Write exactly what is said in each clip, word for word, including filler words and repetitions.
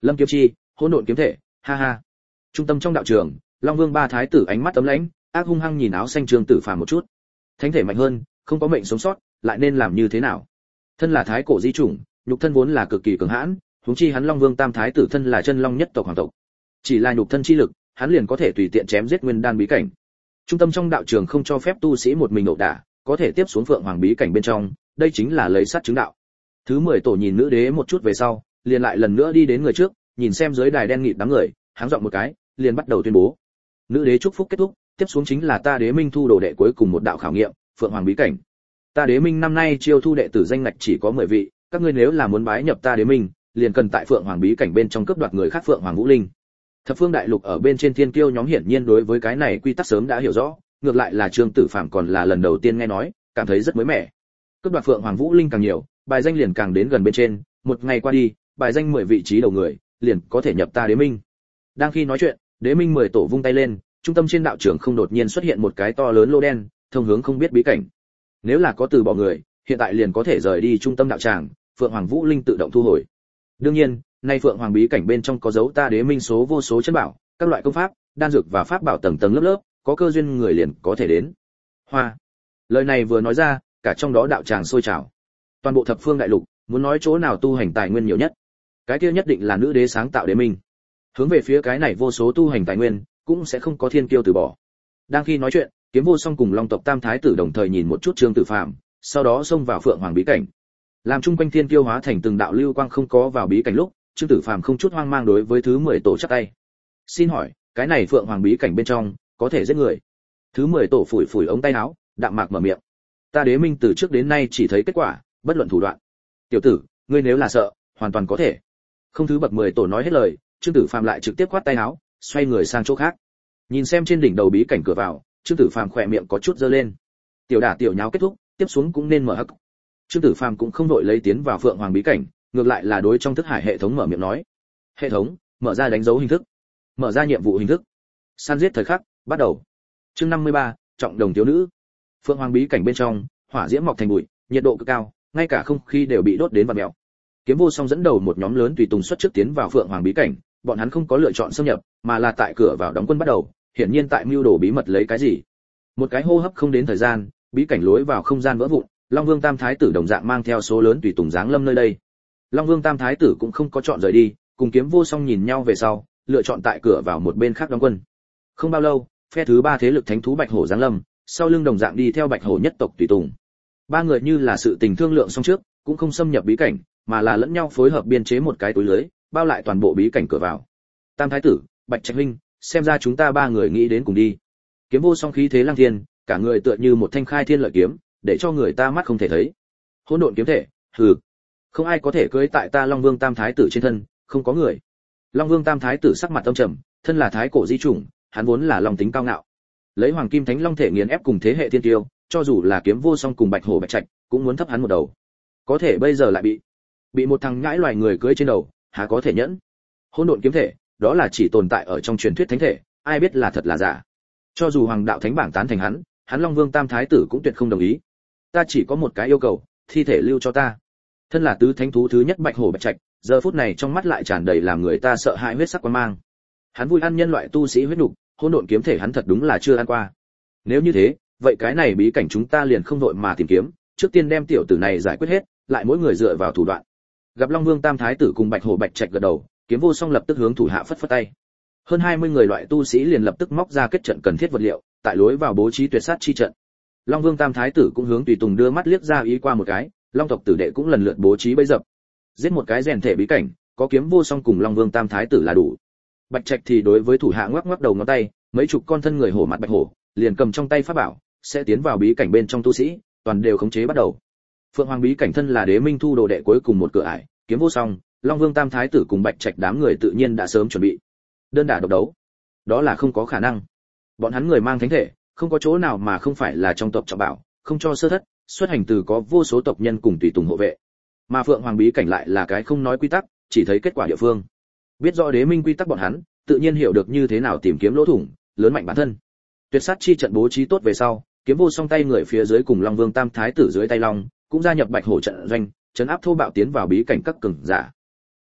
Lâm Kiếm Chi, hỗn độn kiếm thể, ha ha. Trung tâm trong đạo trường, Long Vương ba thái tử ánh mắt ấm lãnh, ác hung hăng nhìn áo xanh Trương Tử Phàm một chút. Thánh thể mạnh hơn, không có mệnh sống sót, lại nên làm như thế nào? Thân là thái cổ di chủng, nhục thân vốn là cực kỳ cường hãn, huống chi hắn Long Vương tam thái tử thân là chân long nhất tộc hoàng tộc. Chỉ là nhục thân chi lực, hắn liền có thể tùy tiện chém giết nguyên đan bí cảnh. Trung tâm trong đạo trường không cho phép tu sĩ một mình ẩu đả, có thể tiếp xuống Phượng Hoàng bí cảnh bên trong, đây chính là lấy sát chứng đạo. Thứ mười tổ nhìn nữ đế một chút về sau, liền lại lần nữa đi đến người trước, nhìn xem dưới đài đen nghịt đám người, háng giọng một cái, liền bắt đầu tuyên bố. Nữ đế chúc phúc kết thúc, tiếp xuống chính là ta Đế Minh thu đồ đệ cuối cùng một đạo khảo nghiệm, Phượng Hoàng bí cảnh. Ta Đế Minh năm nay chiêu thu đệ tử danh ngạch chỉ có mười vị, các ngươi nếu là muốn bái nhập ta Đế Minh, liền cần tại Phượng Hoàng bí cảnh bên trong cướp đoạt người khác Phượng Hoàng Vũ Linh. Thập phương đại lục ở bên trên thiên kiêu nhóm hiển nhiên đối với cái này quy tắc sớm đã hiểu rõ, ngược lại là Trương Tử Phàm còn là lần đầu tiên nghe nói, cảm thấy rất mới mẻ. Cướp đoạt Phượng Hoàng Vũ Linh càng nhiều, bài danh liền càng đến gần bên trên, một ngày qua đi, bài danh mười vị trí đầu người, liền có thể nhập ta Đế Minh. Đang khi nói chuyện, Đế Minh mười tổ vung tay lên, trung tâm trên đạo trường không đột nhiên xuất hiện một cái to lớn lô đen, thông hướng không biết bí cảnh. Nếu là có từ bỏ người, hiện tại liền có thể rời đi trung tâm đạo tràng, Phượng Hoàng Vũ Linh tự động thu hồi. Đương nhiên, nay Phượng Hoàng bí cảnh bên trong có dấu ta Đế Minh số vô số chân bảo, các loại công pháp, đan dược và pháp bảo tầng tầng lớp lớp, có cơ duyên người liền có thể đến. Hoa. Lời này vừa nói ra, cả trong đó đạo tràng sôi trào. Toàn bộ thập phương đại lục, muốn nói chỗ nào tu hành tài nguyên nhiều nhất, cái kia nhất định là nữ đế sáng tạo Đế Minh. Hướng về phía cái này vô số tu hành tài nguyên, cũng sẽ không có thiên kiêu từ bỏ. Đang khi nói chuyện, Kiếm Vô Song cùng Long tộc Tam thái tử đồng thời nhìn một chút Trương Tử Phàm, sau đó xông vào Phượng Hoàng bí cảnh. Làm chung quanh thiên kiêu hóa thành từng đạo lưu quang không có vào bí cảnh lúc, Trương Tử Phàm không chút hoang mang đối với thứ mười tổ chắp tay. Xin hỏi, cái này Phượng Hoàng bí cảnh bên trong có thể giết người? Thứ mười tổ phủi phủi ống tay áo, đạm mạc mở miệng. Ta Đế Minh từ trước đến nay chỉ thấy kết quả, bất luận thủ đoạn. Tiểu tử, ngươi nếu là sợ, hoàn toàn có thể. Không thứ bậc mười tổ nói hết lời, Trương Tử Phàm lại trực tiếp quát tay áo, xoay người sang chỗ khác. Nhìn xem trên đỉnh đầu bí cảnh cửa vào, Trương Tử Phàm khỏe miệng có chút giơ lên. Tiểu đả tiểu nháo kết thúc, tiếp xuống cũng nên mở hắc. Trương Tử Phàm cũng không đội lấy tiến vào Phượng Hoàng bí cảnh, ngược lại là đối trong thức hải hệ thống mở miệng nói. Hệ thống, mở ra đánh dấu hình thức, mở ra nhiệm vụ hình thức. Săn giết thời khắc, bắt đầu. Chương năm mươi ba, trọng đồng thiếu nữ. Phượng Hoàng bí cảnh bên trong, hỏa diễm mọc thành bụi, nhiệt độ cực cao, ngay cả không khí đều bị đốt đến vặn mèo. Kiếm Vô Song dẫn đầu một nhóm lớn tùy tùng xuất trước tiến vào Phượng Hoàng bí cảnh, bọn hắn không có lựa chọn xâm nhập, mà là tại cửa vào đóng quân bắt đầu, hiển nhiên tại mưu đồ bí mật lấy cái gì. Một cái hô hấp không đến thời gian, bí cảnh lối vào không gian vỡ vụn, Long Vương Tam thái tử đồng dạng mang theo số lớn tùy tùng giáng lâm nơi đây. Long Vương Tam thái tử cũng không có chọn rời đi, cùng Kiếm Vô Song nhìn nhau về sau, lựa chọn tại cửa vào một bên khác đóng quân. Không bao lâu, phe thứ ba thế lực thánh thú Bạch Hổ giáng lâm, sau lưng đồng dạng đi theo Bạch Hổ nhất tộc tùy tùng. Ba người như là sự tình thương lượng xong trước, cũng không xâm nhập bí cảnh, mà là lẫn nhau phối hợp biên chế một cái túi lưới, bao lại toàn bộ bí cảnh cửa vào. Tam thái tử, Bạch Trạch huynh, xem ra chúng ta ba người nghĩ đến cùng đi. Kiếm Vô Song khí thế lang thiên, cả người tựa như một thanh khai thiên lợi kiếm, để cho người ta mắt không thể thấy. Hỗn độn kiếm thể, hừ, không ai có thể cưỡi tại ta Long Vương Tam thái tử trên thân, không có người. Long Vương Tam thái tử sắc mặt âm trầm, thân là thái cổ di chủng, hắn vốn là lòng tính cao ngạo. Lấy Hoàng Kim Thánh Long thể nghiền ép cùng thế hệ thiên tiêu, cho dù là Kiếm Vô Song cùng Bạch Hổ Bạch Trạch, cũng muốn thấp hắn một đầu. Có thể bây giờ lại bị bị một thằng ngãi loài người cưỡi trên đầu, há có thể nhẫn. Hỗn độn kiếm thể, đó là chỉ tồn tại ở trong truyền thuyết thánh thể, ai biết là thật là giả. Cho dù Hoàng đạo thánh bảng tán thành hắn, hắn Long Vương Tam thái tử cũng tuyệt không đồng ý. Ta chỉ có một cái yêu cầu, thi thể lưu cho ta. Thân là tứ thánh thú thứ nhất Bạch Hổ Bạch Trạch, giờ phút này trong mắt lại tràn đầy làm người ta sợ hãi huyết sắc quan mang. Hắn vui ăn nhân loại tu sĩ huyết nục, hỗn độn kiếm thể hắn thật đúng là chưa ăn qua. Nếu như thế, vậy cái này bí cảnh chúng ta liền không đội mà tìm kiếm, trước tiên đem tiểu tử này giải quyết hết, lại mỗi người dựa vào thủ đoạn. Gặp Long Vương Tam thái tử cùng Bạch Hổ Bạch Trạch gật đầu, Kiếm Vô Song lập tức hướng thủ hạ phất phất tay. Hơn hai mươi người loại tu sĩ liền lập tức móc ra kết trận cần thiết vật liệu, tại lối vào bố trí tuyệt sát chi trận. Long Vương Tam thái tử cũng hướng tùy tùng đưa mắt liếc ra ý qua một cái, Long tộc tử đệ cũng lần lượt bố trí bẫy dập. Giết một cái rèn thể bí cảnh, có Kiếm Vô Song cùng Long Vương Tam thái tử là đủ. Bạch Trạch thì đối với thủ hạ ngoắc ngoắc đầu ngón tay, mấy chục con thân người hổ mặt bạch hổ, liền cầm trong tay pháp bảo, sẽ tiến vào bí cảnh bên trong tu sĩ, toàn đều khống chế bắt đầu. Phượng Hoàng bí cảnh thân là Đế Minh thu đồ đệ cuối cùng một cửa ải, Kiếm Vô Song, Long Vương Tam thái tử cùng Bạch Trạch đám người tự nhiên đã sớm chuẩn bị. Đơn đả độc đấu, đó là không có khả năng. Bọn hắn người mang thánh thể, không có chỗ nào mà không phải là trong tộc trọng bảo, không cho sơ thất, xuất hành từ có vô số tộc nhân cùng tùy tùng hộ vệ. Mà Phượng Hoàng bí cảnh lại là cái không nói quy tắc, chỉ thấy kết quả địa phương. Biết rõ Đế Minh quy tắc bọn hắn, tự nhiên hiểu được như thế nào tìm kiếm lỗ thủng, lớn mạnh bản thân. Tuyệt sát chi trận bố trí tốt về sau, Kiếm Vô Song tay người phía dưới cùng Long Vương Tam thái tử dưới tay long, cũng gia nhập Bạch Hổ trận doanh, trấn áp thô bạo tiến vào bí cảnh các cường giả.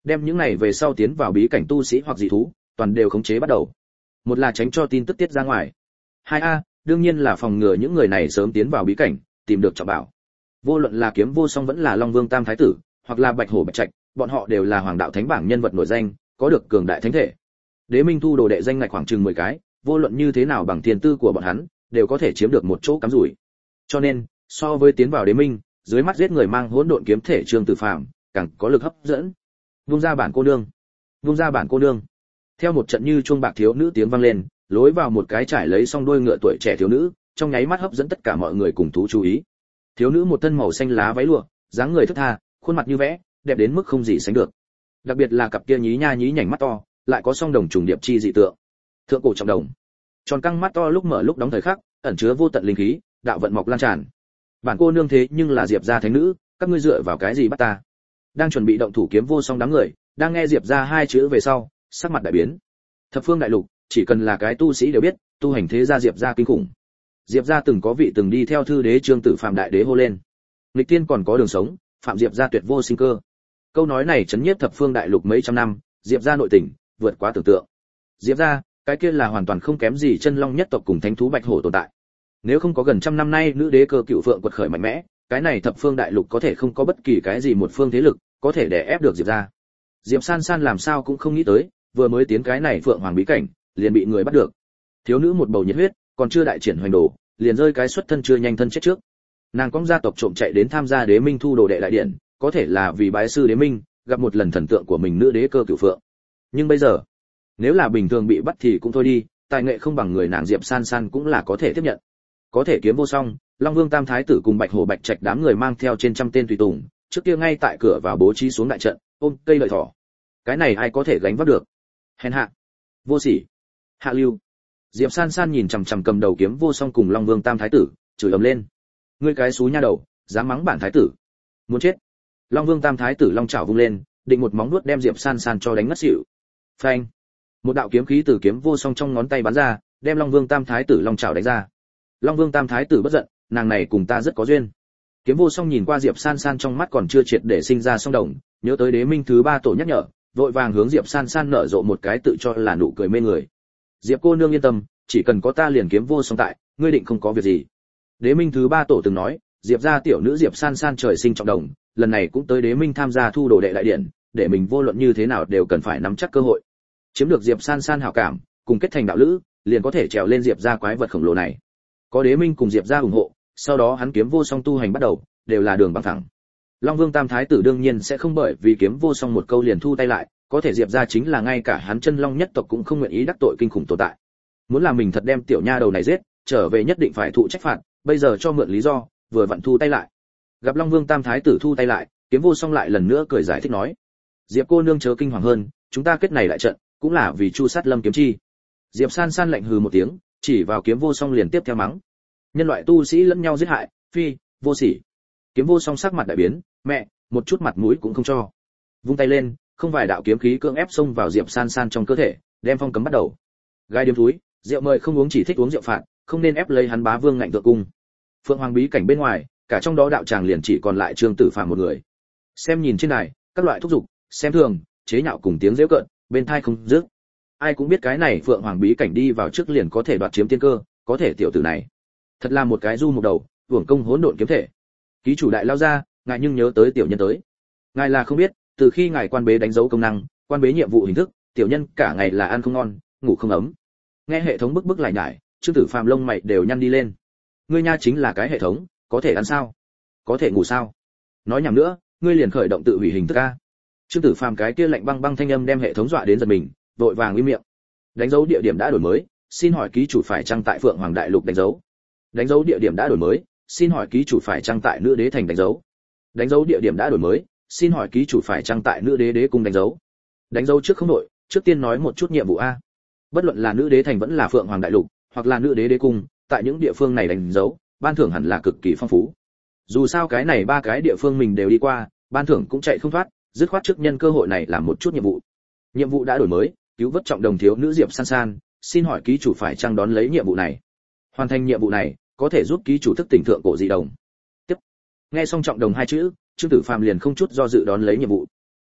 đem những này về sau tiến vào bí cảnh tu sĩ hoặc dị thú toàn đều khống chế bắt đầu. Một là tránh cho tin tức tiết ra ngoài, hai a đương nhiên là phòng ngừa những người này sớm tiến vào bí cảnh tìm được trọng bảo. Vô luận là Kiếm Vô Song vẫn là Long Vương Tam Thái tử, hoặc là Bạch Hổ Bạch Trạch, bọn họ đều là hoàng đạo thánh bảng nhân vật nổi danh, có được cường đại thánh thể. Đế Minh thu đồ đệ danh ngạch khoảng chừng mười cái, vô luận như thế nào bằng tiền tư của bọn hắn, đều có thể chiếm được một chỗ cắm rủi. Cho nên, so với tiến vào Đế Minh, dưới mắt giết người mang hỗn độn kiếm thể Trương Tử Phàm, càng có lực hấp dẫn. Vung ra bản cô nương, vung ra bản cô nương. Theo một trận như chuông bạc thiếu nữ tiếng vang lên, lối vào một cái trải lấy song đuôi ngựa tuổi trẻ thiếu nữ, trong nháy mắt hấp dẫn tất cả mọi người cùng thú chú ý. Thiếu nữ một thân màu xanh lá váy lụa, dáng người thướt tha, khuôn mặt như vẽ, đẹp đến mức không gì sánh được. Đặc biệt là cặp kia nhí nha nhí nhảnh mắt to, lại có song đồng trùng điệp chi dị tượng. Thượng cổ trọng đồng, tròn căng mắt to lúc mở lúc đóng thời khắc, ẩn chứa vô tận linh khí, đạo vận mọc lan tràn. Bản cô nương thế nhưng là Diệp gia thánh nữ, các ngươi dựa vào cái gì bắt ta? Đang chuẩn bị động thủ Kiếm Vô Song đám người, đang nghe Diệp gia hai chữ về sau, sắc mặt đại biến. Thập phương đại lục, chỉ cần là cái tu sĩ đều biết, tu hành thế gia Diệp gia kinh khủng. Diệp gia từng có vị từng đi theo thư đế Trương Tử Phàm đại đế hô lên. Lịch tiên còn có đường sống, phạm Diệp gia tuyệt vô sinh cơ. Câu nói này chấn nhiếp thập phương đại lục mấy trăm năm, Diệp gia nội tình vượt quá tưởng tượng. Diệp gia, cái kia là hoàn toàn không kém gì chân long nhất tộc cùng thánh thú bạch hổ tồn tại. Nếu không có gần trăm năm nay nữ đế cơ cựu phượng quật khởi mạnh mẽ, cái này thập phương đại lục có thể không có bất kỳ cái gì một phương thế lực có thể đè ép được Diệp gia. Diệp San San làm sao cũng không nghĩ tới, vừa mới tiến cái này phượng hoàng bí cảnh, liền bị người bắt được. Thiếu nữ một bầu nhiệt huyết, còn chưa đại triển hoành đồ, liền rơi cái xuất thân chưa nhanh thân chết trước. Nàng cong gia tộc trộm chạy đến tham gia Đế Minh thu đồ đệ đại điện, có thể là vì bái sư Đế Minh, gặp một lần thần tượng của mình nữ đế cơ cửu phượng. Nhưng bây giờ, nếu là bình thường bị bắt thì cũng thôi đi, tài nghệ không bằng người nàng Diệp San San cũng là có thể tiếp nhận. Có thể Kiếm Vô Song, Long Vương Tam Thái tử cùng Bạch Hổ Bạch Trạch đám người mang theo trên trăm tên tùy tùng, trước kia ngay tại cửa vào bố trí xuống đại trận, ôm cây lợi thỏ. Cái này ai có thể gánh vác được? Hèn hạ, vô sỉ, hạ lưu. Diệp San San nhìn chằm chằm cầm đầu Kiếm Vô Song cùng Long Vương Tam Thái tử, chửi ầm lên. Ngươi cái xú nha đầu, dám mắng bản thái tử, muốn chết. Long Vương Tam Thái tử long chảo vung lên, định một móng vuốt đem Diệp San San cho đánh ngất xỉu. Phanh! Một đạo kiếm khí từ Kiếm Vô Song trong ngón tay bắn ra, đem Long Vương Tam Thái tử long chảo đánh ra. Long Vương Tam Thái tử bất giận, nàng này cùng ta rất có duyên. Kiếm Vô Song nhìn qua Diệp San San trong mắt còn chưa triệt để sinh ra song đồng, nhớ tới Đế Minh thứ ba tổ nhắc nhở, vội vàng hướng Diệp San San nở rộ một cái tự cho là nụ cười mê người. Diệp cô nương yên tâm, chỉ cần có ta liền Kiếm Vô Song tại, ngươi định không có việc gì. Đế Minh thứ ba tổ từng nói, Diệp gia tiểu nữ Diệp San San trời sinh trọng đồng, lần này cũng tới Đế Minh tham gia thu đồ đệ đại điện, để mình vô luận như thế nào đều cần phải nắm chắc cơ hội. Chiếm được Diệp San San hảo cảm, cùng kết thành đạo lữ, liền có thể trèo lên Diệp gia quái vật khổng lồ này. Có Đế Minh cùng Diệp gia ủng hộ, sau đó hắn Kiếm Vô Song tu hành bắt đầu, đều là đường băng thẳng. Long Vương Tam Thái tử đương nhiên sẽ không bởi vì Kiếm Vô Song một câu liền thu tay lại, có thể Diệp gia chính là ngay cả hắn chân long nhất tộc cũng không nguyện ý đắc tội kinh khủng tồn tại. Muốn làm mình thật đem tiểu nha đầu này giết, trở về nhất định phải thụ trách phạt, bây giờ cho mượn lý do, vừa vặn thu tay lại. Gặp Long Vương Tam Thái tử thu tay lại, Kiếm Vô Song lại lần nữa cười giải thích nói: Diệp cô nương chớ kinh hoàng hơn, chúng ta kết này lại trận, cũng là vì chu sát Lâm Kiếm Chi. Diệp San San lạnh hừ một tiếng, chỉ vào Kiếm Vô Song liền tiếp theo mắng: nhân loại tu sĩ lẫn nhau giết hại, phi, vô sỉ. Kiếm Vô Song sắc mặt đại biến, mẹ, một chút mặt mũi cũng không cho. Vung tay lên, không vài đạo kiếm khí cưỡng ép xông vào Diệp San San trong cơ thể, đem phong cấm bắt đầu. Gai điếm thúi, rượu mời không uống chỉ thích uống rượu phạt, không nên ép lấy hắn bá vương ngạnh vượng cung. Phượng Hoàng bí cảnh bên ngoài, cả trong đó đạo tràng liền chỉ còn lại Trương Tử Phàm một người. Xem nhìn trên này, các loại thúc giục, xem thường, chế nhạo cùng tiếng giễu cợt, bên tai không dứt. Ai cũng biết cái này Phượng Hoàng bí cảnh đi vào trước liền có thể đoạt chiếm tiên cơ, có thể tiểu tử này, thật là một cái du một đầu, hưởng công hỗn độn kiếm thể. Ký chủ đại lao ra, ngài nhưng nhớ tới tiểu nhân tới. Ngài là không biết, từ khi ngài quan bế đánh dấu công năng, quan bế nhiệm vụ hình thức, tiểu nhân cả ngày là ăn không ngon, ngủ không ấm. Nghe hệ thống bức bức lại nhải, Trương Tử Phàm lông mày đều nhăn đi lên. Ngươi nha chính là cái hệ thống, có thể ăn sao? Có thể ngủ sao? Nói nhảm nữa, ngươi liền khởi động tự hủy hình thức a. Trương Tử Phàm cái kia lạnh băng băng thanh âm đem hệ thống dọa đến giật mình, vội vàng im miệng. Đánh dấu địa điểm đã đổi mới, xin hỏi ký chủ phải chăng tại Phượng Hoàng đại lục đánh dấu? Đánh dấu địa điểm đã đổi mới, xin hỏi ký chủ phải chăng tại Nữ Đế thành đánh dấu? Đánh dấu địa điểm đã đổi mới, xin hỏi ký chủ phải chăng tại Nữ Đế đế cung đánh dấu? Đánh dấu trước không đổi, trước tiên nói một chút nhiệm vụ a. Bất luận là Nữ Đế thành vẫn là Phượng Hoàng đại lục, hoặc là Nữ Đế đế cung, tại những địa phương này đánh dấu, ban thưởng hẳn là cực kỳ phong phú. Dù sao cái này ba cái địa phương mình đều đi qua, ban thưởng cũng chạy không thoát, dứt khoát trước nhân cơ hội này làm một chút nhiệm vụ. Nhiệm vụ đã đổi mới, cứu vớt trọng đồng thiếu nữ Diệp San San, xin hỏi ký chủ phải chăng đón lấy nhiệm vụ này? Hoàn thành nhiệm vụ này, có thể giúp ký chủ thức tỉnh thượng cổ dị đồng. Tiếp. Nghe xong trọng đồng hai chữ, Trương Tử Phàm liền không chút do dự đón lấy nhiệm vụ.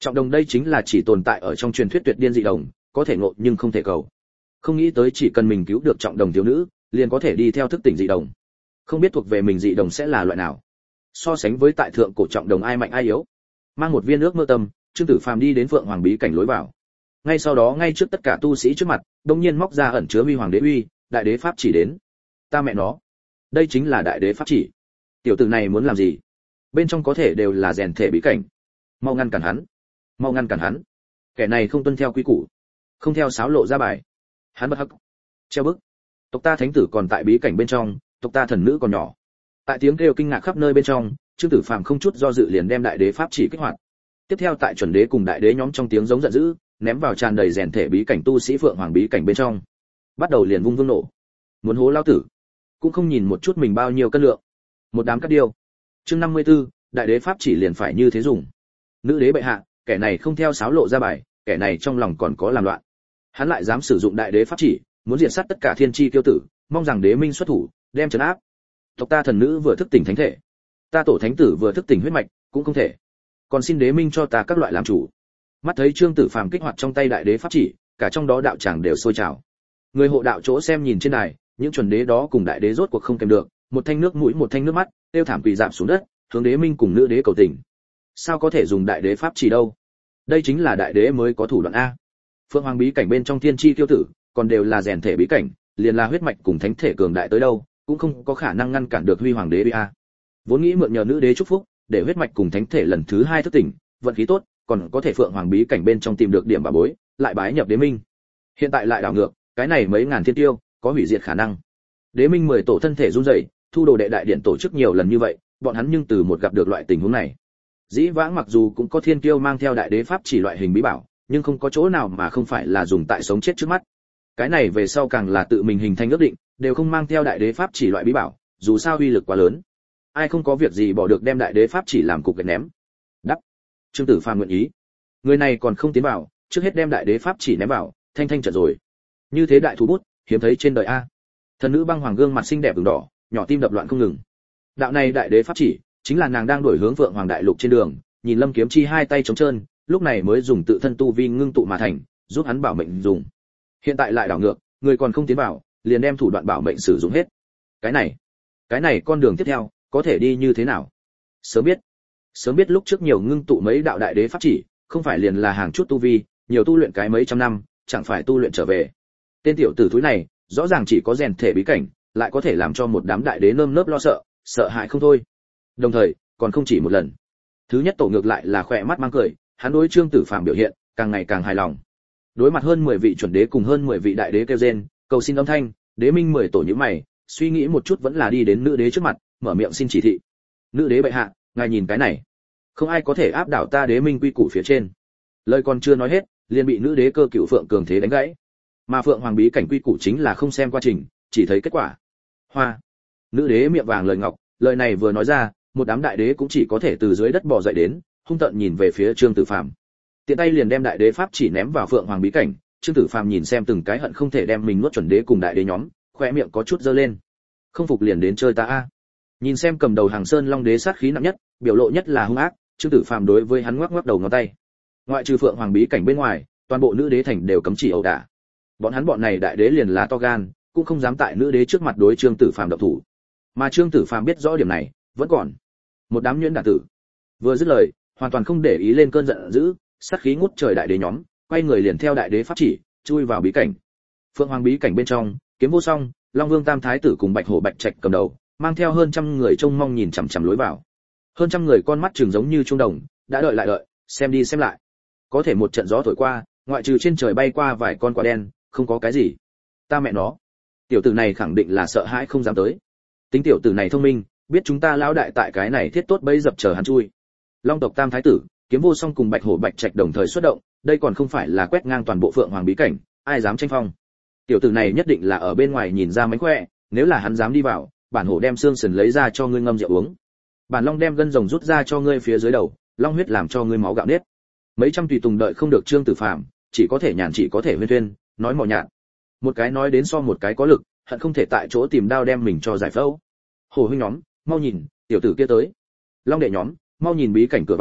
Trọng đồng đây chính là chỉ tồn tại ở trong truyền thuyết tuyệt điên dị đồng, có thể ngộ nhưng không thể cầu. Không nghĩ tới chỉ cần mình cứu được trọng đồng thiếu nữ, liền có thể đi theo thức tỉnh dị đồng. Không biết thuộc về mình dị đồng sẽ là loại nào. So sánh với tại thượng cổ trọng đồng ai mạnh ai yếu. Mang một viên ước mơ tâm, Trương Tử Phàm đi đến Phượng Hoàng bí cảnh lối vào. Ngay sau đó ngay trước tất cả tu sĩ trước mặt, đột nhiên móc ra ẩn chứa huy hoàng đế uy, đại đế pháp chỉ đến. Ta mẹ nó, đây chính là đại đế pháp chỉ. Tiểu tử này muốn làm gì? Bên trong có thể đều là rèn thể bí cảnh. Mau ngăn cản hắn, mau ngăn cản hắn. Kẻ này không tuân theo quy củ, không theo sáo lộ ra bài. Hắn bất hắc, treo bức. Tộc ta thánh tử còn tại bí cảnh bên trong, tộc ta thần nữ còn nhỏ. Tại tiếng kêu kinh ngạc khắp nơi bên trong, Trương Tử Phàm không chút do dự liền đem đại đế pháp chỉ kích hoạt. Tiếp theo tại chuẩn đế cùng đại đế nhóm trong tiếng giống giận dữ, ném vào tràn đầy rèn thể bí cảnh tu sĩ Phượng Hoàng bí cảnh bên trong. Bắt đầu liền vung vương nổ. Muốn hố lão tử, cũng không nhìn một chút mình bao nhiêu cân lượng. Một đám cát điêu. Chương năm mươi tư, đại đế pháp chỉ liền phải như thế dùng. Nữ đế bệ hạ, kẻ này không theo sáo lộ ra bài, kẻ này trong lòng còn có làm loạn. Hắn lại dám sử dụng đại đế pháp chỉ, muốn diệt sát tất cả thiên chi tiêu tử, mong rằng đế minh xuất thủ, đem trấn áp. Tộc ta thần nữ vừa thức tỉnh thánh thể, ta tổ thánh tử vừa thức tỉnh huyết mạch, cũng không thể. Còn xin đế minh cho ta các loại làm chủ. Mắt thấy Trương Tử Phàm kích hoạt trong tay đại đế pháp chỉ, cả trong đó đạo tràng đều sôi trào. Người hộ đạo chỗ xem nhìn trên đài, những chuẩn đế đó cùng đại đế rốt cuộc không kèm được, một thanh nước mũi một thanh nước mắt, tiêu thảm quỳ rạp xuống đất, hướng đế minh cùng nữ đế cầu tình. Sao có thể dùng đại đế pháp chỉ đâu? Đây chính là đại đế mới có thủ đoạn a. Phượng Hoàng bí cảnh bên trong thiên chi tiêu tử, còn đều là rèn thể bí cảnh, liền là huyết mạch cùng thánh thể cường đại tới đâu, cũng không có khả năng ngăn cản được huy hoàng đế a. Vốn nghĩ mượn nhờ nữ đế chúc phúc, để huyết mạch cùng thánh thể lần thứ hai thức tỉnh, vận khí tốt, còn có thể Phượng Hoàng bí cảnh bên trong tìm được điểm bảo bối, lại bái nhập đế minh. Hiện tại lại đảo ngược, cái này mấy ngàn thiên tiêu, có hủy diệt khả năng. Đế minh mười tổ thân thể run rẩy, thu đồ đệ đại điện tổ chức nhiều lần như vậy, bọn hắn nhưng từ một gặp được loại tình huống này. Dĩ vãng mặc dù cũng có thiên kiêu mang theo đại đế pháp chỉ loại hình bí bảo, nhưng không có chỗ nào mà không phải là dùng tại sống chết trước mắt. Cái này về sau càng là tự mình hình thành ước định, đều không mang theo đại đế pháp chỉ loại bí bảo, dù sao uy lực quá lớn. Ai không có việc gì bỏ được đem đại đế pháp chỉ làm cục gạch ném. Đắp. Trương Tử Phàm nguyện ý. Người này còn không tiến vào, trước hết đem đại đế pháp chỉ ném vào, thanh thanh trận rồi. Như thế đại thú bút, hiếm thấy trên đời a. Thần nữ băng hoàng gương mặt xinh đẹp ửng đỏ, nhỏ tim đập loạn không ngừng. Đạo này đại đế pháp chỉ, chính là nàng đang đuổi hướng Vượng Hoàng đại lục trên đường, nhìn Lâm Kiếm Chi hai tay trống trơn, lúc này mới dùng tự thân tu vi ngưng tụ mà thành, giúp hắn bảo mệnh dùng. Hiện tại lại đảo ngược, người còn không tiến vào, liền đem thủ đoạn bảo mệnh sử dụng hết. Cái này, cái này con đường tiếp theo, có thể đi như thế nào? Sớm biết, sớm biết lúc trước nhiều ngưng tụ mấy đạo đại đế pháp chỉ, không phải liền là hàng chút tu vi, nhiều tu luyện cái mấy trăm năm, chẳng phải tu luyện trở về. Tên tiểu tử thúi này, rõ ràng chỉ có rèn thể bí cảnh, lại có thể làm cho một đám đại đế nơm nớp lo sợ, sợ hãi không thôi. Đồng thời, còn không chỉ một lần. Thứ nhất tổ ngược lại là khỏe mắt mang cười, hắn đối Trương Tử Phàm biểu hiện, càng ngày càng hài lòng. Đối mặt hơn mười vị chuẩn đế cùng hơn mười vị đại đế kêu rên, cầu xin âm thanh, đế minh mười tổ nhíu mày, suy nghĩ một chút vẫn là đi đến nữ đế trước mặt, mở miệng xin chỉ thị. Nữ đế bệ hạ, ngài nhìn cái này, không ai có thể áp đảo ta đế minh quy củ phía trên. Lời còn chưa nói hết, liền bị nữ đế cơ cựu Phượng cường thế đánh gãy. Mà Phượng Hoàng bí cảnh quy củ chính là không xem quá trình, chỉ thấy kết quả. Hoa. Nữ đế miệng vàng lời ngọc, lời này vừa nói ra, một đám đại đế cũng chỉ có thể từ dưới đất bò dậy đến, hung tợn nhìn về phía Trương Tử Phàm. Tiện tay liền đem đại đế pháp chỉ ném vào Phượng Hoàng bí cảnh, Trương Tử Phàm nhìn xem từng cái hận không thể đem mình nuốt chuẩn đế cùng đại đế nhóm, khóe miệng có chút giơ lên. Không phục liền đến chơi ta a. Nhìn xem cầm đầu Hàng Sơn Long đế sát khí nặng nhất, biểu lộ nhất là hung ác, Trương Tử Phàm đối với hắn ngoắc ngoắc đầu ngón tay. Ngoại trừ Phượng Hoàng bí cảnh bên ngoài, toàn bộ nữ đế thành đều cấm chỉ ẩu đả. Bọn hắn bọn này đại đế liền là to gan, cũng không dám tại nữ đế trước mặt đối Trương Tử Phàm động thủ. Mà Trương Tử Phàm biết rõ điểm này, vẫn còn một đám nhuyễn đả tử. Vừa dứt lời, hoàn toàn không để ý lên cơn giận dữ, sát khí ngút trời đại đế nhóm, quay người liền theo đại đế pháp chỉ, chui vào bí cảnh. Phượng Hoàng bí cảnh bên trong, Kiếm Vô Song, Long Vương Tam Thái tử cùng Bạch Hổ Bạch Trạch cầm đầu, mang theo hơn trăm người trông mong nhìn chằm chằm lối vào. Hơn trăm người con mắt trừng giống như trung đồng, đã đợi lại đợi, xem đi xem lại. Có thể một trận gió thổi qua, ngoại trừ trên trời bay qua vài con quạ đen, không có cái gì. Ta mẹ nó, tiểu tử này khẳng định là sợ hãi không dám tới. Tính tiểu tử này thông minh, biết chúng ta lão đại tại cái này thiết tốt bấy dập chờ hắn chui. Long tộc Tam Thái tử, Kiếm Vô Song cùng Bạch Hổ Bạch Trạch đồng thời xuất động, đây còn không phải là quét ngang toàn bộ Phượng Hoàng bí cảnh, ai dám tranh phong. Tiểu tử này nhất định là ở bên ngoài nhìn ra mánh khỏe, nếu là hắn dám đi vào, bản hổ đem xương sườn lấy ra cho ngươi ngâm rượu uống. Bản long đem gân rồng rút ra cho ngươi phía dưới đầu, long huyết làm cho ngươi máu gạo nết. Mấy trăm tùy tùng đợi không được Trương Tử Phàm, chỉ có thể nhàn chỉ có thể huyên thuyên, nói mỏ nhạt. Một cái nói đến so một cái có lực, hận không thể tại chỗ tìm đao đem mình cho giải phẫu. Hổ huynh nhóm, mau nhìn, tiểu tử kia tới. Long đệ nhóm, mau nhìn bí cảnh cửa vào,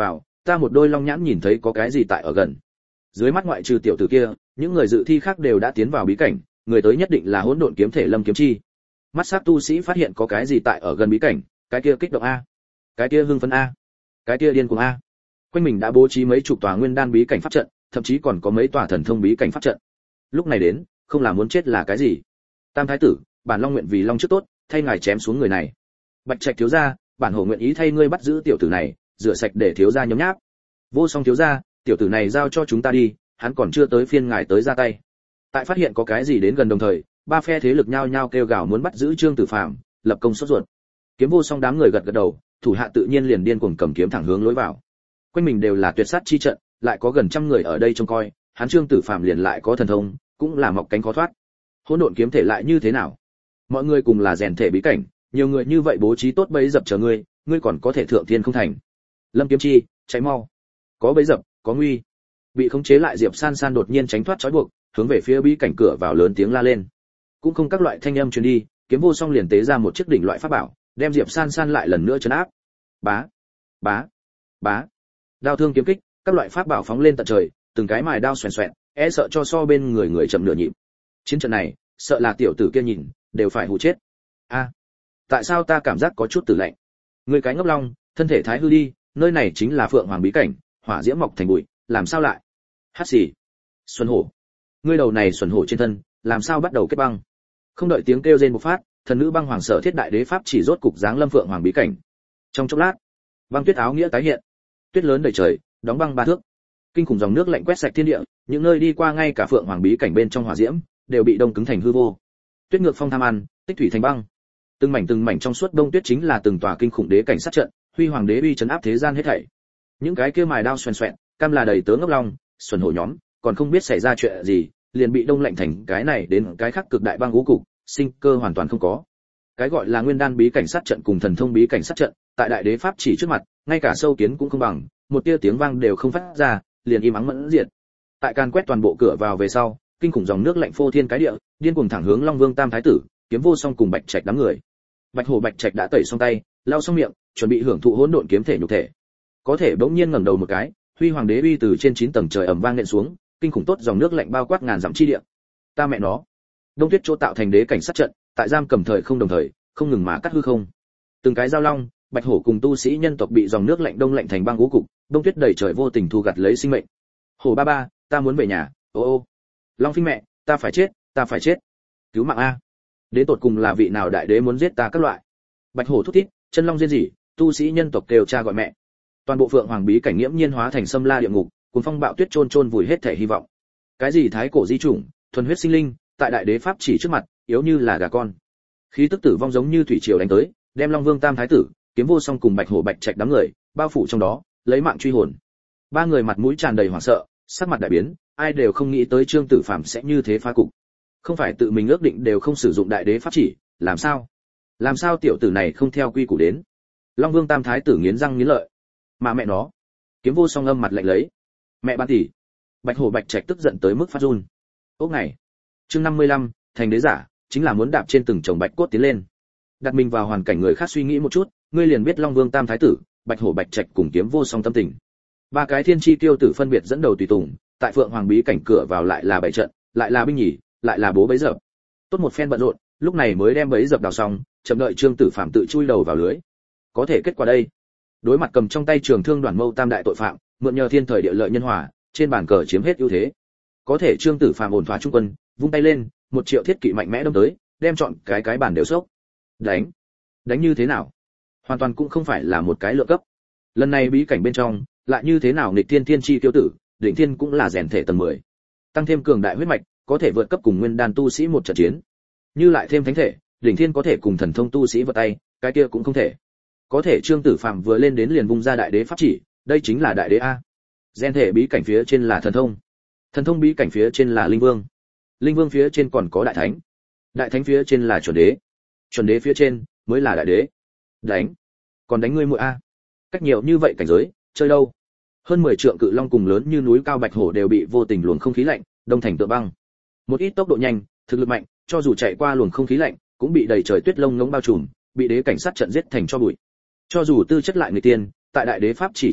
ta một đôi long nhãn nhìn thấy có cái gì tại ở gần. Dưới mắt ngoại trừ tiểu tử kia, những người dự thi khác đều đã tiến vào bí cảnh, người tới nhất định là hỗn độn kiếm thể Lâm Kiếm Chi. Mắt sắc tu sĩ phát hiện có cái gì tại ở gần bí cảnh, cái kia kích động a, cái kia hưng phấn a, cái kia điên cuồng a. Quanh mình đã bố trí mấy chục tòa nguyên đan bí cảnh pháp trận, thậm chí còn có mấy tòa thần thông bí cảnh pháp trận. Lúc này đến, không là muốn chết là cái gì? Tam thái tử, bản long nguyện vì long trước tốt, thay ngài chém xuống người này. Bạch Trạch thiếu gia, bản hổ nguyện ý thay ngươi bắt giữ tiểu tử này, rửa sạch để thiếu gia nhóm nháp. Vô Song thiếu gia, tiểu tử này giao cho chúng ta đi, hắn còn chưa tới phiên ngài tới ra tay. Tại phát hiện có cái gì đến gần đồng thời, ba phe thế lực nhao nhao kêu gào muốn bắt giữ Trương Tử Phàm, lập công sốt ruột. Kiếm Vô Song đám người gật gật đầu, thủ hạ tự nhiên liền điên cuồng cầm kiếm thẳng hướng lối vào. Quanh mình đều là tuyệt sát chi trận, lại có gần trăm người ở đây trông coi, hắn Trương Tử Phàm liền lại có thần thông, cũng là mọc cánh khó thoát. Hỗn độn kiếm thể lại như thế nào? Mọi người cùng là rèn thể bí cảnh, nhiều người như vậy bố trí tốt bẫy dập chờ ngươi, ngươi còn có thể thượng thiên không thành. Lâm Kiếm Chi, cháy mau. Có bẫy dập, có nguy. Bị khống chế lại Diệp San San đột nhiên tránh thoát trói buộc, hướng về phía bí cảnh cửa vào lớn tiếng la lên. Cũng không các loại thanh âm truyền đi, Kiếm Vô Song liền tế ra một chiếc đỉnh loại pháp bảo, đem Diệp San San lại lần nữa trấn áp. Bá, bá, bá. Đao thương kiếm kích, các loại pháp bảo phóng lên tận trời, từng cái mài đao xoèn xoẹn, e sợ cho so bên người người chậm nửa nhịp. Chiến trận này, sợ là tiểu tử kia nhìn, đều phải hù chết. A, tại sao ta cảm giác có chút tử lạnh? Người cái ngốc long, thân thể thái hư đi, nơi này chính là Phượng Hoàng bí cảnh, hỏa diễm mọc thành bụi, làm sao lại? Hát xì. Xuân hổ. Ngươi đầu này xuân hổ trên thân, làm sao bắt đầu kết băng? Không đợi tiếng kêu rên bộc phát, thần nữ băng hoàng sở thiết đại đế pháp chỉ rốt cục giáng lâm Phượng Hoàng bí cảnh. Trong chốc lát, băng tuyết áo nghĩa tái hiện, tuyết lớn đầy trời, đóng băng ba thước. Kinh khủng dòng nước lạnh quét sạch thiên địa, những nơi đi qua ngay cả Phượng Hoàng bí cảnh bên trong hỏa diễm đều bị đông cứng thành hư vô. Tuyết ngược phong tham ăn, tích thủy thành băng. Từng mảnh từng mảnh trong suốt đông tuyết chính là từng tòa kinh khủng đế cảnh sát trận, huy hoàng đế uy trấn áp thế gian hết thảy. Những cái kia mài đao xoèn xoẹn, cam là đầy tớ ngốc long, xuân hổ nhóm, còn không biết xảy ra chuyện gì, liền bị đông lạnh thành cái này đến cái khác cực đại băng ngũ cục, sinh cơ hoàn toàn không có. Cái gọi là nguyên đan bí cảnh sát trận cùng thần thông bí cảnh sát trận, tại đại đế pháp chỉ trước mặt, ngay cả sâu kiến cũng không bằng, một tia tiếng vang đều không phát ra, liền im ắng mẫn diệt. Tại can quét toàn bộ cửa vào về sau, kinh khủng dòng nước lạnh phô thiên cái địa, điên cuồng thẳng hướng Long Vương Tam thái tử, Kiếm Vô Song cùng Bạch Trạch đám người. Bạch Hổ Bạch Trạch đã tẩy xong tay, lau xong miệng, chuẩn bị hưởng thụ hỗn độn kiếm thể nhục thể. Có thể bỗng nhiên ngẩng đầu một cái, huy hoàng đế uy từ trên chín tầng trời ầm vang nện xuống, kinh khủng tốt dòng nước lạnh bao quát ngàn dặm chi địa. Ta mẹ nó. Đông tuyết chỗ tạo thành đế cảnh sát trận, tại giam cầm thời không đồng thời, không ngừng mà cắt hư không. Từng cái giao long, Bạch Hổ cùng tu sĩ nhân tộc bị dòng nước lạnh đông lạnh thành băng ngũ cục, đông tuyết đầy trời vô tình thu gặt lấy sinh mệnh. Hổ ba ba, ta muốn về nhà. Ô ô. Long Phi mẹ, ta phải chết, ta phải chết. Cứu mạng a. Đến tột cùng là vị nào đại đế muốn giết ta các loại. Bạch Hổ thút thít, chân long rên rỉ, tu sĩ nhân tộc kêu cha gọi mẹ. Toàn bộ Phượng Hoàng bí cảnh nghiễm nhiên hóa thành sâm la địa ngục, cuồng phong bạo tuyết chôn chôn vùi hết thể hy vọng. Cái gì thái cổ di chủng, thuần huyết sinh linh, tại đại đế pháp chỉ trước mặt, yếu như là gà con. Khí tức tử vong giống như thủy triều đánh tới, đem Long Vương Tam thái tử, Kiếm Vô Song cùng Bạch Hổ Bạch Trạch đám người bao phủ trong đó, lấy mạng truy hồn. Ba người mặt mũi tràn đầy hoảng sợ, sắc mặt đại biến, ai đều không nghĩ tới Trương Tử Phàm sẽ như thế phá cục. Không phải tự mình ước định đều không sử dụng đại đế pháp chỉ, làm sao? Làm sao tiểu tử này không theo quy củ đến? Long Vương Tam thái tử nghiến răng nghiến lợi. Mà mẹ nó. Kiếm Vô Song âm mặt lạnh lấy. Mẹ ban tỷ. Bạch Hổ Bạch Trạch tức giận tới mức phát run. Ốc này. Chương năm mươi lăm, thành đế giả, chính là muốn đạp trên từng chồng bạch cốt tiến lên. Đặt mình vào hoàn cảnh người khác suy nghĩ một chút, ngươi liền biết Long Vương Tam thái tử, Bạch Hổ Bạch Trạch cùng Kiếm Vô Song tâm tình. Ba cái thiên chi tiêu tử phân biệt dẫn đầu tùy tùng, tại Phượng Hoàng bí cảnh cửa vào lại là bảy trận, lại là binh nhỉ, lại là bố bấy dập. Tốt một phen bận rộn, lúc này mới đem bấy dập đào xong, chậm đợi Trương Tử Phạm tự chui đầu vào lưới. Có thể kết quả đây. Đối mặt cầm trong tay trường thương đoàn mâu tam đại tội phạm, mượn nhờ thiên thời địa lợi nhân hòa, trên bàn cờ chiếm hết ưu thế. Có thể Trương Tử Phạm ổn thỏa trung quân, vung tay lên, một triệu thiết kỵ mạnh mẽ đâm tới, đem chọn cái cái bàn đều sốc. Đánh, đánh như thế nào? Hoàn toàn cũng không phải là một cái lượng cấp. Lần này bí cảnh bên trong, lại như thế nào nghịch thiên thiên chi tiêu tử, đỉnh thiên cũng là rèn thể tầng mười. Tăng thêm cường đại huyết mạch, có thể vượt cấp cùng nguyên đan tu sĩ một trận chiến. Như lại thêm thánh thể, đỉnh thiên có thể cùng thần thông tu sĩ vật tay, cái kia cũng không thể. Có thể Trương Tử Phạm vừa lên đến liền vung ra đại đế pháp chỉ, đây chính là đại đế a. Rèn thể bí cảnh phía trên là thần thông, thần thông bí cảnh phía trên là linh vương, linh vương phía trên còn có đại thánh, đại thánh phía trên là chuẩn đế, chuẩn đế phía trên mới là đại đế. Đánh, còn đánh ngươi muội a. Cách nhiều như vậy cảnh giới, chơi đâu? Hơn mười trượng cự long cùng lớn như núi cao bạch hổ đều bị vô tình luồng không khí lạnh đông thành tựa băng. Một ít tốc độ nhanh, thực lực mạnh, cho dù chạy qua luồng không khí lạnh, cũng bị đầy trời tuyết lông ngỗng bao trùm, bị đế cảnh sát trận giết thành cho bụi. Cho dù tư chất lại người tiên, tại đại đế pháp chỉ trước mặt,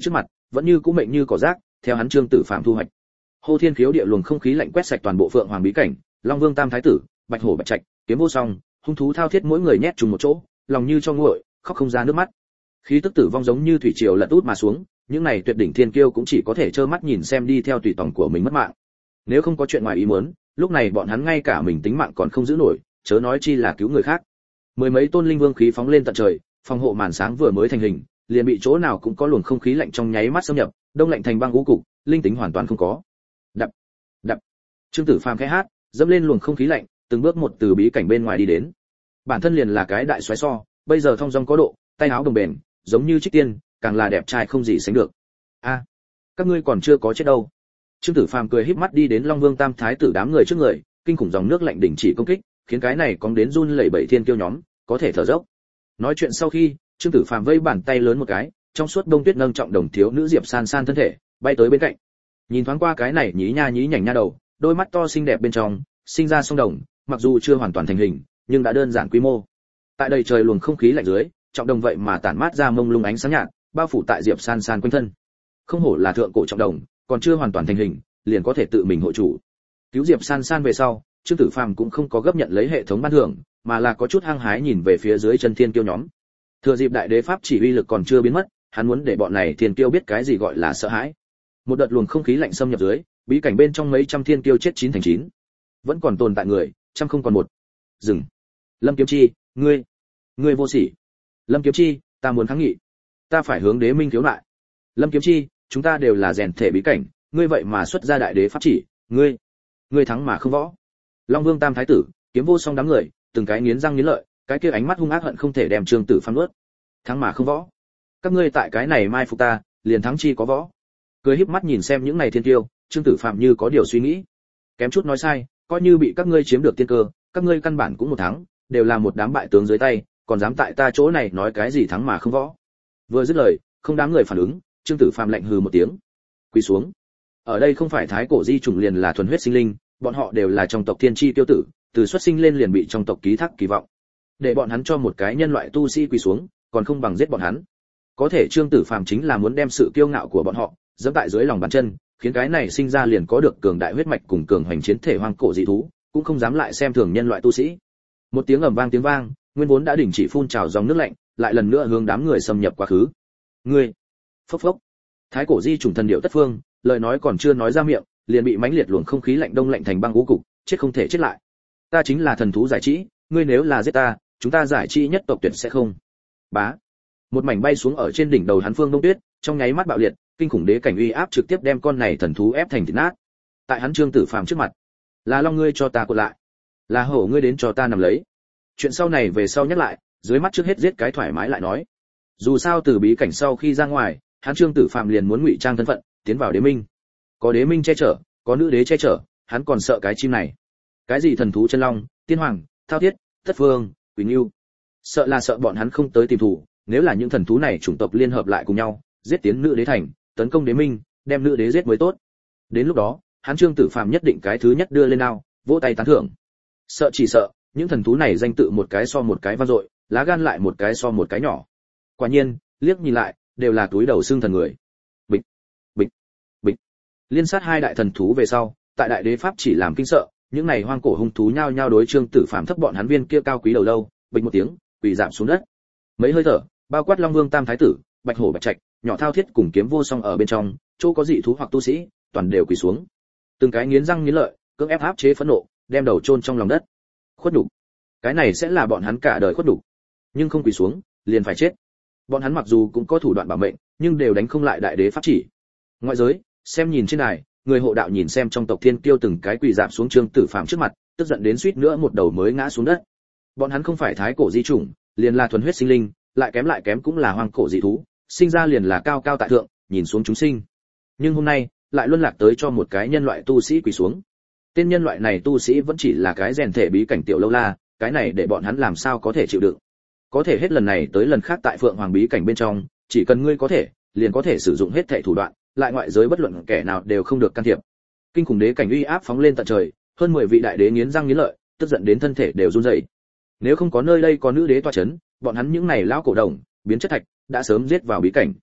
vẫn như cũ mệnh như cỏ rác, theo hắn Trương Tử Phàm thu hoạch. Hô thiên khiếu địa luồng không khí lạnh quét sạch toàn bộ Phượng Hoàng bí cảnh, Long Vương Tam thái tử, Bạch Hổ Bạch Trạch, Kiếm Vô Song, hung thú thao thiết mỗi người nhét chung một chỗ, lòng như cho nguội, khóc không ra nước mắt. Khí tức tử vong giống như thủy triều lật út mà xuống, những này tuyệt đỉnh thiên kiêu cũng chỉ có thể trơ mắt nhìn xem đi theo tùy tòng của mình mất mạng. Nếu không có chuyện ngoài ý muốn, lúc này bọn hắn ngay cả mình tính mạng còn không giữ nổi, chớ nói chi là cứu người khác. Mười mấy tôn linh vương khí phóng lên tận trời, phòng hộ màn sáng vừa mới thành hình, liền bị chỗ nào cũng có luồng không khí lạnh trong nháy mắt xâm nhập, đông lạnh thành băng ngũ cục, linh tính hoàn toàn không có. Đập, đập. Trương Tử Phàm khẽ hát, dẫm lên luồng không khí lạnh, từng bước một từ bí cảnh bên ngoài đi đến. Bản thân liền là cái đại xoáy so, bây giờ thong dong có độ, tay áo đồng bền, giống như trích tiên, càng là đẹp trai không gì sánh được. A, các ngươi còn chưa có chết đâu. Trương Tử Phàm cười híp mắt đi đến Long Vương Tam thái tử đám người trước người, kinh khủng dòng nước lạnh đình chỉ công kích, khiến cái này cong đến run lẩy bẩy thiên kiêu nhóm, có thể thở dốc. Nói chuyện sau khi, Trương Tử Phàm vây bàn tay lớn một cái, trong suốt đông tuyết nâng trọng đồng thiếu nữ Diệp San San thân thể, bay tới bên cạnh. Nhìn thoáng qua cái này nhí nha nhí nhảnh nha đầu, đôi mắt to xinh đẹp bên trong, sinh ra song đồng, mặc dù chưa hoàn toàn thành hình, nhưng đã đơn giản quy mô. Tại đây trời luồng không khí lạnh dưới, trọng đồng vậy mà tản mát ra mông lung ánh sáng nhạt, bao phủ tại Diệp San San quanh thân. Không hổ là thượng cổ trọng đồng, còn chưa hoàn toàn thành hình, liền có thể tự mình hộ chủ. Cứu Diệp San San về sau, Trương Tử Phàm cũng không có gấp nhận lấy hệ thống ban thưởng, mà là có chút hăng hái nhìn về phía dưới chân thiên kiêu nhóm. Thừa dịp đại đế pháp chỉ uy lực còn chưa biến mất, hắn muốn để bọn này thiên kiêu biết cái gì gọi là sợ hãi. Một đợt luồng không khí lạnh xâm nhập dưới, bí cảnh bên trong mấy trăm thiên kiêu chết chín thành chín. Vẫn còn tồn tại người, trăm không còn một. Dừng. Lâm Kiếm Chi, ngươi, ngươi vô sỉ. Lâm Kiếm Chi, ta muốn kháng nghị. Ta phải hướng đế minh khiếu nại. Lâm Kiếm Chi, chúng ta đều là rèn thể bí cảnh, ngươi vậy mà xuất ra đại đế pháp chỉ, ngươi, ngươi thắng mà không võ. Long Vương Tam thái tử, Kiếm Vô Song đám người, từng cái nghiến răng nghiến lợi, cái kia ánh mắt hung ác hận không thể đem Trương Tử Phàm nuốt. Thắng mà không võ. Các ngươi tại cái này mai phục ta, liền thắng chi có võ. Cười híp mắt nhìn xem những này thiên tiêu, Trương Tử Phàm như có điều suy nghĩ. Kém chút nói sai, coi như bị các ngươi chiếm được tiên cơ, các ngươi căn bản cũng một thắng, đều là một đám bại tướng dưới tay, còn dám tại ta chỗ này nói cái gì thắng mà không võ. Vừa dứt lời, không đám người phản ứng, Trương Tử Phàm lạnh hừ một tiếng, quỳ xuống. Ở đây không phải thái cổ di chủng liền là thuần huyết sinh linh, bọn họ đều là trong tộc thiên chi tiêu tử, từ xuất sinh lên liền bị trong tộc ký thác kỳ vọng. Để bọn hắn cho một cái nhân loại tu sĩ quỳ xuống, còn không bằng giết bọn hắn. Có thể Trương Tử Phàm chính là muốn đem sự kiêu ngạo của bọn họ dẫm tại dưới lòng bàn chân, khiến cái này sinh ra liền có được cường đại huyết mạch cùng cường hoành chiến thể hoang cổ dị thú, cũng không dám lại xem thường nhân loại tu sĩ. Một tiếng ầm vang tiếng vang, nguyên vốn đã đình chỉ phun trào dòng nước lạnh, lại lần nữa hướng đám người xâm nhập quá khứ. Ngươi, phốc phốc. Thái cổ di chủng thần điệu tất phương, lời nói còn chưa nói ra miệng, liền bị mãnh liệt luồng không khí lạnh đông lạnh thành băng ngũ cục, chết không thể chết lại. Ta chính là thần thú giải trí, ngươi nếu là giết ta, chúng ta giải trí nhất tộc tuyệt sẽ không. Bá. Một mảnh bay xuống ở trên đỉnh đầu hắn Phương Đông Tuyết, trong nháy mắt bạo liệt, kinh khủng đế cảnh uy áp trực tiếp đem con này thần thú ép thành thịt nát. Tại hắn Trương Tử Phàm trước mặt, là long ngươi cho ta cột lại, là hổ ngươi đến cho ta nằm lấy. Chuyện sau này về sau nhắc lại, dưới mắt trước hết giết cái thoải mái lại nói. Dù sao từ bí cảnh sau khi ra ngoài, hắn Trương Tử Phàm liền muốn ngụy trang thân phận, tiến vào đế minh. Có đế minh che chở, có nữ đế che chở, hắn còn sợ cái chim này. Cái gì thần thú chân long, tiên hoàng, thao thiết, tất phương, quỷ nưu. Sợ là sợ bọn hắn không tới tìm thủ, nếu là những thần thú này chủng tộc liên hợp lại cùng nhau, giết tiến nữ đế thành, tấn công đế minh, đem nữ đế giết mới tốt. Đến lúc đó, hắn Trương Tử Phàm nhất định cái thứ nhất đưa lên ao, vỗ tay tán thưởng. Sợ chỉ sợ, những thần thú này danh tự một cái so một cái vang dội, lá gan lại một cái so một cái nhỏ. Quả nhiên, liếc nhìn lại, đều là túi đầu xương thần người. Bịch, bịch, bịch. Liên sát hai đại thần thú về sau, tại đại đế pháp chỉ làm kinh sợ, những này hoang cổ hung thú nhao nhao đối Trương Tử Phàm thấp bọn hắn viên kia cao quý đầu lâu, bịch một tiếng, quỳ rạp xuống đất. Mấy hơi thở, bao quát Long Vương Tam thái tử, Bạch Hổ Bạch Trạch, nhỏ thao thiết cùng Kiếm Vô Song ở bên trong, chỗ có dị thú hoặc tu sĩ, toàn đều quỳ xuống. Từng cái nghiến răng nghiến lợi, cưỡng ép áp chế phẫn nộ, đem đầu chôn trong lòng đất. Khuất nhục. Cái này sẽ là bọn hắn cả đời khuất nhục. Nhưng không quỳ xuống, liền phải chết. Bọn hắn mặc dù cũng có thủ đoạn bảo mệnh, nhưng đều đánh không lại đại đế pháp chỉ. Ngoại giới, xem nhìn trên này, người hộ đạo nhìn xem trong tộc thiên kiêu từng cái quỳ rạp xuống Trương Tử Phàm trước mặt, tức giận đến suýt nữa một đầu mới ngã xuống đất. Bọn hắn không phải thái cổ di chủng, liền là thuần huyết sinh linh, lại kém lại kém cũng là hoang cổ dị thú, sinh ra liền là cao cao tại thượng, nhìn xuống chúng sinh. Nhưng hôm nay, lại luân lạc tới cho một cái nhân loại tu sĩ quỳ xuống. Tên nhân loại này tu sĩ vẫn chỉ là cái rèn thể bí cảnh tiểu lâu la, cái này để bọn hắn làm sao có thể chịu đựng. Có thể hết lần này tới lần khác tại Phượng Hoàng bí cảnh bên trong, chỉ cần ngươi có thể, liền có thể sử dụng hết thảy thủ đoạn, lại ngoại giới bất luận kẻ nào đều không được can thiệp. Kinh khủng đế cảnh uy áp phóng lên tận trời, hơn mười vị đại đế nghiến răng nghiến lợi, tức giận đến thân thể đều run rẩy. Nếu không có nơi đây có nữ đế toa chấn, bọn hắn những này lão cổ đồng, biến chất thạch, đã sớm giết vào bí cảnh.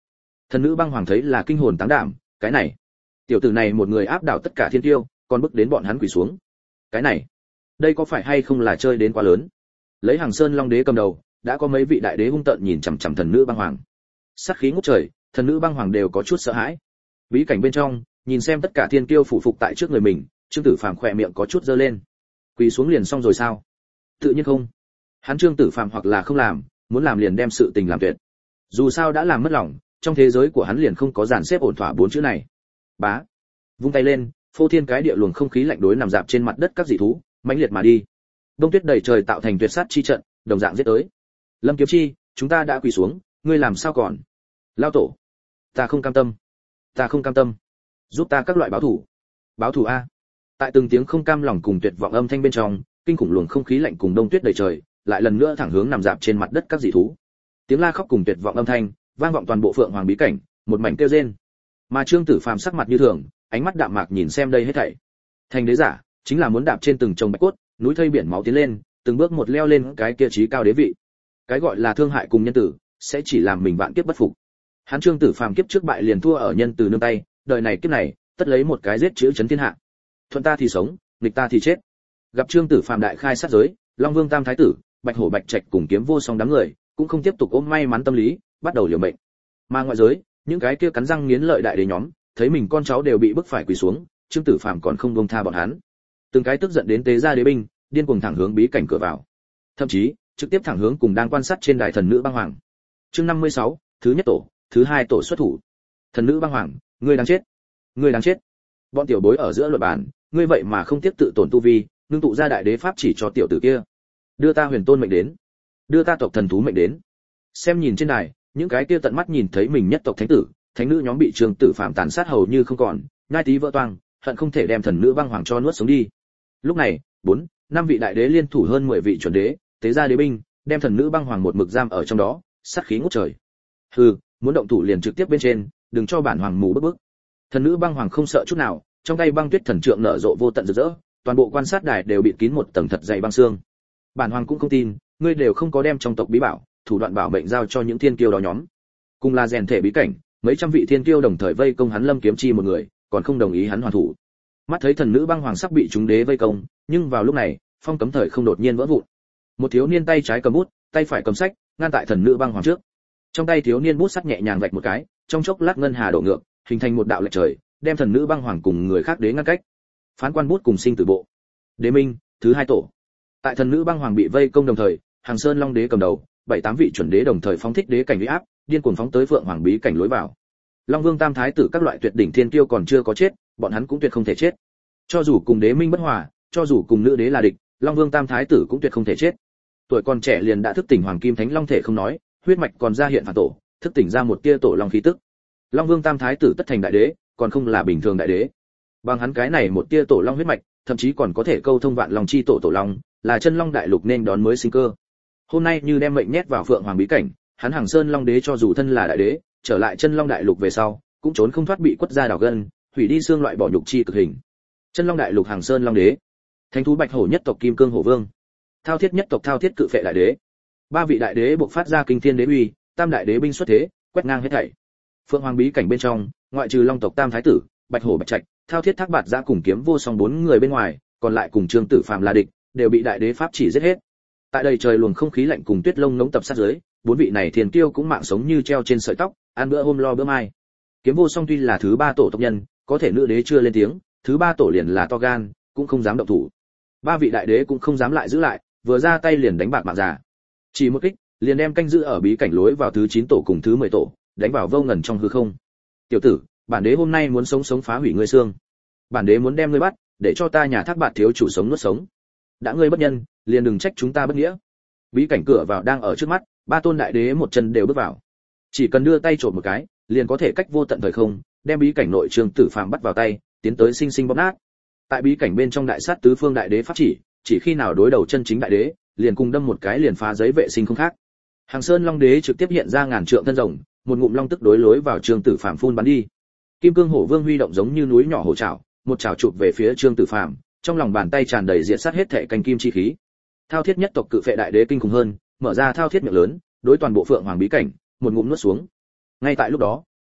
Thần nữ băng hoàng thấy là kinh hồn táng đảm, cái này, tiểu tử này một người áp đảo tất cả thiên tiêu, còn bức đến bọn hắn quỳ xuống. Cái này, đây có phải hay không là chơi đến quá lớn? Lấy Hàng Sơn Long Đế cầm đầu, đã có mấy vị đại đế hung tợn nhìn chằm chằm thần nữ băng hoàng. Sát khí ngút trời, thần nữ băng hoàng đều có chút sợ hãi. Bí cảnh bên trong, nhìn xem tất cả thiên kiêu phủ phục tại trước người mình, Trương Tử Phàm khỏe miệng có chút giơ lên. Quỳ xuống liền xong rồi sao? Tự nhiên không. Hắn Trương Tử Phàm hoặc là không làm, muốn làm liền đem sự tình làm tuyệt. Dù sao đã làm mất lòng, trong thế giới của hắn liền không có dàn xếp ổn thỏa bốn chữ này. Bá, vung tay lên, phô thiên cái địa luồng không khí lạnh đối nằm dạp trên mặt đất các dị thú, mãnh liệt mà đi. Đông tuyết đầy trời tạo thành tuyệt sát chi trận, đồng dạng giết tới. Lâm Kiếm Chi, chúng ta đã quỳ xuống, ngươi làm sao còn? Lao tổ, ta không cam tâm, ta không cam tâm, giúp ta các loại báo thủ. Báo thủ a. Tại từng tiếng không cam lòng cùng tuyệt vọng âm thanh bên trong, kinh khủng luồng không khí lạnh cùng đông tuyết đầy trời, lại lần nữa thẳng hướng nằm dạp trên mặt đất các dị thú. Tiếng la khóc cùng tuyệt vọng âm thanh, vang vọng toàn bộ Phượng Hoàng bí cảnh, một mảnh kêu rên. Mà Trương Tử Phàm sắc mặt như thường, ánh mắt đạm mạc nhìn xem đây hết thảy. Thành đế giả, chính là muốn đạp trên từng chồng bạch cốt, núi thây biển máu tiến lên, từng bước một leo lên cái kia chí cao đế vị. Cái gọi là thương hại cùng nhân tử, sẽ chỉ làm mình vạn kiếp bất phục. Hắn Trương Tử Phàm kiếp trước bại liền thua ở nhân từ nương tay, đời này kiếp này, tất lấy một cái giết chữ chấn thiên hạ. Thuận ta thì sống, nghịch ta thì chết. Gặp Trương Tử Phàm đại khai sát giới, Long Vương Tam Thái tử, Bạch Hổ Bạch Trạch cùng Kiếm Vô Song đám người, cũng không tiếp tục ôm may mắn tâm lý, bắt đầu liều mệnh. Mà ngoại giới, những cái kia cắn răng nghiến lợi đại đế nhóm, thấy mình con cháu đều bị bức phải quỳ xuống, Trương Tử Phàm còn không buông tha bọn hắn. Từng cái tức giận đến tế ra đế binh, điên cuồng thẳng hướng bí cảnh cửa vào. Thậm chí, trực tiếp thẳng hướng cùng đang quan sát trên đài thần nữ băng hoàng. Chương năm mươi sáu, thứ nhất tổ, thứ hai tổ xuất thủ. Thần nữ băng hoàng, ngươi đáng chết. Ngươi đáng chết. Bọn tiểu bối ở giữa luận bàn, ngươi vậy mà không tiếp tự tổn tu vi, nương tụ ra đại đế pháp chỉ cho tiểu tử kia. Đưa ta huyền tôn mệnh đến, đưa ta tộc thần thú mệnh đến. Xem nhìn trên đài, những cái kia tận mắt nhìn thấy mình nhất tộc thánh tử, thánh nữ nhóm bị Trương Tử Phàm tàn sát hầu như không còn, ngai tí vỡ toang, hận không thể đem thần nữ băng hoàng cho nuốt sống đi. Lúc này, bốn, năm vị đại đế liên thủ hơn mười vị chuẩn đế, tế ra đế binh, đem thần nữ băng hoàng một mực giam ở trong đó, sát khí ngút trời. Hừ, muốn động thủ liền trực tiếp bên trên, đừng cho bản hoàng mù bức bức. Thần nữ băng hoàng không sợ chút nào, trong tay băng tuyết thần trượng nở rộ vô tận rực rỡ, toàn bộ quan sát đài đều bị kín một tầng thật dày băng xương. Bản hoàng cũng không tin, ngươi đều không có đem trong tộc bí bảo, thủ đoạn bảo mệnh giao cho những thiên kiêu đó nhóm. Cùng là rèn thể bí cảnh, mấy trăm vị thiên kiêu đồng thời vây công hắn Lâm Kiếm Chi một người, còn không đồng ý hắn hoàn thủ. Mắt thấy thần nữ băng hoàng sắp bị chúng đế vây công, nhưng vào lúc này, phong cấm thời không đột nhiên vỡ vụn. Một thiếu niên tay trái cầm bút, tay phải cầm sách, ngăn tại thần nữ băng hoàng trước. Trong tay thiếu niên bút sắt nhẹ nhàng vạch một cái, trong chốc lát ngân hà đổ ngược, hình thành một đạo lệch trời, đem thần nữ băng hoàng cùng người khác đế ngăn cách. Phán quan bút cùng sinh tử bộ. Đế minh, thứ hai tổ. Tại thần nữ băng hoàng bị vây công đồng thời, Hàng Sơn Long Đế cầm đầu, bảy tám vị chuẩn đế đồng thời phóng thích đế cảnh uy áp, điên cuồng phóng tới Phượng Hoàng bí cảnh lối vào. Long Vương Tam Thái tử các loại tuyệt đỉnh thiên kiêu còn chưa có chết, bọn hắn cũng tuyệt không thể chết. Cho dù cùng đế minh bất hòa, cho dù cùng nữ đế là địch, Long Vương Tam Thái tử cũng tuyệt không thể chết. Tuổi còn trẻ liền đã thức tỉnh Hoàng Kim Thánh Long thể không nói, huyết mạch còn ra hiện phản tổ, thức tỉnh ra một tia tổ long khí tức. Long Vương Tam Thái tử tất thành đại đế, còn không là bình thường đại đế. Bằng hắn cái này một tia tổ long huyết mạch, thậm chí còn có thể câu thông vạn long chi tổ tổ long, là chân long đại lục nên đón mới sinh cơ. Hôm nay như đem mệnh nhét vào Phượng Hoàng bí cảnh, hắn Hàng Sơn Long Đế cho dù thân là đại đế, trở lại chân long đại lục về sau, cũng trốn không thoát bị quất ra đào gân, hủy đi xương loại bỏ nhục chi cực hình. Chân long đại lục Hàng Sơn Long Đế, thánh thú Bạch Hổ nhất tộc Kim Cương Hổ Vương, Thao Thiết nhất tộc Thao Thiết Cự Phệ đại đế. Ba vị đại đế bộc phát ra kinh thiên đế uy, tam đại đế binh xuất thế, quét ngang hết thảy. Phượng Hoàng bí cảnh bên trong, ngoại trừ Long tộc Tam Thái tử, Bạch Hổ Bạch Trạch, Thao Thiết Thác Bạt Giã cùng Kiếm Vô Song bốn người bên ngoài, còn lại cùng Trương Tử Phàm là địch, đều bị đại đế pháp chỉ giết hết. Tại đây trời luồng không khí lạnh cùng tuyết lông ngỗng tập sát dưới, bốn vị này thiên kiêu cũng mạng sống như treo trên sợi tóc, ăn bữa hôm lo bữa mai. Kiếm Vô Song tuy là thứ ba tổ tộc nhân, có thể nữ đế chưa lên tiếng, thứ ba tổ liền là to gan, cũng không dám động thủ. Ba vị đại đế cũng không dám lại giữ lại, vừa ra tay liền đánh bạc mạng già. Chỉ một kích, liền đem canh giữ ở bí cảnh lối vào thứ chín tổ cùng thứ mười tổ, đánh vào vô ngần trong hư không. Tiểu tử, bản đế hôm nay muốn sống sống phá hủy ngươi xương. Bản đế muốn đem ngươi bắt, để cho ta nhà Thác Bạt thiếu chủ sống nuốt sống. Đã ngươi bất nhân, liền đừng trách chúng ta bất nghĩa. Bí cảnh cửa vào đang ở trước mắt, ba tôn đại đế một chân đều bước vào. Chỉ cần đưa tay trộm một cái, liền có thể cách vô tận thời không, đem bí cảnh nội Trương Tử Phàm bắt vào tay, tiến tới sinh sinh bóp nát. Tại bí cảnh bên trong đại sát tứ phương đại đế pháp chỉ, chỉ khi nào đối đầu chân chính đại đế, liền cùng đâm một cái liền phá giấy vệ sinh không khác. Hàng Sơn Long Đế trực tiếp hiện ra ngàn trượng thân rồng, một ngụm long tức đối lối vào Trương Tử Phàm phun bắn đi. Kim Cương Hổ Vương huy động giống như núi nhỏ hổ trảo, một trảo chụp về phía Trương Tử Phàm, trong lòng bàn tay tràn đầy diệt sát hết thể canh kim chi khí. Thao Thiết nhất tộc Cự Phệ đại đế kinh khủng hơn, mở ra thao thiết miệng lớn, đối toàn bộ Phượng Hoàng bí cảnh, một ngụm nuốt xuống. Ngay tại lúc đó,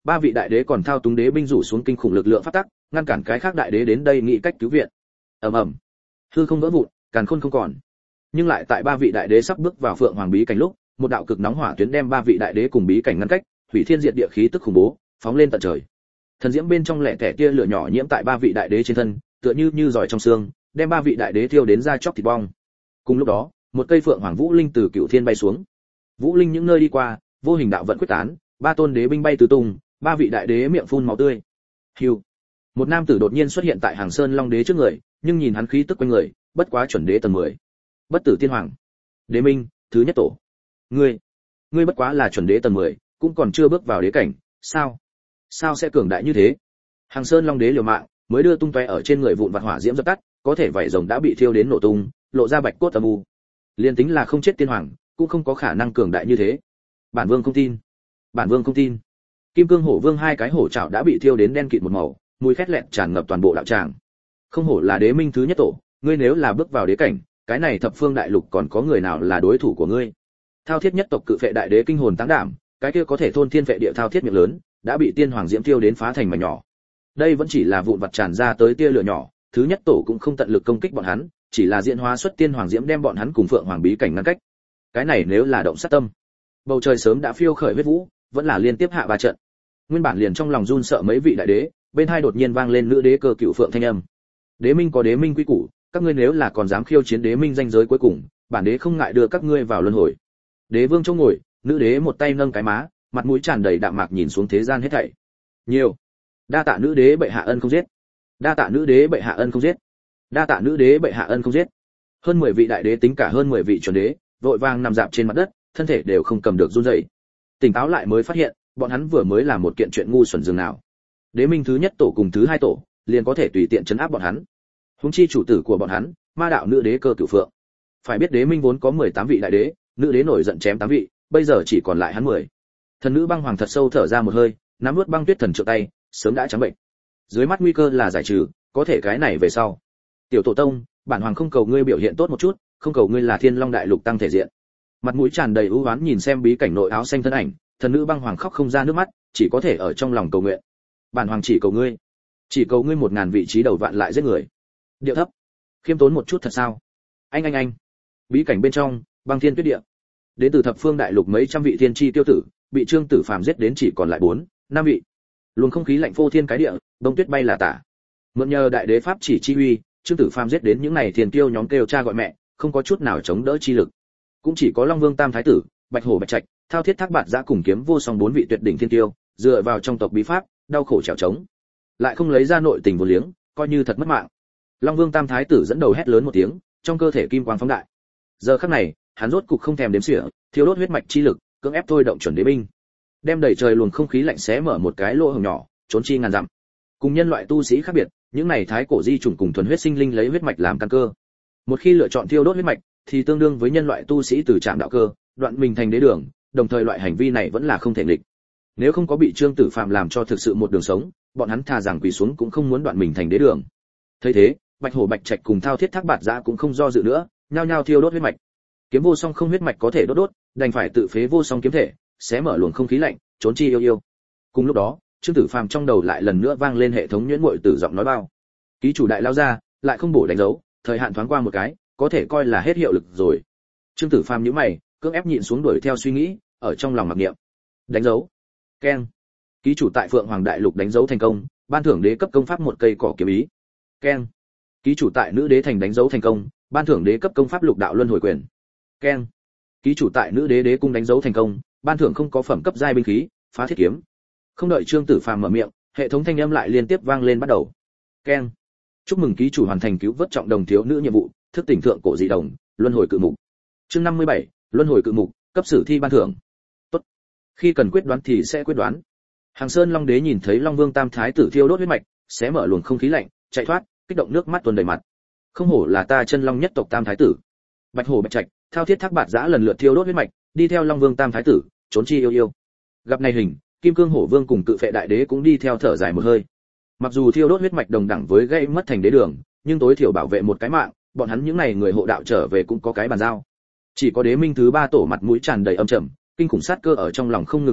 ba vị đại đế còn thao túng đế binh rủ xuống kinh khủng lực lượng phát tắc, ngăn cản cái khác đại đế đến đây nghĩ cách cứu viện. Ầm ầm, hư không vỡ vụn, càn khôn không còn. Nhưng lại tại ba vị đại đế sắp bước vào Phượng Hoàng bí cảnh lúc, một đạo cực nóng hỏa tuyến đem ba vị đại đế cùng bí cảnh ngăn cách, hủy thiên diệt địa khí tức khủng bố, phóng lên tận trời. Thần diễm bên trong lẻ tẻ tia lửa nhỏ nhiễm tại ba vị đại đế trên thân, tựa như như giỏi trong xương, đem ba vị đại đế thiêu đến da chóc thịt bong. Cùng lúc đó, một cây Phượng Hoàng Vũ Linh từ cửu thiên bay xuống. Vũ Linh những nơi đi qua, vô hình đạo vận quyết tán, ba tôn đế binh bay tứ tung, ba vị đại đế miệng phun máu tươi. Hưu. Một nam tử đột nhiên xuất hiện tại Hàng Sơn Long Đế trước người, nhưng nhìn hắn khí tức quanh người, bất quá chuẩn đế tầng mười. Bất tử tiên hoàng. Đế minh, thứ nhất tổ. Ngươi, ngươi bất quá là chuẩn đế tầng mười, cũng còn chưa bước vào đế cảnh, sao? Sao sẽ cường đại như thế? Hàng Sơn Long Đế liều mạng, mới đưa tung tóe ở trên người vụn vặt hỏa diễm dập tắt, có thể vảy rồng đã bị thiêu đến nổ tung, lộ ra bạch cốt âm u. Liên tính là không chết tiên hoàng, cũng không có khả năng cường đại như thế. Bản vương không tin. Bản vương không tin. Kim Cương Hổ Vương hai cái hổ trảo đã bị thiêu đến đen kịt một màu, mùi khét lẹn tràn ngập toàn bộ đạo tràng. Không hổ là đế minh thứ nhất tổ, ngươi nếu là bước vào đế cảnh, cái này thập phương đại lục còn có người nào là đối thủ của ngươi? Thao thiết nhất tộc cự phệ đại đế kinh hồn táng đảm, cái kia có thể thôn thiên phệ địa thao thiết miệng lớn, đã bị tiên hoàng diễm tiêu đến phá thành mảnh nhỏ. Đây vẫn chỉ là vụn vặt tràn ra tới tia lửa nhỏ, thứ nhất tổ cũng không tận lực công kích bọn hắn, chỉ là diễn hóa xuất tiên hoàng diễm đem bọn hắn cùng phượng hoàng bí cảnh ngăn cách. Cái này nếu là động sát tâm, bầu trời sớm đã phiêu khởi huyết vũ, vẫn là liên tiếp hạ ba trận. Nguyên bản liền trong lòng run sợ mấy vị đại đế, bên hai đột nhiên vang lên nữ đế cơ cựu phượng thanh âm. Đế minh có đế minh quy củ, các ngươi nếu là còn dám khiêu chiến đế minh danh giới cuối cùng, bản đế không ngại đưa các ngươi vào luân hồi. Đế vương chỗ ngồi, nữ đế một tay nâng cái má, mặt mũi tràn đầy đạm mạc nhìn xuống thế gian hết thảy. Nhiều. Đa tạ nữ đế bệ hạ ân không giết. Đa tạ nữ đế bệ hạ ân không giết. Đa tạ nữ đế bệ hạ ân không giết. Hơn mười vị đại đế tính cả hơn mười vị chuẩn đế, vội vàng nằm dạp trên mặt đất, thân thể đều không cầm được run rẩy. Tỉnh táo lại mới phát hiện, bọn hắn vừa mới làm một kiện chuyện ngu xuẩn dường nào. Đế minh thứ nhất tổ cùng thứ hai tổ, liền có thể tùy tiện trấn áp bọn hắn. Huống chi chủ tử của bọn hắn, ma đạo nữ đế cơ cửu phượng. Phải biết đế minh vốn có mười tám vị đại đế, nữ đế nổi giận chém tám vị, bây giờ chỉ còn lại hắn mười. Thần nữ băng hoàng thật sâu thở ra một hơi, nắm nuốt băng tuyết thần trượng tay, sớm đã trắng bệnh. Dưới mắt nguy cơ là giải trừ, có thể cái này về sau. Tiểu tổ tông, bản hoàng không cầu ngươi biểu hiện tốt một chút, không cầu ngươi là Thiên Long đại lục tăng thể diện. Mặt mũi tràn đầy ưu oán nhìn xem bí cảnh nội áo xanh thân ảnh, thần nữ băng hoàng khóc không ra nước mắt, chỉ có thể ở trong lòng cầu nguyện. Bản hoàng chỉ cầu ngươi, chỉ cầu ngươi một ngàn vị trí đầu vạn lại giết người. Điệu thấp, khiêm tốn một chút thật sao? Anh anh anh. Bí cảnh bên trong, băng thiên tuyết địa. Đến từ thập phương đại lục mấy trăm vị thiên chi tiêu tử, bị Trương Tử Phàm giết đến chỉ còn lại bốn, năm vị. Luồng không khí lạnh phô thiên cái địa, đông tuyết bay là tả. Mượn nhờ đại đế pháp chỉ chi uy, Trương Tử Phàm giết đến những này thiên tiêu nhóm kêu cha gọi mẹ, không có chút nào chống đỡ chi lực. Cũng chỉ có Long Vương Tam thái tử, Bạch Hổ Bạch Trạch, Thao Thiết Thác Bạt Giã cùng Kiếm Vô Song bốn vị tuyệt đỉnh thiên tiêu, dựa vào trong tộc bí pháp, đau khổ trèo trống, lại không lấy ra nội tình vô liếng, coi như thật mất mạng. Long Vương Tam thái tử dẫn đầu hét lớn một tiếng, trong cơ thể kim quang phóng đại. Giờ khắc này, hắn rốt cục không thèm đếm xỉa, thiếu đốt huyết mạch chi lực, cưỡng ép thôi động chuẩn đế binh, đem đẩy trời luồng không khí lạnh xé mở một cái lỗ hổng nhỏ, trốn chi ngàn dặm. Cùng nhân loại tu sĩ khác biệt, những này thái cổ di chủng cùng thuần huyết sinh linh lấy huyết mạch làm căn cơ. Một khi lựa chọn thiêu đốt huyết mạch, thì tương đương với nhân loại tu sĩ từ trạm đạo cơ, đoạn mình thành đế đường, đồng thời loại hành vi này vẫn là không thể nghịch. Nếu không có bị Trương Tử Phạm làm cho thực sự một đường sống, bọn hắn thà rằng quỳ xuống cũng không muốn đoạn mình thành đế đường. Thấy thế, Bạch Hổ Bạch Trạch cùng Thao Thiết Thác Bạt Giã cũng không do dự nữa, nhao nhao thiêu đốt huyết mạch. Kiếm Vô Song không huyết mạch có thể đốt đốt, đành phải tự phế vô song kiếm thể, xé mở luồng không khí lạnh, trốn chi yêu yêu. Cùng lúc đó, Trương Tử Phàm trong đầu lại lần nữa vang lên hệ thống nhuyễn muội tử giọng nói bao. Ký chủ đại lao ra, lại không bổ đánh dấu, thời hạn thoáng qua một cái, có thể coi là hết hiệu lực rồi. Trương Tử Phàm nhíu mày, cưỡng ép nhịn xuống đuổi theo suy nghĩ, ở trong lòng mặc niệm. Đánh dấu. Keng. Ký chủ tại Phượng Hoàng đại lục đánh dấu thành công, ban thưởng đế cấp công pháp một cây cỏ kiếm ý. Keng. Ký chủ tại Nữ Đế thành đánh dấu thành công, ban thưởng đế cấp công pháp lục đạo luân hồi quyền. Keng. Ký chủ tại Nữ Đế đế cung đánh dấu thành công, ban thưởng không có phẩm cấp giai binh khí, phá thiết kiếm. Không đợi Trương Tử Phàm mở miệng, hệ thống thanh âm lại liên tiếp vang lên bắt đầu. Keng. Chúc mừng ký chủ hoàn thành cứu vớt trọng đồng thiếu nữ nhiệm vụ, thức tỉnh thượng cổ dị đồng, luân hồi cự mục. Chương năm mươi bảy, luân hồi cự mục, cấp sử thi ban thưởng. Tốt. Khi cần quyết đoán thì sẽ quyết đoán. Hàng Sơn Long Đế nhìn thấy Long Vương Tam thái tử thiêu đốt huyết mạch, xé mở luồng không khí lạnh, chạy thoát, kích động nước mắt tuôn đầy mặt. Không hổ là ta chân long nhất tộc Tam thái tử. Bạch Hổ Bạch Trạch, Thao Thiết Thác Bạt Giã lần lượt thiêu đốt huyết mạch, đi theo Long Vương Tam thái tử, trốn chi yêu yêu. Gặp này hình, Kim Cương Hổ Vương cùng Cự Phệ Đại Đế cũng đi theo thở dài một hơi. Mặc dù thiêu đốt huyết mạch đồng đẳng với gây mất thành đế đường, nhưng tối thiểu bảo vệ một cái mạng, bọn hắn những này người hộ đạo trở về cũng có cái bàn giao. Chỉ có Đế Minh thứ ba tổ mặt mũi tràn đầy âm trầm, kinh khủng sát cơ ở trong lòng không ngừng ấp ủ,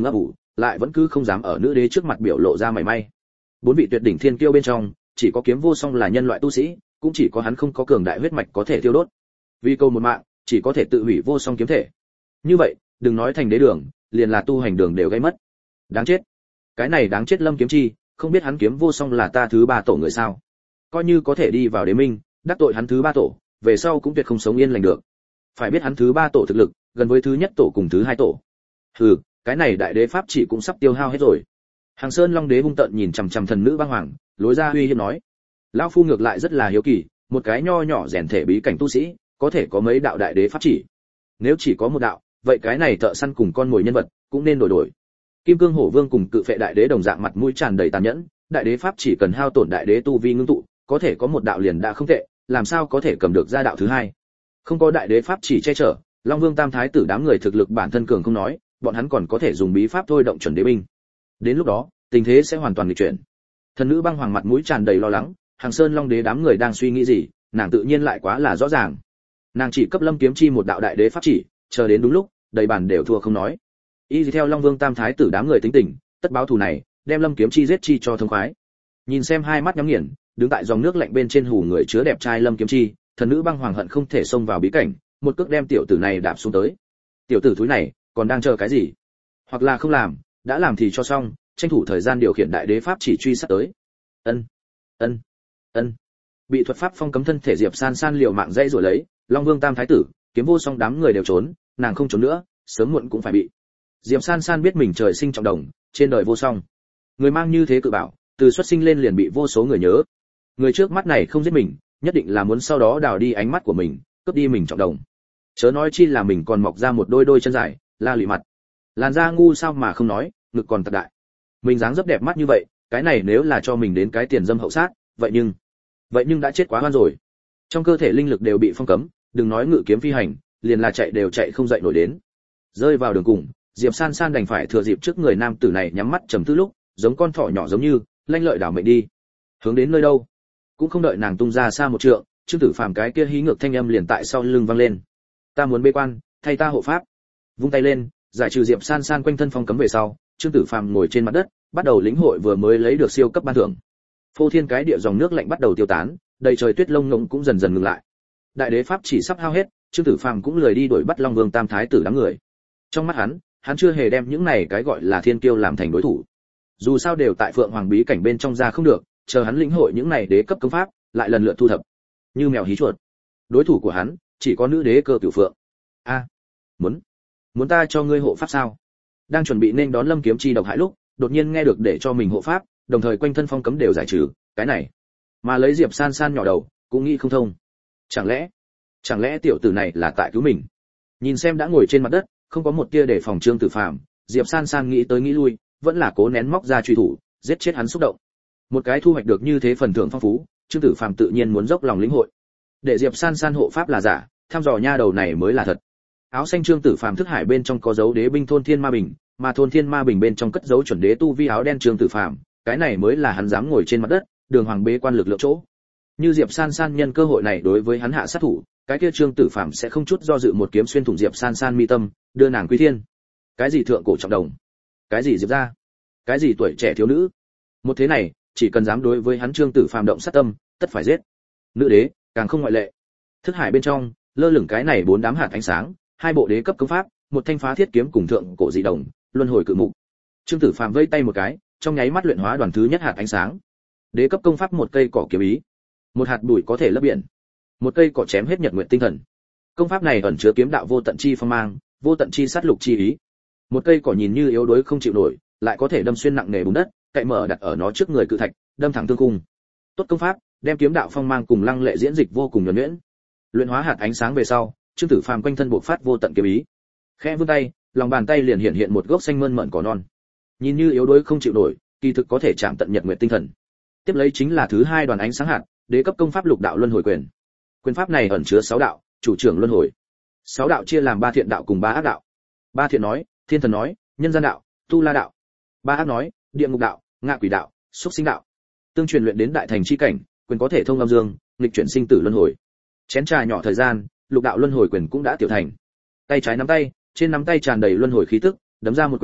lại vẫn cứ không dám ở nữ đế trước mặt biểu lộ ra mảy may. Bốn vị tuyệt đỉnh thiên kiêu bên trong, chỉ có Kiếm Vô Song là nhân loại tu sĩ, cũng chỉ có hắn không có cường đại huyết mạch có thể tiêu đốt. Vì câu một mạng, chỉ có thể tự hủy Vô Song kiếm thể. Như vậy, đừng nói thành đế đường, liền là tu hành đường đều gây mất. Đáng chết. Cái này đáng chết Lâm Kiếm Chi, không biết hắn Kiếm Vô Song là ta thứ ba tổ người sao? Coi như có thể đi vào đế minh, đắc tội hắn thứ ba tổ, về sau cũng tuyệt không sống yên lành được. Phải biết hắn thứ ba tổ thực lực, gần với thứ nhất tổ cùng thứ hai tổ. Hừ, cái này đại đế pháp chỉ cũng sắp tiêu hao hết rồi. Hàng Sơn Long Đế hung tợn nhìn chằm chằm thần nữ băng hoàng, lối ra uy hiếp nói: lão phu ngược lại rất là hiếu kỳ, một cái nho nhỏ rèn thể bí cảnh tu sĩ, có thể có mấy đạo đại đế pháp chỉ? Nếu chỉ có một đạo, vậy cái này thợ săn cùng con mồi nhân vật cũng nên đổi đổi. Kim Cương Hổ Vương cùng Cự Phệ đại đế đồng dạng mặt mũi tràn đầy tàn nhẫn, đại đế pháp chỉ cần hao tổn đại đế tu vi ngưng tụ, có thể có một đạo liền đã không tệ, làm sao có thể cầm được ra đạo thứ hai? Không có đại đế pháp chỉ che chở, Long Vương Tam Thái tử đám người thực lực bản thân cường không nói, bọn hắn còn có thể dùng bí pháp thôi động chuẩn đế binh. Đến lúc đó, tình thế sẽ hoàn toàn nghịch chuyển. Thần nữ băng hoàng mặt mũi tràn đầy lo lắng, Hàng Sơn Long Đế đám người đang suy nghĩ gì, nàng tự nhiên lại quá là rõ ràng. Nàng chỉ cấp Lâm Kiếm Chi một đạo đại đế pháp chỉ, chờ đến đúng lúc, đầy bàn đều thua không nói. Y theo Long Vương Tam Thái tử đám người tính tình, tất báo thù này, đem Lâm Kiếm Chi giết chi cho thông khoái. Nhìn xem hai mắt nhắm nghiền, đứng tại dòng nước lạnh bên trên hù người chứa đẹp trai Lâm Kiếm Chi, thần nữ băng hoàng hận không thể xông vào bí cảnh, một cước đem tiểu tử này đạp xuống tới. Tiểu tử thúi này, còn đang chờ cái gì? Hoặc là không làm, đã làm thì cho xong, tranh thủ thời gian điều khiển đại đế pháp chỉ truy sát tới. Ân, ân, ân. Bị thuật pháp phong cấm thân thể Diệp San San liều mạng dãy rồi lấy, Long Vương Tam Thái tử, Kiếm Vô Song đám người đều trốn, nàng không trốn nữa, sớm muộn cũng phải bị. Diệp San San biết mình trời sinh trọng đồng, trên đời vô song. Người mang như thế cự bảo, từ xuất sinh lên liền bị vô số người nhớ. Người trước mắt này không giết mình, nhất định là muốn sau đó đào đi ánh mắt của mình, cướp đi mình trọng đồng. Chớ nói chi là mình còn mọc ra một đôi đôi chân dài, la lụy mặt. Làn da ngu sao mà không nói, ngực còn thật đại. Mình dáng dấp đẹp mắt như vậy, cái này nếu là cho mình đến cái tiền dâm hậu sát, vậy nhưng, vậy nhưng đã chết quá hoan rồi. Trong cơ thể linh lực đều bị phong cấm, đừng nói ngự kiếm phi hành, liền là chạy đều chạy không dậy nổi đến. Rơi vào đường cùng, Diệp San San đành phải thừa dịp trước người nam tử này nhắm mắt trầm tư lúc, giống con thỏ nhỏ giống như, lanh lợi đảo mệnh đi. Hướng đến nơi đâu? Cũng không đợi nàng tung ra xa một trượng, Trương Tử Phàm cái kia hí ngược thanh âm liền tại sau lưng vang lên. Ta muốn bế quan, thay ta hộ pháp. Vung tay lên, giải trừ Diệp San San quanh thân phong cấm về sau, Trương Tử Phàm ngồi trên mặt đất, bắt đầu lĩnh hội vừa mới lấy được siêu cấp ban thưởng. Phô thiên cái địa dòng nước lạnh bắt đầu tiêu tán, đầy trời tuyết lông ngỗng cũng dần dần ngừng lại. Đại đế pháp chỉ sắp hao hết, Trương Tử Phàm cũng lười đi đuổi bắt Long Vương Tam Thái tử đám người. Trong mắt hắn, hắn chưa hề đem những này cái gọi là thiên kiêu làm thành đối thủ. Dù sao đều tại Phượng Hoàng bí cảnh bên trong ra không được, chờ hắn lĩnh hội những này đế cấp công pháp, lại lần lượt thu thập. Như mèo hí chuột. Đối thủ của hắn chỉ có nữ đế Cơ Cửu Phượng. A, à, muốn, muốn ta cho ngươi hộ pháp sao? Đang chuẩn bị nên đón Lâm Kiếm Chi độc hại lúc, đột nhiên nghe được để cho mình hộ pháp, đồng thời quanh thân phong cấm đều giải trừ, cái này, mà lấy Diệp San San nhỏ đầu, cũng nghĩ không thông. Chẳng lẽ, chẳng lẽ tiểu tử này là tại cứu mình? Nhìn xem đã ngồi trên mặt đất, không có một tia để phòng Trương Tử Phàm, Diệp San San nghĩ tới nghĩ lui, vẫn là cố nén móc ra truy thủ, giết chết hắn xúc động. Một cái thu hoạch được như thế phần thưởng phong phú, Trương Tử Phàm tự nhiên muốn dốc lòng lĩnh hội. Để Diệp San San hộ pháp là giả, thăm dò nha đầu này mới là thật. Áo xanh Trương Tử Phàm thức hải bên trong có dấu đế binh thôn thiên ma bình, mà thôn thiên ma bình bên trong cất dấu chuẩn đế tu vi áo đen Trương Tử Phàm, cái này mới là hắn dám ngồi trên mặt đất, đường hoàng bế quan lực lượng chỗ. Như Diệp San San nhân cơ hội này đối với hắn hạ sát thủ, cái kia Trương Tử Phàm sẽ không chút do dự một kiếm xuyên thủng Diệp San San mi tâm, đưa nàng quy thiên. Cái gì thượng cổ trọng đồng, cái gì Diệp gia, cái gì tuổi trẻ thiếu nữ, một thế này, chỉ cần dám đối với hắn Trương Tử Phàm động sát tâm, tất phải giết. Nữ đế, càng không ngoại lệ. Thức hải bên trong, lơ lửng cái này bốn đám hạt ánh sáng, hai bộ đế cấp công pháp, một thanh phá thiết kiếm cùng thượng cổ dị đồng, luân hồi cự mục. Trương Tử Phàm vây tay một cái, trong nháy mắt luyện hóa đoàn thứ nhất hạt ánh sáng. Đế cấp công pháp một cây cỏ kiếm ý, một hạt bụi có thể lấp biển, một cây cỏ chém hết nhật nguyện tinh thần. Công pháp này ẩn chứa kiếm đạo vô tận chi phong mang, vô tận chi sát lục chi ý. Một cây cỏ nhìn như yếu đuối không chịu nổi, lại có thể đâm xuyên nặng nề bùn đất, cậy mở đặt ở nó trước người cự thạch, đâm thẳng tương cung. Tốt công pháp, đem kiếm đạo phong mang cùng lăng lệ diễn dịch vô cùng nhuần nhuyễn. Luyện hóa hạt ánh sáng về sau, Trương Tử Phàm quanh thân bộc phát vô tận kiếm ý. Khẽ vươn tay, lòng bàn tay liền hiện hiện một gốc xanh mơn mởn cỏ non. Nhìn như yếu đuối không chịu nổi, kỳ thực có thể chạm tận nhật nguyệt tinh thần. Tiếp lấy chính là thứ hai đoàn ánh sáng hạt, đế cấp công pháp lục đạo luân hồi quyền. Quyền pháp này ẩn chứa sáu đạo, chủ trưởng luân hồi. Sáu đạo chia làm ba thiện đạo cùng ba ác đạo. Ba thiện nói, thiên thần nói, nhân gian đạo, tu la đạo. Ba ác nói, địa ngục đạo, ngạ quỷ đạo, xúc sinh đạo. Tương truyền luyện đến đại thành chi cảnh, quyền có thể thông âm dương, nghịch chuyển sinh tử luân hồi. Chén trà nhỏ thời gian, lục đạo luân hồi quyền cũng đã tiểu thành. Tay trái nắm tay, trên nắm tay tràn đầy luân hồi khí tức, đấm ra một quyền,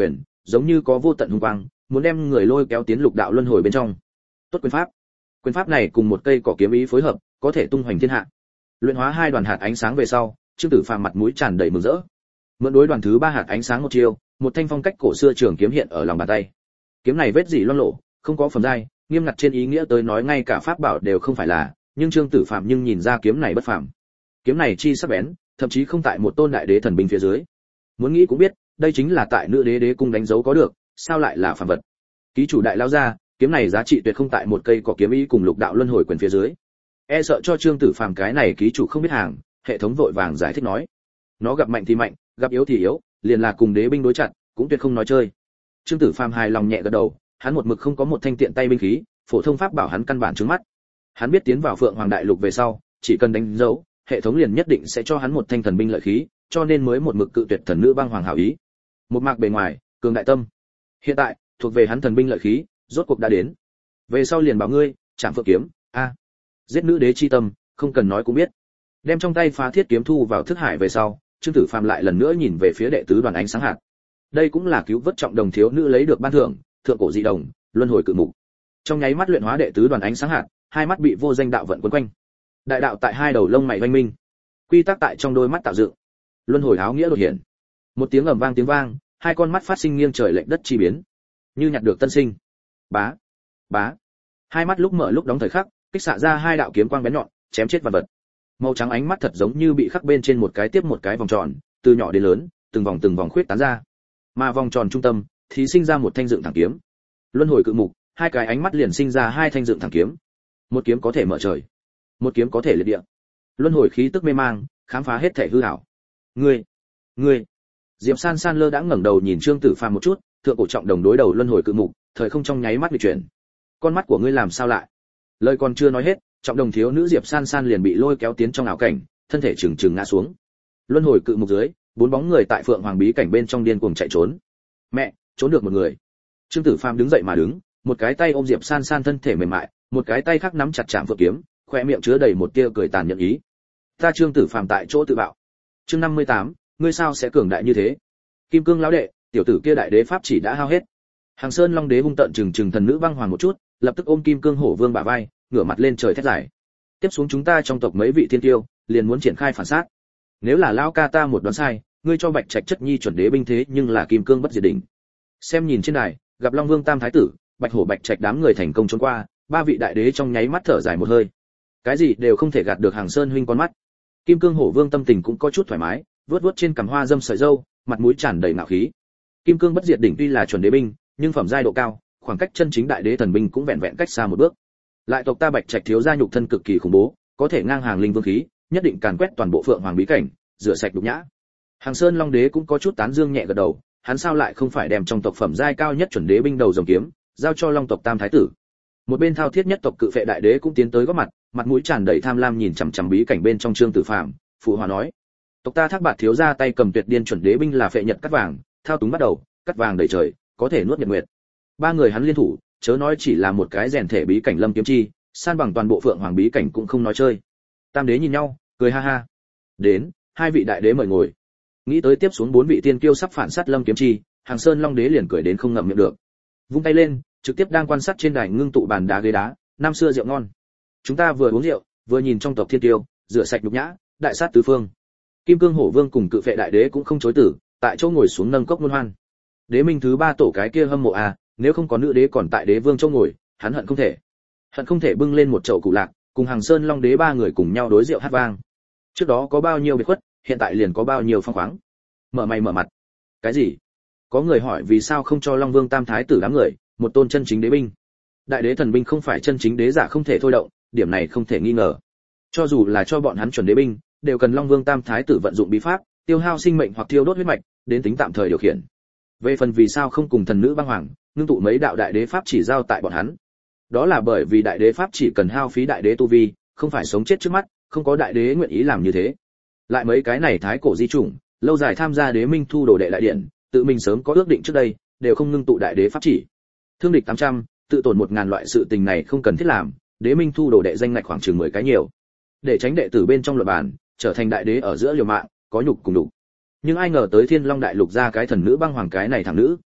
giống như có vô tận hung quang, muốn đem người lôi kéo tiến lục đạo luân hồi bên trong. Tốt quyền pháp. Quyền pháp này cùng một cây cỏ kiếm ý phối hợp, có thể tung hoành thiên hạ. Luyện hóa hai đoàn hạt ánh sáng về sau, Trương Tử Phàm mặt mũi tràn đầy mừng rỡ. Mượn đối đoàn thứ ba hạt ánh sáng một chiêu, một thanh phong cách cổ xưa trường kiếm hiện ở lòng bàn tay. Kiếm này vết dỉ loang lổ, không có phẩm giai, nghiêm ngặt trên ý nghĩa tới nói ngay cả pháp bảo đều không phải là, nhưng Trương Tử Phàm nhưng nhìn ra kiếm này bất phàm. Kiếm này chi sắc bén, thậm chí không tại một tôn đại đế thần binh phía dưới. Muốn nghĩ cũng biết, đây chính là tại nữ đế đế cung đánh dấu có được, sao lại là phàm vật. Ký chủ đại lao ra, kiếm này giá trị tuyệt không tại một cây cỏ kiếm ý cùng lục đạo luân hồi quyền phía dưới. E sợ cho Trương Tử Phàm cái này ký chủ không biết hàng, hệ thống vội vàng giải thích nói. Nó gặp mạnh thì mạnh, gặp yếu thì yếu, liền là cùng đế binh đối chặn, cũng tuyệt không nói chơi. Trương Tử Phàm hài lòng nhẹ gật đầu, hắn một mực không có một thanh tiện tay binh khí, phổ thông pháp bảo hắn căn bản trướng mắt. Hắn biết tiến vào Phượng Hoàng Đại Lục về sau, chỉ cần đánh dấu, hệ thống liền nhất định sẽ cho hắn một thanh thần binh lợi khí, cho nên mới một mực cự tuyệt thần nữ băng hoàng hảo ý. Một mạc bề ngoài, cường đại tâm. Hiện tại, thuộc về hắn thần binh lợi khí, rốt cuộc đã đến. Về sau liền bảo ngươi, Trảm Phượng kiếm, a. Giết nữ đế chi tâm, không cần nói cũng biết. Đem trong tay phá thiết kiếm thu vào thức hải về sau, Trương Tử Phàm lại lần nữa nhìn về phía đệ tứ đoàn ánh sáng hạt. Đây cũng là cứu vớt trọng đồng thiếu nữ lấy được ban thưởng, thượng cổ dị đồng, luân hồi cự mục. Trong nháy mắt luyện hóa đệ tứ đoàn ánh sáng hạt, hai mắt bị vô danh đạo vận quấn quanh. Đại đạo tại hai đầu lông mày vanh minh, quy tắc tại trong đôi mắt tạo dựng. Luân hồi áo nghĩa đột hiện. Một tiếng ầm vang tiếng vang, hai con mắt phát sinh nghiêng trời lệch đất chi biến, như nhặt được tân sinh. Bá, bá. Hai mắt lúc mở lúc đóng thời khắc, kích xạ ra hai đạo kiếm quang bén nhọn, chém chết vật vật. Màu trắng ánh mắt thật giống như bị khắc bên trên một cái tiếp một cái vòng tròn, từ nhỏ đến lớn, từng vòng từng vòng khuyết tán ra. Mà vòng tròn trung tâm thì sinh ra một thanh dựng thẳng kiếm. Luân hồi cự mục, hai cái ánh mắt liền sinh ra hai thanh dựng thẳng kiếm. Một kiếm có thể mở trời, một kiếm có thể liệt địa. Luân hồi khí tức mê mang, khám phá hết thể hư ảo. Ngươi, ngươi. Diệp San San lơ đãng ngẩng đầu nhìn Trương Tử Phàm một chút, thượng cổ trọng đồng đối đầu luân hồi cự mục, thời không trong nháy mắt bị chuyển. Con mắt của ngươi làm sao lại? Lời còn chưa nói hết, trọng đồng thiếu nữ Diệp San San liền bị lôi kéo tiến trong ảo cảnh, thân thể trừng trừng ngã xuống. Luân hồi cự mục dưới, bốn bóng người tại Phượng Hoàng bí cảnh bên trong điên cuồng chạy trốn. Mẹ, trốn được một người. Trương Tử Phàm đứng dậy mà đứng, một cái tay ôm Diệp San San thân thể mềm mại, một cái tay khác nắm chặt Trảm Phượng kiếm, khóe miệng chứa đầy một tia cười tàn nhẫn ý. Ta Trương Tử Phàm tại chỗ tự bạo. Chương năm mươi tám, ngươi sao sẽ cường đại như thế? Kim Cương lão đệ, tiểu tử kia đại đế pháp chỉ đã hao hết. Hàng Sơn Long đế hung tợn trừng trừng thần nữ băng hoàng một chút, lập tức ôm Kim Cương Hổ Vương bả vai, ngửa mặt lên trời thét giải. Tiếp xuống chúng ta trong tộc mấy vị thiên tiêu, liền muốn triển khai phản sát. Nếu là lão ca ta một đoán sai, ngươi cho Bạch Trạch chất nhi chuẩn đế binh thế nhưng là Kim Cương bất diệt đỉnh. Xem nhìn trên đài, gặp Long Vương Tam thái tử, Bạch Hổ Bạch Trạch đám người thành công trốn qua, ba vị đại đế trong nháy mắt thở dài một hơi. Cái gì đều không thể gạt được Hàng Sơn huynh con mắt. Kim Cương Hổ Vương tâm tình cũng có chút thoải mái, vuốt vuốt trên cằm hoa dâm sợi râu, mặt mũi tràn đầy ngạo khí. Kim Cương bất diệt đỉnh tuy là chuẩn đế binh, nhưng phẩm giai độ cao, khoảng cách chân chính đại đế thần binh cũng vẹn vẹn cách xa một bước. Lại tộc ta Bạch Trạch thiếu gia nhục thân cực kỳ khủng bố, có thể ngang hàng linh vương khí, nhất định càn quét toàn bộ Phượng Hoàng bí cảnh, rửa sạch nhục nhã. Hàng Sơn Long đế cũng có chút tán dương nhẹ gật đầu, hắn sao lại không phải đem trong tộc phẩm giai cao nhất chuẩn đế binh đầu rồng kiếm, giao cho Long tộc Tam thái tử. Một bên thao thiết nhất tộc cự phệ đại đế cũng tiến tới góp mặt, mặt mũi tràn đầy tham lam nhìn chằm chằm bí cảnh bên trong Trương Tử Phàm, phụ hòa nói: tộc ta Thác Bạt thiếu gia tay cầm tuyệt điên chuẩn đế binh là phệ nhật cắt vàng, thao túng bắt đầu, cắt vàng đầy trời, có thể nuốt nhật nguyệt. Ba người hắn liên thủ, chớ nói chỉ là một cái rèn thể bí cảnh lâm kiếm chi, san bằng toàn bộ Phượng Hoàng bí cảnh cũng không nói chơi. Tam đế nhìn nhau, cười ha ha. Đến, hai vị đại đế mời ngồi. Nghĩ tới tiếp xuống bốn vị tiên kiêu sắp phản sát lâm kiếm chi, Hàng Sơn Long đế liền cười đến không ngậm miệng được. Vung tay lên, trực tiếp đang quan sát trên đài ngưng tụ bàn đá ghế đá, năm xưa rượu ngon. Chúng ta vừa uống rượu, vừa nhìn trong tộc thiên tiêu, rửa sạch nhục nhã, đại sát tứ phương. Kim Cương Hổ Vương cùng cự phệ đại đế cũng không chối từ, tại chỗ ngồi xuống nâng cốc luân hoan. Đế minh thứ ba tổ cái kia hâm mộ à, nếu không có nữ đế còn tại đế vương chỗ ngồi, hắn hận không thể. Hận không thể bưng lên một chậu cụ lạc, cùng Hàng Sơn Long đế ba người cùng nhau đối rượu hát vang. Trước đó có bao nhiêu biệt khuất, hiện tại liền có bao nhiêu phong khoáng. Mở mày mở mặt. Cái gì? Có người hỏi vì sao không cho Long Vương Tam thái tử đám người một tôn chân chính đế binh. Đại đế thần binh không phải chân chính đế giả không thể thôi động, điểm này không thể nghi ngờ. Cho dù là cho bọn hắn chuẩn đế binh, đều cần Long Vương Tam thái tử vận dụng bí pháp, tiêu hao sinh mệnh hoặc thiêu đốt huyết mạch, đến tính tạm thời điều khiển. Về phần vì sao không cùng thần nữ băng hoàng, ngưng tụ mấy đạo đại đế pháp chỉ giao tại bọn hắn. Đó là bởi vì đại đế pháp chỉ cần hao phí đại đế tu vi, không phải sống chết trước mắt, không có đại đế nguyện ý làm như thế. Lại mấy cái này thái cổ di chủng, lâu dài tham gia đế minh thu đồ đệ đại điện, tự mình sớm có ước định trước đây, đều không ngưng tụ đại đế pháp chỉ. Thương địch tám trăm, tự tổn một ngàn loại sự tình này không cần thiết làm, đế minh thu đồ đệ danh ngạch khoảng chừng mười cái nhiều. Để tránh đệ tử bên trong luận bàn, trở thành đại đế ở giữa liều mạng, có nhục cùng đủ. Nhưng ai ngờ tới Thiên Long đại lục ra cái thần nữ băng hoàng cái này thằng nữ,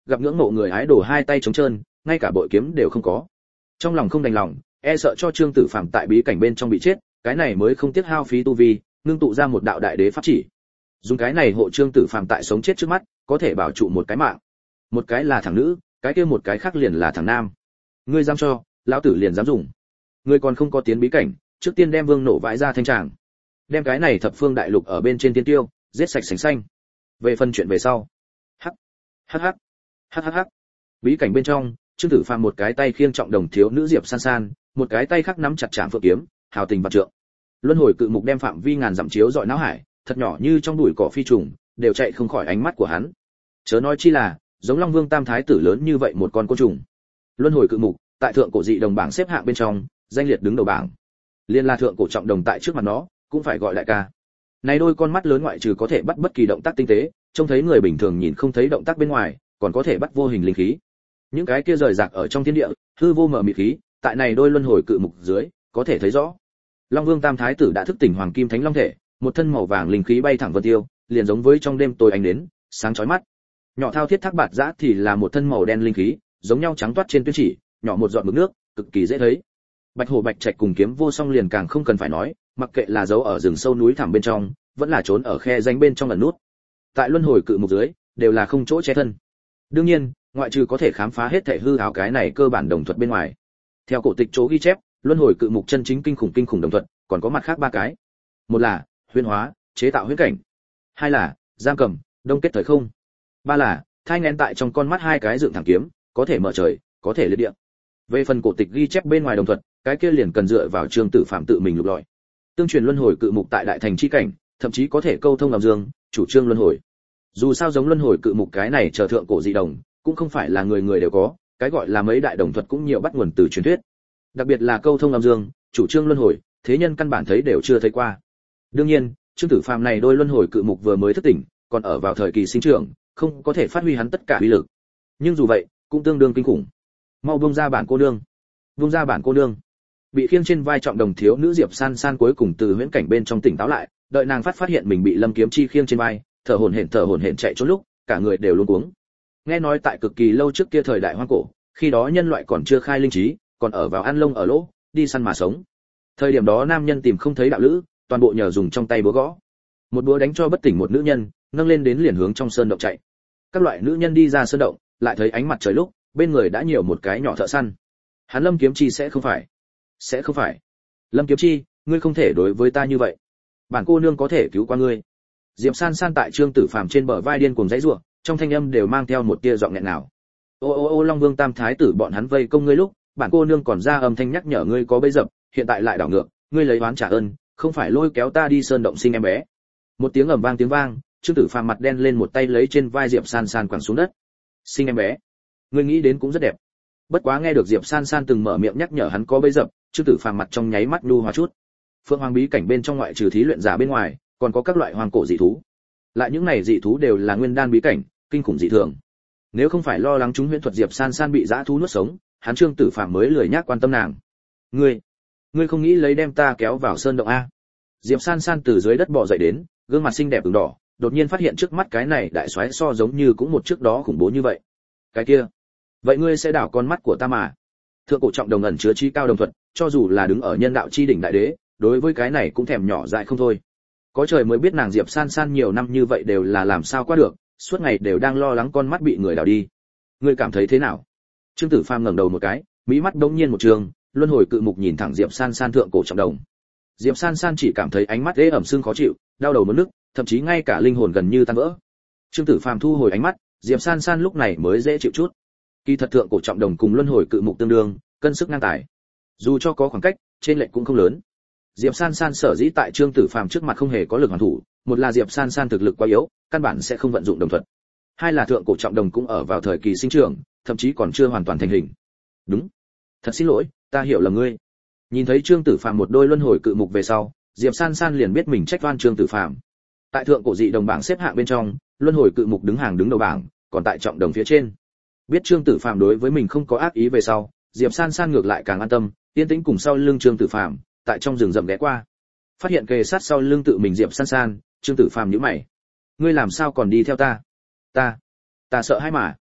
gặp ngưỡng mộ người ái đổ hai tay trống trơn, ngay cả bội kiếm đều không có. Trong lòng không đành lòng, e sợ cho Trương Tử Phàm tại bí cảnh bên trong bị chết, cái này mới không tiếc hao phí tu vi, ngưng tụ ra một đạo đại đế pháp chỉ. Dùng cái này hộ Trương Tử Phàm tại sống chết trước mắt, có thể bảo trụ một cái mạng. Một cái là thằng nữ, cái kia một cái khác liền là thằng nam. Ngươi dám cho, lão tử liền dám dùng. Ngươi còn không có tiến bí cảnh, trước tiên đem Vương Nộ vãi ra thanh tràng. Đem cái này thập phương đại lục ở bên trên tiên tiêu, giết sạch sành xanh. Về phần chuyện về sau. Hắc, hắc hắc, hắc hắc hắc. Bí cảnh bên trong, Trương Tử Phàm một cái tay khiêng trọng đồng thiếu nữ Diệp San San, một cái tay khác nắm chặt trảm phượng kiếm, hào tình vạn trượng. Luân hồi cự mục đem phạm vi ngàn dặm chiếu dọi não hải, thật nhỏ như trong bụi cỏ phi trùng, đều chạy không khỏi ánh mắt của hắn. Chớ nói chi là, giống Long Vương Tam Thái tử lớn như vậy một con côn trùng. Luân hồi cự mục, tại thượng cổ dị đồng bảng xếp hạng bên trong, danh liệt đứng đầu bảng. Liên la thượng cổ trọng đồng tại trước mặt nó, cũng phải gọi đại ca. Này đôi con mắt lớn ngoại trừ có thể bắt bất kỳ động tác tinh tế, trông thấy người bình thường nhìn không thấy động tác bên ngoài, còn có thể bắt vô hình linh khí. Những cái kia rời rạc ở trong thiên địa, hư vô mờ mịt khí, tại này đôi luân hồi cự mục dưới, có thể thấy rõ. Long Vương Tam Thái tử đã thức tỉnh Hoàng Kim Thánh Long thể, một thân màu vàng linh khí bay thẳng vân tiêu, liền giống với trong đêm tối ánh đến, sáng chói mắt. Nhỏ thao thiết thác bạt dã thì là một thân màu đen linh khí, giống nhau trắng toát trên tuyết chỉ, nhỏ một giọt mực nước, cực kỳ dễ thấy. Bạch hổ bạch trạch cùng kiếm vô song liền càng không cần phải nói, mặc kệ là giấu ở rừng sâu núi thẳm bên trong, vẫn là trốn ở khe danh bên trong ẩn nút. Tại luân hồi cự mục dưới, đều là không chỗ che thân. Đương nhiên, ngoại trừ có thể khám phá hết thể hư ảo cái này cơ bản đồng thuật bên ngoài. Theo cổ tịch chỗ ghi chép, luân hồi cự mục chân chính kinh khủng kinh khủng đồng thuật, còn có mặt khác ba cái. Một là huyễn hóa, chế tạo huyễn cảnh. Hai là giam cầm, đông kết thời không. Ba là thai nghén tại trong con mắt hai cái dựng thẳng kiếm, có thể mở trời, có thể liệt địa. Về phần cổ tịch ghi chép bên ngoài đồng thuật, cái kia liền cần dựa vào Trương Tử Phạm tự mình lục lọi. Tương truyền luân hồi cự mục tại đại thành chi cảnh, thậm chí có thể câu thông âm dương, chủ trương luân hồi. Dù sao giống luân hồi cự mục cái này trở thượng cổ dị đồng, cũng không phải là người người đều có, cái gọi là mấy đại đồng thuật cũng nhiều bắt nguồn từ truyền thuyết. Đặc biệt là câu thông âm dương, chủ trương luân hồi, thế nhân căn bản thấy đều chưa thấy qua. Đương nhiên, Trương Tử Phàm này đôi luân hồi cự mục vừa mới thức tỉnh, còn ở vào thời kỳ sinh trưởng, không có thể phát huy hắn tất cả uy lực. Nhưng dù vậy, cũng tương đương kinh khủng. Mau buông ra bản cô nương, buông ra bản cô nương. Bị khiêng trên vai trọng đồng thiếu nữ Diệp San San cuối cùng từ huyễn cảnh bên trong tỉnh táo lại, đợi nàng phát phát hiện mình bị Lâm Kiếm Chi khiêng trên vai, thở hổn hển thở hổn hển chạy trốn lúc, cả người đều luống cuống. Nghe nói tại cực kỳ lâu trước kia thời đại hoang cổ, khi đó nhân loại còn chưa khai linh trí, còn ở vào ăn lông ở lỗ, đi săn mà sống. Thời điểm đó nam nhân tìm không thấy đạo lữ, toàn bộ nhờ dùng trong tay búa gõ. Một búa đánh cho bất tỉnh một nữ nhân, nâng lên đến liền hướng trong sơn động chạy. Các loại nữ nhân đi ra sơn động, lại thấy ánh mặt trời lúc, bên người đã nhiều một cái nhỏ thợ săn. Hắn Lâm Kiếm Chi sẽ không phải, sẽ không phải. Lâm Kiếm Chi, ngươi không thể đối với ta như vậy. Bản cô nương có thể cứu qua ngươi. Diệp San San tại Trương Tử Phàm trên bờ vai điên cuồng giãy giụa, trong thanh âm đều mang theo một tia giọng nghẹn ngào. Ô ô ô Long Vương Tam Thái tử bọn hắn vây công ngươi lúc, bản cô nương còn ra âm thanh nhắc nhở ngươi có bẫy dập, hiện tại lại đảo ngược, ngươi lấy oán trả ơn, không phải lôi kéo ta đi sơn động sinh em bé. Một tiếng ầm vang tiếng vang, Trương Tử Phàm mặt đen lên một tay lấy trên vai Diệp San San quẳng xuống đất. Sinh em bé, ngươi nghĩ đến cũng rất đẹp. Bất quá nghe được Diệp San San từng mở miệng nhắc nhở hắn có bẫy dập, Trương Tử Phàm mặt trong nháy mắt nhu hòa chút. Phượng Hoàng bí cảnh bên trong ngoại trừ thí luyện giả bên ngoài, còn có các loại hoàng cổ dị thú. Lại những này dị thú đều là nguyên đan bí cảnh, kinh khủng dị thường. Nếu không phải lo lắng chúng huyễn thuật Diệp San San bị dã thú nuốt sống, hắn Trương Tử Phàm mới lười nhác quan tâm nàng. Ngươi, ngươi không nghĩ lấy đem ta kéo vào sơn động a? Diệp San San từ dưới đất bò dậy đến, gương mặt xinh đẹp ửng đỏ, đột nhiên phát hiện trước mắt cái này đại soái so giống như cũng một trước đó khủng bố như vậy. Cái kia, vậy ngươi sẽ đảo con mắt của ta mà? Thượng cổ trọng đồng ẩn chứa chi cao đồng thuật, cho dù là đứng ở nhân đạo chi đỉnh đại đế, đối với cái này cũng thèm nhỏ dại không thôi. Có trời mới biết nàng Diệp San San nhiều năm như vậy đều là làm sao qua được, suốt ngày đều đang lo lắng con mắt bị người đào đi. Ngươi cảm thấy thế nào? Trương Tử Phàm ngẩng đầu một cái, mỹ mắt đống nhiên một trường, luân hồi cự mục nhìn thẳng Diệp San San thượng cổ trọng đồng. Diệp San San chỉ cảm thấy ánh mắt ê ẩm sưng khó chịu, đau đầu muốn nức, thậm chí ngay cả linh hồn gần như tan vỡ. Trương Tử Phàm thu hồi ánh mắt, Diệp San San lúc này mới dễ chịu chút. Kỳ thật thượng cổ trọng đồng cùng luân hồi cự mục tương đương, cân sức ngang tài. Dù cho có khoảng cách, trên lệch cũng không lớn. Diệp San San sở dĩ tại Trương Tử Phàm trước mặt không hề có lực hoàn thủ, một là Diệp San San thực lực quá yếu, căn bản sẽ không vận dụng đồng thuật. Hai là thượng cổ trọng đồng cũng ở vào thời kỳ sinh trưởng, thậm chí còn chưa hoàn toàn thành hình. Đúng, thật xin lỗi, ta hiểu lầm ngươi. Nhìn thấy Trương Tử Phàm một đôi luân hồi cự mục về sau, Diệp San San liền biết mình trách oan Trương Tử Phàm. Tại thượng cổ dị đồng bảng xếp hạng bên trong, luân hồi cự mục đứng hàng đứng đầu bảng, còn tại trọng đồng phía trên. Biết Trương Tử Phàm đối với mình không có ác ý về sau, Diệp San San ngược lại càng an tâm, yên tĩnh cùng sau lưng Trương Tử Phàm, tại trong rừng rậm ghé qua. Phát hiện kề sát sau lưng tự mình Diệp San San, Trương Tử Phàm nhíu mày. Ngươi làm sao còn đi theo ta? Ta, ta sợ hãi mà.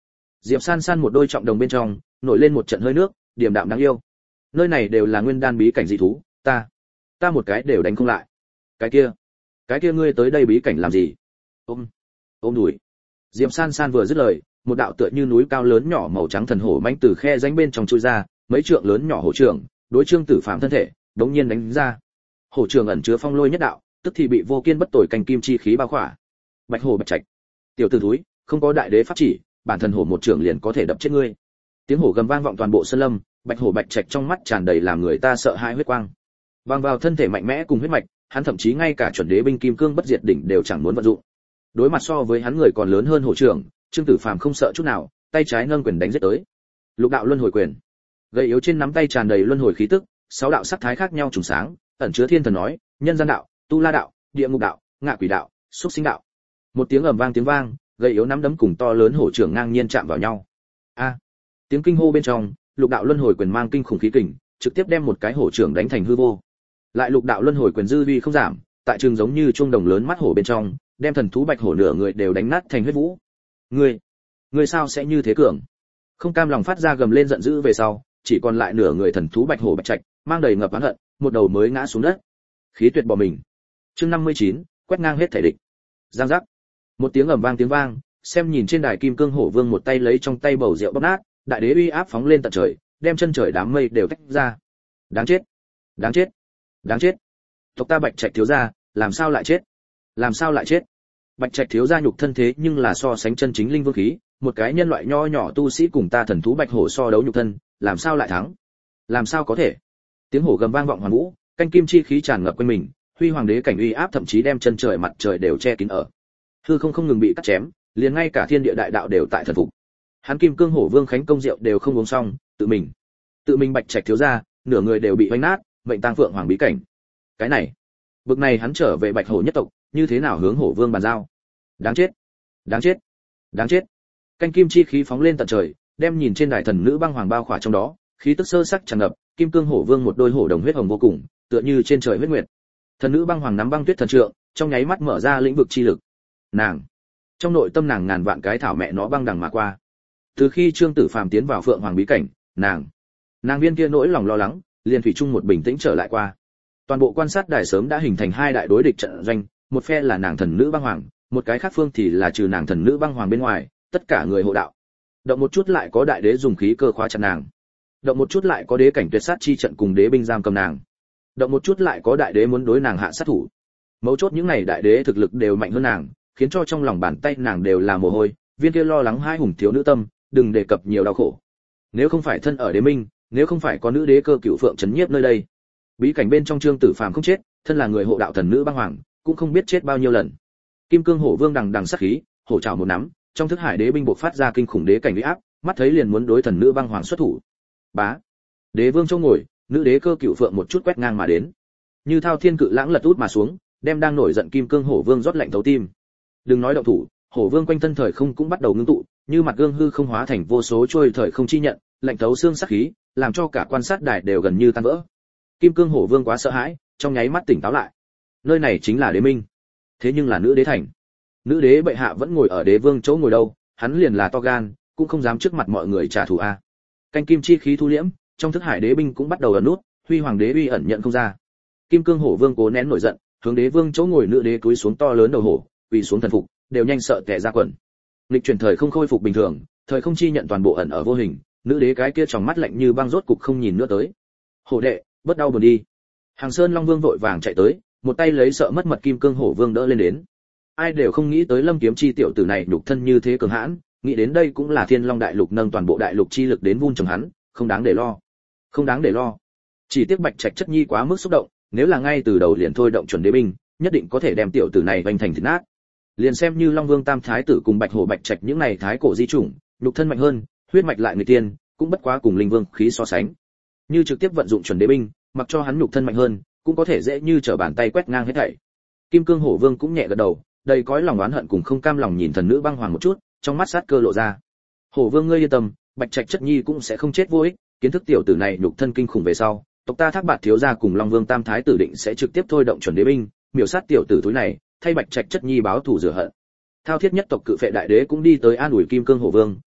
Diệp San San một đôi trọng đồng bên trong nổi lên một trận hơi nước, điềm đạm đáng yêu. Nơi này đều là nguyên đan bí cảnh dị thú, ta, ta một cái đều đánh không lại. Cái kia, cái kia ngươi tới đây bí cảnh làm gì? Ôm, ôm đùi. Diệp San San vừa dứt lời, một đạo tựa như núi cao lớn nhỏ màu trắng thần hổ mãnh từ khe rãnh bên trong chui ra, mấy trượng lớn nhỏ hổ trưởng, đối Trương Tử Phàm thân thể, đống nhiên đánh ra. Hổ trưởng ẩn chứa phong lôi nhất đạo, tức thì bị vô kiên bất tồi canh kim chi khí bao khỏa. Bạch hổ bạch trạch, tiểu tử thúi, không có đại đế pháp chỉ, bản thân hổ một trưởng liền có thể đập chết ngươi. Tiếng hổ gầm vang vọng toàn bộ sơn lâm, bạch hổ bạch trạch trong mắt tràn đầy làm người ta sợ hãi huyết quang. Bằng vào thân thể mạnh mẽ cùng huyết mạch, hắn thậm chí ngay cả chuẩn đế binh kim cương bất diệt đỉnh đều chẳng muốn vận dụng. Đối mặt so với hắn người còn lớn hơn hổ trưởng, Trương Tử Phàm không sợ chút nào, tay trái nâng quyền đánh giết tới. Lục đạo luân hồi quyền. Gầy yếu trên nắm tay tràn đầy luân hồi khí tức, sáu đạo sắc thái khác nhau trùng sáng, ẩn chứa thiên thần nói, nhân gian đạo, tu la đạo, địa ngục đạo, ngạ quỷ đạo, xúc sinh đạo. Một tiếng ầm vang tiếng vang, gầy yếu nắm đấm cùng to lớn hổ trưởng ngang nhiên chạm vào nhau. A! Tiếng kinh hô bên trong, lục đạo luân hồi quyền mang kinh khủng khí kình, trực tiếp đem một cái hổ trưởng đánh thành hư vô. Lại lục đạo luân hồi quyền dư uy không giảm, tại trường giống như chuông đồng lớn mắt hổ bên trong, đem thần thú bạch hổ nửa người đều đánh nát thành huyết vũ. Ngươi, ngươi sao sẽ như thế cường? Không cam lòng phát ra gầm lên giận dữ về sau, chỉ còn lại nửa người thần thú bạch hổ bạch trạch, mang đầy ngập oán hận, một đầu mới ngã xuống đất. Khí tuyệt bỏ mình. Chương năm mươi chín, quét ngang hết thể địch. Giang giác. Một tiếng ầm vang tiếng vang, xem nhìn trên đài kim cương hổ vương một tay lấy trong tay bầu rượu bóp nát, đại đế uy áp phóng lên tận trời, đem chân trời đám mây đều tách ra. Đáng chết, đáng chết, đáng chết. Tộc ta bạch trạch thiếu gia, làm sao lại chết? Làm sao lại chết? Bạch trạch thiếu gia nhục thân thế nhưng là so sánh chân chính linh vương khí, một cái nhân loại nho nhỏ tu sĩ cùng ta thần thú bạch hổ so đấu nhục thân, làm sao lại thắng? Làm sao có thể? Tiếng hổ gầm vang vọng hoàn vũ, canh kim chi khí tràn ngập quanh mình, huy hoàng đế cảnh uy áp thậm chí đem chân trời mặt trời đều che kín ở. Hư không không ngừng bị cắt chém, liền ngay cả thiên địa đại đạo đều tại thần phục. Hắn kim cương hổ vương khánh công rượu đều không uống xong, tự mình, tự mình bạch trạch thiếu gia, nửa người đều bị vánh nát, mệnh tang phượng hoàng bí cảnh. Cái này, bực này hắn trở về bạch hổ nhất tộc, như thế nào hướng hổ vương bàn giao? Đáng chết, đáng chết, đáng chết. Canh kim chi khí phóng lên tận trời, đem nhìn trên đài thần nữ băng hoàng bao khỏa trong đó, khí tức sơ sắc tràn ngập, kim cương hổ vương một đôi hổ đồng huyết hồng vô cùng, tựa như trên trời huyết nguyệt. Thần nữ băng hoàng nắm băng tuyết thần trượng, trong nháy mắt mở ra lĩnh vực chi lực. Nàng, trong nội tâm nàng ngàn vạn cái thảo mẹ nó băng đằng mà qua. Từ khi Trương Tử Phàm tiến vào phượng hoàng bí cảnh, nàng, nàng viên kia nỗi lòng lo lắng, liền thủy chung một bình tĩnh trở lại qua. Toàn bộ quan sát đài sớm đã hình thành hai đại đối địch trận doanh, một phe là nàng thần nữ băng hoàng, một cái khác phương thì là trừ nàng thần nữ băng hoàng bên ngoài, tất cả người hộ đạo. Động một chút lại có đại đế dùng khí cơ khóa chặt nàng, động một chút lại có đế cảnh tuyệt sát chi trận cùng đế binh giam cầm nàng, động một chút lại có đại đế muốn đối nàng hạ sát thủ. Mấu chốt những này đại đế thực lực đều mạnh hơn nàng, khiến cho trong lòng bàn tay nàng đều là mồ hôi, viên kia lo lắng hai hùng thiếu nữ tâm, đừng đề cập nhiều đau khổ. Nếu không phải thân ở đế minh, nếu không phải có nữ đế cơ cửu phượng chấn nhiếp nơi đây, bí cảnh bên trong Trương Tử Phàm không chết, thân là người hộ đạo thần nữ băng hoàng, cũng không biết chết bao nhiêu lần. Kim cương hổ vương đằng đằng sát khí, hổ trảo một nắm, trong thức hải đế binh bộc phát ra kinh khủng đế cảnh uy áp, mắt thấy liền muốn đối thần nữ băng hoàng xuất thủ. Bá, đế vương châu ngồi, nữ đế cơ cửu phượng một chút quét ngang mà đến, như thao thiên cự lãng lật út mà xuống, đem đang nổi giận kim cương hổ vương rót lạnh thấu tim. Đừng nói động thủ, hổ vương quanh thân thời không cũng bắt đầu ngưng tụ, như mặt gương hư không hóa thành vô số trôi thời không chi nhận, lạnh thấu xương sát khí, làm cho cả quan sát đài đều gần như tan vỡ. Kim cương hổ vương quá sợ hãi, trong nháy mắt tỉnh táo lại. Nơi này chính là đế minh, thế nhưng là nữ đế thành. Nữ đế bệ hạ vẫn ngồi ở đế vương chỗ ngồi đâu, hắn liền là to gan, cũng không dám trước mặt mọi người trả thù a. Canh kim chi khí thu liễm, trong thức hải đế binh cũng bắt đầu ẩn nút, huy hoàng đế uy ẩn nhận không ra. Kim cương hổ vương cố nén nổi giận, hướng đế vương chỗ ngồi nữ đế cúi xuống to lớn đầu hổ, quỳ xuống thần phục, đều nhanh sợ tè ra quần. Lịch chuyển thời không khôi phục bình thường, thời không chi nhận toàn bộ ẩn ở vô hình, nữ đế cái kia tròng mắt lạnh như băng rốt cục không nhìn nữa tới. Hổ đệ, bớt đau buồn đi. Hàng Sơn Long Vương vội vàng chạy tới, một tay lấy sợ mất mật kim cương hổ vương đỡ lên đến. Ai đều không nghĩ tới Lâm Kiếm Chi tiểu tử này nhục thân như thế cường hãn, nghĩ đến đây cũng là Thiên Long đại lục nâng toàn bộ đại lục chi lực đến vun trồng hắn, không đáng để lo. Không đáng để lo. Chỉ tiếc Bạch Trạch Chất Nhi quá mức xúc động, nếu là ngay từ đầu liền thôi động chuẩn đế binh, nhất định có thể đem tiểu tử này vành thành thịt nát. Liền xem như Long Vương Tam Thái tử cùng Bạch Hổ Bạch Trạch những này thái cổ di chủng, nhục thân mạnh hơn, huyết mạch lại người tiên, cũng bất quá cùng linh vương khí so sánh. Như trực tiếp vận dụng chuẩn đế binh, mặc cho hắn nhục thân mạnh hơn, cũng có thể dễ như trở bàn tay quét ngang hết thảy. Kim Cương Hổ Vương cũng nhẹ gật đầu, đầy cõi lòng oán hận cùng không cam lòng nhìn thần nữ băng hoàng một chút, trong mắt sát cơ lộ ra. Hổ Vương ngươi yên tâm, Bạch Trạch Chất Nhi cũng sẽ không chết vô ích, kiến thức tiểu tử này nhục thân kinh khủng về sau, tộc ta Thác Bạt thiếu gia cùng Long Vương Tam Thái tử định sẽ trực tiếp thôi động chuẩn đế binh, miểu sát tiểu tử túi này, thay Bạch Trạch Chất Nhi báo thù rửa hận. Thao Thiết nhất tộc cự phệ đại đế cũng đi tới an ủi Kim Cương Hổ Vương,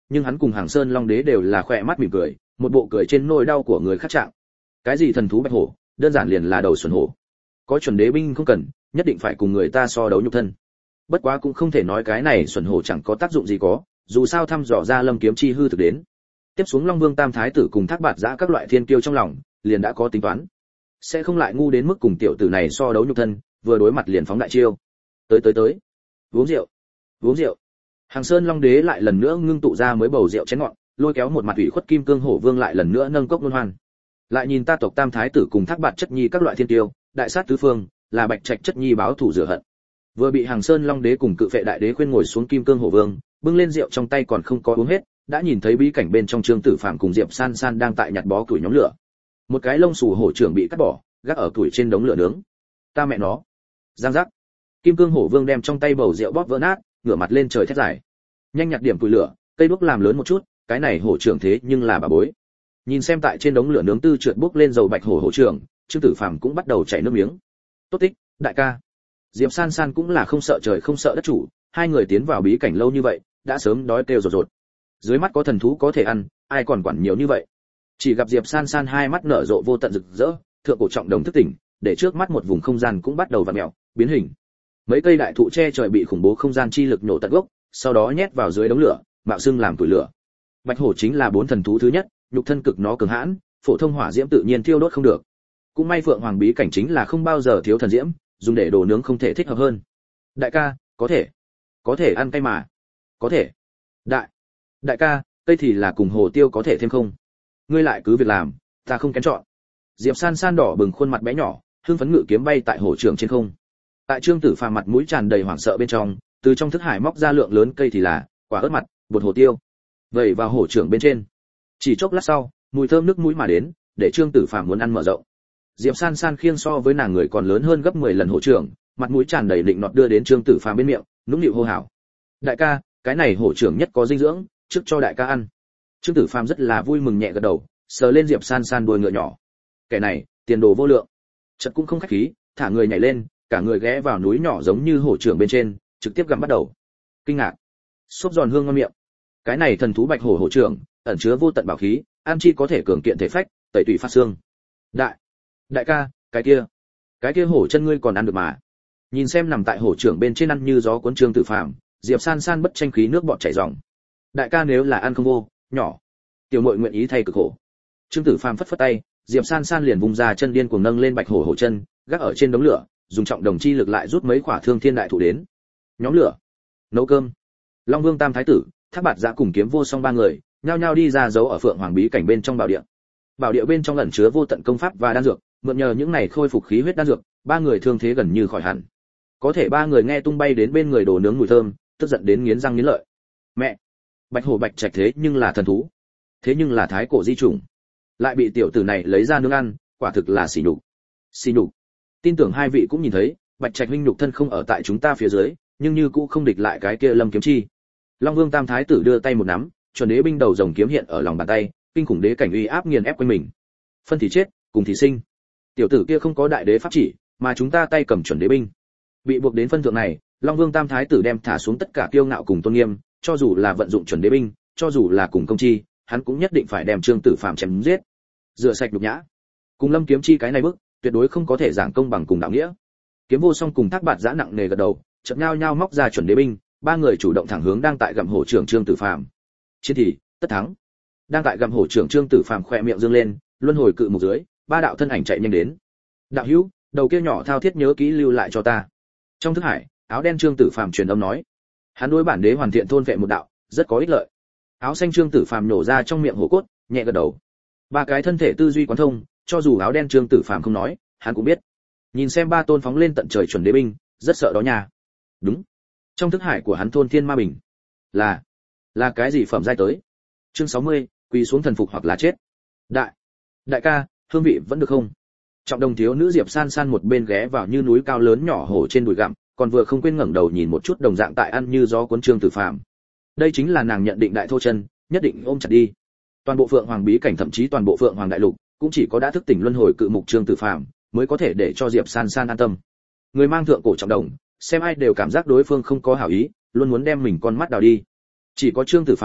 nhưng hắn cùng Hàng Sơn Long Đế đều là khỏe mắt mỉm cười, một bộ cười trên nỗi đau của người khác trạng. Cái gì thần thú bạch hổ, đơn giản liền là đầu xuẩn hổ. Có chuẩn đế binh không cần, nhất định phải cùng người ta so đấu nhục thân. Bất quá cũng không thể nói cái này xuẩn hổ chẳng có tác dụng gì có, dù sao thăm dò ra Lâm Kiếm chi hư thực đến. Tiếp xuống Long Vương Tam Thái tử cùng Thác Bạt Giã các loại thiên kiêu trong lòng, liền đã có tính toán. Sẽ không lại ngu đến mức cùng tiểu tử này so đấu nhục thân, vừa đối mặt liền phóng đại chiêu. Tới tới tới, uống rượu, uống rượu. Hàng Sơn Long Đế lại lần nữa ngưng tụ ra mới bầu rượu chén ngọn, lôi kéo một mặt ủy khuất Kim Cương Hổ Vương lại lần nữa nâng cốc luân hoan. Lại nhìn ta tộc Tam Thái tử cùng Thác Bạt Chất Nhi các loại thiên tiêu, đại sát tứ phương, là Bạch Trạch Chất Nhi báo thù rửa hận. Vừa bị Hàng Sơn Long Đế cùng Cự Phệ Đại Đế khuyên ngồi xuống Kim Cương Hổ Vương, bưng lên rượu trong tay còn không có uống hết, đã nhìn thấy bí cảnh bên trong Trương Tử Phạm cùng Diệp San San đang tại nhặt bó củi nhóm lửa. Một cái lông xù hổ trưởng bị cắt bỏ, gác ở củi trên đống lửa nướng. Ta mẹ nó. Giang giác. Kim Cương Hổ Vương đem trong tay bầu rượu bóp vỡ nát, ngửa mặt lên trời thét dài. Nhanh nhặt điểm củi lửa, cây đuốc làm lớn một chút, cái này hổ trưởng thế nhưng là bà bối. Nhìn xem tại trên đống lửa nướng tư trượt bốc lên dầu bạch hổ hổ trưởng, Trương Tử Phàm cũng bắt đầu chảy nước miếng. Tốt tích, đại ca. Diệp San San cũng là không sợ trời không sợ đất chủ, hai người tiến vào bí cảnh lâu như vậy, đã sớm đói kêu rột rột. Dưới mắt có thần thú có thể ăn, ai còn quản nhiều như vậy. Chỉ gặp Diệp San San hai mắt nở rộ vô tận rực rỡ, thượng cổ trọng đồng thức tỉnh, để trước mắt một vùng không gian cũng bắt đầu vặn mèo, biến hình. Mấy cây đại thụ che trời bị khủng bố không gian chi lực nổ tận gốc, sau đó nhét vào dưới đống lửa, mạo xưng làm củi lửa. Bạch hổ chính là bốn thần thú thứ nhất, nhục thân cực nó cường hãn, phổ thông hỏa diễm tự nhiên thiêu đốt không được. Cũng may Phượng Hoàng bí cảnh chính là không bao giờ thiếu thần diễm, dùng để đồ nướng không thể thích hợp hơn. Đại ca, có thể, có thể ăn cay mà. Có thể. Đại, đại ca, cây thì là cùng hồ tiêu có thể thêm không? Ngươi lại cứ việc làm, ta không kén chọn. Diệp San San đỏ bừng khuôn mặt bé nhỏ, hương phấn ngự kiếm bay tại hổ trưởng trên không. Tại Trương Tử Phàm mặt mũi tràn đầy hoảng sợ bên trong, từ trong thức hải móc ra lượng lớn cây thì là quả ớt mặt, bột hồ tiêu, vẩy vào hổ trưởng bên trên. Chỉ chốc lát sau, mùi thơm nước mũi mà đến, để Trương Tử Phàm muốn ăn mở rộng. Diệp San San khiêng so với nàng người còn lớn hơn gấp mười lần hổ trưởng, mặt mũi tràn đầy định nọt đưa đến Trương Tử Phàm bên miệng, nũng nịu hô hào. Đại ca, cái này hổ trưởng nhất có dinh dưỡng, trước cho đại ca ăn. Trương Tử Phàm rất là vui mừng nhẹ gật đầu, sờ lên Diệp San San đuôi ngựa nhỏ. Kẻ này, tiền đồ vô lượng. Chợt cũng không khách khí, thả người nhảy lên, cả người ghé vào núi nhỏ giống như hổ trưởng bên trên, trực tiếp gặm bắt đầu. Kinh ngạc, xốp giòn hương ngon miệng. Cái này thần thú bạch hổ hổ trưởng, ẩn chứa vô tận bảo khí, ăn chi có thể cường kiện thể phách, tẩy tủy phát xương. Đại, đại ca, cái kia, cái kia hổ chân ngươi còn ăn được mà. Nhìn xem nằm tại hổ trưởng bên trên ăn như gió cuốn Trương Tử Phàm, Diệp San San bất tranh khí nước bọt chảy ròng. Đại ca nếu là ăn không vô, nhỏ, tiểu muội nguyện ý thay cực khổ. Trương Tử Phàm phất phất tay, Diệp San San liền vùng ra chân điên cuồng nâng lên bạch hổ hổ chân, gác ở trên đống lửa, dùng trọng đồng chi lực lại rút mấy quả thương thiên đại thụ đến. Nhóm lửa, nấu cơm. Long Vương Tam Thái tử, Thác Bạt Giã cùng Kiếm Vô Song ba người, nhao nhao đi ra giấu ở Phượng Hoàng bí cảnh bên trong bảo địa. Bảo địa bên trong ẩn chứa vô tận công pháp và đan dược, mượn nhờ những này khôi phục khí huyết đan dược, ba người thương thế gần như khỏi hẳn. Có thể ba người nghe tung bay đến bên người đồ nướng mùi thơm, tức giận đến nghiến răng nghiến lợi. Mẹ, bạch hổ bạch trạch thế nhưng là thần thú, thế nhưng là thái cổ di chủng, lại bị tiểu tử này lấy ra nướng ăn, quả thực là xỉ nhục. Xỉ nhục. Tin tưởng hai vị cũng nhìn thấy, bạch trạch huynh nhục thân không ở tại chúng ta phía dưới, nhưng như cũng không địch lại cái kia Lâm Kiếm Chi. Long Vương Tam Thái tử đưa tay một nắm, chuẩn đế binh đầu rồng kiếm hiện ở lòng bàn tay, kinh khủng đế cảnh uy áp nghiền ép quanh mình. Phân thì chết, cùng thì sinh. Tiểu tử kia không có đại đế pháp chỉ, mà chúng ta tay cầm chuẩn đế binh. Bị buộc đến phân thượng này, Long Vương Tam Thái tử đem thả xuống tất cả kiêu ngạo cùng tôn nghiêm, cho dù là vận dụng chuẩn đế binh, cho dù là cùng công chi, hắn cũng nhất định phải đem Trương Tử Phàm chém giết. Rửa sạch nhục nhã. Cùng Lâm Kiếm Chi cái này bức, tuyệt đối không có thể giảng công bằng cùng đạo nghĩa. Kiếm Vô Song cùng Thác Bạt Giã nặng nề gật đầu, chợt nhao nhao móc ra chuẩn đế binh, ba người chủ động thẳng hướng đang tại gặm hổ trưởng Trương Tử Phàm. Chiến thì, tất thắng. Đang tại gặm hổ trưởng Trương Tử Phàm khỏe miệng dương lên, luân hồi cự mục dưới, ba đạo thân ảnh chạy nhanh đến. Đạo hữu, đầu kia nhỏ thao thiết nhớ kỹ lưu lại cho ta. Trong thức hải, áo đen Trương Tử Phàm truyền âm nói, hắn đối bản đế hoàn thiện thôn vệ một đạo, rất có ích lợi. Áo xanh Trương Tử Phàm nổ ra trong miệng hổ cốt, nhẹ gật đầu. Ba cái thân thể tư duy quán thông, cho dù áo đen Trương Tử Phàm không nói, hắn cũng biết. Nhìn xem ba tôn phóng lên tận trời chuẩn đế binh, rất sợ đó nha. Đúng. Trong thức hải của hắn thôn thiên ma bình, là là cái gì phẩm giai tới? Chương sáu mươi, quỳ xuống thần phục hoặc là chết. Đại, đại ca, hương vị vẫn được không? Trọng đồng thiếu nữ Diệp San San một bên ghé vào như núi cao lớn nhỏ hổ trên đùi gặm, còn vừa không quên ngẩng đầu nhìn một chút đồng dạng tại ăn như gió cuốn Trương Tử Phàm. Đây chính là nàng nhận định đại thô chân, nhất định ôm chặt đi. Toàn bộ Phượng Hoàng bí cảnh thậm chí toàn bộ Phượng Hoàng đại lục, cũng chỉ có đã thức tỉnh luân hồi cự mục Trương Tử Phàm mới có thể để cho Diệp San San an tâm. Người mang thượng cổ trọng đồng, xem ai đều cảm giác đối phương không có hảo ý, luôn muốn đem mình con mắt đào đi. Chỉ có Trương Tử Phàm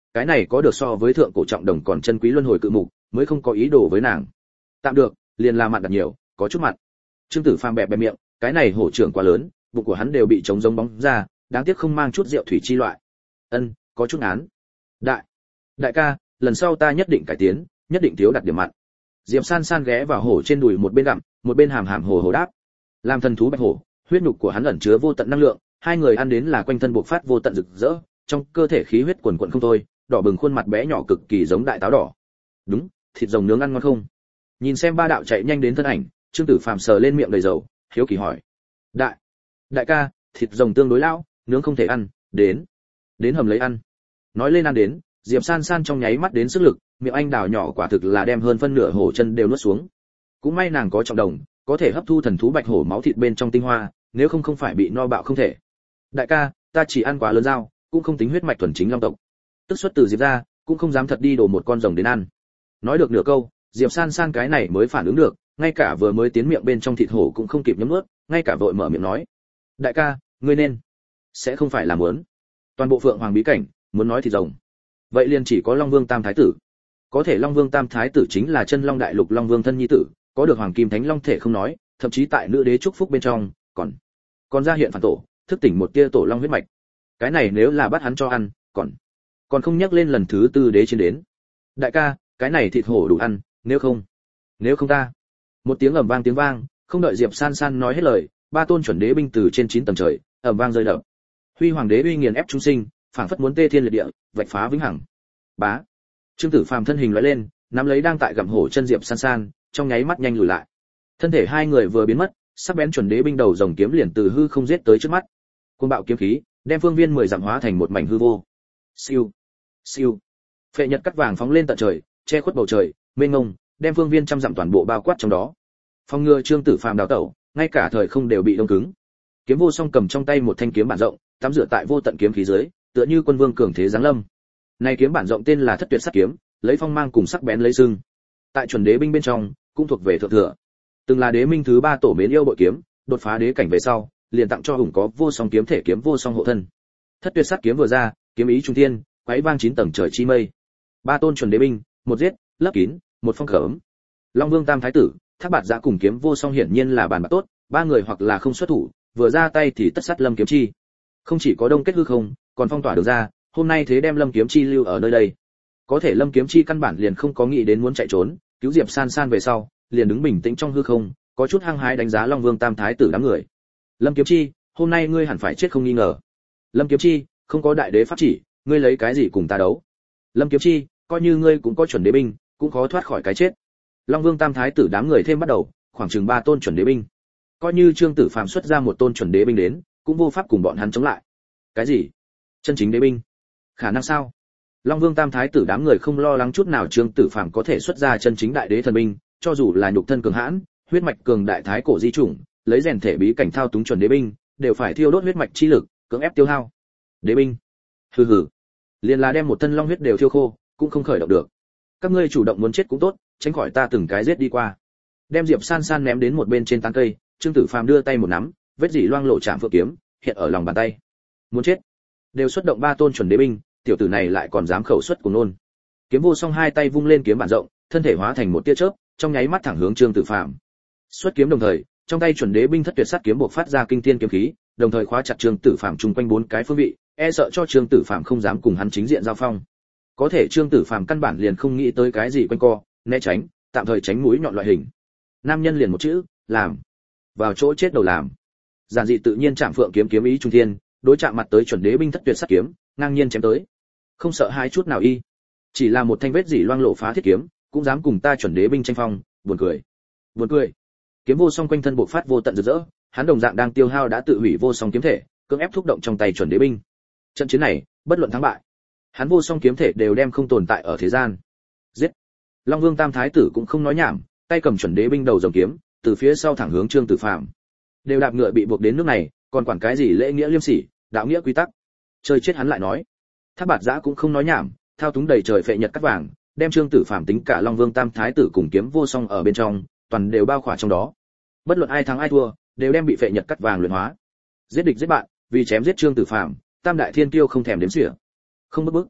cái này có được so với thượng cổ trọng đồng còn chân quý luân hồi cự mục, mới không có ý đồ với nàng. Tạm được, liền là mặn đặt nhiều, có chút mặn. Trương Tử Phàm bẹp bẹp miệng, cái này hổ trưởng quá lớn, bụng của hắn đều bị trống giống bóng ra, đáng tiếc không mang chút rượu thủy chi loại. Ân, có chút án. Đại, đại ca, lần sau ta nhất định cải tiến, nhất định thiếu đặt điểm mặn. Diệp San San ghé vào hổ trên đùi một bên gặm, một bên hàm hàm hồ hồ đáp. Làm thần thú bạch hổ, huyết nhục của hắn ẩn chứa vô tận năng lượng, hai người ăn đến là quanh thân bộc phát vô tận rực rỡ, trong cơ thể khí huyết quần quần không thôi, đỏ bừng khuôn mặt bé nhỏ cực kỳ giống đại táo đỏ. Đúng, thịt rồng nướng ăn ngon không? Nhìn xem ba đạo chạy nhanh đến thân ảnh, Trương Tử Phàm sờ lên miệng đầy dầu, hiếu kỳ hỏi. Đại, đại ca, thịt rồng tương đối lão, nướng không thể ăn, đến, đến hầm lấy ăn. Nói lên ăn đến, Diệp San San trong nháy mắt đến sức lực, miệng anh đào nhỏ quả thực là đem hơn phân nửa hổ chân đều nuốt xuống. Cũng may nàng có trọng đồng, có thể hấp thu thần thú bạch hổ máu thịt bên trong tinh hoa, nếu không không phải bị no bạo không thể. Đại ca, ta chỉ ăn quá lớn dao, cũng không tính huyết mạch thuần chính long tộc. Tức xuất từ Diệp gia, cũng không dám thật đi đổ một con rồng đến ăn. Nói được nửa câu, Diệp San San cái này mới phản ứng được, ngay cả vừa mới tiến miệng bên trong thịt hổ cũng không kịp nhấm nuốt, ngay cả vội mở miệng nói: "Đại ca, ngươi nên sẽ không phải là muốn toàn bộ Phượng Hoàng bí cảnh, muốn nói thịt rồng. Vậy liền chỉ có Long Vương Tam thái tử. Có thể Long Vương Tam thái tử chính là chân Long đại lục Long Vương thân nhi tử, có được Hoàng Kim Thánh Long thể không nói, thậm chí tại nữ đế chúc phúc bên trong, còn còn ra hiện phản tổ, thức tỉnh một tia tổ long huyết mạch. Cái này nếu là bắt hắn cho ăn, còn còn không nhắc lên lần thứ tư đế chiến đến. Đại ca, cái này thịt hổ đủ ăn, nếu không, nếu không ta." Một tiếng ầm vang tiếng vang, không đợi Diệp San San nói hết lời, ba tôn chuẩn đế binh từ trên chín tầng trời, ầm vang rơi đập. Huy Hoàng đế uy nghiền ép chúng sinh, phảng phất muốn tê thiên liệt địa, vạch phá vĩnh hằng. Bá. Trương Tử Phàm thân hình lóe lên, nắm lấy đang tại gặm hổ chân Diệp San San, trong nháy mắt nhanh lùi lại. Thân thể hai người vừa biến mất, sắc bén chuẩn đế binh đầu rồng kiếm liền từ hư không giết tới trước mắt. Cuồng bạo kiếm khí, đem phương viên mười dặm hóa thành một mảnh hư vô. Siêu, siêu. Phệ nhật cắt vàng phóng lên tận trời, che khuất bầu trời, mênh mông, đem phương viên trăm dặm toàn bộ bao quát trong đó. Phong ngừa Trương Tử Phàm đào tẩu, ngay cả thời không đều bị đông cứng. Kiếm vô song cầm trong tay một thanh kiếm bản rộng, tắm rửa tại vô tận kiếm khí dưới, tựa như quân vương cường thế giáng lâm. Này kiếm bản rộng tên là Thất Tuyệt Sát kiếm, lấy phong mang cùng sắc bén lấy sưng. Tại chuẩn đế binh bên trong, cũng thuộc về thượng thừa. Từng là đế minh thứ ba tổ mến yêu bội kiếm, đột phá đế cảnh về sau, liền tặng cho hùng có vô song kiếm thể kiếm vô song hộ thân. Thất Tuyệt Sát kiếm vừa ra, kiếm ý trung thiên, quấy vang chín tầng trời chi mây. Ba tôn chuẩn đế binh, một giết, lấp kín, một phong cấm. Long Vương Tam thái tử, Thác Bạt Giã cùng kiếm vô song hiển nhiên là bàn bạc tốt, ba người hoặc là không xuất thủ, vừa ra tay thì tất sát Lâm Kiếm Chi. Không chỉ có đông kết hư không, còn phong tỏa được ra, hôm nay thế đem Lâm Kiếm Chi lưu ở nơi đây. Có thể Lâm Kiếm Chi căn bản liền không có nghĩ đến muốn chạy trốn, cứu Diệp San San về sau, liền đứng bình tĩnh trong hư không, có chút hăng hái đánh giá Long Vương Tam thái tử đám người. Lâm Kiếm Chi, hôm nay ngươi hẳn phải chết không nghi ngờ. Lâm Kiếm Chi, không có đại đế pháp chỉ, ngươi lấy cái gì cùng ta đấu? Lâm Kiếm Chi, coi như ngươi cũng có chuẩn đế binh, cũng khó thoát khỏi cái chết. Long Vương Tam thái tử đám người thêm bắt đầu, khoảng chừng ba tôn chuẩn đế binh. Coi như Trương Tử Phàm xuất ra một tôn chuẩn đế binh đến, cũng vô pháp cùng bọn hắn chống lại. Cái gì? Chân chính đế binh? Khả năng sao? Long Vương Tam thái tử đám người không lo lắng chút nào Trương Tử Phàm có thể xuất ra chân chính đại đế thần binh, cho dù là nhục thân cường hãn, huyết mạch cường đại thái cổ di chủng, lấy rèn thể bí cảnh thao túng chuẩn đế binh, đều phải thiêu đốt huyết mạch chi lực, cưỡng ép tiêu hao. Đế binh? Hừ hừ. Liền là đem một thân long huyết đều thiêu khô, cũng không khởi động được. Các ngươi chủ động muốn chết cũng tốt, tránh khỏi ta từng cái giết đi qua. Đem Diệp San San ném đến một bên trên tán cây, Trương Tử Phàm đưa tay một nắm, vết dỉ loang lộ chạm phượng kiếm, hiện ở lòng bàn tay. Muốn chết, đều xuất động ba tôn chuẩn đế binh, tiểu tử này lại còn dám khẩu xuất của nôn. Kiếm vô song hai tay vung lên kiếm bản rộng, thân thể hóa thành một tia chớp, trong nháy mắt thẳng hướng Trương Tử Phàm. Xuất kiếm đồng thời, trong tay chuẩn đế binh Thất Tuyệt Sát kiếm bộc phát ra kinh thiên kiếm khí, đồng thời khóa chặt Trương Tử Phàm chung quanh bốn cái phương vị, e sợ cho Trương Tử Phàm không dám cùng hắn chính diện giao phong. Có thể Trương Tử Phàm căn bản liền không nghĩ tới cái gì quanh co, né tránh, tạm thời tránh mũi nhọn loại hình. Nam nhân liền một chữ, làm. Vào chỗ chết đầu làm. Giản dị tự nhiên chạm phượng kiếm kiếm ý trung thiên, đối chạm mặt tới chuẩn đế binh Thất Tuyệt Sát kiếm, ngang nhiên chém tới. Không sợ hai chút nào y. Chỉ là một thanh vết dỉ loang lộ phá thiết kiếm, cũng dám cùng ta chuẩn đế binh tranh phong, buồn cười. Buồn cười. Kiếm vô song quanh thân bộc phát vô tận rực rỡ, hắn đồng dạng đang tiêu hao đã tự hủy vô song kiếm thể, cưỡng ép thúc động trong tay chuẩn đế binh. Trận chiến này, bất luận thắng bại, hắn vô song kiếm thể đều đem không tồn tại ở thế gian. Giết. Long Vương Tam thái tử cũng không nói nhảm, tay cầm chuẩn đế binh đầu rồng kiếm, từ phía sau thẳng hướng Trương Tử Phàm. Đều đạp ngựa bị buộc đến nước này, còn quản cái gì lễ nghĩa liêm sỉ, đạo nghĩa quy tắc. Chơi chết hắn lại nói. Thác Bạt Giã cũng không nói nhảm, thao túng đầy trời phệ nhật cắt vàng, đem Trương Tử Phàm tính cả Long Vương Tam thái tử cùng kiếm vô song ở bên trong, toàn đều bao khỏa trong đó. Bất luận ai thắng ai thua, đều đem bị phệ nhật cắt vàng luyện hóa. Giết địch giết bạn, vì chém giết Trương Tử Phàm, Tam đại thiên tiêu không thèm đếm xỉa. Không bức bức.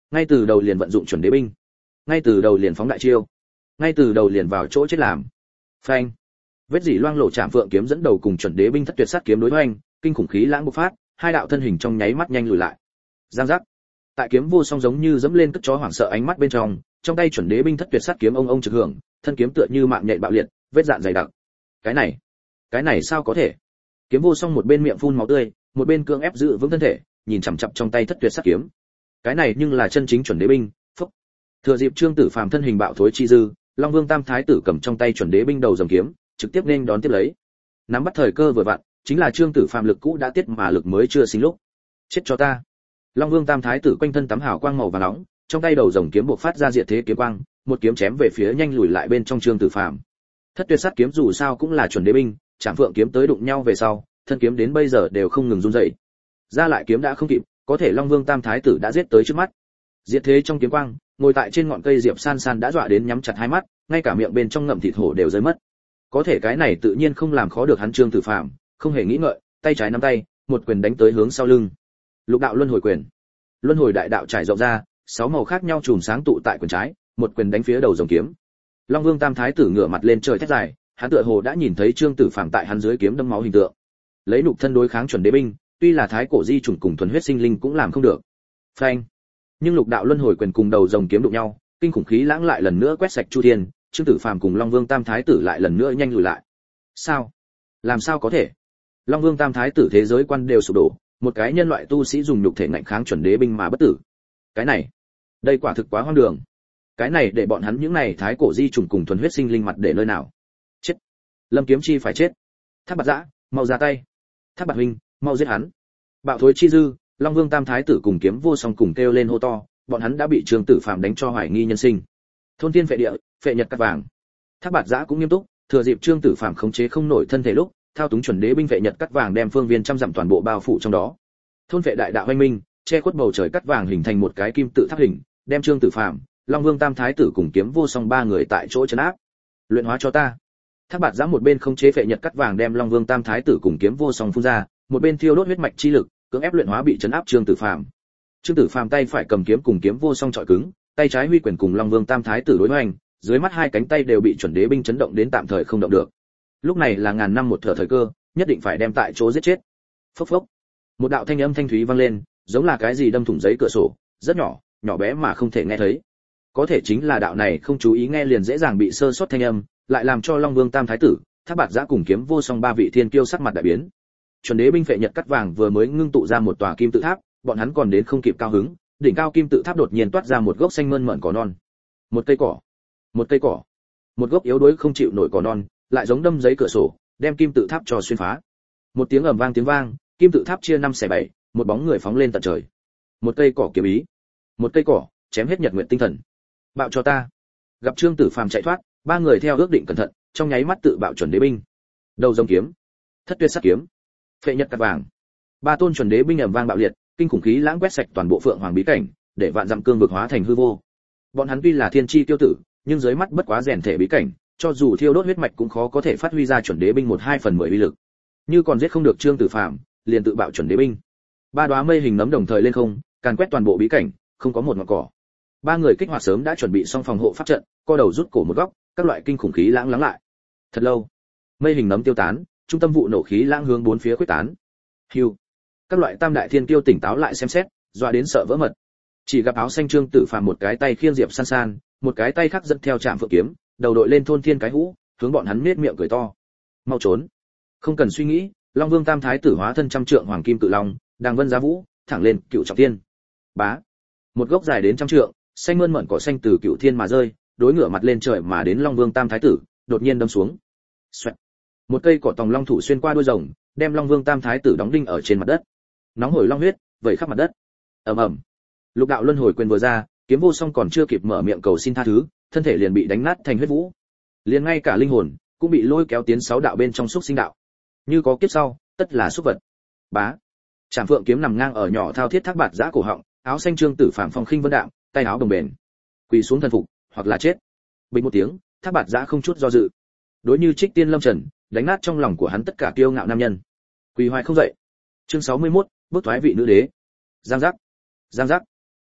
ngay từ đầu liền vận dụng chuẩn đế binh, ngay từ đầu liền phóng đại chiêu, ngay từ đầu liền vào chỗ chết làm. Phanh! Vết dỉ loang lổ chạm phượng kiếm dẫn đầu cùng chuẩn đế binh thất tuyệt sát kiếm đối hoành, kinh khủng khí lãng bộc phát, hai đạo thân hình trong nháy mắt nhanh lùi lại. Giang giác! Tại kiếm vô song giống như dẫm lên cất chó hoảng sợ ánh mắt bên trong, trong tay chuẩn đế binh thất tuyệt sát kiếm ông ông trực hưởng, thân kiếm tựa như mạng nhện bạo liệt, vết dạn dày đặc. Cái này, cái này sao có thể? Kiếm vô song một bên miệng phun máu tươi, một bên cưỡng ép giữ vững thân thể, nhìn chằm chằm trong tay thất tuyệt sát kiếm. Cái này nhưng là chân chính chuẩn đế binh. Phúc. Thừa dịp Trương Tử Phàm thân hình bạo thối chi dư, Long Vương Tam Thái tử cầm trong tay chuẩn đế binh đầu rồng kiếm, trực tiếp nên đón tiếp lấy. Nắm bắt thời cơ vừa vặn, chính là Trương Tử Phàm lực cũ đã tiết mà lực mới chưa sinh lúc. Chết cho ta! Long Vương Tam Thái tử quanh thân tắm hào quang màu vàng nóng, trong tay đầu rồng kiếm bộc phát ra diệt thế kiếm quang, một kiếm chém về phía nhanh lùi lại bên trong Trương Tử Phàm. Thất tuyệt sát kiếm dù sao cũng là chuẩn đế binh, Trảm Phượng kiếm tới đụng nhau về sau, thân kiếm đến bây giờ đều không ngừng run rẩy. Ra lại kiếm đã không kịp, có thể Long Vương Tam Thái tử đã giết tới trước mắt. Diệt thế trong kiếm quang, ngồi tại trên ngọn cây diệp san san đã dọa đến nhắm chặt hai mắt, ngay cả miệng bên trong ngậm thịt hổ đều rơi mất. Có thể cái này tự nhiên không làm khó được hắn Trương Tử Phàm, không hề nghĩ ngợi, tay trái nắm tay, một quyền đánh tới hướng sau lưng. Lục đạo luân hồi quyền. Luân hồi đại đạo trải rộng ra, sáu màu khác nhau chùm sáng tụ tại quyền trái, một quyền đánh phía đầu rồng kiếm. Long Vương Tam Thái tử ngửa mặt lên trời thét dài, hắn tựa hồ đã nhìn thấy Trương Tử Phàm tại hắn dưới kiếm đâm máu hình tượng. Lấy nục thân đối kháng chuẩn đế binh, tuy là thái cổ di chủng cùng thuần huyết sinh linh cũng làm không được. Phanh! Nhưng lục đạo luân hồi quyền cùng đầu rồng kiếm đụng nhau, kinh khủng khí lãng lại lần nữa quét sạch chu thiên, Trương Tử Phàm cùng Long Vương Tam Thái tử lại lần nữa nhanh lùi lại. Sao? Làm sao có thể? Long Vương Tam Thái tử thế giới quan đều sụp đổ, một cái nhân loại tu sĩ dùng nhục thể ngạnh kháng chuẩn đế binh mà bất tử. Cái này, đây quả thực quá hoang đường. Cái này để bọn hắn những này thái cổ di chủng cùng thuần huyết sinh linh mặt để nơi nào? Chết! Lâm Kiếm Chi phải chết. Thác Bạt Giã, mau ra tay. Thác Bạt huynh, mau giết hắn. Bạo thối chi dư, Long Vương Tam Thái tử cùng Kiếm Vô Song cùng kêu lên hô to, bọn hắn đã bị Trương Tử Phàm đánh cho hoài nghi nhân sinh. Thôn Thiên Phệ Địa, Phệ Nhật Cát Vàng. Thác Bạt Giã cũng nghiêm túc, thừa dịp Trương Tử Phàm khống chế không nổi thân thể lúc, thao túng chuẩn đế binh Phệ Nhật Cát Vàng đem phương viên trăm dặm toàn bộ bao phủ trong đó. Thôn Phệ đại đạo hoành minh, che khuất bầu trời cát vàng hình thành một cái kim tự tháp hình, đem Trương Tử Phàm, Long Vương Tam Thái tử cùng Kiếm Vô Song ba người tại chỗ trấn áp. Luyện hóa cho ta. Thác Bạt Giã một bên khống chế Phệ Nhật Cát Vàng đem Long Vương Tam Thái tử cùng Kiếm Vô Song phun ra, một bên thiêu đốt huyết mạch chi lực, cưỡng ép luyện hóa bị trấn áp Trương Tử Phàm. Trương Tử Phàm tay phải cầm kiếm cùng Kiếm Vô Song chọi cứng, tay trái huy quyền cùng Long Vương Tam Thái tử đối hoành, dưới mắt hai cánh tay đều bị chuẩn đế binh chấn động đến tạm thời không động được. Lúc này là ngàn năm một thở thời cơ, nhất định phải đem tại chỗ giết chết. Phốc phốc. Một đạo thanh âm thanh thúy vang lên, giống là cái gì đâm thủng giấy cửa sổ, rất nhỏ, nhỏ bé mà không thể nghe thấy. Có thể chính là đạo này không chú ý nghe liền dễ dàng bị sơ sót thanh âm, lại làm cho Long Vương Tam Thái tử, Thác Bạt Giã cùng Kiếm Vô Song ba vị thiên kiêu sắc mặt đại biến. Chuẩn đế binh Phệ Nhật Cát Vàng vừa mới ngưng tụ ra một tòa kim tự tháp, bọn hắn còn đến không kịp cao hứng, đỉnh cao kim tự tháp đột nhiên toát ra một gốc xanh mơn mởn cỏ non. Một cây cỏ, một cây cỏ, một gốc yếu đuối không chịu nổi cỏ non, lại giống đâm giấy cửa sổ, đem kim tự tháp cho xuyên phá. Một tiếng ầm vang tiếng vang, kim tự tháp chia năm xẻ bảy, một bóng người phóng lên tận trời. Một cây cỏ kiếm ý, một cây cỏ, chém hết nhật nguyện tinh thần. Bạo cho ta. Gặp Trương Tử Phàm chạy thoát, ba người theo ước định cẩn thận, trong nháy mắt tự bạo chuẩn đế binh. Đầu rồng kiếm, thất tuyệt sát kiếm, Phệ Nhật Cát Vàng. Ba tôn chuẩn đế binh ầm vang bạo liệt, kinh khủng khí lãng quét sạch toàn bộ Phượng Hoàng bí cảnh, để vạn dặm cương vực hóa thành hư vô. Bọn hắn tuy là thiên chi tiêu tử, nhưng dưới mắt bất quá rèn thể bí cảnh, cho dù thiêu đốt huyết mạch cũng khó có thể phát huy ra chuẩn đế binh một hai phần mười uy lực. Như còn giết không được Trương Tử Phàm, liền tự bạo chuẩn đế binh. Ba đóa mây hình nấm đồng thời lên không, càn quét toàn bộ bí cảnh, không có một ngọn cỏ. Ba người kích hoạt sớm đã chuẩn bị xong phòng hộ pháp trận, co đầu rút cổ một góc, các loại kinh khủng khí lãng lắng lại. Thật lâu, mây hình nấm tiêu tán, trung tâm vụ nổ khí lãng hướng bốn phía khuếch tán. Hưu. Các loại tam đại thiên tiêu tỉnh táo lại xem xét, dọa đến sợ vỡ mật. Chỉ gặp áo xanh Trương Tử Phàm một cái tay khiêng diệp san san, một cái tay khác dẫn theo Trảm Phượng kiếm, đầu đội lên thôn thiên cái hũ, hướng bọn hắn nhếch miệng cười to. Mau trốn. Không cần suy nghĩ, Long Vương Tam Thái tử hóa thân trăm trượng hoàng kim cự long, đang vân giá vũ, thẳng lên cựu trọng thiên. Bá. Một gốc dài đến trăm trượng, xanh mơn mởn cỏ xanh từ cựu thiên mà rơi, đối ngửa mặt lên trời mà đến Long Vương Tam Thái tử, đột nhiên đâm xuống. Xoẹt. Một cây cỏ tòng long thủ xuyên qua đuôi rồng, đem Long Vương Tam Thái tử đóng đinh ở trên mặt đất. Nóng hổi long huyết vẩy khắp mặt đất. Ầm ầm. Lục đạo luân hồi quyền vừa ra, Kiếm Vô Song còn chưa kịp mở miệng cầu xin tha thứ, thân thể liền bị đánh nát thành huyết vũ. Liền ngay cả linh hồn cũng bị lôi kéo tiến sáu đạo bên trong xúc sinh đạo. Như có kiếp sau, tất là xúc vật. Bá. Trảm Phượng kiếm nằm ngang ở nhỏ thao thiết Thác Bạt Giã cổ họng, áo xanh Trương Tử Phàm phong khinh vân đạm, tay áo đồng bền. Quỳ xuống thần phục, hoặc là chết. Bình một tiếng, Thác Bạt Giã không chút do dự. Đối như Trích Tiên Lâm Trần, đánh nát trong lòng của hắn tất cả kiêu ngạo nam nhân. Quỳ hoài không dậy. Chương sáu mươi mốt, bước thoái vị nữ đế. Giang giác. Giang giác.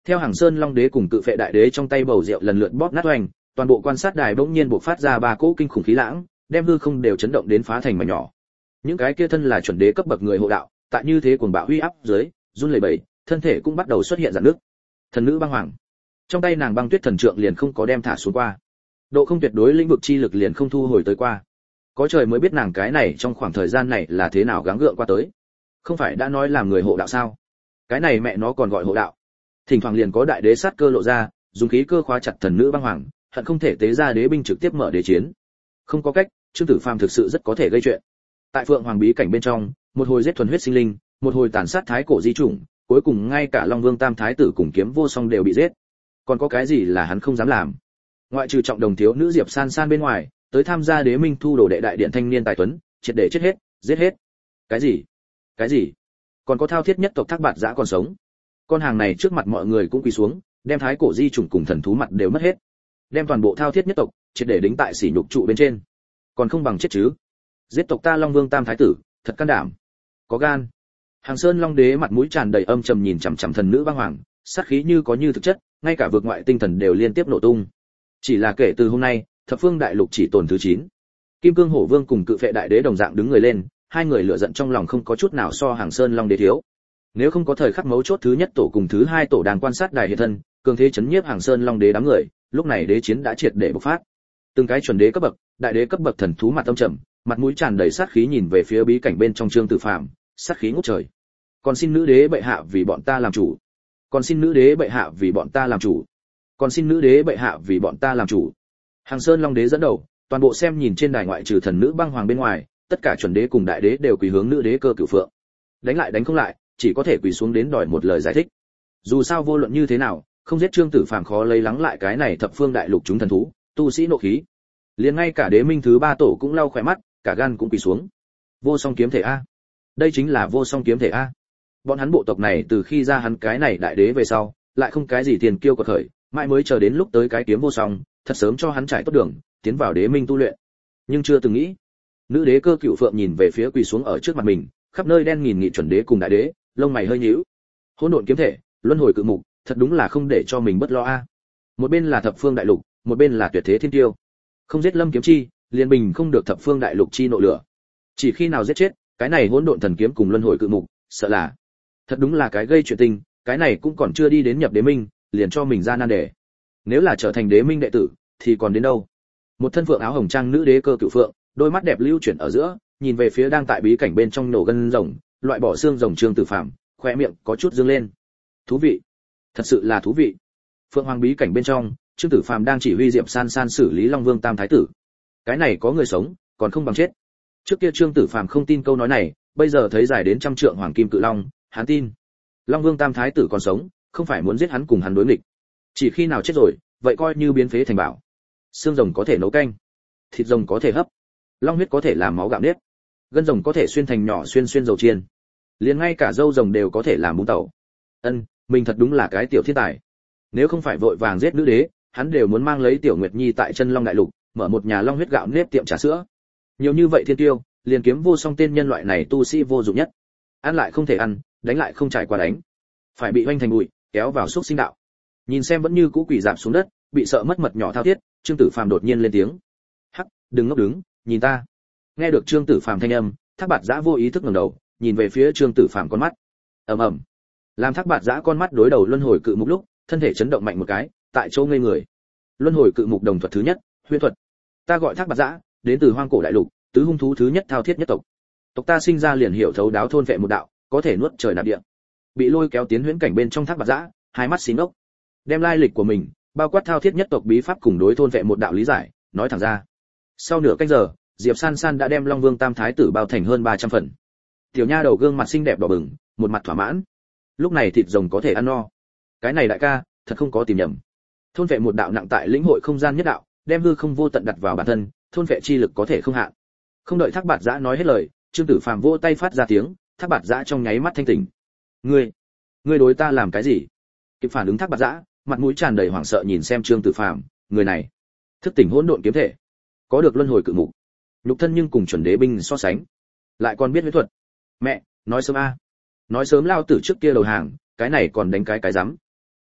Theo Hàng Sơn Long Đế cùng Cự Phệ Đại Đế trong tay bầu rượu lần lượt bóp nát oanh, toàn bộ quan sát đài bỗng nhiên bộc phát ra ba cỗ kinh khủng khí lãng, đem hư không đều chấn động đến phá thành mảnh nhỏ. Những cái kia thân là chuẩn đế cấp bậc người hộ đạo, tại như thế cuồng bạo uy áp dưới, run lẩy bẩy, thân thể cũng bắt đầu xuất hiện rạn nước. Thần nữ băng hoàng, trong tay nàng băng tuyết thần trượng liền không có đem thả xuống qua. Độ không tuyệt đối lĩnh vực chi lực liền không thu hồi tới qua. Có trời mới biết nàng cái này trong khoảng thời gian này là thế nào gắng gượng qua tới. Không phải đã nói làm người hộ đạo sao? Cái này mẹ nó còn gọi hộ đạo. Thỉnh thoảng liền có đại đế sát cơ lộ ra, dùng khí cơ khóa chặt thần nữ băng hoàng, hận không thể tế ra đế binh trực tiếp mở đế chiến. Không có cách, Trương Tử Phàm thực sự rất có thể gây chuyện. Tại Phượng Hoàng bí cảnh bên trong, một hồi giết thuần huyết sinh linh, một hồi tàn sát thái cổ di chủng, cuối cùng ngay cả Long Vương Tam thái tử cùng Kiếm Vô Song đều bị giết. Còn có cái gì là hắn không dám làm? Ngoại trừ trọng đồng thiếu nữ Diệp San San bên ngoài, tới tham gia đế minh thu đồ đệ đại điện thanh niên tài tuấn, triệt để chết hết, giết hết. Cái gì? Cái gì? Còn có thao thiết nhất tộc Thác Bạt Giã còn sống. Con hàng này trước mặt mọi người cũng quỳ xuống, đem thái cổ di chủng cùng thần thú mặt đều mất hết. Đem toàn bộ thao thiết nhất tộc triệt để đính tại sỉ nhục trụ bên trên. Còn không bằng chết chứ. Giết tộc ta Long Vương Tam thái tử, thật can đảm. Có gan. Hàng Sơn Long Đế mặt mũi tràn đầy âm trầm nhìn chằm chằm thần nữ băng hoàng, sát khí như có như thực chất, ngay cả vực ngoại tinh thần đều liên tiếp nổ tung. Chỉ là kể từ hôm nay, thập phương đại lục chỉ tồn thứ chín. Kim Cương Hổ Vương cùng Cự Phệ Đại Đế đồng dạng đứng người lên, hai người lửa giận trong lòng không có chút nào so Hàng Sơn Long Đế thiếu. Nếu không có thời khắc mấu chốt thứ nhất tổ cùng thứ hai tổ đang quan sát đài hiện thân, cường thế chấn nhiếp Hàng Sơn Long Đế đám người, lúc này đế chiến đã triệt để bộc phát. Từng cái chuẩn đế cấp bậc, đại đế cấp bậc thần thú mặt âm trầm, mặt mũi tràn đầy sát khí nhìn về phía bí cảnh bên trong Trương Tử Phàm, sát khí ngút trời. Còn xin nữ đế bệ hạ vì bọn ta làm chủ. Còn xin nữ đế bệ hạ vì bọn ta làm chủ. Còn xin nữ đế bệ hạ vì bọn ta làm chủ. Hàng Sơn Long Đế dẫn đầu, toàn bộ xem nhìn trên đài ngoại trừ thần nữ băng hoàng bên ngoài, tất cả chuẩn đế cùng đại đế đều quỳ hướng nữ đế Cơ Cửu Phượng. Đánh lại đánh không lại, chỉ có thể quỳ xuống đến đòi một lời giải thích. Dù sao vô luận như thế nào, không giết Trương Tử Phàm khó lấy lắng lại cái này thập phương đại lục chúng thần thú, tu sĩ nộ khí. Liền ngay cả đế minh thứ ba tổ cũng lau khỏe mắt, cả gan cũng quỳ xuống. Vô song kiếm thể a. Đây chính là vô song kiếm thể a. Bọn hắn bộ tộc này từ khi ra hắn cái này đại đế về sau, lại không cái gì tiền kiêu quật khởi, mãi mới chờ đến lúc tới cái kiếm vô song, thật sớm cho hắn trải tốt đường, tiến vào đế minh tu luyện. Nhưng chưa từng nghĩ, nữ đế Cơ Cửu Phượng nhìn về phía quỳ xuống ở trước mặt mình, khắp nơi đen nghìn nghị chuẩn đế cùng đại đế, lông mày hơi nhíu. Hỗn độn kiếm thể, luân hồi cự mục, thật đúng là không để cho mình bất lo a. Một bên là thập phương đại lục, một bên là tuyệt thế thiên tiêu. Không giết Lâm Kiếm Chi, liền bình không được thập phương đại lục chi nộ lửa. Chỉ khi nào giết chết, cái này hỗn độn thần kiếm cùng luân hồi cự mục, sợ là thật đúng là cái gây chuyện tình, cái này cũng còn chưa đi đến nhập đế minh, liền cho mình ra nan đề. Nếu là trở thành đế minh đệ tử, thì còn đến đâu? Một thân phượng áo hồng trang nữ đế Cơ Cửu Phượng, đôi mắt đẹp lưu chuyển ở giữa, nhìn về phía đang tại bí cảnh bên trong nổ gân rồng, loại bỏ xương rồng Trương Tử Phàm, khóe miệng có chút dương lên. Thú vị, thật sự là thú vị. Phượng Hoàng bí cảnh bên trong, Trương Tử Phàm đang chỉ huy Diệp San San xử lý Long Vương Tam thái tử. Cái này có người sống, còn không bằng chết. Trước kia Trương Tử Phàm không tin câu nói này, bây giờ thấy dài đến trăm trượng hoàng kim cự long, hắn tin. Long Vương Tam thái tử còn sống, không phải muốn giết hắn cùng hắn đối nghịch. Chỉ khi nào chết rồi, vậy coi như biến phế thành bảo. Xương rồng có thể nấu canh, thịt rồng có thể hấp, long huyết có thể làm máu gạo nếp, gân rồng có thể xuyên thành nhỏ xuyên xuyên dầu chiên, liền ngay cả dâu rồng đều có thể làm bún tàu. Ân, mình thật đúng là cái tiểu thiên tài. Nếu không phải vội vàng giết nữ đế, hắn đều muốn mang lấy Tiểu Nguyệt Nhi tại Chân Long đại lục, mở một nhà long huyết gạo nếp tiệm trà sữa. Nhiều như vậy thiên tiêu, liền Kiếm Vô Song tên nhân loại này tu sĩ vô dụng nhất. Ăn lại không thể ăn, đánh lại không trải qua đánh, phải bị hoanh thành bụi, kéo vào xúc sinh đạo. Nhìn xem vẫn như cũ quỷ dạp xuống đất, bị sợ mất mật nhỏ thao thiết, Trương Tử Phàm đột nhiên lên tiếng. "Hắc, đừng ngốc đứng, nhìn ta." Nghe được Trương Tử Phàm thanh âm, Thác Bạt Giã vô ý thức ngẩng đầu, nhìn về phía Trương Tử Phàm con mắt. Ầm ầm. Làm Thác Bạt Giã con mắt đối đầu luân hồi cự mục lúc, thân thể chấn động mạnh một cái, tại chỗ ngây người. Luân hồi cự mục đồng thuật thứ nhất, huyễn thuật. Ta gọi Thác Bạt Giã, đến từ hoang cổ đại lục, tứ hung thú thứ nhất thao thiết nhất tộc. Tộc ta sinh ra liền hiểu thấu đáo thôn vệ một đạo, có thể nuốt trời nạp địa. Bị lôi kéo tiến huyễn cảnh bên trong Thác Bạt Giã, hai mắt xí ngốc. Đem lai lịch của mình, bao quát thao thiết nhất tộc bí pháp cùng đối thôn vệ một đạo lý giải, nói thẳng ra. Sau nửa canh giờ, Diệp San San đã đem Long Vương Tam thái tử bao thành hơn ba trăm phần. Tiểu nha đầu gương mặt xinh đẹp đỏ bừng, một mặt thỏa mãn. Lúc này thịt rồng có thể ăn no. Cái này đại ca, thật không có tìm nhầm. Thôn vệ một đạo nặng tại lĩnh hội không gian nhất đạo, đem hư không vô tận đặt vào bản thân, thôn vệ chi lực có thể không hạn. Không đợi Thác Bạt Giã nói hết lời, Trương Tử Phàm vỗ tay phát ra tiếng, Thác Bạt Giã trong nháy mắt thanh tỉnh. Ngươi, ngươi đối ta làm cái gì? Kịp phản ứng Thác Bạt Giã, mặt mũi tràn đầy hoảng sợ nhìn xem Trương Tử Phàm, người này, thức tỉnh hỗn độn kiếm thể, có được luân hồi cự mục, nhục thân nhưng cùng chuẩn đế binh so sánh, lại còn biết huyễn thuật. Mẹ, nói sớm a, nói sớm lao tử trước kia đầu hàng, cái này còn đánh cái cái rắm.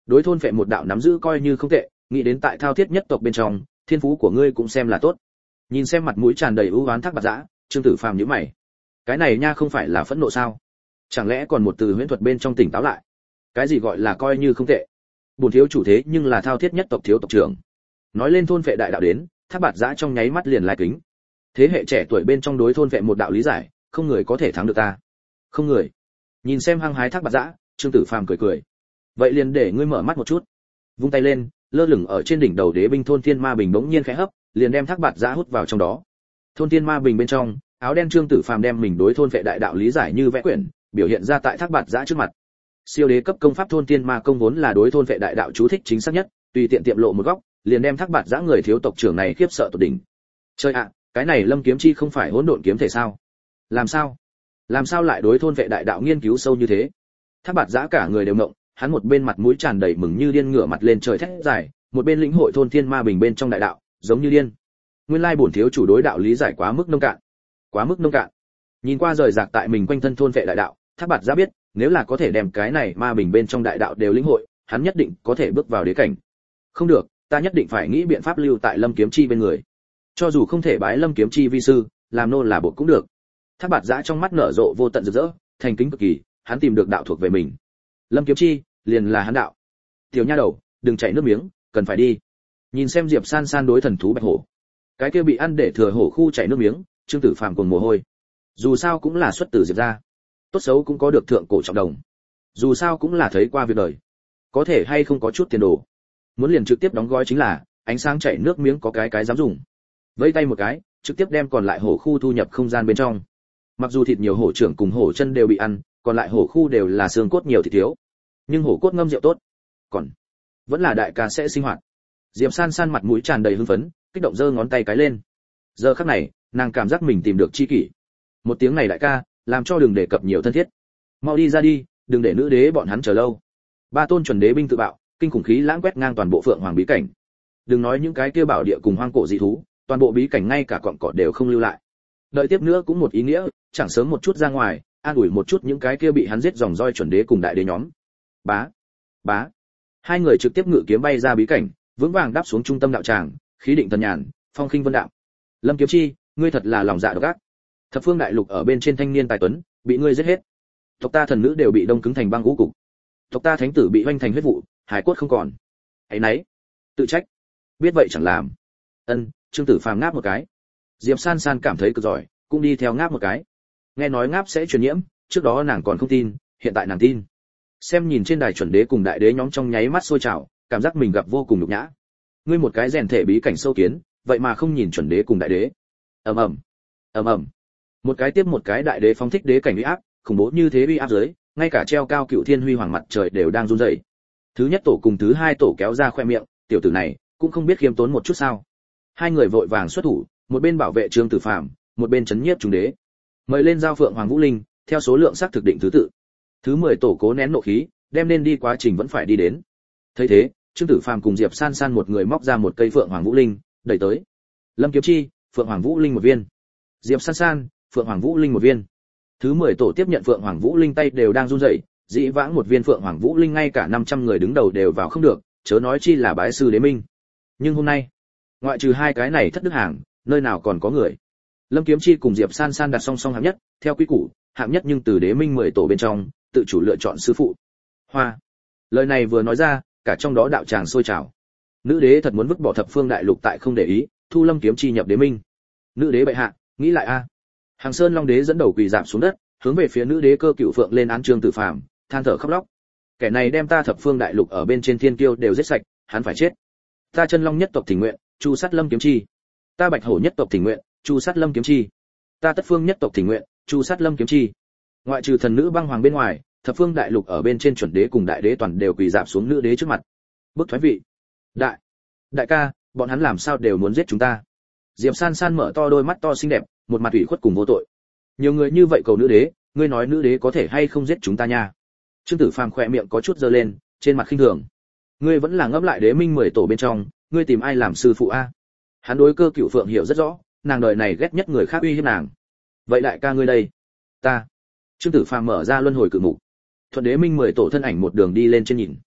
đối thôn phệ một đạo nắm giữ coi như không tệ, nghĩ đến tại thao thiết nhất tộc bên trong, thiên phú của ngươi cũng xem là tốt. Nhìn xem mặt mũi tràn đầy ưu oán Thác Bạt Giã, Trương Tử Phàm nhíu mày. Cái này nha không phải là phẫn nộ sao? Chẳng lẽ còn một từ huyễn thuật bên trong tỉnh táo lại? Cái gì gọi là coi như không tệ? Bổn thiếu chủ thế nhưng là thao thiết nhất tộc thiếu tộc trưởng. Nói lên thôn phệ đại đạo đến, Thác Bạt Giã trong nháy mắt liền lai kính. Thế hệ trẻ tuổi bên trong đối thôn phệ một đạo lý giải, không người có thể thắng được ta. Không người. Nhìn xem hăng hái Thác Bạt Giã, Trương Tử Phàm cười cười. Vậy liền để ngươi mở mắt một chút. Vung tay lên, lơ lửng ở trên đỉnh đầu đế binh thôn thiên ma bình bỗng nhiên khẽ hấp, liền đem Thác Bạt Giã hút vào trong đó. Thôn thiên ma bình bên trong, áo đen Trương Tử Phàm đem mình đối thôn phệ đại đạo lý giải như vẽ quyển, biểu hiện ra tại Thác Bạt Giã trước mặt. Siêu đế cấp công pháp thôn thiên ma công vốn là đối thôn phệ đại đạo chú thích chính xác nhất, tùy tiện tiệm lộ một góc, liền đem Thác Bạt Giã người thiếu tộc trưởng này khiếp sợ tột đỉnh. Chơi ạ, cái này Lâm Kiếm Chi không phải hỗn độn kiếm thể sao? Làm sao? Làm sao lại đối thôn phệ đại đạo nghiên cứu sâu như thế? Thác Bạt Giã cả người đều ngộng, hắn một bên mặt mũi tràn đầy mừng như điên ngửa mặt lên trời thét dài, một bên lĩnh hội thôn thiên ma bình bên trong đại đạo, giống như điên. Nguyên lai bổn thiếu chủ đối đạo lý giải quá mức nông cạn, quá mức nông cạn. Nhìn qua rời rạc tại mình quanh thân thôn phệ đại đạo, Thác Bạt Giã biết, nếu là có thể đem cái này ma bình bên trong đại đạo đều lĩnh hội, hắn nhất định có thể bước vào đế cảnh. Không được, ta nhất định phải nghĩ biện pháp lưu tại Lâm Kiếm Chi bên người. Cho dù không thể bái Lâm Kiếm Chi vi sư, làm nô là bột cũng được. Thác Bạt Giã trong mắt nở rộ vô tận rực rỡ, thành kính cực kỳ, hắn tìm được đạo thuộc về mình. Lâm Kiếm Chi, liền là hắn đạo. Tiểu nha đầu, đừng chảy nước miếng, cần phải đi. Nhìn xem Diệp San San đối thần thú bạch hổ, cái kia bị ăn để thừa hổ khu chảy nước miếng, Trương Tử Phàm cuồng mồ hôi. Dù sao cũng là xuất từ Diệp gia, tốt xấu cũng có được thượng cổ trọng đồng. Dù sao cũng là thấy qua việc đời, có thể hay không có chút tiền đồ. Muốn liền trực tiếp đóng gói chính là, ánh sáng chảy nước miếng có cái cái dám dùng. Vẫy tay một cái, trực tiếp đem còn lại hổ khu thu nhập không gian bên trong. Mặc dù thịt nhiều hổ trưởng cùng hổ chân đều bị ăn, còn lại hổ khu đều là xương cốt nhiều thịt thiếu. Nhưng hổ cốt ngâm rượu tốt, còn vẫn là đại ca sẽ sinh hoạt. Diệp San San mặt mũi tràn đầy hưng phấn, kích động giơ ngón tay cái lên. Giờ khắc này, nàng cảm giác mình tìm được chi kỷ. Một tiếng này đại ca, làm cho đừng đề cập nhiều thân thiết. Mau đi ra đi, đừng để nữ đế bọn hắn chờ lâu. Ba tôn chuẩn đế binh tự bạo, kinh khủng khí lãng quét ngang toàn bộ Phượng Hoàng bí cảnh. Đừng nói những cái kia bảo địa cùng hoang cổ dị thú, toàn bộ bí cảnh ngay cả cọng cỏ đều không lưu lại. Đợi tiếp nữa cũng một ý nghĩa, chẳng sớm một chút ra ngoài, an ủi một chút những cái kia bị hắn giết dòng roi chuẩn đế cùng đại đế nhóm. Bá, bá. Hai người trực tiếp ngự kiếm bay ra bí cảnh, vững vàng đáp xuống trung tâm đạo tràng, khí định thần nhàn, phong khinh vân đạm. Lâm Kiếm Chi, ngươi thật là lòng dạ độc ác. Thập phương đại lục ở bên trên thanh niên tài tuấn, bị ngươi giết hết. Tộc ta thần nữ đều bị đông cứng thành băng ngũ cục. Tộc ta thánh tử bị hoành thành huyết vụ, hải cốt không còn. Ấy nấy, tự trách. Biết vậy chẳng làm. Ân, Trương Tử Phàm ngáp một cái. Diệp San San cảm thấy cực giỏi, cũng đi theo ngáp một cái. Nghe nói ngáp sẽ truyền nhiễm, trước đó nàng còn không tin, hiện tại nàng tin. Xem nhìn trên đài chuẩn đế cùng đại đế nhóm trong nháy mắt sôi trào, cảm giác mình gặp vô cùng nhục nhã. Ngươi một cái rèn thể bí cảnh sâu kiến, vậy mà không nhìn chuẩn đế cùng đại đế. Ầm ầm, ầm ầm. Một cái tiếp một cái đại đế phóng thích đế cảnh uy áp, khủng bố như thế uy áp dưới, ngay cả treo cao cựu thiên huy hoàng mặt trời đều đang run rẩy. Thứ nhất tổ cùng thứ hai tổ kéo ra khoe miệng, tiểu tử này cũng không biết khiêm tốn một chút sao? Hai người vội vàng xuất thủ, một bên bảo vệ Trương Tử Phàm, một bên chấn nhiếp chúng đế. Mời lên giao Phượng Hoàng Vũ Linh, theo số lượng xác thực định thứ tự. Thứ mười tổ cố nén nộ khí, đem nên đi quá trình vẫn phải đi đến. Thấy thế, Trương Tử Phàm cùng Diệp San San một người móc ra một cây Phượng Hoàng Vũ Linh, đẩy tới. Lâm Kiếm Chi, Phượng Hoàng Vũ Linh một viên. Diệp San San, Phượng Hoàng Vũ Linh một viên. Thứ mười tổ tiếp nhận Phượng Hoàng Vũ Linh tay đều đang run rẩy, dĩ vãng một viên Phượng Hoàng Vũ Linh ngay cả năm trăm người đứng đầu đều vào không được, chớ nói chi là bái sư đế minh. Nhưng hôm nay, ngoại trừ hai cái này thất đức hàng, nơi nào còn có người. Lâm Kiếm Chi cùng Diệp San San đặt song song hạng nhất, theo quy củ, hạng nhất nhưng từ đế minh mười tổ bên trong, tự chủ lựa chọn sư phụ. Hoa. Lời này vừa nói ra, cả trong đó đạo tràng sôi trào. Nữ đế thật muốn vứt bỏ thập phương đại lục tại không để ý, thu Lâm Kiếm Chi nhập đế minh. Nữ đế bệ hạ, nghĩ lại a. Hàng Sơn Long đế dẫn đầu quỳ rạp xuống đất, hướng về phía nữ đế Cơ Cựu Phượng lên án Trương Tử Phàm, than thở khóc lóc. Kẻ này đem ta thập phương đại lục ở bên trên thiên kiêu đều giết sạch, hắn phải chết. Ta Chân Long nhất tộc thỉnh nguyện, chu sát Lâm Kiếm Chi. Ta Bạch Hổ nhất tộc thỉnh nguyện, chu sát Lâm Kiếm Chi. Ta Tất Phương nhất tộc thỉnh nguyện, chu sát Lâm Kiếm Chi. Ngoại trừ thần nữ băng hoàng bên ngoài, thập phương đại lục ở bên trên chuẩn đế cùng đại đế toàn đều quỳ rạp xuống nữ đế trước mặt. Bức thoái vị. Đại, đại ca, bọn hắn làm sao đều muốn giết chúng ta? Diệp San San mở to đôi mắt to xinh đẹp, một mặt ủy khuất cùng vô tội. Nhiều người như vậy cầu nữ đế, ngươi nói nữ đế có thể hay không giết chúng ta nha? Trương Tử Phàm khỏe miệng có chút giơ lên, trên mặt khinh thường. Ngươi vẫn là ngấp lại đế minh mười tổ bên trong, ngươi tìm ai làm sư phụ a? Hắn đối Cơ Cựu Phượng hiểu rất rõ, nàng đời này ghét nhất người khác uy hiếp nàng. Vậy đại ca ngươi đây? Ta. Trương Tử Phàm mở ra luân hồi cự mục. Thuận đế minh mười tổ thân ảnh một đường đi lên trên nhìn.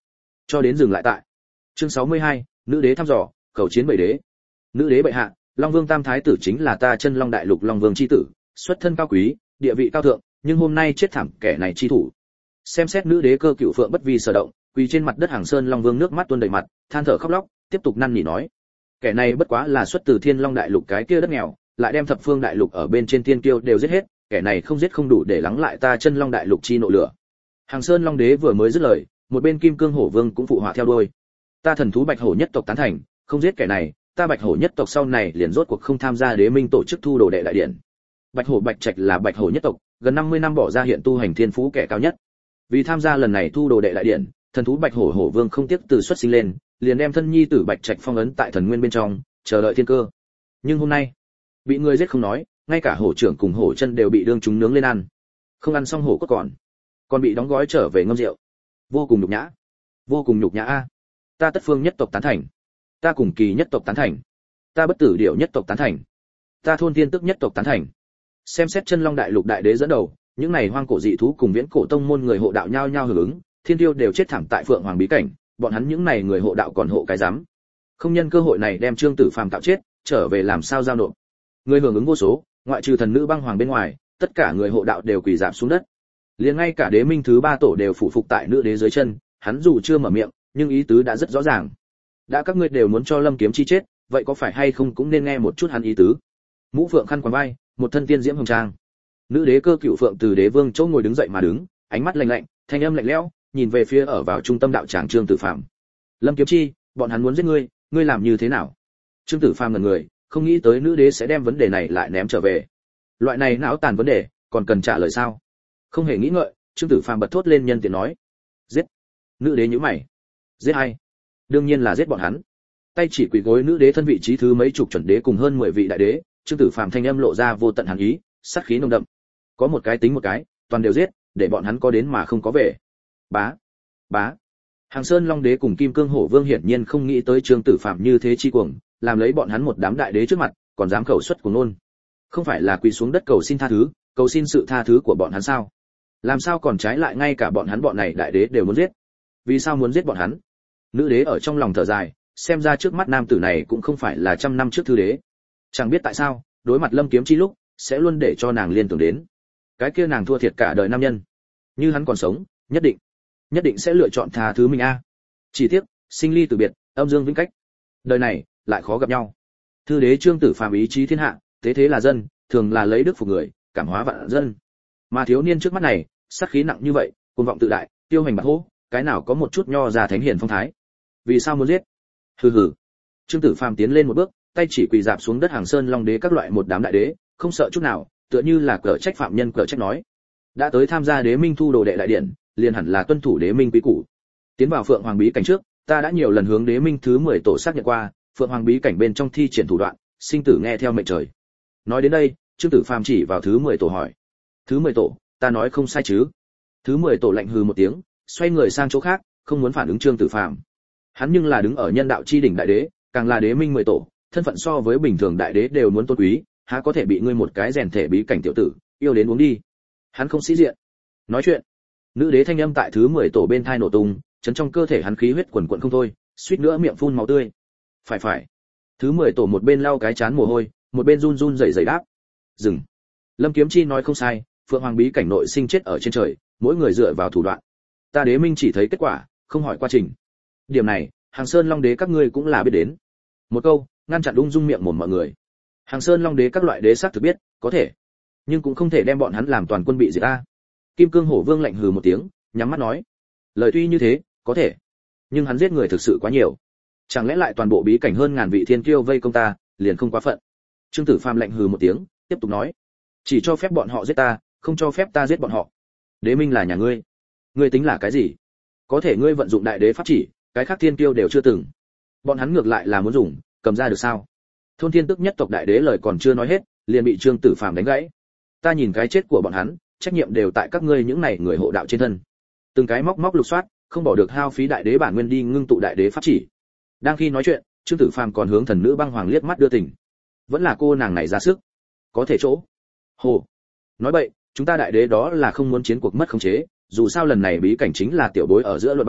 cho đến dừng lại tại. Chương sáu mươi hai, nữ đế thăm dò, cầu chiến bảy đế. Nữ đế bệ hạ, Long Vương Tam thái tử chính là ta Chân Long đại lục Long Vương chi tử, xuất thân cao quý, địa vị cao thượng, nhưng hôm nay chết thảm kẻ này chi thủ. Xem xét nữ đế Cơ Cựu Phượng bất vi sở động, quỳ trên mặt đất Hàng Sơn Long Vương nước mắt tuôn đầy mặt, than thở khóc lóc, tiếp tục năn nỉ nói: kẻ này bất quá là xuất từ Thiên Long đại lục cái kia đất nghèo, lại đem thập phương đại lục ở bên trên tiên kiêu đều giết hết, kẻ này không giết không đủ để lắng lại ta Chân Long đại lục chi nộ lửa. Hàng Sơn Long đế vừa mới dứt lời, một bên Kim Cương Hổ Vương cũng phụ họa theo đuôi. Ta thần thú Bạch Hổ nhất tộc tán thành, không giết kẻ này, ta Bạch Hổ nhất tộc sau này liền rốt cuộc không tham gia đế minh tổ chức thu đồ đệ đại điện. Bạch Hổ Bạch Trạch là Bạch Hổ nhất tộc, gần năm mươi năm bỏ ra hiện tu hành thiên phú kẻ cao nhất. Vì tham gia lần này thu đồ đệ đại điện, thần thú Bạch Hổ Hổ Vương không tiếc từ xuất sinh lên, liền đem thân nhi tử Bạch Trạch phong ấn tại thần nguyên bên trong, chờ đợi thiên cơ. Nhưng hôm nay, bị người giết không nói, ngay cả hổ trưởng cùng hổ chân đều bị đương chúng nướng lên ăn. Không ăn xong hổ cốt còn, còn bị đóng gói trở về ngâm rượu. Vô cùng nhục nhã, vô cùng nhục nhã a. Ta Tất Phương nhất tộc tán thành, ta Cùng Kỳ nhất tộc tán thành, ta Bất Tử Điểu nhất tộc tán thành, ta Thôn Thiên Tức nhất tộc tán thành. Xem xét Chân Long đại lục đại đế dẫn đầu, những này hoang cổ dị thú cùng viễn cổ tông môn người hộ đạo nhao nhao hưởng ứng, thiên tiêu đều chết thảm tại Phượng Hoàng bí cảnh, bọn hắn những này người hộ đạo còn hộ cái rắm. Không nhân cơ hội này đem Trương Tử Phàm tạo chết, trở về làm sao giao nộp. Người hưởng ứng vô số, ngoại trừ thần nữ băng hoàng bên ngoài, tất cả người hộ đạo đều quỳ rạp xuống đất. Liền ngay cả đế minh thứ ba tổ đều phủ phục tại nữ đế dưới chân, hắn dù chưa mở miệng, nhưng ý tứ đã rất rõ ràng. Đã các ngươi đều muốn cho Lâm Kiếm Chi chết, vậy có phải hay không cũng nên nghe một chút hắn ý tứ. Mũ phượng khăn quàng vai, một thân tiên diễm hồng trang. Nữ đế Cơ Cựu Phượng từ đế vương chỗ ngồi đứng dậy mà đứng, ánh mắt lạnh lạnh, thanh âm lạnh lẽo, nhìn về phía ở vào trung tâm đạo tràng Trương Tử Phàm. Lâm Kiếm Chi, bọn hắn muốn giết ngươi, ngươi làm như thế nào? Trương Tử Phàm ngẩn người, không nghĩ tới nữ đế sẽ đem vấn đề này lại ném trở về. Loại này não tàn vấn đề, còn cần trả lời sao? Không hề nghĩ ngợi, Trương Tử Phàm bật thốt lên nhân tiện nói: giết. Nữ đế nhíu mày: giết ai? Đương nhiên là giết bọn hắn. Tay chỉ quỳ gối nữ đế thân vị trí thứ mấy chục chuẩn đế cùng hơn mười vị đại đế, Trương Tử Phàm thanh âm lộ ra vô tận hàn ý, sát khí nồng đậm. Có một cái tính một cái, toàn đều giết, để bọn hắn có đến mà không có về. Bá, bá. Hàng Sơn Long đế cùng Kim Cương Hổ Vương hiển nhiên không nghĩ tới Trương Tử Phàm như thế chi cuồng, làm lấy bọn hắn một đám đại đế trước mặt, còn dám khẩu xuất cuồng ngôn. Không phải là quỳ xuống đất cầu xin tha thứ, cầu xin sự tha thứ của bọn hắn sao? Làm sao còn trái lại ngay cả bọn hắn bọn này đại đế đều muốn giết? Vì sao muốn giết bọn hắn? Nữ đế ở trong lòng thở dài, xem ra trước mắt nam tử này cũng không phải là trăm năm trước thư đế. Chẳng biết tại sao, đối mặt Lâm Kiếm Chi lúc, sẽ luôn để cho nàng liên tưởng đến cái kia nàng thua thiệt cả đời nam nhân. Như hắn còn sống, nhất định, nhất định sẽ lựa chọn tha thứ mình a. Chỉ tiếc, sinh ly tử biệt, âm dương vĩnh cách. Đời này lại khó gặp nhau. Thư đế Trương Tử Phàm ý chí thiên hạ, thế thế là dân, thường là lấy đức phục người, cảm hóa vạn dân. Mà thiếu niên trước mắt này, sát khí nặng như vậy, cuồng vọng tự đại, tiêu hành bạc hô, cái nào có một chút nho ra thánh hiền phong thái. Vì sao muốn giết? Hừ hừ. Trương Tử Phàm tiến lên một bước, tay chỉ quỳ dạp xuống đất Hàng Sơn Long đế các loại một đám đại đế, không sợ chút nào, tựa như là cờ trách phạm nhân cờ trách nói: đã tới tham gia đế minh thu đồ đệ đại điện, liền hẳn là tuân thủ đế minh quý củ. Tiến vào Phượng Hoàng bí cảnh trước, ta đã nhiều lần hướng đế minh thứ mười tổ xác nhận qua, Phượng Hoàng bí cảnh bên trong thi triển thủ đoạn, sinh tử nghe theo mệnh trời. Nói đến đây, Trương Tử Phàm chỉ vào thứ mười tổ hỏi: thứ mười tổ, ta nói không sai chứ? Thứ mười tổ lạnh hừ một tiếng, xoay người sang chỗ khác, không muốn phản ứng Trương Tử Phàm. Hắn nhưng là đứng ở nhân đạo chi đỉnh đại đế, càng là đế minh mười tổ, thân phận so với bình thường đại đế đều muốn tôn quý, há có thể bị ngươi một cái rèn thể bí cảnh tiểu tử yêu đến uống đi. Hắn không sĩ diện. Nói chuyện, nữ đế thanh âm tại thứ mười tổ bên thai nổ tung, chấn trong cơ thể hắn khí huyết quần quần không thôi, suýt nữa miệng phun máu tươi. Phải phải. Thứ mười tổ một bên lau cái chán mồ hôi, một bên run run rẩy rẩy đáp: dừng. Lâm Kiếm Chi nói không sai, Phượng Hoàng bí cảnh nội sinh chết ở trên trời, mỗi người dựa vào thủ đoạn. Ta đế minh chỉ thấy kết quả, không hỏi quá trình. Điểm này, Hàng Sơn Long đế các ngươi cũng là biết đến. Một câu, ngăn chặn ung dung miệng mồm mọi người. Hàng Sơn Long đế các loại đế xác thực biết, có thể, nhưng cũng không thể đem bọn hắn làm toàn quân bị diệt ta. Kim Cương Hổ Vương lạnh hừ một tiếng, nhắm mắt nói: lời tuy như thế, có thể, nhưng hắn giết người thực sự quá nhiều. Chẳng lẽ lại toàn bộ bí cảnh hơn ngàn vị thiên kiêu vây công ta, liền không quá phận. Trương Tử Phàm lạnh hừ một tiếng, tiếp tục nói: chỉ cho phép bọn họ giết ta, không cho phép ta giết bọn họ. Đế minh là nhà ngươi, ngươi tính là cái gì? Có thể ngươi vận dụng đại đế pháp chỉ, cái khác thiên kiêu đều chưa từng. Bọn hắn ngược lại là muốn dùng, cầm ra được sao? Thôn Thiên Tức nhất tộc đại đế lời còn chưa nói hết, liền bị Trương Tử Phàm đánh gãy. Ta nhìn cái chết của bọn hắn, trách nhiệm đều tại các ngươi những này người hộ đạo trên thân. Từng cái móc móc lục soát, không bỏ được hao phí đại đế bản nguyên đi ngưng tụ đại đế pháp chỉ. Đang khi nói chuyện, Trương Tử Phàm còn hướng thần nữ băng hoàng liếc mắt đưa tình. Vẫn là cô nàng này ra sức, có thể chỗ. Hồ, nói bậy, chúng ta đại đế đó là không muốn chiến cuộc mất khống chế, dù sao lần này bí cảnh chính là tiểu bối ở giữa luật bản,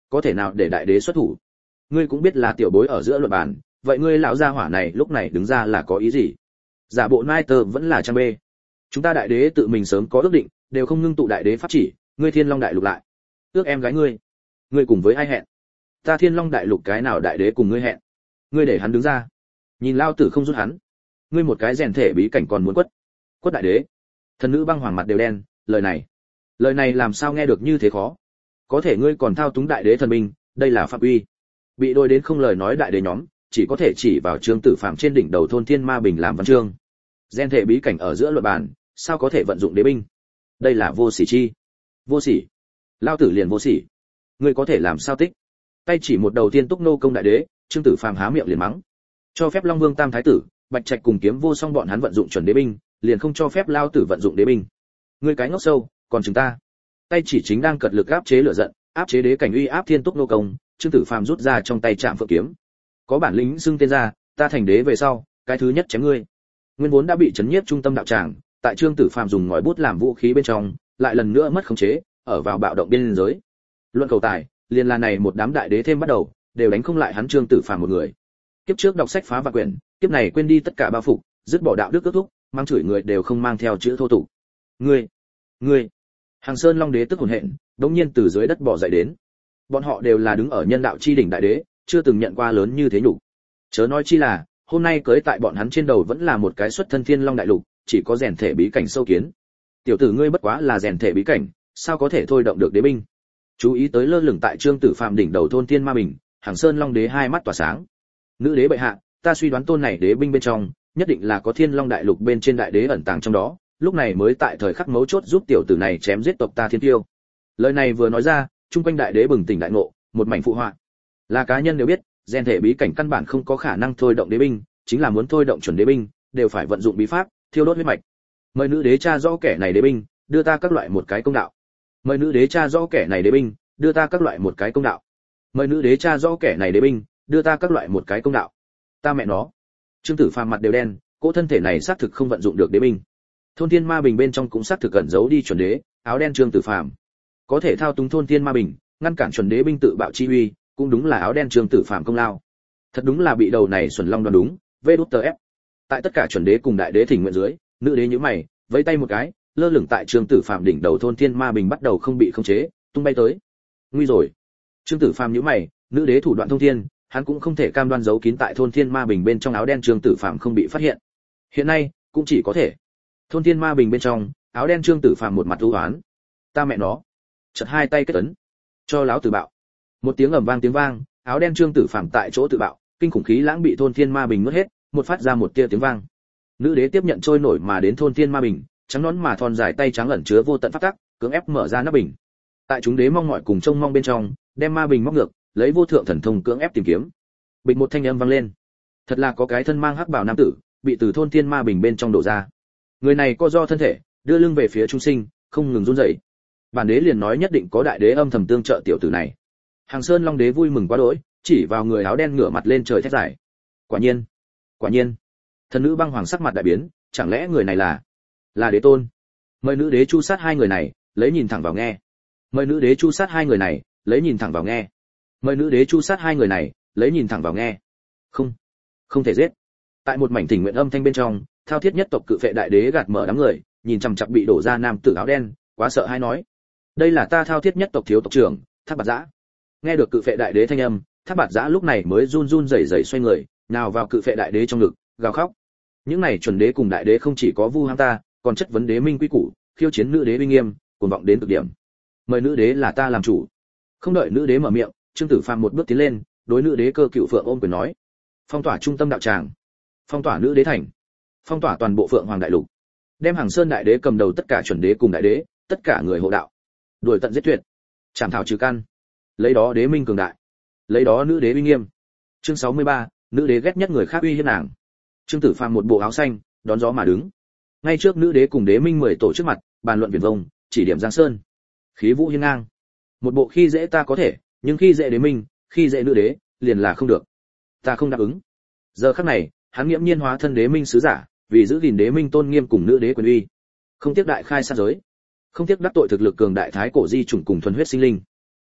có thể nào để đại đế xuất thủ? Ngươi cũng biết là tiểu bối ở giữa luận bàn, vậy ngươi lão gia hỏa này lúc này đứng ra là có ý gì? Giả bộ nai tơ vẫn là trang bê. Chúng ta đại đế tự mình sớm có ước định, đều không ngưng tụ đại đế pháp chỉ, ngươi Thiên Long đại lục lại. Ước em gái ngươi, ngươi cùng với ai hẹn? Ta Thiên Long đại lục cái nào đại đế cùng ngươi hẹn? Ngươi để hắn đứng ra. Nhìn lao tử không rút hắn. Ngươi một cái rèn thể bí cảnh còn muốn quất. Quất đại đế. Thần nữ băng hoàng mặt đều đen, lời này, lời này làm sao nghe được như thế khó? Có thể ngươi còn thao túng đại đế thần binh, đây là phạm uy. Bị đôi đến không lời nói đại đế nhóm, chỉ có thể chỉ vào Trương Tử Phạm trên đỉnh đầu thôn Thiên Ma Bình làm văn chương. Gen thể bí cảnh ở giữa luật bàn, sao có thể vận dụng đế binh? Đây là vô sỉ chi. Vô sỉ. Lao tử liền vô sỉ. Ngươi có thể làm sao tích? Tay chỉ một đầu tiên túc nô công đại đế, Trương Tử Phạm há miệng liền mắng. Cho phép Long Vương Tam thái tử, Bạch Trạch cùng Kiếm Vô Song bọn hắn vận dụng chuẩn đế binh, liền không cho phép lao tử vận dụng đế binh. Ngươi cái ngốc sâu, còn chúng ta. Tay chỉ chính đang cật lực áp chế lửa giận, áp chế đế cảnh uy áp thiên túc nô công, Trương Tử Phạm rút ra trong tay Trạm Phượng kiếm. Có bản lĩnh xưng tên ra, ta thành đế về sau, cái thứ nhất chém ngươi. Nguyên vốn đã bị chấn nhiếp trung tâm đạo tràng, tại Trương Tử Phạm dùng ngòi bút làm vũ khí bên trong, lại lần nữa mất khống chế, ở vào bạo động biên giới. Luận cầu tài, liền là này một đám đại đế thêm bắt đầu, đều đánh không lại hắn Trương Tử Phạm một người. Kiếp trước đọc sách phá và quyển, kiếp này quên đi tất cả bao phục, dứt bỏ đạo đức kết thúc, mang chửi người đều không mang theo chữ thô tục. Ngươi, ngươi. Hàng Sơn Long đế tức hồn hện, đống nhiên từ dưới đất bò dậy đến. Bọn họ đều là đứng ở nhân đạo chi đỉnh đại đế, chưa từng nhận qua lớn như thế nhục. Chớ nói chi là, hôm nay cưới tại bọn hắn trên đầu vẫn là một cái xuất thân Thiên Long đại lục, chỉ có rèn thể bí cảnh sâu kiến. Tiểu tử ngươi bất quá là rèn thể bí cảnh, sao có thể thôi động được đế binh? Chú ý tới lơ lửng tại Trương Tử Phạm đỉnh đầu thôn Thiên Ma Bình, Hàng Sơn Long đế hai mắt tỏa sáng. Nữ đế bệ hạ, ta suy đoán tôn này đế binh bên trong, nhất định là có Thiên Long đại lục bên trên đại đế ẩn tàng trong đó, lúc này mới tại thời khắc mấu chốt giúp tiểu tử này chém giết tộc ta Thiên Tiêu. Lời này vừa nói ra, chung quanh đại đế bừng tỉnh đại ngộ, một mảnh phụ họa. Là cá nhân đều biết, gen thể bí cảnh căn bản không có khả năng thôi động đế binh, chính là muốn thôi động chuẩn đế binh, đều phải vận dụng bí pháp, thiêu đốt huyết mạch. Mời nữ đế tra rõ kẻ này đế binh, đưa ta các loại một cái công đạo. Mời nữ đế tra rõ kẻ này đế binh, đưa ta các loại một cái công đạo. Mời nữ đế tra rõ kẻ này đế binh, đưa ta các loại một cái công đạo. Ta mẹ nó. Trương Tử Phàm mặt đều đen, cỗ thân thể này xác thực không vận dụng được đế binh. Thôn Thiên Ma Bình bên trong cũng xác thực cẩn giấu đi chuẩn đế, áo đen Trương Tử Phàm có thể thao túng Thôn Thiên Ma Bình, ngăn cản chuẩn đế binh tự bạo chi uy, cũng đúng là áo đen Trương Tử Phàm công lao. Thật đúng là bị đầu này Xuân Long đoán đúng, vê đút tờ ép. Tại tất cả chuẩn đế cùng đại đế thỉnh nguyện dưới, nữ đế nhíu mày, vẫy tay một cái, lơ lửng tại Trương Tử Phàm đỉnh đầu Thôn Thiên Ma Bình bắt đầu không bị khống chế, tung bay tới. Nguy rồi. Trương Tử Phàm nhíu mày, nữ đế thủ đoạn thông thiên, hắn cũng không thể cam đoan giấu kín tại Thôn Thiên Ma Bình bên trong áo đen Trương Tử Phàm không bị phát hiện. Hiện nay, cũng chỉ có thể. Thôn Thiên Ma Bình bên trong, áo đen Trương Tử Phàm một mặt u uất. Ta mẹ nó. Chợt hai tay kết ấn, cho láo tự bạo. Một tiếng ầm vang tiếng vang, áo đen Trương Tử Phàm tại chỗ tự bạo, kinh khủng khí lãng bị Thôn Thiên Ma Bình nuốt hết, một phát ra một tia tiếng vang. Nữ đế tiếp nhận trôi nổi mà đến Thôn Thiên Ma Bình, trắng nõn mà thon dài tay trắng ẩn chứa vô tận pháp tắc, cưỡng ép mở ra nắp bình. Tại chúng đế mong mỏi cùng trông mong bên trong, đem ma bình móc ngược, lấy vô thượng thần thông cưỡng ép tìm kiếm. Bịch một thanh âm vang lên. Thật là có cái thân mang hắc bào nam tử, bị từ Thôn Thiên Ma Bình bên trong đổ ra. Người này co do thân thể, đưa lưng về phía trung sinh, không ngừng run rẩy. Bản đế liền nói nhất định có đại đế âm thầm tương trợ tiểu tử này. Hàng Sơn Long đế vui mừng quá đỗi, chỉ vào người áo đen ngửa mặt lên trời thét giải. Quả nhiên, quả nhiên. Thần nữ băng hoàng sắc mặt đại biến, chẳng lẽ người này là là đế tôn? Mời nữ đế chu sát hai người này, lấy nhìn thẳng vào nghe. Mời nữ đế chu sát hai người này, lấy nhìn thẳng vào nghe. Mời nữ đế chu sát hai người này, lấy nhìn thẳng vào nghe. Không, không thể giết. Tại một mảnh thỉnh nguyện âm thanh bên trong, thao thiết nhất tộc cự phệ đại đế gạt mở đám người, nhìn chằm chằm bị đổ ra nam tử áo đen, quá sợ hãi nói: đây là ta thao thiết nhất tộc thiếu tộc trưởng, Thác Bạt Giã. Nghe được cự phệ đại đế thanh âm, Thác Bạt Giã lúc này mới run run rẩy rẩy xoay người, nào vào cự phệ đại đế trong ngực, gào khóc. Những này chuẩn đế cùng đại đế không chỉ có vu ham ta, còn chất vấn đế minh quy củ, khiêu chiến nữ đế uy nghiêm, cuồng vọng đến cực điểm. Mời nữ đế là ta làm chủ. Không đợi nữ đế mở miệng, Trương Tử Phàm một bước tiến lên, đối nữ đế Cơ Cựu Phượng ôm quyền nói: phong tỏa trung tâm đạo tràng, phong tỏa nữ đế thành, phong tỏa toàn bộ Phượng Hoàng đại lục, đem Hàng Sơn đại đế cầm đầu tất cả chuẩn đế cùng đại đế, tất cả người hộ đạo, đuổi tận giết tuyệt, chảm thảo trừ căn, lấy đó đế minh cường đại, lấy đó nữ đế uy nghiêm. Chương sáu mươi ba, nữ đế ghét nhất người khác uy hiếp nàng. Trương Tử Phàm một bộ áo xanh, đón gió mà đứng. Ngay trước nữ đế cùng đế minh mười tổ trước mặt, bàn luận viển vông, chỉ điểm Giang Sơn. Khí vũ hiên ngang. Một bộ khi dễ ta có thể, nhưng khi dễ đế minh, khi dễ nữ đế, liền là không được. Ta không đáp ứng. Giờ khắc này, hắn nghiễm nhiên hóa thân đế minh sứ giả, vì giữ gìn đế minh tôn nghiêm cùng nữ đế quyền uy, không tiếc đại khai sát giới, không tiếc đắc tội thực lực cường đại thái cổ di chủng cùng thuần huyết sinh linh,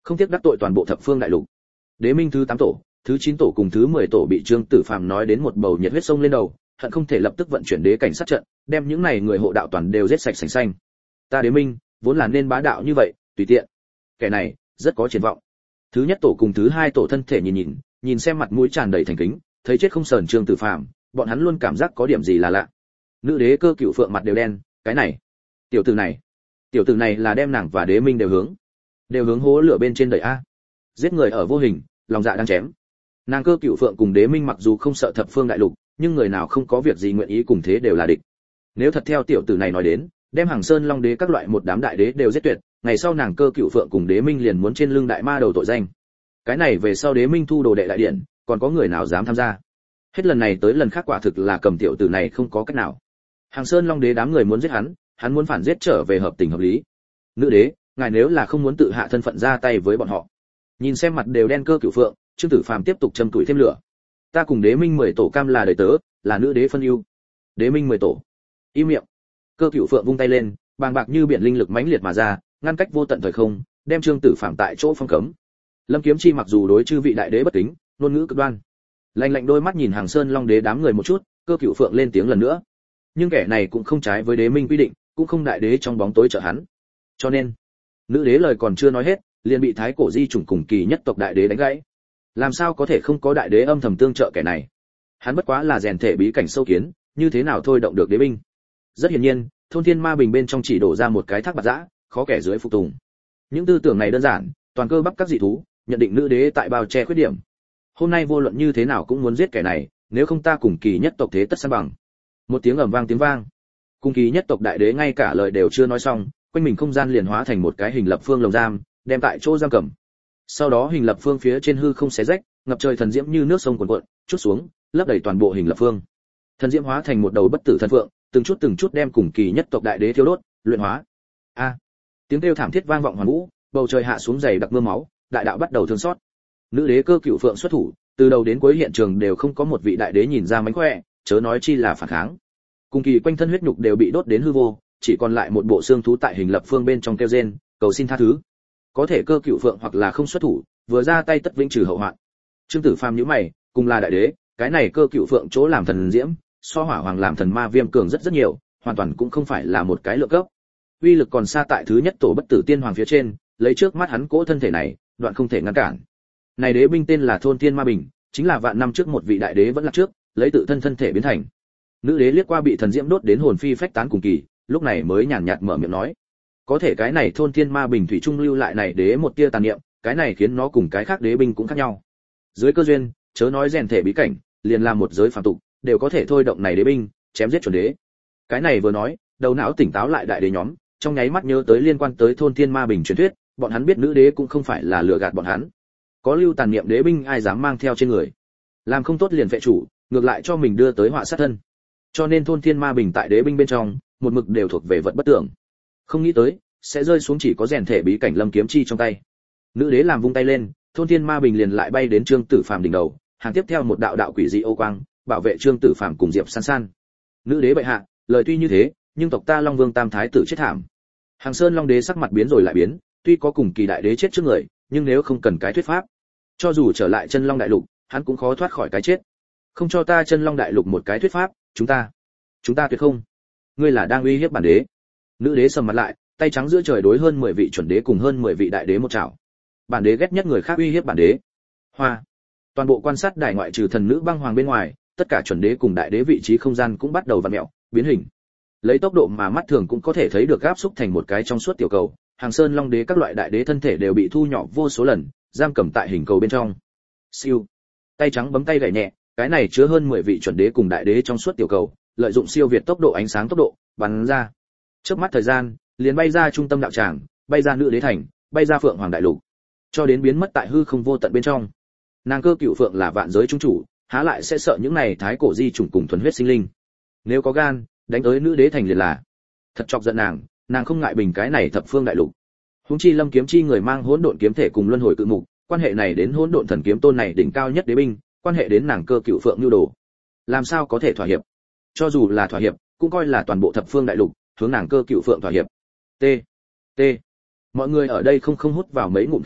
không tiếc đắc tội toàn bộ thập phương đại lục. Đế minh thứ tám tổ, thứ chín tổ cùng thứ mười tổ bị Trương Tử Phàm nói đến một bầu nhiệt huyết sông lên đầu, hận không thể lập tức vận chuyển đế cảnh sát trận, đem những này người hộ đạo toàn đều giết sạch sành xanh. Ta Đế minh, vốn là nên bá đạo như vậy, tùy tiện. Kẻ này, rất có triển vọng. Thứ nhất tổ cùng thứ hai tổ thân thể nhìn nhìn, nhìn xem mặt mũi tràn đầy thành kính, thấy chết không sờn Trương Tử Phàm, bọn hắn luôn cảm giác có điểm gì là lạ. Nữ đế Cơ Cựu Phượng mặt đều đen, cái này, tiểu tử này, tiểu tử này là đem nàng và Đế minh đều hướng, đều hướng hố lửa bên trên đẩy a. Giết người ở vô hình, lòng dạ đang chém. Nàng Cơ Cựu Phượng cùng Đế minh mặc dù không sợ thập phương đại lục, nhưng người nào không có việc gì nguyện ý cùng thế đều là địch. Nếu thật theo tiểu tử này nói đến, đem Hàng Sơn Long đế các loại một đám đại đế đều giết tuyệt, ngày sau nàng Cơ Cựu Phượng cùng Đế minh liền muốn trên lưng đại ma đầu tội danh. Cái này về sau Đế minh thu đồ đệ đại điện, còn có người nào dám tham gia? Hết lần này tới lần khác quả thực là cầm tiểu tử này không có cách nào. Hàng Sơn Long đế đám người muốn giết hắn, hắn muốn phản giết trở về hợp tình hợp lý. Nữ đế, ngài nếu là không muốn tự hạ thân phận ra tay với bọn họ. Nhìn xem mặt đều đen Cơ Cựu Phượng, Trương Tử Phàm tiếp tục châm tuổi thêm lửa. Ta cùng Đế minh mười tổ cam là đời tớ, là nữ đế phân ưu. Đế minh mười tổ. Im miệng. Cơ Cựu Phượng vung tay lên, bàng bạc như biển linh lực mãnh liệt mà ra, ngăn cách vô tận thời không, đem Trương Tử Phàm tại chỗ phong cấm. Lâm Kiếm Chi mặc dù đối chư vị đại đế bất kính, ngôn ngữ cực đoan, lạnh lạnh đôi mắt nhìn Hàng Sơn Long đế đám người một chút, Cơ Cựu Phượng lên tiếng lần nữa. Nhưng kẻ này cũng không trái với Đế minh quy định, cũng không đại đế trong bóng tối trợ hắn. Cho nên, nữ đế lời còn chưa nói hết, liền bị thái cổ di chủng cùng kỳ nhất tộc đại đế đánh gãy. Làm sao có thể không có đại đế âm thầm tương trợ kẻ này? Hắn bất quá là rèn thể bí cảnh sâu kiến, như thế nào thôi động được đế binh? Rất hiển nhiên, thôn thiên ma bình bên trong chỉ đổ ra một cái thác bạt dã, khó kẻ dưới phục tùng. Những tư tưởng này đơn giản, toàn cơ bắp các dị thú, nhận định nữ đế tại bao che khuyết điểm. Hôm nay vô luận như thế nào cũng muốn giết kẻ này, nếu không ta cùng kỳ nhất tộc thế tất san bằng. Một tiếng ầm vang tiếng vang. Cùng kỳ nhất tộc đại đế ngay cả lời đều chưa nói xong, quanh mình không gian liền hóa thành một cái hình lập phương lồng giam, đem tại chỗ giam cầm. Sau đó hình lập phương phía trên hư không xé rách, ngập trời thần diễm như nước sông cuồn cuộn, chút xuống, lấp đầy toàn bộ hình lập phương. Thần diễm hóa thành một đầu bất tử thần phượng, từng chút từng chút đem cùng kỳ nhất tộc đại đế thiêu đốt, luyện hóa. A! Tiếng kêu thảm thiết vang vọng hoàn vũ, bầu trời hạ xuống dày đặc mưa máu, đại đạo bắt đầu thương xót. Nữ đế Cơ Cựu Phượng xuất thủ, từ đầu đến cuối hiện trường đều không có một vị đại đế nhìn ra mánh khỏe, chớ nói chi là phản kháng. Cùng kỳ quanh thân huyết nhục đều bị đốt đến hư vô, chỉ còn lại một bộ xương thú tại hình lập phương bên trong kêu rên, cầu xin tha thứ. Có thể Cơ Cựu Phượng hoặc là không xuất thủ, vừa ra tay tất vĩnh trừ hậu hoạn. Trương Tử Phàm nhíu mày, cùng là đại đế, cái này Cơ Cựu Phượng chỗ làm thần diễm, so hỏa hoàng làm thần ma viêm cường rất rất nhiều, hoàn toàn cũng không phải là một cái lượng cấp. Uy lực còn xa tại thứ nhất tổ bất tử tiên hoàng phía trên, lấy trước mắt hắn cỗ thân thể này, đoạn không thể ngăn cản. Này đế binh tên là Thôn Thiên Ma Bình, chính là vạn năm trước một vị đại đế vẫn là trước, lấy tự thân thân thể biến thành. Nữ đế liếc qua bị thần diễm đốt đến hồn phi phách tán cùng kỳ, lúc này mới nhàn nhạt mở miệng nói: "Có thể cái này Thôn Thiên Ma Bình thủy trung lưu lại này đế một tia tàn niệm, cái này khiến nó cùng cái khác đế binh cũng khác nhau. Dưới cơ duyên, chớ nói rèn thể bí cảnh, liền là một giới phàm tục, đều có thể thôi động này đế binh, chém giết chuẩn đế." Cái này vừa nói, đầu não tỉnh táo lại đại đế nhóm, trong nháy mắt nhớ tới liên quan tới Thôn Thiên Ma Bình truyền thuyết, bọn hắn biết nữ đế cũng không phải là lừa gạt bọn hắn. Có lưu tàn niệm đế binh ai dám mang theo trên người? Làm không tốt liền phệ chủ, ngược lại cho mình đưa tới họa sát thân. Cho nên Thôn Thiên Ma Bình tại đế binh bên trong, một mực đều thuộc về vật bất tưởng. Không nghĩ tới, sẽ rơi xuống chỉ có rèn thể bí cảnh Lâm Kiếm Chi trong tay. Nữ đế làm vung tay lên, Thôn Thiên Ma Bình liền lại bay đến Trương Tử Phàm đỉnh đầu, hàng tiếp theo một đạo đạo quỷ dị ô quang, bảo vệ Trương Tử Phàm cùng Diệp San San. Nữ đế bệ hạ, lời tuy như thế, nhưng tộc ta Long Vương Tam thái tử chết thảm. Hàng Sơn Long đế sắc mặt biến rồi lại biến, tuy có cùng kỳ đại đế chết trước người, nhưng nếu không cần cái thuyết pháp, cho dù trở lại Chân Long đại lục, hắn cũng khó thoát khỏi cái chết. Không cho ta Chân Long đại lục một cái thuyết pháp, chúng ta, chúng ta tuyệt không. Ngươi là đang uy hiếp bản đế. Nữ đế sầm mặt lại, tay trắng giữa trời đối hơn mười vị chuẩn đế cùng hơn mười vị đại đế một chảo. Bản đế ghét nhất người khác uy hiếp bản đế. Hoa. Toàn bộ quan sát đài ngoại trừ thần nữ băng hoàng bên ngoài, tất cả chuẩn đế cùng đại đế vị trí không gian cũng bắt đầu vặn mèo, biến hình. Lấy tốc độ mà mắt thường cũng có thể thấy được áp xúc thành một cái trong suốt tiểu cầu, Hàng Sơn Long đế các loại đại đế thân thể đều bị thu nhỏ vô số lần, giam cầm tại hình cầu bên trong. Siêu. Tay trắng bấm tay gảy nhẹ, cái này chứa hơn mười vị chuẩn đế cùng đại đế trong suốt tiểu cầu, lợi dụng siêu việt tốc độ ánh sáng tốc độ, bắn ra. Chớp mắt thời gian, liền bay ra trung tâm đạo tràng, bay ra nữ đế thành, bay ra Phượng Hoàng đại lục, cho đến biến mất tại hư không vô tận bên trong. Nàng Cơ Cựu Phượng là vạn giới trung chủ, há lại sẽ sợ những này thái cổ di chủng cùng thuần huyết sinh linh. Nếu có gan, đánh tới nữ đế thành liền là. Thật chọc giận nàng, nàng không ngại bình cái này thập phương đại lục. Huống chi Lâm Kiếm Chi người mang hỗn độn kiếm thể cùng luân hồi cự mục, quan hệ này đến hỗn độn thần kiếm tôn này đỉnh cao nhất đế binh, quan hệ đến nàng Cơ Cựu Phượng nhu đồ. Làm sao có thể thỏa hiệp? Cho dù là thỏa hiệp, cũng coi là toàn bộ thập phương đại lục hướng nàng Cơ Cựu Phượng thỏa hiệp. T. T. Mọi người ở đây không không hút vào mấy ngụm khí lạnh,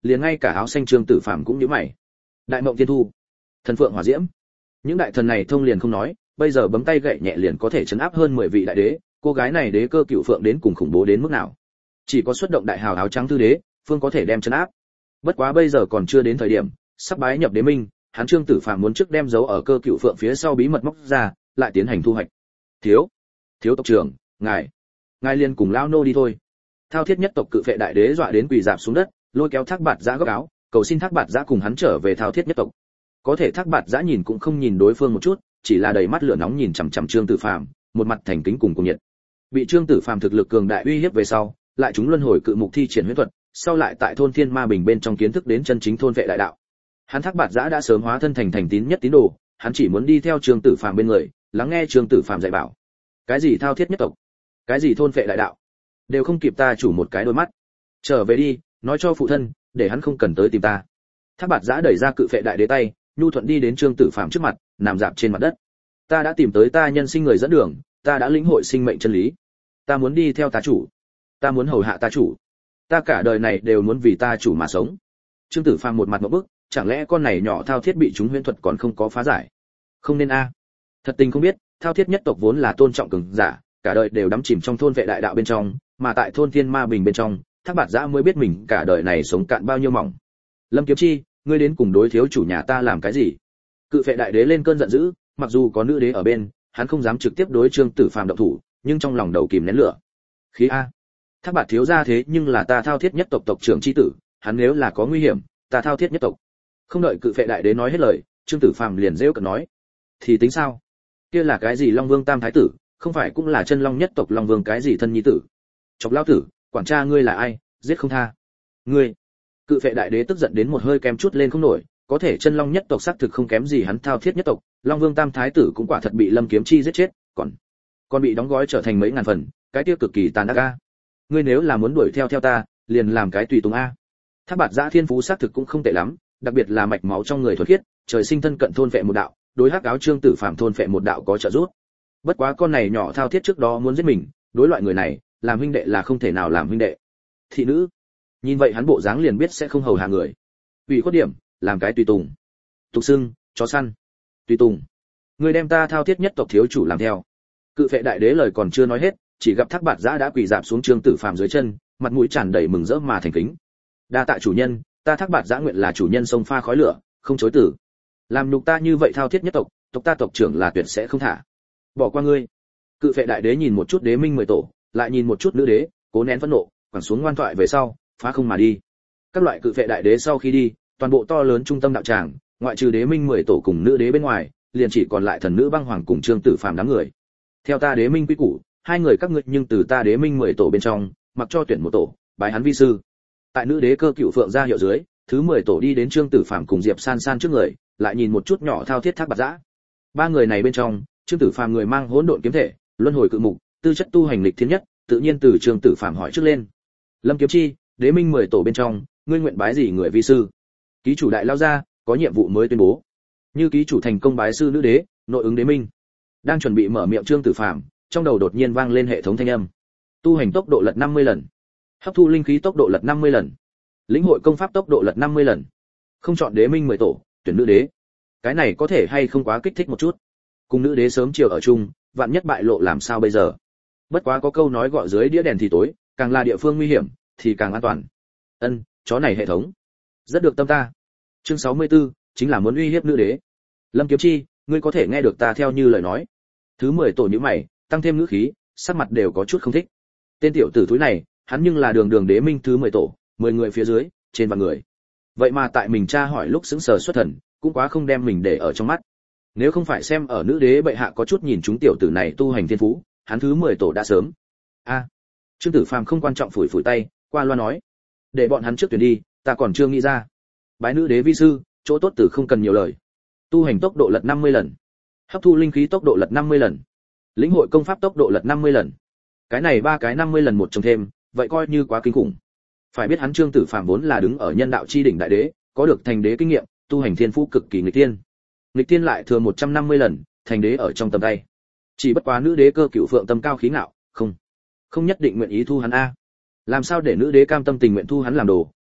liền ngay cả áo xanh Trương Tử Phàm cũng nhíu mày. Đại Mộng Thiên Thu, Thần Phượng Hỏa Diễm, những đại thần này thông liền không nói, bây giờ bấm tay gậy nhẹ liền có thể chấn áp hơn mười vị đại đế, cô gái này đế cơ cựu phượng đến cùng khủng bố đến mức nào? Chỉ có xuất động đại hào áo trắng thư đế, phương có thể đem chấn áp. Bất quá bây giờ còn chưa đến thời điểm, sắp bái nhập đế minh, hắn Trương Tử Phàm muốn trước đem dấu ở cơ cựu phượng phía sau bí mật móc ra, lại tiến hành thu hoạch. Thiếu, thiếu tộc trưởng, ngài, ngài liền cùng lão nô đi thôi. Thao Thiết nhất tộc cự phệ đại đế dọa đến quỳ rạp xuống đất, lôi kéo Thác Bạt Giã góc áo, cầu xin Thác Bạt Giã cùng hắn trở về Thao Thiết nhất tộc. Có thể Thác Bạt Giã nhìn cũng không nhìn đối phương một chút, chỉ là đầy mắt lửa nóng nhìn chằm chằm Trương Tử Phàm, một mặt thành kính cùng cùng nhiệt. Bị Trương Tử Phàm thực lực cường đại uy hiếp về sau, lại chúng luân hồi cự mục thi triển huyễn thuật, sau lại tại thôn Thiên Ma Bình bên trong kiến thức đến chân chính thôn vệ đại đạo. Hắn Thác Bạt Giã đã sớm hóa thân thành thành tín nhất tín đồ, hắn chỉ muốn đi theo Trương Tử Phàm bên người, lắng nghe Trương Tử Phàm dạy bảo. Cái gì thao thiết nhất tộc, cái gì thôn vệ đại đạo, đều không kịp ta chủ một cái đôi mắt. Trở về đi, nói cho phụ thân, để hắn không cần tới tìm ta. Thác Bạt Giã đẩy ra cự phệ đại đế tay, nhu thuận đi đến Trương Tử Phàm trước mặt, nằm dạp trên mặt đất. Ta đã tìm tới ta nhân sinh người dẫn đường, ta đã lĩnh hội sinh mệnh chân lý. Ta muốn đi theo ta chủ, ta muốn hầu hạ ta chủ, ta cả đời này đều muốn vì ta chủ mà sống. Trương Tử Phàm một mặt ngộp bức, chẳng lẽ con này nhỏ thao thiết bị chúng huyễn thuật còn không có phá giải? Không nên a. Thật tình không biết, thao thiết nhất tộc vốn là tôn trọng cường giả, cả đời đều đắm chìm trong thôn vệ đại đạo bên trong, mà tại thôn Thiên Ma Bình bên trong, Thác Bạt Giã mới biết mình cả đời này sống cạn bao nhiêu mỏng. Lâm Kiếm Chi, ngươi đến cùng đối thiếu chủ nhà ta làm cái gì? Cự phệ đại đế lên cơn giận dữ, mặc dù có nữ đế ở bên, hắn không dám trực tiếp đối Trương Tử Phàm động thủ, nhưng trong lòng đầu kìm nén lửa. Khí a, Thác Bạt thiếu gia thế nhưng là ta thao thiết nhất tộc tộc trưởng chi tử, hắn nếu là có nguy hiểm, ta thao thiết nhất tộc. Không đợi cự phệ đại đế nói hết lời, Trương Tử Phàm liền rêu cợt nói, thì tính sao? Kia là cái gì Long Vương Tam thái tử, không phải cũng là chân long nhất tộc Long Vương cái gì thân nhi tử? Chọc lão tử, quản tra ngươi là ai, giết không tha. Ngươi. Cự phệ đại đế tức giận đến một hơi kém chút lên không nổi, có thể chân long nhất tộc xác thực không kém gì hắn thao thiết nhất tộc, Long Vương Tam thái tử cũng quả thật bị Lâm Kiếm Chi giết chết, còn còn bị đóng gói trở thành mấy ngàn phần, cái kia cực kỳ tàn ác a. Ngươi nếu là muốn đuổi theo theo ta, liền làm cái tùy tùng a. Thác Bạt Giã thiên phú xác thực cũng không tệ lắm, đặc biệt là mạch máu trong người thuần khiết, trời sinh thân cận thôn phệ một đạo, đối hắc áo Trương Tử Phàm thôn phệ một đạo có trợ giúp. Bất quá con này nhỏ thao thiết trước đó muốn giết mình, đối loại người này, làm huynh đệ là không thể nào làm huynh đệ. Thị nữ, nhìn vậy hắn bộ dáng liền biết sẽ không hầu hạ người. Ủy khuất điểm, làm cái tùy tùng. Tục xưng, chó săn. Tùy tùng. Người đem ta thao thiết nhất tộc thiếu chủ làm theo. Cự phệ đại đế lời còn chưa nói hết, chỉ gặp Thác Bạt Giã đã quỳ rạp xuống Trương Tử Phàm dưới chân, mặt mũi tràn đầy mừng rỡ mà thành kính. Đa tạ chủ nhân, ta Thác Bạt Giã nguyện là chủ nhân sông pha khói lửa, không chối từ. Làm nhục ta như vậy thao thiết nhất tộc, tộc ta tộc trưởng là tuyệt sẽ không thả. Bỏ qua ngươi. Cự phệ đại đế nhìn một chút đế minh mười tổ, lại nhìn một chút nữ đế, cố nén phẫn nộ, quẳng xuống ngoan thoại về sau, phá không mà đi. Các loại cự phệ đại đế sau khi đi, toàn bộ to lớn trung tâm đạo tràng, ngoại trừ đế minh mười tổ cùng nữ đế bên ngoài, liền chỉ còn lại thần nữ băng hoàng cùng Trương Tử Phàm đám người. Theo ta đế minh quy củ, hai người các ngươi nhưng từ ta đế minh mười tổ bên trong, mặc cho tuyển một tổ, bái hắn vi sư. Tại nữ đế cơ cựu phượng ra hiệu dưới, thứ mười tổ đi đến Trương Tử Phàm cùng Diệp San San trước người, lại nhìn một chút nhỏ thao thiết Thác Bạt Giã. Ba người này bên trong, Trương Tử Phàm người mang hỗn độn kiếm thể, luân hồi cự mục, tư chất tu hành lịch thiên nhất, tự nhiên từ Trương Tử Phàm hỏi trước lên. Lâm Kiếm Chi, đế minh mười tổ bên trong, ngươi nguyện bái gì người vi sư? Ký chủ đại lao ra, có nhiệm vụ mới tuyên bố. Như ký chủ thành công bái sư nữ đế, nội ứng đế minh. Đang chuẩn bị mở miệng Trương Tử Phàm, trong đầu đột nhiên vang lên hệ thống thanh âm. Tu hành tốc độ lật năm mươi lần, hấp thu linh khí tốc độ lật năm mươi lần, lĩnh hội công pháp tốc độ lật năm mươi lần. Không chọn đế minh mười tổ, tuyển nữ đế. Cái này có thể hay không quá kích thích một chút? Cùng nữ đế sớm chiều ở chung, vạn nhất bại lộ làm sao bây giờ? Bất quá có câu nói gọi dưới đĩa đèn thì tối, càng là địa phương nguy hiểm thì càng an toàn. Ân, chó này hệ thống rất được tâm ta. Chương sáu mươi tư, chính là muốn uy hiếp nữ đế. Lâm Kiếm Chi, ngươi có thể nghe được ta theo như lời nói. Thứ mười tổ nhíu mày, tăng thêm ngữ khí, sắc mặt đều có chút không thích. Tên tiểu tử thúi này, hắn nhưng là đường đường đế minh thứ mười tổ, mười người phía dưới, trên vạn người. Vậy mà tại mình tra hỏi lúc sững sờ xuất thần, cũng quá không đem mình để ở trong mắt. Nếu không phải xem ở nữ đế bệ hạ có chút nhìn chúng tiểu tử này tu hành thiên phú, hắn thứ mười tổ đã sớm. A. À, Trương Tử Phàm không quan trọng phủi phủi tay, qua loa nói, để bọn hắn trước tuyển đi, ta còn chưa nghĩ ra. Bái nữ đế vi sư, chỗ tốt tử không cần nhiều lời. Tu hành tốc độ lật năm mươi lần, hấp thu linh khí tốc độ lật năm mươi lần, lĩnh hội công pháp tốc độ lật năm mươi lần. Cái này ba cái năm mươi lần một chồng thêm, vậy coi như quá kinh khủng. Phải biết hắn Trương Tử Phàm vốn là đứng ở nhân đạo chi đỉnh đại đế, có được thành đế kinh nghiệm, tu hành thiên phú cực kỳ nghịch tiên. Nghịch tiên lại thừa một trăm năm mươi lần, thành đế ở trong tầm tay. Chỉ bất quá nữ đế cơ cựu phượng tâm cao khí ngạo, không, không nhất định nguyện ý thu hắn a. Làm sao để nữ đế cam tâm tình nguyện thu hắn làm đồ,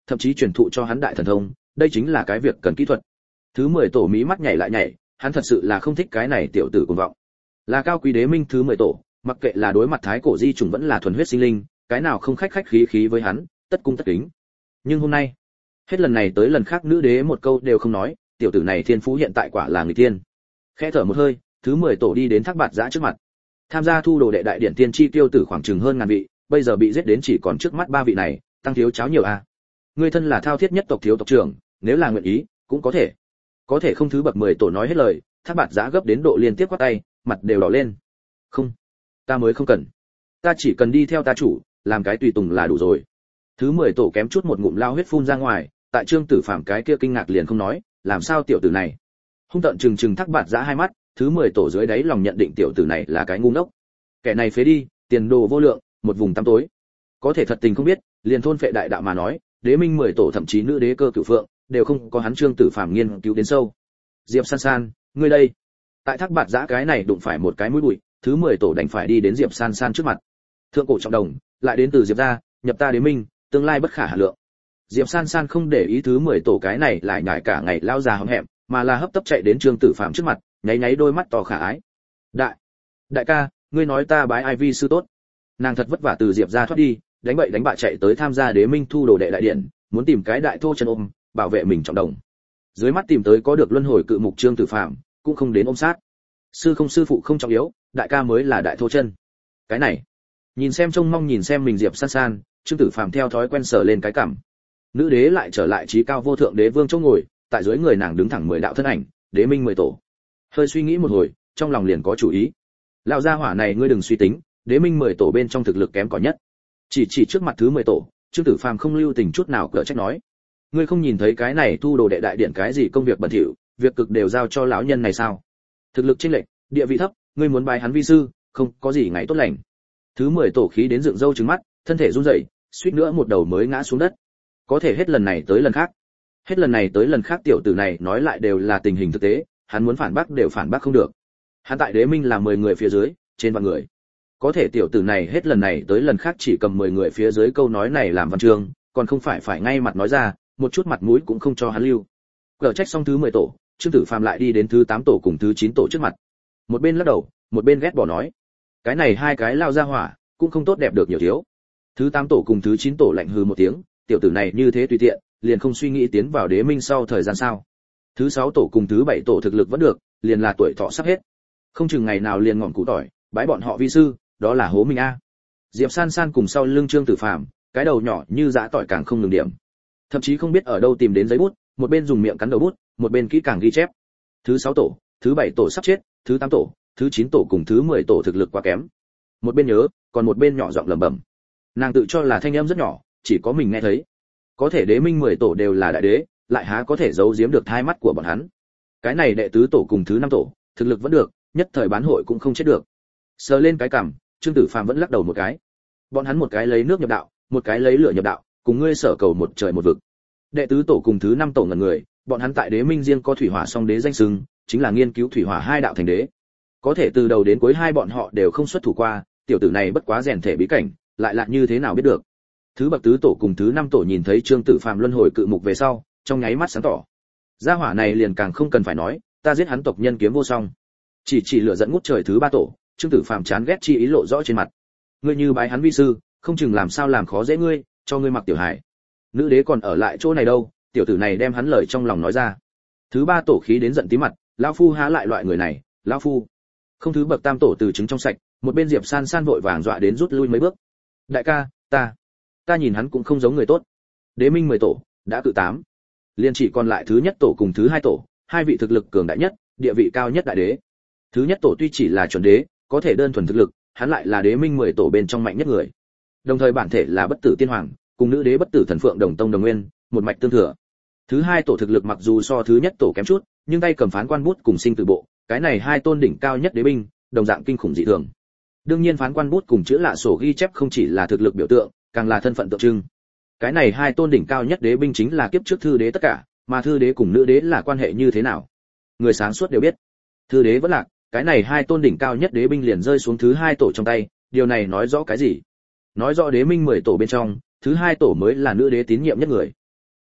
thậm chí truyền thụ cho hắn đại thần thông, đây chính là cái việc cần kỹ thuật. Thứ mười tổ mí mắt nhảy lại nhảy, hắn thật sự là không thích cái này tiểu tử cuồng vọng. Là cao quý đế minh thứ mười tổ, mặc kệ là đối mặt thái cổ di trùng vẫn là thuần huyết sinh linh, cái nào không khách khách khí khí với hắn, tất cung tất kính. Nhưng hôm nay, hết lần này tới lần khác nữ đế một câu đều không nói, tiểu tử này thiên phú hiện tại quả là người tiên. Khẽ thở một hơi, thứ mười tổ đi đến Thác Bạt Giã trước mặt. Tham gia thu đồ đệ đại điển tiên tri tiêu tử khoảng chừng hơn ngàn vị, bây giờ bị giết đến chỉ còn trước mắt ba vị này, tăng thiếu cháo nhiều a. À. Ngươi thân là thao thiết nhất tộc thiếu tộc trưởng, nếu là nguyện ý, cũng có thể. Có thể không thứ bậc mười tổ nói hết lời, Thác Bạt Giã gấp đến độ liên tiếp quát tay, mặt đều đỏ lên. Không, ta mới không cần. Ta chỉ cần đi theo ta chủ, làm cái tùy tùng là đủ rồi. Thứ mười tổ kém chút một ngụm lao huyết phun ra ngoài, tại Trương Tử Phạm cái kia kinh ngạc liền không nói, làm sao tiểu tử này? Hung tợn trừng trừng Thác Bạt Giã hai mắt, thứ mười tổ dưới đáy lòng nhận định tiểu tử này là cái ngu ngốc. Kẻ này phế đi, tiền đồ vô lượng, một vùng tăm tối. Có thể thật tình không biết, liền thôn phệ đại đạo mà nói, đế minh mười tổ thậm chí nữ đế cơ cửu phượng, đều không có hắn Trương Tử Phạm nghiên cứu đến sâu. Diệp San San, ngươi đây. Tại Thác Bạt Giã cái này đụng phải một cái mũi bụi, thứ mười tổ đành phải đi đến Diệp San San trước mặt. Thượng cổ trọng đồng, lại đến từ Diệp gia, nhập ta đế minh, tương lai bất khả hà lượng. Diệp San San không để ý thứ mười tổ cái này lại nhải cả ngày lao già hõm hẹm, mà là hấp tấp chạy đến Trương Tử Phạm trước mặt, nháy nháy đôi mắt to khả ái. Đại, đại ca, ngươi nói ta bái ai vi sư tốt? Nàng thật vất vả từ Diệp gia thoát đi, đánh bậy đánh bạ chạy tới tham gia đế minh thu đồ đệ đại điện, muốn tìm cái đại thô chân ôm, bảo vệ mình trọng đồng. Dưới mắt tìm tới có được luân hồi cự mục Trương Tử Phạm, cũng không đến ôm sát. Sư không sư phụ không trọng yếu, đại ca mới là đại thô chân. Cái này, nhìn xem trông mong nhìn xem mình Diệp San San, Trương Tử Phạm theo thói quen sờ lên cái cằm. Nữ đế lại trở lại trí cao vô thượng đế vương chỗ ngồi, tại dưới người nàng đứng thẳng mười đạo thân ảnh, đế minh mười tổ. Hơi suy nghĩ một hồi, trong lòng liền có chủ ý. Lão gia hỏa này ngươi đừng suy tính, đế minh mười tổ bên trong thực lực kém cỏi nhất. Chỉ chỉ trước mặt thứ mười tổ, Trương Tử Phàm không lưu tình chút nào cỡ trách nói: "Ngươi không nhìn thấy cái này thu đồ đệ đại điện cái gì công việc bẩn thỉu, việc cực đều giao cho lão nhân này sao? Thực lực chênh lệch, địa vị thấp, ngươi muốn bài hắn vi sư, không có gì ngày tốt lành." Thứ mười tổ khí đến dựng râu trừng mắt, thân thể run rẩy, suýt nữa một đầu mới ngã xuống đất. Có thể hết lần này tới lần khác, hết lần này tới lần khác tiểu tử này nói lại đều là tình hình thực tế, hắn muốn phản bác đều phản bác không được. Hắn tại đế minh là mười người phía dưới, trên vạn người. Có thể tiểu tử này hết lần này tới lần khác chỉ cầm mười người phía dưới câu nói này làm văn chương, còn không phải phải ngay mặt nói ra, một chút mặt mũi cũng không cho hắn lưu. Cở trách xong thứ mười tổ, Trương Tử Phàm lại đi đến thứ tám tổ cùng thứ chín tổ trước mặt. Một bên lắc đầu, một bên ghét bỏ nói: "Cái này hai cái lao ra hỏa, cũng không tốt đẹp được nhiều thiếu." Thứ tám tổ cùng thứ chín tổ lạnh hừ một tiếng, tiểu tử này như thế tùy tiện, liền không suy nghĩ tiến vào đế minh sau thời gian sao? Thứ sáu tổ cùng thứ bảy tổ thực lực vẫn được, liền là tuổi thọ sắp hết. Không chừng ngày nào liền ngọn củ tỏi, bái bọn họ vi sư, đó là hố mình a. Diệp San San cùng sau lưng Trương Tử Phàm, cái đầu nhỏ như dã tỏi càng không ngừng điểm. Thậm chí không biết ở đâu tìm đến giấy bút, một bên dùng miệng cắn đầu bút, một bên kỹ càng ghi chép. Thứ sáu tổ, thứ bảy tổ sắp chết, thứ tám tổ, thứ chín tổ cùng thứ mười tổ thực lực quá kém. Một bên nhớ, còn một bên nhỏ giọng lẩm bẩm. Nàng tự cho là thanh âm rất nhỏ, chỉ có mình nghe thấy. Có thể đế minh mười tổ đều là đại đế, lại há có thể giấu giếm được thai mắt của bọn hắn. Cái này đệ tứ tổ cùng thứ năm tổ, thực lực vẫn được, nhất thời bán hội cũng không chết được. Sờ lên cái cằm, Trương Tử Phàm vẫn lắc đầu một cái. Bọn hắn một cái lấy nước nhập đạo, một cái lấy lửa nhập đạo, cùng ngươi sở cầu một trời một vực. Đệ tứ tổ cùng thứ năm tổ ngần người, bọn hắn tại đế minh riêng có thủy hỏa song đế danh xưng, chính là nghiên cứu thủy hỏa hai đạo thành đế. Có thể từ đầu đến cuối hai bọn họ đều không xuất thủ qua, tiểu tử này bất quá rèn thể bí cảnh, lại là như thế nào biết được. Thứ bậc tứ tổ cùng thứ năm tổ nhìn thấy Trương Tử Phàm luân hồi cự mục về sau, trong nháy mắt sáng tỏ. Gia hỏa này liền càng không cần phải nói, ta giết hắn tộc nhân kiếm vô song. Chỉ chỉ lửa dẫn ngút trời thứ ba tổ, Trương Tử Phàm chán ghét chi ý lộ rõ trên mặt. Ngươi như bái hắn vi sư, không chừng làm sao làm khó dễ ngươi, cho ngươi mặc tiểu hải. Nữ đế còn ở lại chỗ này đâu, tiểu tử này đem hắn lời trong lòng nói ra. Thứ ba tổ khí đến giận tí mặt, lão phu há lại loại người này, lão phu. Không thứ bậc tam tổ từ trứng trong sạch, một bên Diệp San San vội vàng dọa đến rút lui mấy bước. Đại ca, ta, ta nhìn hắn cũng không giống người tốt. Đế minh mười tổ, đã cự tám. Liên chỉ còn lại thứ nhất tổ cùng thứ hai tổ, hai vị thực lực cường đại nhất, địa vị cao nhất đại đế. Thứ nhất tổ tuy chỉ là chuẩn đế, có thể đơn thuần thực lực, hắn lại là đế minh mười tổ bên trong mạnh nhất người. Đồng thời bản thể là bất tử tiên hoàng, cùng nữ đế bất tử thần phượng đồng tông đồng nguyên, một mạch tương thừa. Thứ hai tổ thực lực mặc dù so thứ nhất tổ kém chút, nhưng tay cầm phán quan bút cùng sinh tử bộ, cái này hai tôn đỉnh cao nhất đế binh, đồng dạng kinh khủng dị thường. Đương nhiên phán quan bút cùng chữ lạ sổ ghi chép không chỉ là thực lực biểu tượng, càng là thân phận tượng trưng. Cái này hai tôn đỉnh cao nhất đế binh chính là kiếp trước thư đế tất cả, mà thư đế cùng nữ đế là quan hệ như thế nào? Người sáng suốt đều biết. Thư đế vẫn lạc, cái này hai tôn đỉnh cao nhất đế binh liền rơi xuống thứ hai tổ trong tay, điều này nói rõ cái gì? Nói rõ đế minh mười tổ bên trong, thứ hai tổ mới là nữ đế tín nhiệm nhất người.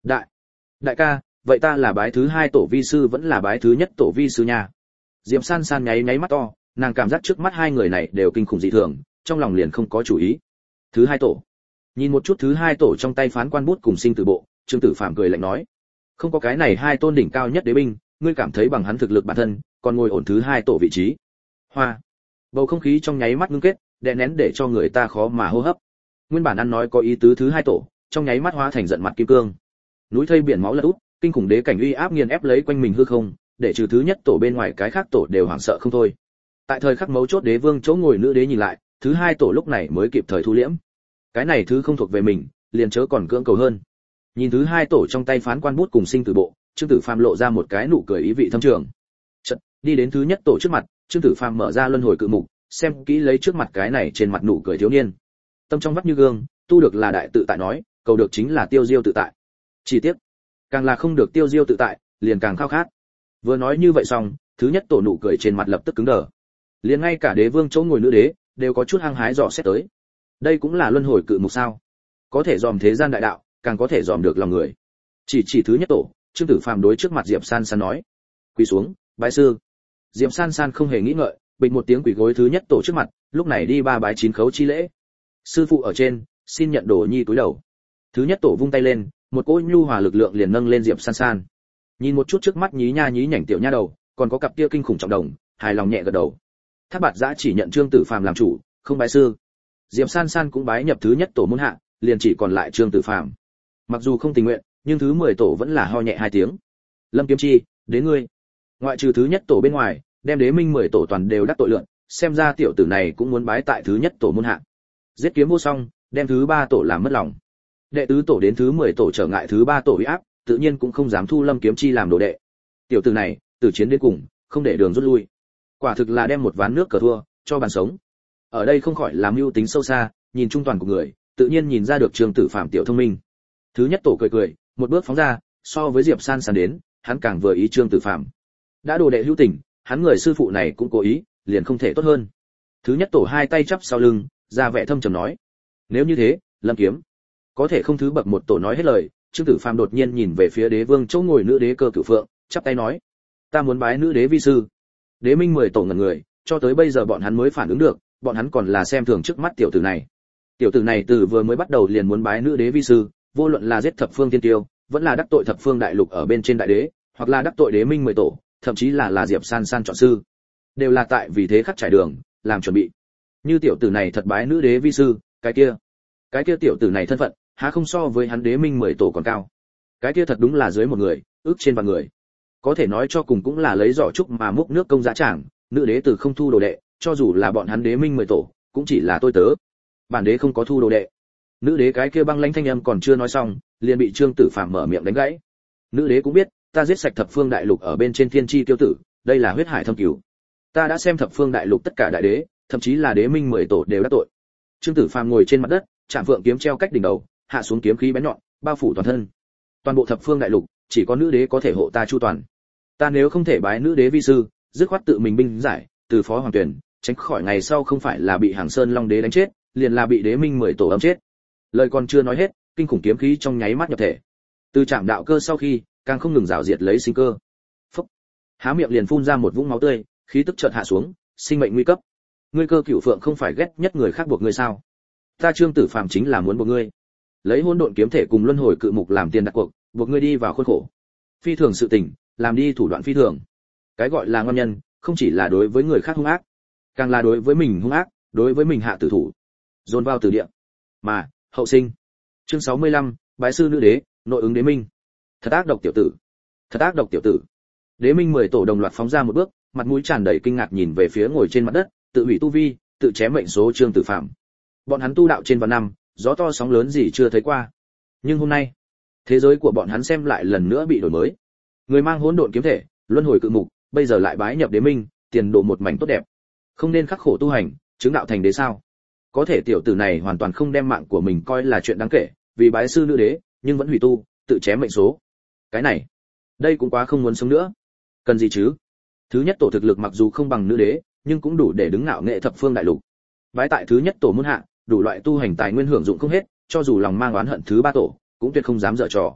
Đại, đại ca, vậy ta là bái thứ hai tổ vi sư vẫn là bái thứ nhất tổ vi sư nha? Diệp San San nháy nháy mắt to, nàng cảm giác trước mắt hai người này đều kinh khủng dị thường, trong lòng liền không có chủ ý. Thứ hai tổ. Nhìn một chút thứ hai tổ trong tay phán quan bút cùng sinh tử bộ, Trương Tử Phạm cười lạnh nói: "Không có cái này hai tôn đỉnh cao nhất đế binh, ngươi cảm thấy bằng hắn thực lực bản thân, còn ngồi ổn thứ hai tổ vị trí?" Hoa. Bầu không khí trong nháy mắt ngưng kết, đè nén để cho người ta khó mà hô hấp. Nguyên bản ăn nói có ý tứ thứ hai tổ, trong nháy mắt hóa thành giận mặt kim cương. Núi thây biển máu lật úp, kinh khủng đế cảnh uy áp nghiền ép lấy quanh mình hư không, để trừ thứ nhất tổ bên ngoài cái khác tổ đều hoảng sợ không thôi. Tại thời khắc mấu chốt đế vương chỗ ngồi nữ đế nhìn lại, thứ hai tổ lúc này mới kịp thời thu liễm. Cái này thứ không thuộc về mình, liền chớ còn cưỡng cầu hơn. Nhìn thứ hai tổ trong tay phán quan bút cùng sinh tử bộ, Trương Tử Phàm lộ ra một cái nụ cười ý vị thâm trường. Chợt, đi đến thứ nhất tổ trước mặt, Trương Tử Phàm mở ra luân hồi cự mục, xem kỹ lấy trước mặt cái này trên mặt nụ cười thiếu niên. Tâm trong vắt như gương, tu được là đại tự tại nói, cầu được chính là tiêu diêu tự tại. Chỉ tiếc, càng là không được tiêu diêu tự tại, liền càng khao khát. Vừa nói như vậy xong, thứ nhất tổ nụ cười trên mặt lập tức cứng đờ. Liền ngay cả đế vương chỗ ngồi nữ đế đều có chút hăng hái dò xét tới. Đây cũng là luân hồi cự mục sao? Có thể dòm thế gian đại đạo, càng có thể dòm được lòng người. Chỉ chỉ thứ nhất tổ, Trương Tử Phàm đối trước mặt Diệp San San nói: "Quỳ xuống, bái sư." Diệp San San không hề nghĩ ngợi, bịch một tiếng quỳ gối thứ nhất tổ trước mặt, lúc này đi ba bái chín khấu chi lễ. "Sư phụ ở trên, xin nhận đồ nhi cúi đầu." Thứ nhất tổ vung tay lên, một cỗ nhu hòa lực lượng liền nâng lên Diệp San San. Nhìn một chút trước mắt nhí nha nhí nhảnh tiểu nha đầu, còn có cặp kia kinh khủng trọng đồng, hài lòng nhẹ gật đầu. Thác Bạt Giã chỉ nhận Trương Tử Phàm làm chủ, không bái sư. Diệp San San cũng bái nhập thứ nhất tổ môn hạ, liền chỉ còn lại Trương Tử Phàm. Mặc dù không tình nguyện, nhưng thứ mười tổ vẫn là ho nhẹ hai tiếng. "Lâm Kiếm Chi, đến ngươi." Ngoại trừ thứ nhất tổ bên ngoài, đem đế minh mười tổ toàn đều đắc tội lượn, xem ra tiểu tử này cũng muốn bái tại thứ nhất tổ môn hạ. Giết kiếm vô song, đem thứ ba tổ làm mất lòng. Đệ tứ tổ đến thứ mười tổ trở ngại thứ ba tổ uy áp, tự nhiên cũng không dám thu Lâm Kiếm Chi làm đồ đệ. Tiểu tử này, từ chiến đến cùng, không để đường rút lui. Quả thực là đem một ván nước cờ thua, cho bàn sống. Ở đây không khỏi làm mưu tính sâu xa, nhìn trung toàn của người, tự nhiên nhìn ra được Trương Tử Phạm tiểu thông minh. Thứ nhất tổ cười cười, một bước phóng ra, so với Diệp San San đến, hắn càng vừa ý Trương Tử Phạm. Đã đồ đệ hữu tình, hắn người sư phụ này cũng cố ý, liền không thể tốt hơn. Thứ nhất tổ hai tay chắp sau lưng, ra vẻ thâm trầm nói: "Nếu như thế, Lâm Kiếm." Có thể không thứ bậc một tổ nói hết lời, Trương Tử Phàm đột nhiên nhìn về phía đế vương chỗ ngồi nữ đế Cơ Cửu Phượng, chắp tay nói: "Ta muốn bái nữ đế vi sư." Đế minh mười tổ ngẩn người, cho tới bây giờ bọn hắn mới phản ứng được, bọn hắn còn là xem thường trước mắt tiểu tử này. Tiểu tử này từ vừa mới bắt đầu liền muốn bái nữ đế vi sư, vô luận là giết thập phương tiên tiêu, vẫn là đắc tội thập phương đại lục ở bên trên đại đế, hoặc là đắc tội đế minh mười tổ, thậm chí là là Diệp San San chọn sư, đều là tại vì thế khắc trải đường, làm chuẩn bị. Như tiểu tử này thật bái nữ đế vi sư, cái kia, cái kia tiểu tử này thân phận, há không so với hắn đế minh mười tổ còn cao. Cái kia thật đúng là dưới một người, ước trên vạn người. Có thể nói cho cùng cũng là lấy giỏ trúc mà múc nước công giá tràng, nữ đế từ không thu đồ đệ, cho dù là bọn hắn đế minh mười tổ, cũng chỉ là tôi tớ. Bản đế không có thu đồ đệ. Nữ đế cái kia băng lãnh thanh âm còn chưa nói xong, liền bị Trương Tử Phàm mở miệng đánh gãy. Nữ đế cũng biết, ta giết sạch thập phương đại lục ở bên trên thiên chi tiêu tử, đây là huyết hải thâm cửu. Ta đã xem thập phương đại lục tất cả đại đế, thậm chí là đế minh mười tổ đều đắc tội. Trương Tử Phàm ngồi trên mặt đất, chạm phượng kiếm treo cách đỉnh đầu, hạ xuống kiếm khí bén nhọn, bao phủ toàn thân. Toàn bộ thập phương đại lục, chỉ có nữ đế có thể hộ ta chu toàn. Ta nếu không thể bái nữ đế vi sư, dứt khoát tự mình binh giải, từ phó hoàng tuyển, tránh khỏi ngày sau không phải là bị Hàng Sơn Long đế đánh chết, liền là bị đế minh mười tổ âm chết. Lời còn chưa nói hết, kinh khủng kiếm khí trong nháy mắt nhập thể. Từ trạm đạo cơ sau khi, càng không ngừng rào diệt lấy sinh cơ. Phốc. Há miệng liền phun ra một vũng máu tươi, khí tức chợt hạ xuống, sinh mệnh nguy cấp. Ngươi Cơ Cửu Phượng không phải ghét nhất người khác buộc ngươi sao? Ta Trương Tử Phàm chính là muốn buộc ngươi. Lấy hỗn độn kiếm thể cùng luân hồi cự mục làm tiền đặt cuộc, buộc ngươi đi vào khuôn khổ. Phi thường sự tình, làm đi thủ đoạn phi thường. Cái gọi là ngon nhân, không chỉ là đối với người khác hung ác, càng là đối với mình hung ác, đối với mình hạ tử thủ. Dồn vào từ địa. Mà, hậu sinh. Chương sáu mươi lăm, bái sư nữ đế, nội ứng đế minh. Thật ác độc tiểu tử. Thật ác độc tiểu tử. Đế minh mười tổ đồng loạt phóng ra một bước, mặt mũi tràn đầy kinh ngạc nhìn về phía ngồi trên mặt đất, tự hủy tu vi, tự chém mệnh số Trương Tử Phàm. Bọn hắn tu đạo trên vạn năm, gió to sóng lớn gì chưa thấy qua. Nhưng hôm nay, thế giới của bọn hắn xem lại lần nữa bị đổi mới. Người mang hỗn độn kiếm thể, luân hồi cự mục, bây giờ lại bái nhập đế minh, tiền đồ một mảnh tốt đẹp. Không nên khắc khổ tu hành, chứng đạo thành đế sao? Có thể tiểu tử này hoàn toàn không đem mạng của mình coi là chuyện đáng kể, vì bái sư nữ đế, nhưng vẫn hủy tu, tự chém mệnh số. Cái này, đây cũng quá không muốn sống nữa. Cần gì chứ? Thứ nhất tổ thực lực mặc dù không bằng nữ đế, nhưng cũng đủ để đứng ngạo nghệ thập phương đại lục. Bái tại thứ nhất tổ môn hạ, đủ loại tu hành tài nguyên hưởng dụng không hết, cho dù lòng mang oán hận thứ ba tổ, cũng tuyệt không dám dở trò.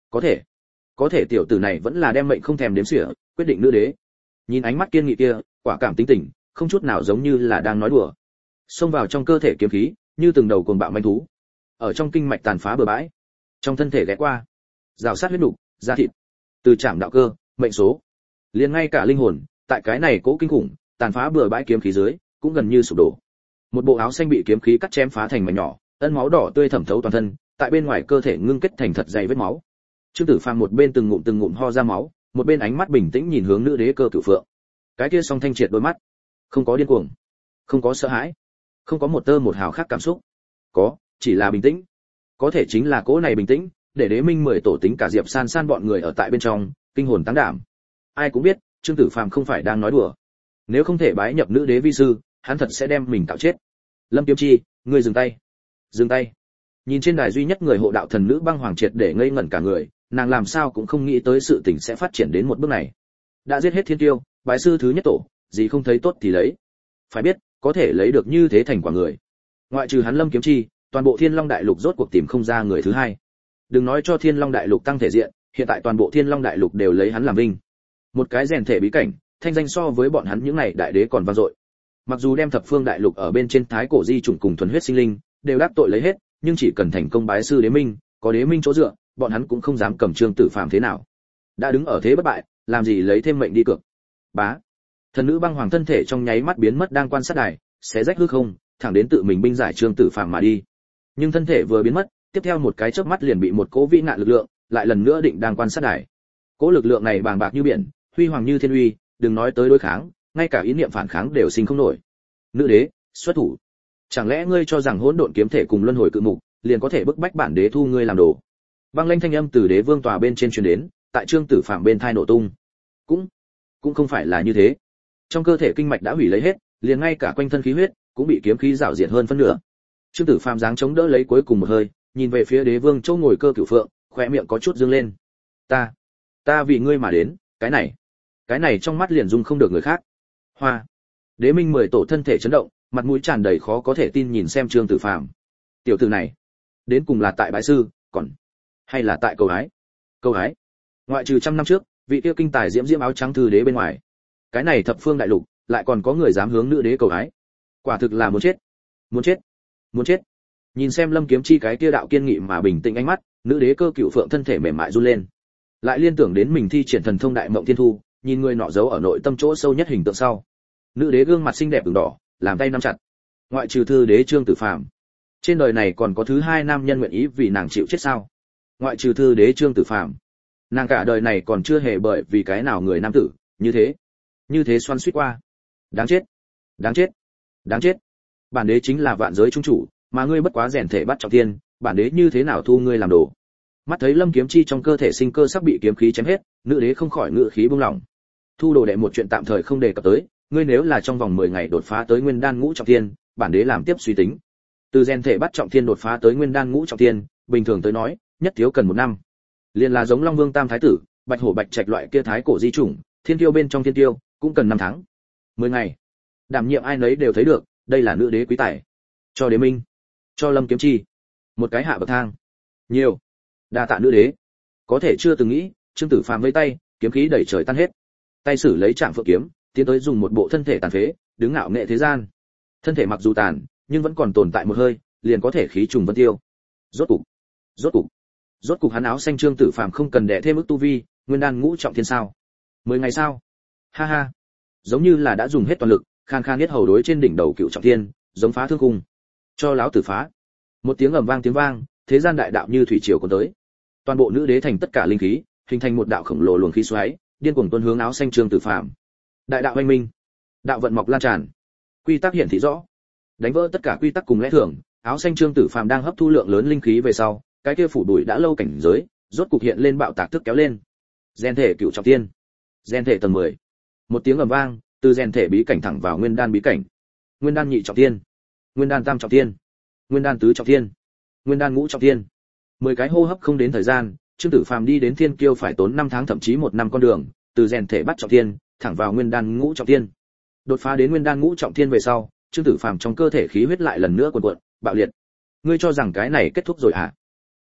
có thể có thể tiểu tử này vẫn là đem mệnh không thèm đếm xỉa, quyết định nữ đế. Nhìn ánh mắt kiên nghị kia, quả cảm tính tình, không chút nào giống như là đang nói đùa. Xông vào trong cơ thể kiếm khí, như từng đầu cuồng bạo manh thú. Ở trong kinh mạch tàn phá bừa bãi, trong thân thể ghé qua, rào sát huyết nục, da thịt, từ chạm đạo cơ, mệnh số, liền ngay cả linh hồn, tại cái này cố kinh khủng, tàn phá bừa bãi kiếm khí dưới, cũng gần như sụp đổ. Một bộ áo xanh bị kiếm khí cắt chém phá thành mảnh nhỏ, ân máu đỏ tươi thẩm thấu toàn thân, tại bên ngoài cơ thể ngưng kết thành thật dày vết máu. Trương Tử Phàm một bên từng ngụm từng ngụm ho ra máu, một bên ánh mắt bình tĩnh nhìn hướng nữ đế Cơ Cửu Phượng. Cái kia song thanh triệt đôi mắt, không có điên cuồng, không có sợ hãi, không có một tơ một hào khác cảm xúc, có, chỉ là bình tĩnh. Có thể chính là cỗ này bình tĩnh, để Đế Minh mười tổ tính cả Diệp San San bọn người ở tại bên trong, kinh hồn táng đảm. Ai cũng biết, Trương Tử Phàm không phải đang nói đùa. Nếu không thể bái nhập nữ đế vi sư, hắn thật sẽ đem mình tạo chết. Lâm Kiếm Chi, ngươi dừng tay. Dừng tay. Nhìn trên đài duy nhất người hộ đạo thần nữ Băng Hoàng triệt để ngây ngẩn cả người, nàng làm sao cũng không nghĩ tới sự tình sẽ phát triển đến một bước này. Đã giết hết thiên tiêu, bái sư thứ nhất tổ, gì không thấy tốt thì lấy. Phải biết, có thể lấy được như thế thành quả người. Ngoại trừ hắn Lâm Kiếm Chi, toàn bộ Thiên Long Đại Lục rốt cuộc tìm không ra người thứ hai. Đừng nói cho Thiên Long Đại Lục tăng thể diện, hiện tại toàn bộ Thiên Long Đại Lục đều lấy hắn làm vinh. Một cái rèn thể bí cảnh, thanh danh so với bọn hắn những này đại đế còn vang dội. Mặc dù đem thập phương đại lục ở bên trên thái cổ di chủng cùng thuần huyết sinh linh đều đắc tội lấy hết, nhưng chỉ cần thành công bái sư đế minh, có đế minh chỗ dựa, bọn hắn cũng không dám cầm Trương Tử Phàm thế nào. Đã đứng ở thế bất bại, làm gì lấy thêm mệnh đi cược. Bá. Thần nữ Băng Hoàng thân thể trong nháy mắt biến mất đang quan sát đài, xé rách hư không, thẳng đến tự mình binh giải Trương Tử Phàm mà đi. Nhưng thân thể vừa biến mất, tiếp theo một cái chớp mắt liền bị một cỗ vĩ nạn lực lượng lại lần nữa định đang quan sát đài. Cỗ lực lượng này bàng bạc như biển, huy hoàng như thiên uy, đừng nói tới đối kháng, ngay cả ý niệm phản kháng đều sinh không nổi. Nữ đế, xuất thủ. Chẳng lẽ ngươi cho rằng hỗn độn kiếm thể cùng luân hồi cự mục liền có thể bức bách bản đế thu ngươi làm đồ? Băng lanh thanh âm từ đế vương tòa bên trên truyền đến, tại Trương Tử Phàm bên thai nổ tung. Cũng, cũng không phải là như thế. Trong cơ thể kinh mạch đã hủy lấy hết, liền ngay cả quanh thân khí huyết cũng bị kiếm khí rào diệt hơn phân nửa. Trương Tử Phàm dáng chống đỡ lấy cuối cùng một hơi, nhìn về phía đế vương chỗ ngồi Cơ Cửu Phượng, khóe miệng có chút dương lên. Ta, ta vì ngươi mà đến, cái này, cái này trong mắt liền dung không được người khác. Hoa. Đế Minh mười tổ thân thể chấn động, mặt mũi tràn đầy khó có thể tin nhìn xem Trương Tử Phàm. Tiểu tử này, đến cùng là tại bái sư, còn hay là tại cầu hái? Cầu hái? Ngoại trừ trăm năm trước, vị tiêu kinh tài diễm diễm áo trắng thư đế bên ngoài, cái này thập phương đại lục, lại còn có người dám hướng nữ đế cầu hái. Quả thực là muốn chết, muốn chết, muốn chết. Nhìn xem Lâm Kiếm Chi cái kia đạo kiên nghị mà bình tĩnh ánh mắt, nữ đế Cơ Cửu Phượng thân thể mềm mại run lên. Lại liên tưởng đến mình thi triển thần thông đại mộng thiên thu, nhìn người nọ giấu ở nội tâm chỗ sâu nhất hình tượng sau. Nữ đế gương mặt xinh đẹp ửng đỏ, làm tay nắm chặt. Ngoại trừ thư đế Trương Tử Phàm, trên đời này còn có thứ hai nam nhân nguyện ý vì nàng chịu chết sao? Ngoại trừ thư đế Trương Tử Phàm, nàng cả đời này còn chưa hề bởi vì cái nào người nam tử như thế, như thế xoắn xuýt qua. Đáng chết, đáng chết, đáng chết. Bản đế chính là vạn giới trung chủ, mà ngươi bất quá rèn thể bắt trọng thiên, bản đế như thế nào thu ngươi làm đồ? Mắt thấy Lâm Kiếm Chi trong cơ thể sinh cơ sắp bị kiếm khí chém hết, nữ đế không khỏi ngự khí buông lỏng. Thu đồ đệ một chuyện tạm thời không đề cập tới, ngươi nếu là trong vòng mười ngày đột phá tới nguyên đan ngũ trọng thiên, bản đế làm tiếp suy tính. Từ rèn thể bắt trọng thiên đột phá tới nguyên đan ngũ trọng thiên, bình thường tới nói, nhất thiếu cần một năm. Liên là giống Long Vương Tam Thái tử, Bạch Hổ Bạch Trạch loại kia thái cổ di chủng, thiên tiêu bên trong thiên tiêu, cũng cần năm tháng. mười ngày. Đảm nhiệm ai nấy đều thấy được, đây là nữ đế quý tài. Cho Đế Minh, cho Lâm Kiếm Chi, một cái hạ bậc thang. Nhiều. Đa tạ nữ đế. Có thể chưa từng nghĩ, Trương Tử Phàm vẫy tay, kiếm khí đẩy trời tan hết. Tay sử lấy Trảm Phượng kiếm, tiến tới dùng một bộ thân thể tàn phế, đứng ngạo nghệ thế gian. Thân thể mặc dù tàn, nhưng vẫn còn tồn tại một hơi, liền có thể khí trùng vân tiêu. Rốt cục, rốt cục, rốt cục hắn áo xanh Trương Tử Phàm không cần đè thêm ức tu vi, nguyên đan ngũ trọng thiên sao? Mười ngày sao? Ha ha. Giống như là đã dùng hết toàn lực, khang khang nhất hầu đối trên đỉnh đầu cựu trọng thiên, giống phá thương cung. Cho lão tử phá. Một tiếng ầm vang tiếng vang, thế gian đại đạo như thủy triều cuốn tới. Toàn bộ nữ đế thành tất cả linh khí, hình thành một đạo khổng lồ luồng khí xoáy, điên cuồng tuôn hướng áo xanh Trương Tử Phàm. Đại đạo hoành minh, đạo vận mọc lan tràn, quy tắc hiển thị rõ, đánh vỡ tất cả quy tắc cùng lẽ thường. Áo xanh Trương Tử Phàm đang hấp thu lượng lớn linh khí về sau, cái kia phủ đuổi đã lâu cảnh giới, rốt cục hiện lên bạo tạc thức kéo lên. Gen thể cựu trọng thiên, gen thể tầng mười. Một tiếng ầm vang, từ gen thể bí cảnh thẳng vào nguyên đan bí cảnh. Nguyên đan nhị trọng thiên, nguyên đan tam trọng thiên, nguyên đan tứ trọng thiên, nguyên đan ngũ trọng thiên. Mười cái hô hấp không đến thời gian, Trương Tử Phàm đi đến thiên kiêu phải tốn năm tháng thậm chí một năm con đường, từ rèn thể bắt trọng thiên, thẳng vào nguyên đan ngũ trọng thiên. Đột phá đến nguyên đan ngũ trọng thiên về sau, Trương Tử Phàm trong cơ thể khí huyết lại lần nữa cuồn cuộn, bạo liệt. Ngươi cho rằng cái này kết thúc rồi à?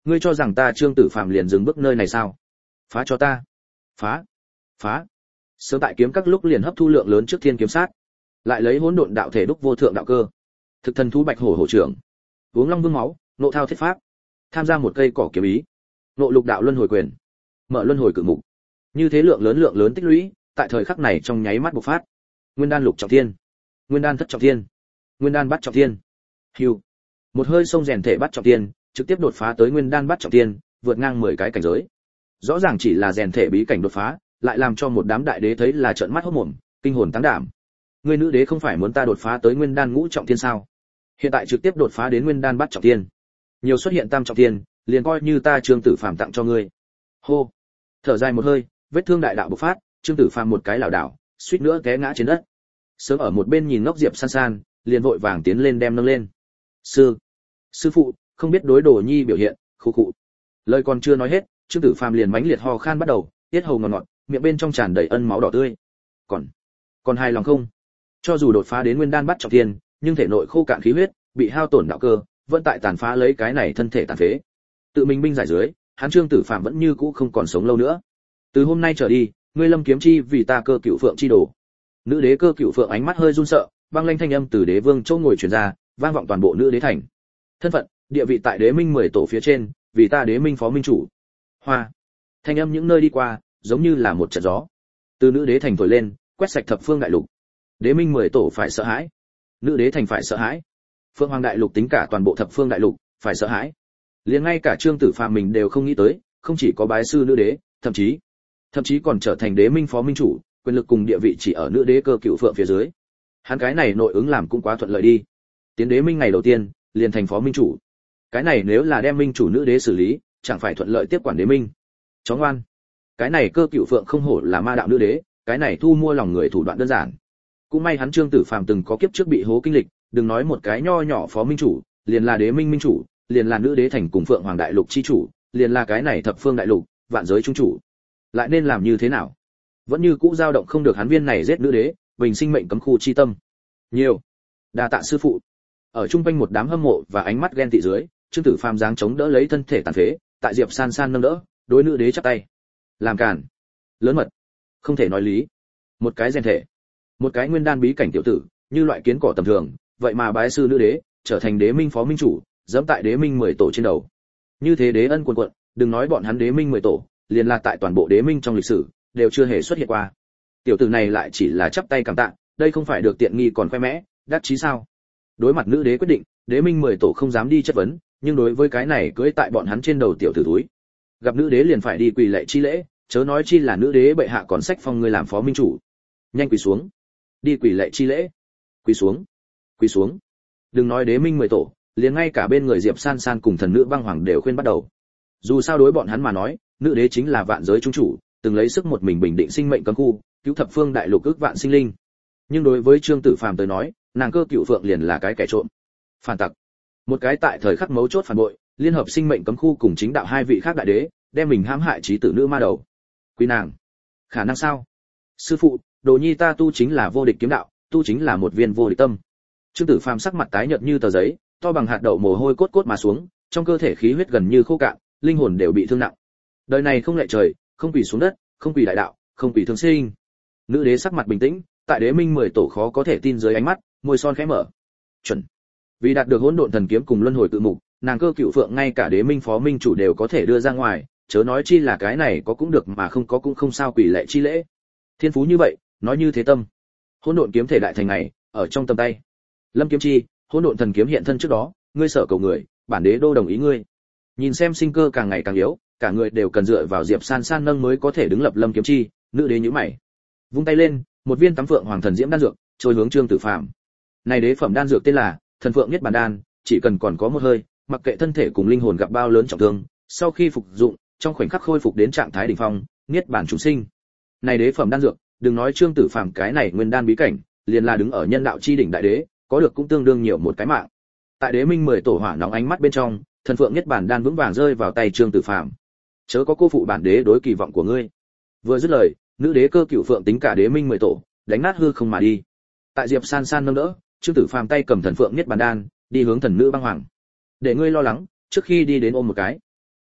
Ngươi cho rằng ta Trương Tử Phàm liền dừng bước nơi này sao? Phá cho ta! Phá! Phá! Sớm tại kiếm các lúc liền hấp thu lượng lớn trước thiên kiếm sát, lại lấy hỗn độn đạo thể đúc vô thượng đạo cơ. Thực thần thú bạch hổ hổ trưởng, uống long vương máu, nộ thao thiết pháp, tham gia một cây cỏ kiếm ý, nộ lục đạo luân hồi quyền, mở luân hồi cự mục. Như thế lượng lớn lượng lớn tích lũy, tại thời khắc này trong nháy mắt bộc phát. Nguyên đan lục trọng thiên, nguyên đan thất trọng thiên, nguyên đan bát trọng thiên. Hưu, một hơi xông rèn thể bát trọng thiên, trực tiếp đột phá tới nguyên đan bát trọng thiên, vượt ngang mười cái cảnh giới. Rõ ràng chỉ là rèn thể bí cảnh đột phá, lại làm cho một đám đại đế thấy là trợn mắt hốt mồm, kinh hồn táng đảm. Ngươi nữ đế không phải muốn ta đột phá tới nguyên đan ngũ trọng thiên sao? Hiện tại trực tiếp đột phá đến nguyên đan bát trọng thiên, nhiều xuất hiện tam trọng thiên, liền coi như ta Trương Tử Phàm tặng cho ngươi. Hô, thở dài một hơi, vết thương đại đạo bộc phát, Trương Tử Phàm một cái lảo đảo, suýt nữa té ngã trên đất. Sớm ở một bên nhìn ngốc Diệp San San, liền vội vàng tiến lên đem nâng lên. Sư, sư phụ, không biết đối đồ nhi biểu hiện, khụ khụ. Lời còn chưa nói hết, Trương Tử Phàm liền mãnh liệt ho khan bắt đầu, tiết hầu ngọt ngọt, miệng bên trong tràn đầy ân máu đỏ tươi. Còn, còn hài lòng không? Cho dù đột phá đến nguyên đan bắt trọng thiên, nhưng thể nội khô cạn khí huyết, bị hao tổn đạo cơ, vẫn tại tàn phá lấy cái này thân thể tàn phế. Tự mình binh giải dưới, hắn Trương Tử Phàm vẫn như cũ không còn sống lâu nữa. Từ hôm nay trở đi, ngươi Lâm Kiếm Chi vì ta Cơ Cựu Phượng chi đồ. Nữ đế Cơ Cựu Phượng ánh mắt hơi run sợ, băng lanh thanh âm từ đế vương châu ngồi truyền ra, vang vọng toàn bộ nữ đế thành. Thân phận, địa vị tại đế minh mười tổ phía trên, vì ta đế minh phó minh chủ. Hoa. Thanh âm những nơi đi qua, giống như là một trận gió. Từ nữ đế thành thổi lên, quét sạch thập phương đại lục. Đế minh mười tổ phải sợ hãi, nữ đế thành phải sợ hãi, Phượng Hoàng đại lục tính cả toàn bộ thập phương đại lục phải sợ hãi. Liền ngay cả Trương Tử Phàm mình đều không nghĩ tới, không chỉ có bái sư nữ đế, thậm chí thậm chí còn trở thành đế minh phó minh chủ, quyền lực cùng địa vị chỉ ở nữ đế Cơ Cựu Phượng phía dưới. Hắn cái này nội ứng làm cũng quá thuận lợi đi. Tiến đế minh ngày đầu tiên, liền thành phó minh chủ. Cái này nếu là đem minh chủ nữ đế xử lý, chẳng phải thuận lợi tiếp quản đế minh. Chó ngoan. Cái này Cơ Cựu Phượng không hổ là ma đạo nữ đế, cái này thu mua lòng người thủ đoạn đơn giản. Cũng may hắn Trương Tử Phàm từng có kiếp trước bị hố kinh lịch, đừng nói một cái nho nhỏ phó minh chủ, liền là đế minh minh chủ, liền là nữ đế thành cùng Phượng Hoàng đại lục chi chủ, liền là cái này thập phương đại lục, vạn giới trung chủ. Lại nên làm như thế nào? Vẫn như cũ dao động không được hắn viên này giết nữ đế, bình sinh mệnh cấm khu chi tâm. Nhiều. Đa tạ sư phụ. Ở trung quanh một đám hâm mộ và ánh mắt ghen tị dưới, Trương Tử Phàm giáng chống đỡ lấy thân thể tàn phế, tại Diệp San San nâng đỡ, đối nữ đế chắp tay. Làm cản. Lớn mật. Không thể nói lý. Một cái rèn thể, một cái nguyên đan bí cảnh tiểu tử, như loại kiến cỏ tầm thường, vậy mà bái sư nữ đế, trở thành đế minh phó minh chủ, dẫm tại đế minh mười tổ trên đầu. Như thế đế ân cuồn cuộn, đừng nói bọn hắn đế minh mười tổ, liền là tại toàn bộ đế minh trong lịch sử, đều chưa hề xuất hiện qua. Tiểu tử này lại chỉ là chắp tay cảm tạ, đây không phải được tiện nghi còn khoe mẽ, đắc chí sao? Đối mặt nữ đế quyết định, đế minh mười tổ không dám đi chất vấn, nhưng đối với cái này cưỡi tại bọn hắn trên đầu tiểu tử túi, gặp nữ đế liền phải đi quỳ lạy chi lễ, chớ nói chi là nữ đế bệ hạ còn sách phong người làm phó minh chủ. Nhanh quỳ xuống, đi quỳ lạy chi lễ. Quỳ xuống, quỳ xuống. Đừng nói đế minh mười tổ, liền ngay cả bên người Diệp San San cùng thần nữ băng hoàng đều khuyên bắt đầu. Dù sao đối bọn hắn mà nói, nữ đế chính là vạn giới trung chủ, từng lấy sức một mình bình định sinh mệnh cấm khu, cứu thập phương đại lục ước vạn sinh linh. Nhưng đối với Trương Tử Phàm tới nói, nàng Cơ Cựu Phượng liền là cái kẻ trộm, phản tặc, một cái tại thời khắc mấu chốt phản bội, liên hợp sinh mệnh cấm khu cùng chính đạo hai vị khác đại đế, đem mình hãm hại trí tử nữ ma đầu. Quý nàng, khả năng sao? Sư phụ, đồ nhi ta tu chính là vô địch kiếm đạo, tu chính là một viên vô địch tâm. Trương Tử Phàm sắc mặt tái nhợt như tờ giấy, to bằng hạt đậu mồ hôi cốt cốt mà xuống, trong cơ thể khí huyết gần như khô cạn, linh hồn đều bị thương nặng. Đời này không lệ trời, không quỳ xuống đất, không quỳ đại đạo, không quỳ thương sinh. Nữ đế sắc mặt bình tĩnh, tại đế minh mười tổ khó có thể tin dưới ánh mắt, môi son khẽ mở. Chuẩn. Vì đạt được hỗn độn thần kiếm cùng luân hồi tự mục, nàng Cơ Cựu Phượng ngay cả đế minh phó minh chủ đều có thể đưa ra ngoài, chớ nói chi là cái này có cũng được mà không có cũng không sao quỳ lệ chi lễ. Thiên phú như vậy, nói như thế tâm. Hỗn độn kiếm thể đại thành này, ở trong tầm tay. Lâm Kiếm Chi, hỗn độn thần kiếm hiện thân trước đó, ngươi sở cầu người, bản đế đô đồng ý ngươi. Nhìn xem sinh cơ càng ngày càng yếu, cả người đều cần dựa vào Diệp San San nâng mới có thể đứng lập Lâm Kiếm Chi, nữ đế nhíu mày. Vung tay lên, một viên tắm phượng hoàng thần diễm đan dược, trôi hướng Trương Tử Phàm. Này đế phẩm đan dược tên là Thần Phượng Niết Bàn Đan, chỉ cần còn có một hơi, mặc kệ thân thể cùng linh hồn gặp bao lớn trọng thương, sau khi phục dụng, trong khoảnh khắc khôi phục đến trạng thái đỉnh phong, niết bàn chúng sinh. Này đế phẩm đan dược, đừng nói Trương Tử Phàm cái này nguyên đan bí cảnh, liền là đứng ở nhân đạo chi đỉnh đại đế, có được cũng tương đương nhiều một cái mạng. Tại đế minh mười tổ hỏa nóng ánh mắt bên trong, Thần Phượng Niết Bàn Đan vững vàng rơi vào tay Trương Tử Phàm. Chớ có cô phụ bản đế đối kỳ vọng của ngươi. Vừa dứt lời, nữ đế Cơ Cựu Phượng tính cả đế minh mười tổ, đánh nát hư không mà đi. Tại Diệp San San nâng đỡ, Trương Tử Phàm tay cầm Thần Phượng Niết Bàn Đan, đi hướng thần nữ băng hoàng. Để ngươi lo lắng, trước khi đi đến ôm một cái.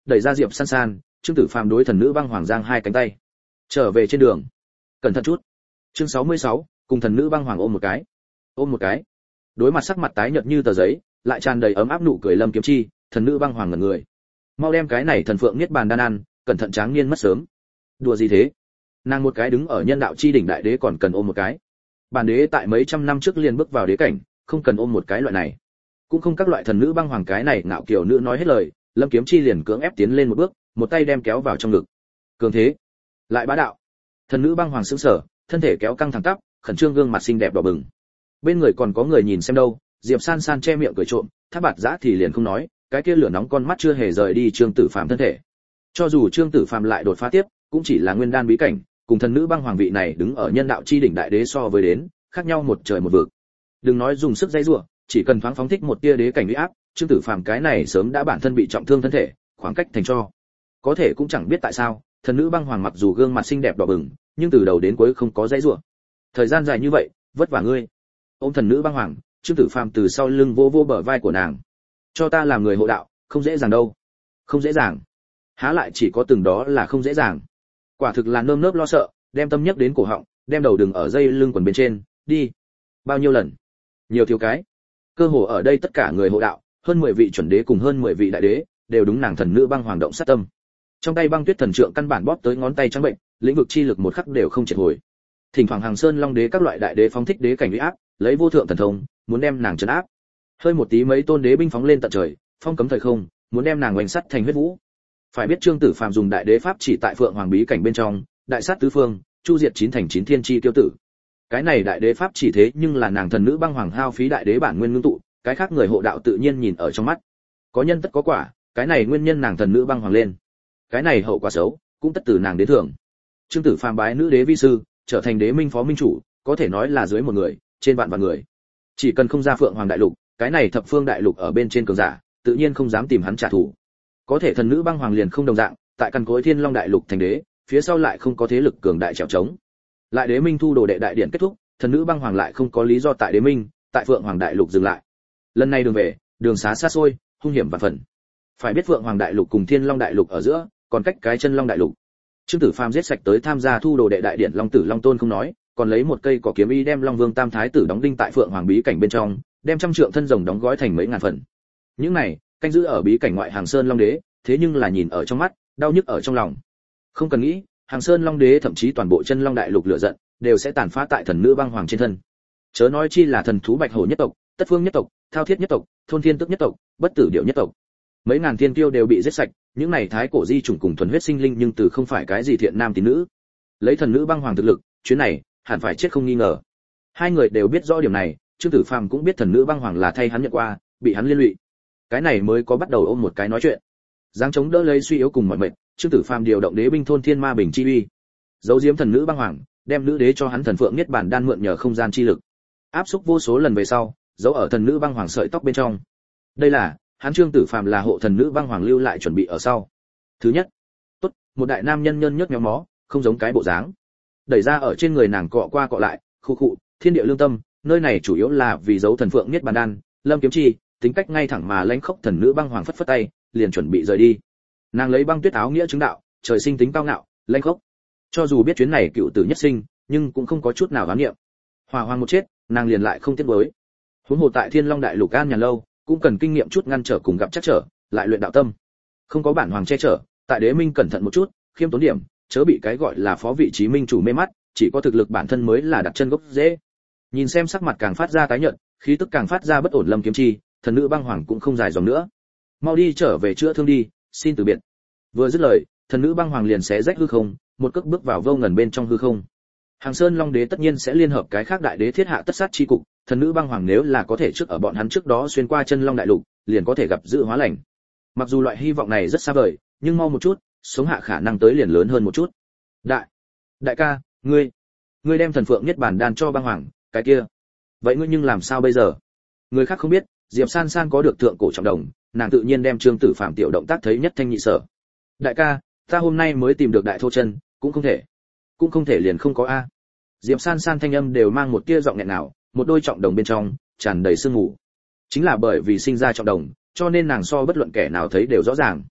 đẩy ra Diệp San San, Trương Tử Phàm đối thần nữ băng hoàng giang hai cánh tay. Trở về trên đường, cẩn thận chút. Chương sáu mươi sáu, cùng thần nữ băng hoàng ôm một cái. Ôm một cái. Đối mặt sắc mặt tái nhợt như tờ giấy, lại tràn đầy ấm áp nụ cười Lâm Kiếm Chi, thần nữ băng hoàng ngẩn người. Mau đem cái này thần phượng niết bàn đan ăn, cẩn thận tráng niên mất sớm. Đùa gì thế? Nàng một cái đứng ở nhân đạo chi đỉnh đại đế còn cần ôm một cái. Bản đế tại mấy trăm năm trước liền bước vào đế cảnh, không cần ôm một cái loại này. Cũng không các loại thần nữ băng hoàng cái này ngạo kiều nữ nói hết lời, Lâm Kiếm Chi liền cưỡng ép tiến lên một bước, một tay đem kéo vào trong ngực. Cường thế, lại bá đạo. Thần nữ băng hoàng sững sờ, thân thể kéo căng thẳng tắp, khẩn trương gương mặt xinh đẹp đỏ bừng. Bên người còn có người nhìn xem đâu, Diệp San San che miệng cười trộm, Thác Bạt Giã thì liền không nói, cái kia lửa nóng con mắt chưa hề rời đi Trương Tử Phàm thân thể. Cho dù Trương Tử Phàm lại đột phá tiếp, cũng chỉ là nguyên đan bí cảnh, cùng thần nữ băng hoàng vị này đứng ở nhân đạo chi đỉnh đại đế so với đến, khác nhau một trời một vực. Đừng nói dùng sức dây rủa, chỉ cần thoáng phóng thích một tia đế cảnh uy áp, Trương Tử Phàm cái này sớm đã bản thân bị trọng thương thân thể, khoảng cách thành cho. Có thể cũng chẳng biết tại sao, thần nữ băng hoàng mặc dù gương mặt xinh đẹp đỏ bừng, nhưng từ đầu đến cuối không có dây rủa. Thời gian dài như vậy, vất vả ngươi. Ôm thần nữ băng hoàng, Trương Tử Phàm từ sau lưng vô vô bờ vai của nàng. Cho ta làm người hộ đạo, không dễ dàng đâu. Không dễ dàng. Há lại chỉ có từng đó là không dễ dàng. Quả thực là nơm nớp lo sợ, đem tâm nhắc đến cổ họng, đem đầu đừng ở dây lưng quần bên trên, đi. Bao nhiêu lần? Nhiều thiếu cái. Cơ hồ ở đây tất cả người hộ đạo, hơn mười vị chuẩn đế cùng hơn mười vị đại đế, đều đúng nàng thần nữ băng hoàng động sát tâm. Trong tay băng tuyết thần trượng căn bản bóp tới ngón tay trắng bệnh, lĩnh vực chi lực một khắc đều không triệt hồi. Thỉnh thoảng Hàng Sơn Long đế các loại đại đế phóng thích đế cảnh uy áp, lấy vô thượng thần thông, muốn đem nàng trấn áp. Hơi một tí mấy tôn đế binh phóng lên tận trời, phong cấm thời không, muốn đem nàng oanh sắt thành huyết vũ. Phải biết Trương Tử Phàm dùng đại đế pháp chỉ tại Phượng Hoàng bí cảnh bên trong, đại sát tứ phương, chu diệt chín thành chín thiên chi tiêu tử. Cái này đại đế pháp chỉ thế nhưng là nàng thần nữ băng hoàng hao phí đại đế bản nguyên ngưng tụ, cái khác người hộ đạo tự nhiên nhìn ở trong mắt. Có nhân tất có quả, cái này nguyên nhân nàng thần nữ băng hoàng lên. Cái này hậu quả xấu, cũng tất từ nàng đến thưởng. Trương Tử Phàm bái nữ đế vi sư, trở thành đế minh phó minh chủ, có thể nói là dưới một người, trên vạn vạn người. Chỉ cần không ra Phượng Hoàng đại lục, cái này thập phương đại lục ở bên trên cường giả, tự nhiên không dám tìm hắn trả thù. Có thể thần nữ băng hoàng liền không đồng dạng, tại căn cối Thiên Long đại lục thành đế, phía sau lại không có thế lực cường đại trèo trống. Lại đế minh thu đồ đệ đại điện kết thúc, thần nữ băng hoàng lại không có lý do tại đế minh, tại Phượng Hoàng đại lục dừng lại. Lần này đường về, đường xá xa xôi, hung hiểm và phần. Phải biết Phượng Hoàng đại lục cùng Thiên Long đại lục ở giữa, còn cách cái chân Long đại lục. Trương Tử Phàm giết sạch tới tham gia thu đồ đệ đại điện Long Tử Long Tôn không nói, còn lấy một cây cỏ kiếm y đem Long Vương Tam Thái tử đóng đinh tại Phượng Hoàng bí cảnh bên trong, đem trăm trượng thân rồng đóng gói thành mấy ngàn phần. Những này, canh giữ ở bí cảnh ngoại Hàng Sơn Long Đế, thế nhưng là nhìn ở trong mắt, đau nhức ở trong lòng. Không cần nghĩ, Hàng Sơn Long Đế thậm chí toàn bộ chân Long đại lục lửa giận, đều sẽ tàn phá tại thần nữ băng hoàng trên thân. Chớ nói chi là thần thú Bạch Hổ nhất tộc, Tất Phương nhất tộc, Thao Thiết nhất tộc, Thôn Thiên Tức nhất tộc, Bất Tử Điểu nhất tộc. Mấy ngàn thiên tiêu đều bị giết sạch, những này thái cổ di chủng cùng thuần huyết sinh linh nhưng từ không phải cái gì thiện nam tín nữ. Lấy thần nữ băng hoàng thực lực, chuyến này hẳn phải chết không nghi ngờ. Hai người đều biết rõ điểm này, Trương Tử Phàm cũng biết thần nữ băng hoàng là thay hắn nhận qua, bị hắn liên lụy. Cái này mới có bắt đầu ôm một cái nói chuyện. Giáng chống đỡ lấy suy yếu cùng mọi mệt, Trương Tử Phàm điều động đế binh thôn thiên ma bình chi uy, giấu giếm thần nữ băng hoàng, đem nữ đế cho hắn thần phượng niết bàn đan mượn nhờ không gian chi lực, áp xúc vô số lần về sau, giấu ở thần nữ băng hoàng sợi tóc bên trong. Đây là hắn Trương Tử Phàm là hộ thần nữ băng hoàng lưu lại chuẩn bị ở sau. Thứ nhất, tốt, một đại nam nhân nhân nhớt méo mó, không giống cái bộ dáng. Đẩy ra ở trên người nàng cọ qua cọ lại, khu khụ, thiên địa lương tâm, nơi này chủ yếu là vì giấu thần phượng niết bàn đan. Lâm Kiếm Chi tính cách ngay thẳng mà lãnh khốc thần nữ băng hoàng phất phất tay, liền chuẩn bị rời đi. Nàng lấy băng tuyết áo nghĩa chứng đạo, trời sinh tính cao ngạo, lãnh khốc. Cho dù biết chuyến này cựu tử nhất sinh, nhưng cũng không có chút nào oán niệm. Hỏa hoàng một chết, nàng liền lại không tiếc nuối. Huống hồ tại Thiên Long đại lục an nhàn lâu, cũng cần kinh nghiệm chút ngăn trở cùng gặp chắc trở, lại luyện đạo tâm. Không có bản hoàng che chở, tại đế minh cẩn thận một chút, khiêm tốn điểm, chớ bị cái gọi là phó vị trí minh chủ mê mắt, chỉ có thực lực bản thân mới là đặt chân gốc dễ. Nhìn xem sắc mặt càng phát ra tái nhợt, khí tức càng phát ra bất ổn Lâm Kiếm Chi, thần nữ băng hoàng cũng không dài dòng nữa. Mau đi trở về chữa thương đi, xin từ biệt. Vừa dứt lời, thần nữ băng hoàng liền xé rách hư không, một cước bước vào vô ngần bên trong hư không. Hàng Sơn Long Đế tất nhiên sẽ liên hợp cái khác đại đế thiết hạ tất sát chi cục, thần nữ băng hoàng nếu là có thể trước ở bọn hắn trước đó xuyên qua chân Long đại lục, liền có thể gặp dự hóa lành. Mặc dù loại hy vọng này rất xa vời, nhưng mau một chút, sống hạ khả năng tới liền lớn hơn một chút. Đại, đại ca, ngươi, ngươi đem thần phượng niết bàn đan cho băng hoàng, cái kia, vậy ngươi nhưng làm sao bây giờ? Người khác không biết, Diệp San San có được thượng cổ trọng đồng, nàng tự nhiên đem Trương Tử Phàm tiểu động tác thấy nhất thanh nhị sở. Đại ca, ta hôm nay mới tìm được đại thô chân, cũng không thể, cũng không thể liền không có a. Diệp San San thanh âm đều mang một tia giọng nghẹn nào, một đôi trọng đồng bên trong tràn đầy sương mù. Chính là bởi vì sinh ra trọng đồng, cho nên nàng so bất luận kẻ nào thấy đều rõ ràng.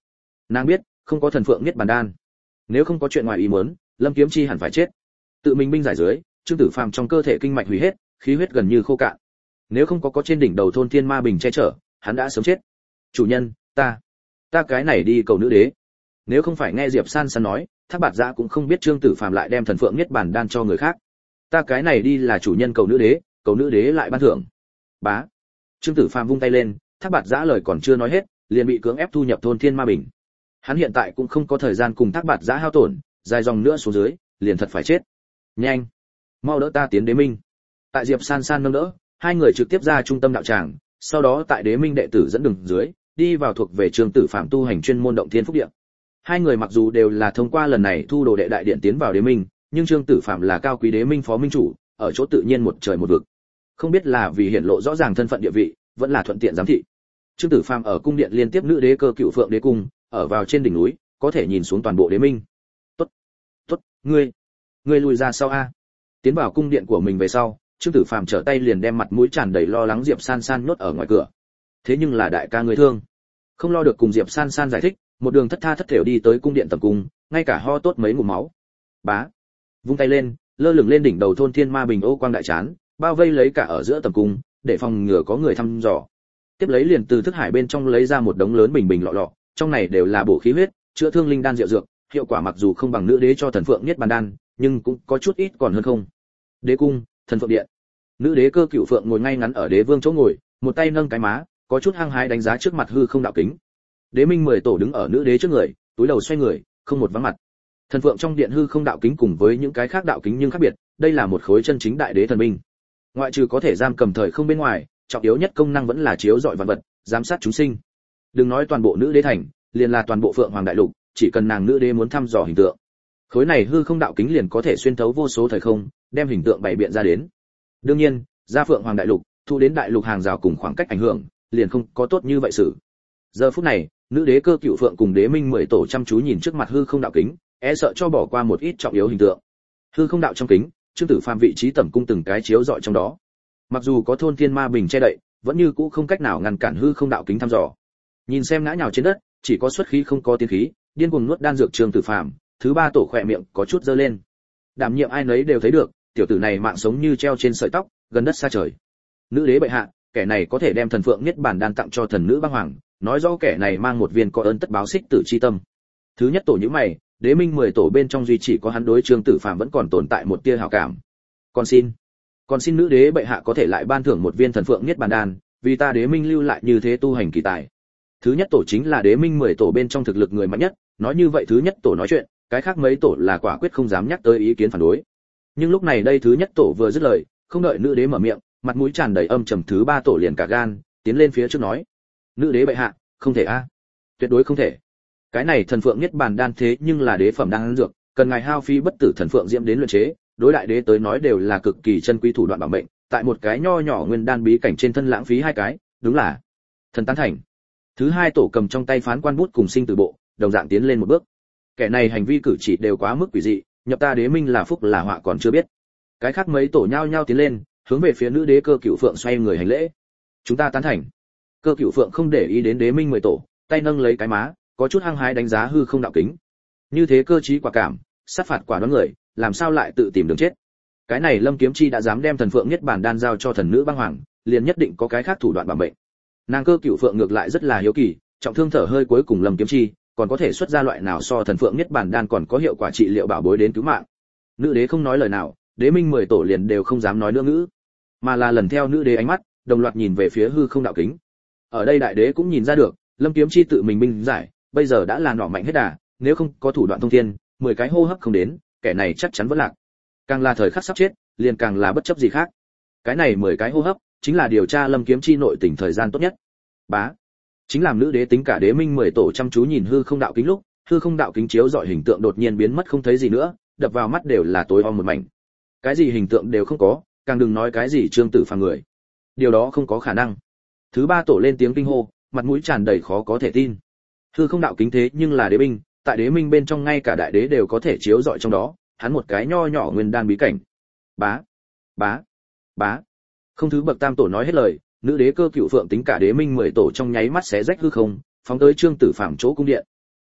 Nàng biết, không có thần phượng niết bàn đan, nếu không có chuyện ngoài ý muốn, Lâm Kiếm Chi hẳn phải chết. Tự mình binh giải dưới, Trương Tử Phàm trong cơ thể kinh mạch hủy hết, khí huyết gần như khô cạn. Nếu không có có trên đỉnh đầu thôn thiên ma bình che chở, hắn đã sớm chết. Chủ nhân, ta, ta cái này đi cầu nữ đế. Nếu không phải nghe Diệp San San nói, Thác Bạt Giã cũng không biết Trương Tử Phàm lại đem thần phượng niết bàn đan cho người khác. Ta cái này đi là chủ nhân cầu nữ đế, cầu nữ đế lại ban thưởng. Bá. Trương Tử Phàm vung tay lên, Thác Bạt Giã lời còn chưa nói hết, liền bị cưỡng ép thu nhập thôn thiên ma bình. Hắn hiện tại cũng không có thời gian cùng Thác Bạt Giã hao tổn, dài dòng nữa xuống dưới, liền thật phải chết. Nhanh, mau đỡ ta tiến Đế Minh. Tại Diệp San San nâng đỡ, hai người trực tiếp ra trung tâm đạo tràng, sau đó tại Đế Minh đệ tử dẫn đường dưới, đi vào thuộc về Trương Tử Phàm tu hành chuyên môn động thiên phúc địa. Hai người mặc dù đều là thông qua lần này thu đồ đệ đại điện tiến vào Đế Minh, nhưng Trương Tử Phàm là cao quý Đế Minh phó minh chủ, ở chỗ tự nhiên một trời một vực. Không biết là vì hiển lộ rõ ràng thân phận địa vị, vẫn là thuận tiện giám thị. Trương Tử Phàm ở cung điện liên tiếp nữ đế cơ cựu phượng đế cung, ở vào trên đỉnh núi, có thể nhìn xuống toàn bộ Đế Minh. "Tốt, tốt, ngươi, ngươi lùi ra sau a." Tiến vào cung điện của mình về sau, Trương Tử Phàm trở tay liền đem mặt mũi tràn đầy lo lắng Diệp San San nhốt ở ngoài cửa. Thế nhưng là đại ca người thương, không lo được cùng Diệp San San giải thích, một đường thất tha thất thểu đi tới cung điện tầm cung, ngay cả ho tốt mấy ngụm máu. Bá, vung tay lên, lơ lửng lên đỉnh đầu thôn thiên ma bình ô quang đại chán, bao vây lấy cả ở giữa tầm cung, để phòng ngừa có người thăm dò. Tiếp lấy liền từ thức hải bên trong lấy ra một đống lớn bình bình lọ lọ, trong này đều là bổ khí huyết, chữa thương linh đan diệu dược, hiệu quả mặc dù không bằng nữ đế cho thần phượng niết bàn đan, nhưng cũng có chút ít còn hơn không. Đế cung, thần phượng điện. Nữ đế cơ cựu phượng ngồi ngay ngắn ở đế vương chỗ ngồi, một tay nâng cái má, có chút hăng hái đánh giá trước mặt hư không đạo kính. Đế Minh mười tổ đứng ở nữ đế trước người, túi đầu xoay người, không một vắng mặt. Thần phượng trong điện hư không đạo kính cùng với những cái khác đạo kính nhưng khác biệt, đây là một khối chân chính đại đế thần binh. Ngoại trừ có thể giam cầm thời không bên ngoài, trọng yếu nhất công năng vẫn là chiếu rọi vạn vật, giám sát chúng sinh. Đừng nói toàn bộ nữ đế thành, liền là toàn bộ phượng hoàng đại lục, chỉ cần nàng nữ đế muốn thăm dò hình tượng, khối này hư không đạo kính liền có thể xuyên thấu vô số thời không, đem hình tượng bày biện ra đến. Đương nhiên, ra phượng hoàng đại lục, thu đến đại lục hàng rào cùng khoảng cách ảnh hưởng, liền không có tốt như vậy sự. Giờ phút này, nữ đế cơ cựu phượng cùng đế minh mười tổ chăm chú nhìn trước mặt hư không đạo kính, e sợ cho bỏ qua một ít trọng yếu hình tượng. Hư không đạo trong kính, Trương Tử Phàm vị trí tẩm cung từng cái chiếu rọi trong đó. Mặc dù có thôn thiên ma bình che đậy, vẫn như cũ không cách nào ngăn cản hư không đạo kính thăm dò. Nhìn xem ngã nhào trên đất, chỉ có xuất khí không có tiến khí, điên cuồng nuốt đan dược Trương Tử Phàm, thứ ba tổ khỏe miệng có chút dơ lên. Đảm nhiệm ai nấy đều thấy được, tiểu tử này mạng sống như treo trên sợi tóc, gần đất xa trời. Nữ đế bệ hạ, kẻ này có thể đem thần phượng niết bàn đan tặng cho thần nữ băng hoàng, nói rõ kẻ này mang một viên có ơn tất báo xích tử chi tâm. Thứ nhất tổ như mày, đế minh mười tổ bên trong duy chỉ có hắn đối Trương Tử Phàm vẫn còn tồn tại một tia hảo cảm. Còn xin, còn xin nữ đế bệ hạ có thể lại ban thưởng một viên thần phượng niết bàn đan, vì ta đế minh lưu lại như thế tu hành kỳ tài. Thứ nhất tổ chính là đế minh mười tổ bên trong thực lực người mạnh nhất, nói như vậy thứ nhất tổ nói chuyện, cái khác mấy tổ là quả quyết không dám nhắc tới ý kiến phản đối. Nhưng lúc này đây thứ nhất tổ vừa dứt lời, không đợi nữ đế mở miệng, mặt mũi tràn đầy âm trầm thứ ba tổ liền cả gan, tiến lên phía trước nói: "Nữ đế bệ hạ, không thể a, tuyệt đối không thể. Cái này thần phượng niết bàn đan thế nhưng là đế phẩm đan dược, cần ngài hao phí bất tử thần phượng diễm đến luyện chế, đối đại đế tới nói đều là cực kỳ chân quý thủ đoạn bảo mệnh, tại một cái nho nhỏ nguyên đan bí cảnh trên thân lãng phí hai cái, đúng là thần tán thành." Thứ hai tổ cầm trong tay phán quan bút cùng sinh tử bộ, đồng dạng tiến lên một bước. Kẻ này hành vi cử chỉ đều quá mức quỷ dị, nhập ta đế minh là phúc là họa còn chưa biết. Cái khác mấy tổ nhao nhao tiến lên, hướng về phía nữ đế cơ cựu phượng xoay người hành lễ. "Chúng ta tán thành." Cơ cựu phượng không để ý đến đế minh mười tổ, tay nâng lấy cái má, có chút hăng hái đánh giá hư không đạo kính. Như thế cơ trí quả cảm, sát phạt quả đoán người, làm sao lại tự tìm đường chết? Cái này Lâm Kiếm Chi đã dám đem thần phượng niết bàn đan giao cho thần nữ băng hoàng, liền nhất định có cái khác thủ đoạn bảo mệnh. Nàng cơ cựu phượng ngược lại rất là hiếu kỳ, trọng thương thở hơi cuối cùng Lâm Kiếm Chi, còn có thể xuất ra loại nào so thần phượng niết bàn đan còn có hiệu quả trị liệu bảo bối đến cứu mạng. Nữ đế không nói lời nào, đế minh mười tổ liền đều không dám nói nữa ngữ, mà là lần theo nữ đế ánh mắt, đồng loạt nhìn về phía hư không đạo kính. Ở đây đại đế cũng nhìn ra được, Lâm Kiếm Chi tự mình binh giải, bây giờ đã là nỏ mạnh hết đà, nếu không có thủ đoạn thông thiên, mười cái hô hấp không đến, kẻ này chắc chắn vẫn lạc. Càng là thời khắc sắp chết, liền càng là bất chấp gì khác. Cái này mười cái hô hấp, chính là điều tra Lâm Kiếm Chi nội tình thời gian tốt nhất. Bá, chính làm nữ đế tính cả đế minh mười tổ chăm chú nhìn hư không đạo kính lúc, hư không đạo kính chiếu dọi hình tượng đột nhiên biến mất không thấy gì nữa, đập vào mắt đều là tối om một mảnh. Cái gì hình tượng đều không có, càng đừng nói cái gì Trương Tử Phàm người. Điều đó không có khả năng. Thứ ba tổ lên tiếng kinh hô, mặt mũi tràn đầy khó có thể tin. Hư không đạo kính thế nhưng là đế binh, tại đế minh bên trong ngay cả đại đế đều có thể chiếu rọi trong đó, hắn một cái nho nhỏ nguyên đan bí cảnh. Bá, bá, bá. Không thứ bậc tam tổ nói hết lời, nữ đế cơ cựu phượng tính cả đế minh mười tổ trong nháy mắt xé rách hư không, phóng tới Trương Tử Phàm chỗ cung điện.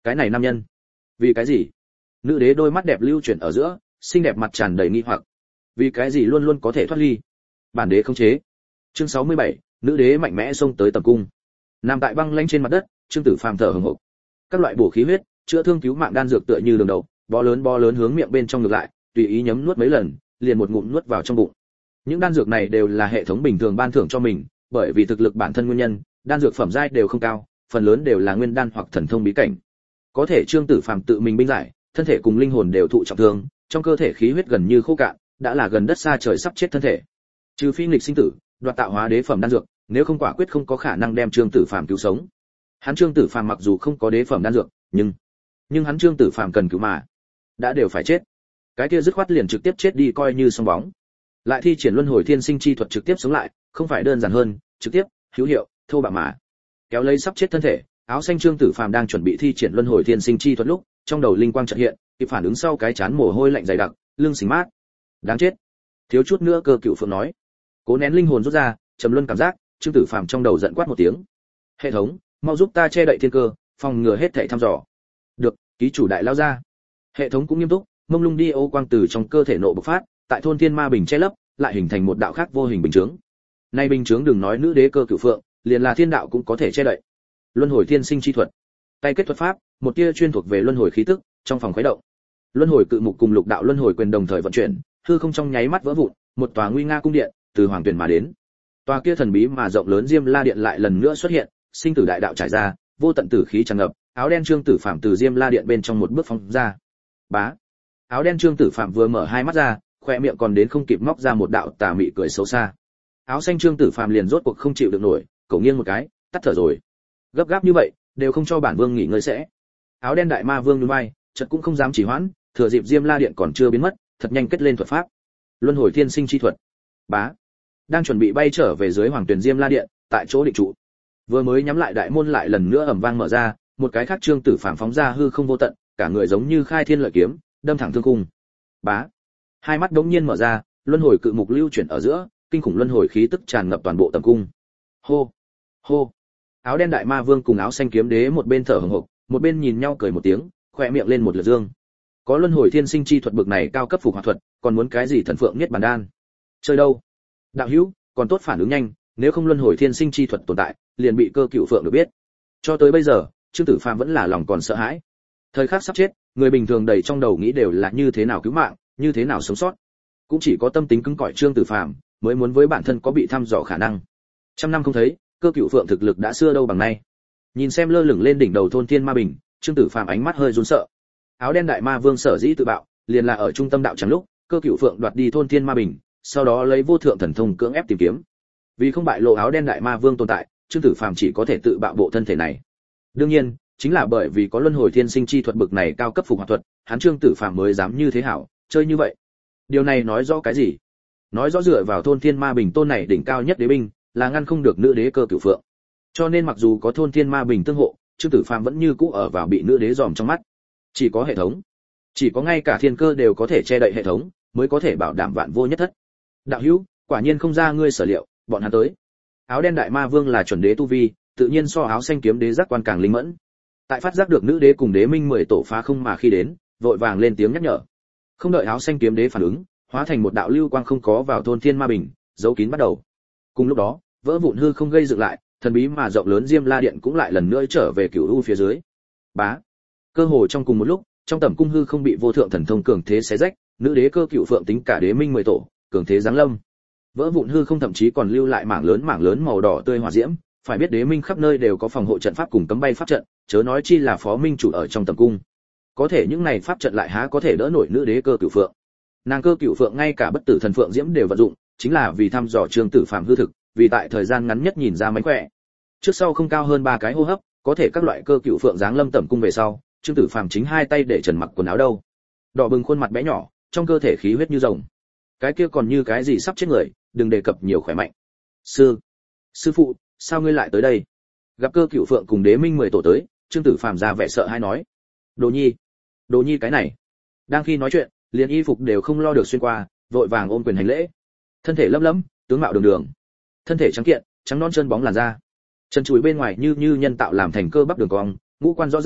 Cái này nam nhân, vì cái gì? Nữ đế đôi mắt đẹp lưu chuyển ở giữa, xinh đẹp mặt tràn đầy nghi hoặc. Vì cái gì luôn luôn có thể thoát ly? Bản đế không chế. Chương sáu mươi bảy, nữ đế mạnh mẽ xông tới tầm cung. Nằm tại băng lanh trên mặt đất, Trương Tử Phàm thở hổn hộc. Các loại bổ khí huyết, chữa thương cứu mạng đan dược tựa như đường đầu, bó lớn bó lớn hướng miệng bên trong ngược lại, tùy ý nhấm nuốt mấy lần, liền một ngụm nuốt vào trong bụng. Những đan dược này đều là hệ thống bình thường ban thưởng cho mình, bởi vì thực lực bản thân nguyên nhân, đan dược phẩm giai đều không cao, phần lớn đều là nguyên đan hoặc thần thông bí cảnh. Có thể Trương Tử Phàm tự mình binh giải, thân thể cùng linh hồn đều thụ trọng thương, trong cơ thể khí huyết gần như khô cạn, đã là gần đất xa trời sắp chết thân thể. Trừ phi nghịch sinh tử, đoạt tạo hóa đế phẩm đan dược, nếu không quả quyết không có khả năng đem Trương Tử Phàm cứu sống. Hắn Trương Tử Phàm mặc dù không có đế phẩm đan dược, nhưng nhưng hắn Trương Tử Phàm cần cứu mà, đã đều phải chết. Cái kia dứt khoát liền trực tiếp chết đi coi như xong bóng. Lại thi triển luân hồi thiên sinh chi thuật trực tiếp sống lại, không phải đơn giản hơn, trực tiếp, hữu hiệu, thô bạo mà. Kéo lấy sắp chết thân thể, áo xanh Trương Tử Phàm đang chuẩn bị thi triển luân hồi thiên sinh chi thuật lúc, trong đầu linh quang chợt hiện, kịp phản ứng sau cái chán mồ hôi lạnh dày đặc, lưng xình mát. Đáng chết. Thiếu chút nữa Cơ Cựu Phượng nói. Cố nén linh hồn rút ra, trầm luân cảm giác, Trương Tử Phàm trong đầu giận quát một tiếng. Hệ thống, mau giúp ta che đậy thiên cơ, phòng ngừa hết thảy thăm dò. Được, ký chủ đại lao ra. Hệ thống cũng nghiêm túc, mông lung đi ô quang từ trong cơ thể nộ bộc phát, tại thôn thiên ma bình che lấp, lại hình thành một đạo khác vô hình bình chướng. Nay bình chướng đừng nói nữ đế Cơ Cựu Phượng, liền là thiên đạo cũng có thể che đậy. Luân hồi thiên sinh chi thuật. Tay kết thuật pháp, một tia chuyên thuộc về luân hồi khí tức, trong phòng khuấy động. Luân hồi cự mục cùng lục đạo luân hồi quyền đồng thời vận chuyển, hư không trong nháy mắt vỡ vụn, một tòa nguy nga cung điện từ hoàng tuyển mà đến. Tòa kia thần bí mà rộng lớn Diêm La điện lại lần nữa xuất hiện, sinh tử đại đạo trải ra, vô tận tử khí tràn ngập, áo đen Trương Tử Phạm từ Diêm La điện bên trong một bước phóng ra. Bá. Áo đen Trương Tử Phạm vừa mở hai mắt ra, khóe miệng còn đến không kịp móc ra một đạo tà mị cười xấu xa. Áo xanh Trương Tử Phạm liền rốt cuộc không chịu được nổi, cổ nghiêng một cái, tắt thở rồi. Gấp gáp như vậy, đều không cho bản vương nghỉ ngơi sẽ. Áo đen đại ma vương nhún vai, chợt cũng không dám chỉ hoãn, thừa dịp Diêm La điện còn chưa biến mất, thật nhanh kết lên thuật pháp. Luân hồi thiên sinh chi thuật. Bá. Đang chuẩn bị bay trở về dưới hoàng tuyển Diêm La điện, tại chỗ định trụ. Vừa mới nhắm lại đại môn lại lần nữa ầm vang mở ra, một cái khác Trương Tử Phàm phóng ra hư không vô tận, cả người giống như khai thiên lợi kiếm, đâm thẳng thương cung. Bá. Hai mắt đống nhiên mở ra, luân hồi cự mục lưu chuyển ở giữa, kinh khủng luân hồi khí tức tràn ngập toàn bộ tầm cung. Hô, hô. Áo đen đại ma vương cùng áo xanh kiếm đế một bên thở hổn hộc, một bên nhìn nhau cười một tiếng, khóe miệng lên một lượt dương. Có luân hồi thiên sinh chi thuật bực này cao cấp phục hoạt thuật, còn muốn cái gì thần phượng niết bàn đan? Chơi đâu? Đạo hữu, còn tốt phản ứng nhanh, nếu không luân hồi thiên sinh chi thuật tồn tại, liền bị Cơ Cựu Phượng được biết. Cho tới bây giờ, Trương Tử Phàm vẫn là lòng còn sợ hãi. Thời khắc sắp chết, người bình thường đầy trong đầu nghĩ đều là như thế nào cứu mạng, như thế nào sống sót. Cũng chỉ có tâm tính cứng cỏi Trương Tử Phàm mới muốn với bản thân có bị thăm dò khả năng. Trăm năm không thấy, Cơ Cựu Phượng thực lực đã xưa đâu bằng nay. Nhìn xem lơ lửng lên đỉnh đầu thôn thiên ma bình, Trương Tử Phàm ánh mắt hơi run sợ. Áo đen đại ma vương sở dĩ tự bạo, liền là ở trung tâm đạo tràng lúc, Cơ Cựu Phượng đoạt đi thôn thiên ma bình, sau đó lấy vô thượng thần thông cưỡng ép tìm kiếm. Vì không bại lộ áo đen đại ma vương tồn tại, Trương Tử Phàm chỉ có thể tự bạo bộ thân thể này. Đương nhiên, chính là bởi vì có luân hồi thiên sinh chi thuật bực này cao cấp phục hoạt thuật, hắn Trương Tử Phàm mới dám như thế hảo, chơi như vậy. Điều này nói rõ cái gì? Nói rõ dựa vào thôn thiên ma bình tôn này đỉnh cao nhất đế binh, là ngăn không được nữ đế Cơ Cựu Phượng. Cho nên mặc dù có thôn thiên ma bình tương hộ, Trương Tử Phàm vẫn như cũ ở vào bị nữ đế dòm trong mắt. Chỉ có hệ thống, chỉ có ngay cả thiên cơ đều có thể che đậy hệ thống, mới có thể bảo đảm vạn vô nhất thất. Đạo hữu, quả nhiên không ra ngươi sở liệu, bọn hắn tới. Áo đen đại ma vương là chuẩn đế tu vi, tự nhiên so áo xanh kiếm đế giác quan càng linh mẫn. Tại phát giác được nữ đế cùng đế minh mười tổ phá không mà khi đến, vội vàng lên tiếng nhắc nhở. Không đợi áo xanh kiếm đế phản ứng, hóa thành một đạo lưu quang không có vào thôn thiên ma bình, giấu kín bắt đầu. Cùng lúc đó, vỡ vụn hư không gây dựng lại, thần bí mà rộng lớn Diêm La điện cũng lại lần nữa trở về cửu u phía dưới. Bá. Cơ hồ trong cùng một lúc, trong tầm cung hư không bị vô thượng thần thông cường thế xé rách, nữ đế Cơ Cựu Phượng tính cả đế minh mười tổ, cường thế giáng lâm. Vỡ vụn hư không thậm chí còn lưu lại mảng lớn mảng lớn màu đỏ tươi hỏa diễm, phải biết đế minh khắp nơi đều có phòng hộ trận pháp cùng cấm bay pháp trận, chớ nói chi là phó minh chủ ở trong tầm cung. Có thể những này pháp trận lại há có thể đỡ nổi nữ đế Cơ Cựu Phượng. Nàng Cơ Cựu Phượng ngay cả bất tử thần phượng diễm đều vận dụng, chính là vì thăm dò Trương Tử Phàm hư thực, vì tại thời gian ngắn nhất nhìn ra mánh khỏe. Trước sau không cao hơn ba cái hô hấp, có thể các loại Cơ Cựu Phượng giáng lâm tẩm cung về sau, Trương Tử Phàm chính hai tay để trần mặc quần áo đâu. Đỏ bừng khuôn mặt bé nhỏ, trong cơ thể khí huyết như rồng. Cái kia còn như cái gì sắp chết người, đừng đề cập nhiều khỏe mạnh. Sư, sư phụ, sao ngươi lại tới đây? Gặp Cơ Cựu Phượng cùng đế minh mười tổ tới, Trương Tử Phàm ra vẻ sợ hãi nói. Đồ nhi, đồ nhi cái này. Đang khi nói chuyện, liền y phục đều không lo được xuyên qua, vội vàng ôm quyền hành lễ. Thân thể lấm lấm, tướng mạo đường đường. Thân thể trắng kiện, trắng non trơn bóng làn da. Chân chuối bên ngoài như như nhân tạo làm thành cơ bắp đường cong, ngũ quan rõ ràng,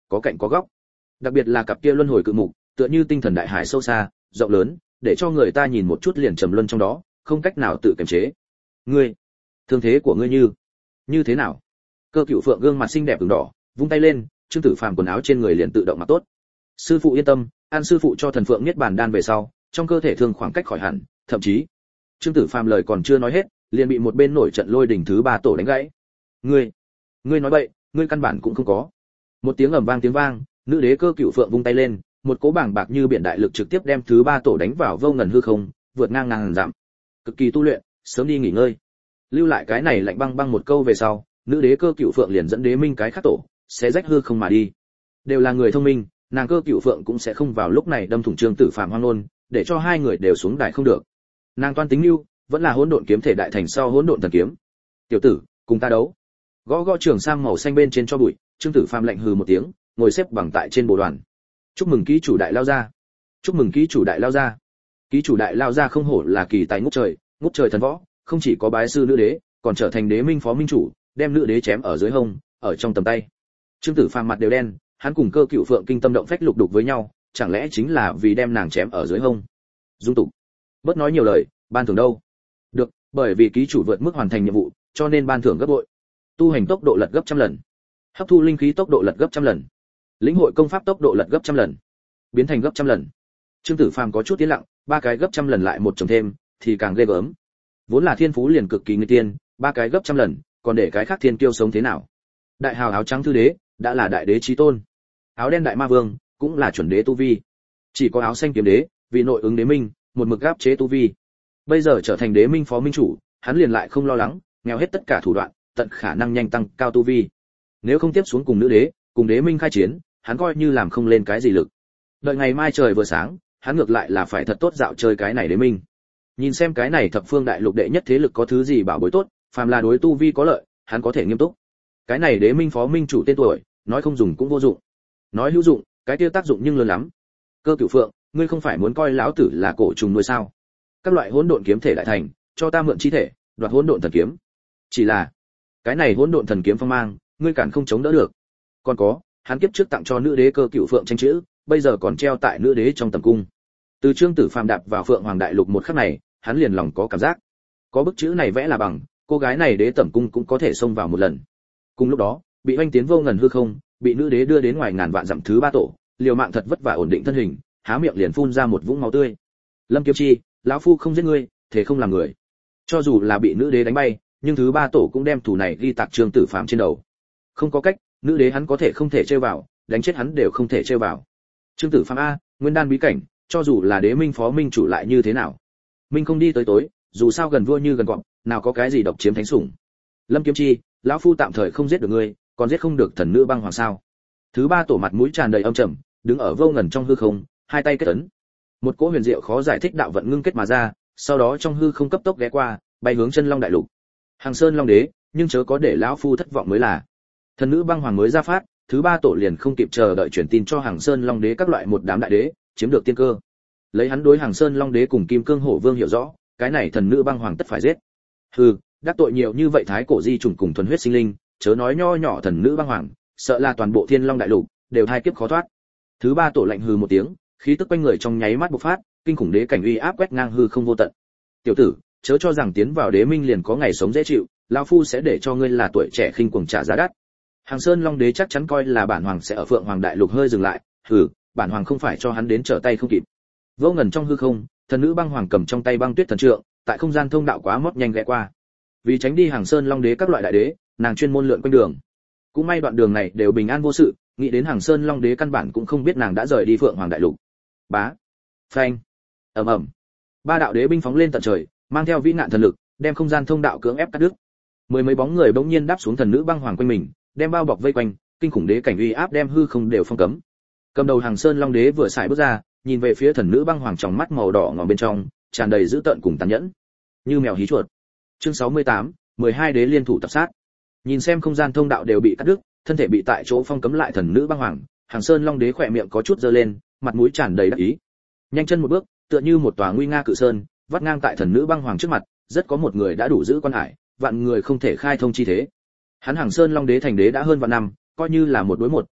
có cạnh có góc. Đặc biệt là cặp kia luân hồi cự mục, tựa như tinh thần đại hải sâu xa, rộng lớn, để cho người ta nhìn một chút liền trầm luân trong đó, không cách nào tự kiềm chế. Ngươi, thương thế của ngươi như như thế nào? Cơ Cựu Phượng gương mặt xinh đẹp ửng đỏ, vung tay lên, Trương Tử Phàm quần áo trên người liền tự động mặc tốt. Sư phụ yên tâm, an sư phụ cho thần phượng niết bàn đan về sau, trong cơ thể thương khoảng cách khỏi hẳn, thậm chí, Trương Tử Phàm lời còn chưa nói hết, liền bị một bên nổi trận lôi đỉnh thứ ba tổ đánh gãy. Ngươi, ngươi nói bậy, ngươi căn bản cũng không có. Một tiếng ầm vang tiếng vang, nữ đế Cơ Cựu Phượng vung tay lên, một cỗ bảng bạc như biển đại lực trực tiếp đem thứ ba tổ đánh vào vô ngần hư không, vượt ngang ngàn dặm. Cực kỳ tu luyện, sớm đi nghỉ ngơi. Lưu lại cái này lạnh băng băng một câu về sau, nữ đế Cơ Cựu Phượng liền dẫn đế minh cái khác tổ, sẽ rách hư không mà đi. Đều là người thông minh, nàng Cơ Cựu Phượng cũng sẽ không vào lúc này đâm thủng Trương Tử Phàm hoang nôn, để cho hai người đều xuống đài không được. Nàng toan tính lưu, vẫn là hỗn độn kiếm thể đại thành sau hỗn độn thần kiếm. Tiểu tử, cùng ta đấu. Gõ gõ trường sam màu xanh bên trên cho bụi, Trương Tử Phàm lạnh hừ một tiếng, ngồi xếp bằng tại trên bộ đoàn. Chúc mừng ký chủ đại lao ra. Chúc mừng ký chủ đại lao ra. Ký chủ đại lao ra không hổ là kỳ tài ngút trời, ngút trời thần võ, không chỉ có bái sư nữ đế, còn trở thành đế minh phó minh chủ, đem nữ đế chém ở dưới hông, ở trong tầm tay. Trương Tử Phàm mặt đều đen, hắn cùng Cơ Cựu Phượng kinh tâm động phách lục đục với nhau, chẳng lẽ chính là vì đem nàng chém ở dưới hông? Dung tục, bớt nói nhiều lời, ban thưởng đâu? Được, bởi vì ký chủ vượt mức hoàn thành nhiệm vụ, cho nên ban thưởng gấp bội. Tu hành tốc độ lật gấp trăm lần, hấp thu linh khí tốc độ lật gấp trăm lần, lĩnh hội công pháp tốc độ lật gấp trăm lần, biến thành gấp trăm lần. Trương Tử Phàm có chút tiến lặng, ba cái gấp trăm lần lại một chồng thêm, thì càng ghê gớm. Vốn là thiên phú liền cực kỳ nguy tiên, ba cái gấp trăm lần, còn để cái khác thiên kiêu sống thế nào? Đại hào áo trắng thư đế, đã là đại đế chí tôn. Áo đen đại ma vương, cũng là chuẩn đế tu vi. Chỉ có áo xanh kiếm đế, vì nội ứng đế minh, một mực áp chế tu vi. Bây giờ trở thành đế minh phó minh chủ, hắn liền lại không lo lắng, nghèo hết tất cả thủ đoạn, tận khả năng nhanh tăng cao tu vi. Nếu không tiếp xuống cùng nữ đế, cùng đế minh khai chiến, hắn coi như làm không lên cái gì lực. Đợi ngày mai trời vừa sáng, hắn ngược lại là phải thật tốt dạo chơi cái này đế minh. Nhìn xem cái này thập phương đại lục đệ nhất thế lực có thứ gì bảo bối tốt, phàm là đối tu vi có lợi, hắn có thể nghiêm túc. Cái này đế minh phó minh chủ tên tuổi, nói không dùng cũng vô dụng. Nói hữu dụng, cái tiêu tác dụng nhưng lớn lắm. Cơ Cựu Phượng, ngươi không phải muốn coi lão tử là cổ trùng nuôi sao? Các loại hỗn độn kiếm thể đại thành, cho ta mượn chi thể, đoạt hỗn độn thần kiếm. Chỉ là, cái này hỗn độn thần kiếm phong mang, ngươi cản không chống đỡ được. Còn có, hắn kiếp trước tặng cho nữ đế Cơ Cựu Phượng tranh chữ, bây giờ còn treo tại nữ đế trong tầm cung. Từ Trương Tử Phàm đạp vào Phượng Hoàng đại lục một khắc này, hắn liền lòng có cảm giác. Có bức chữ này vẽ là bằng, cô gái này đế tẩm cung cũng có thể xông vào một lần. Cùng lúc đó, bị oanh tiến vô ngần hư không, bị nữ đế đưa đến ngoài ngàn vạn dặm thứ ba tổ, liều mạng thật vất vả ổn định thân hình, há miệng liền phun ra một vũng máu tươi. Lâm Kiếp Chi, lão phu không giết ngươi, thế không làm người. Cho dù là bị nữ đế đánh bay, nhưng thứ ba tổ cũng đem thủ này ghi tạc Trương Tử Phàm trên đầu. Không có cách, nữ đế hắn có thể không thể chơi vào, đánh chết hắn đều không thể chơi vào. Trương Tử Phàm a, nguyên đan bí cảnh, cho dù là đế minh phó minh chủ lại như thế nào, minh không đi tới tối, dù sao gần vua như gần cọp, nào có cái gì độc chiếm thánh sủng. Lâm Kiếm Chi, lão phu tạm thời không giết được ngươi, còn giết không được thần nữ băng hoàng sao? Thứ ba tổ mặt mũi tràn đầy âm trầm, đứng ở vô ngần trong hư không, hai tay kết ấn. Một cỗ huyền diệu khó giải thích đạo vận ngưng kết mà ra, sau đó trong hư không cấp tốc ghé qua, bay hướng chân long đại lục. Hàng Sơn Long Đế, nhưng chớ có để lão phu thất vọng mới là. Thần nữ băng hoàng mới ra phát, thứ ba tổ liền không kịp chờ đợi truyền tin cho Hàng Sơn Long Đế các loại một đám đại đế, chiếm được tiên cơ. Lấy hắn đối Hàng Sơn Long Đế cùng Kim Cương Hổ Vương hiểu rõ, cái này thần nữ băng hoàng tất phải giết. Hừ, đắc tội nhiều như vậy thái cổ di trùng cùng thuần huyết sinh linh, chớ nói nho nhỏ thần nữ băng hoàng, sợ là toàn bộ Thiên Long đại lục đều thai kiếp khó thoát. Thứ ba tổ lạnh hừ một tiếng, khí tức quanh người trong nháy mắt bộc phát, kinh khủng đế cảnh uy áp quét ngang hư không vô tận. Tiểu tử, chớ cho rằng tiến vào đế minh liền có ngày sống dễ chịu, lão phu sẽ để cho ngươi là tuổi trẻ khinh cuồng trả giá đắt. Hàng Sơn Long Đế chắc chắn coi là bản hoàng sẽ ở Phượng Hoàng đại lục hơi dừng lại, hừ, bản hoàng không phải cho hắn đến trở tay không kịp. Vô ngần trong hư không, thần nữ băng hoàng cầm trong tay băng tuyết thần trượng, tại không gian thông đạo quá mót nhanh ghé qua. Vì tránh đi Hàng Sơn Long Đế các loại đại đế, nàng chuyên môn lượn quanh đường. Cũng may đoạn đường này đều bình an vô sự, nghĩ đến Hàng Sơn Long Đế căn bản cũng không biết nàng đã rời đi Phượng Hoàng đại lục. Bá, phanh, ầm ầm, ba đạo đế binh phóng lên tận trời, mang theo vĩ nạn thần lực, đem không gian thông đạo cưỡng ép cắt đứt. Mười mấy bóng người bỗng nhiên đáp xuống thần nữ băng hoàng quanh mình, đem bao bọc vây quanh, kinh khủng đế cảnh uy áp đem hư không đều phong cấm. Cầm đầu Hàng Sơn Long Đế vừa xài bước ra, nhìn về phía thần nữ băng hoàng trong mắt màu đỏ ngòm bên trong, tràn đầy dữ tợn cùng tàn nhẫn, như mèo hí chuột. Chương sáu mươi tám, mười hai đế liên thủ tập sát. Nhìn xem không gian thông đạo đều bị cắt đứt, thân thể bị tại chỗ phong cấm lại thần nữ băng hoàng, Hàng Sơn Long Đế khỏe miệng có chút giơ lên, mặt mũi tràn đầy đắc ý. Nhanh chân một bước, tựa như một tòa nguy nga cự sơn, vắt ngang tại thần nữ băng hoàng trước mặt, rất có một người đã đủ giữ quan hải, vạn người không thể khai thông chi thế. Hắn Hàng Sơn Long Đế thành đế đã hơn vạn năm, coi như là một đối một,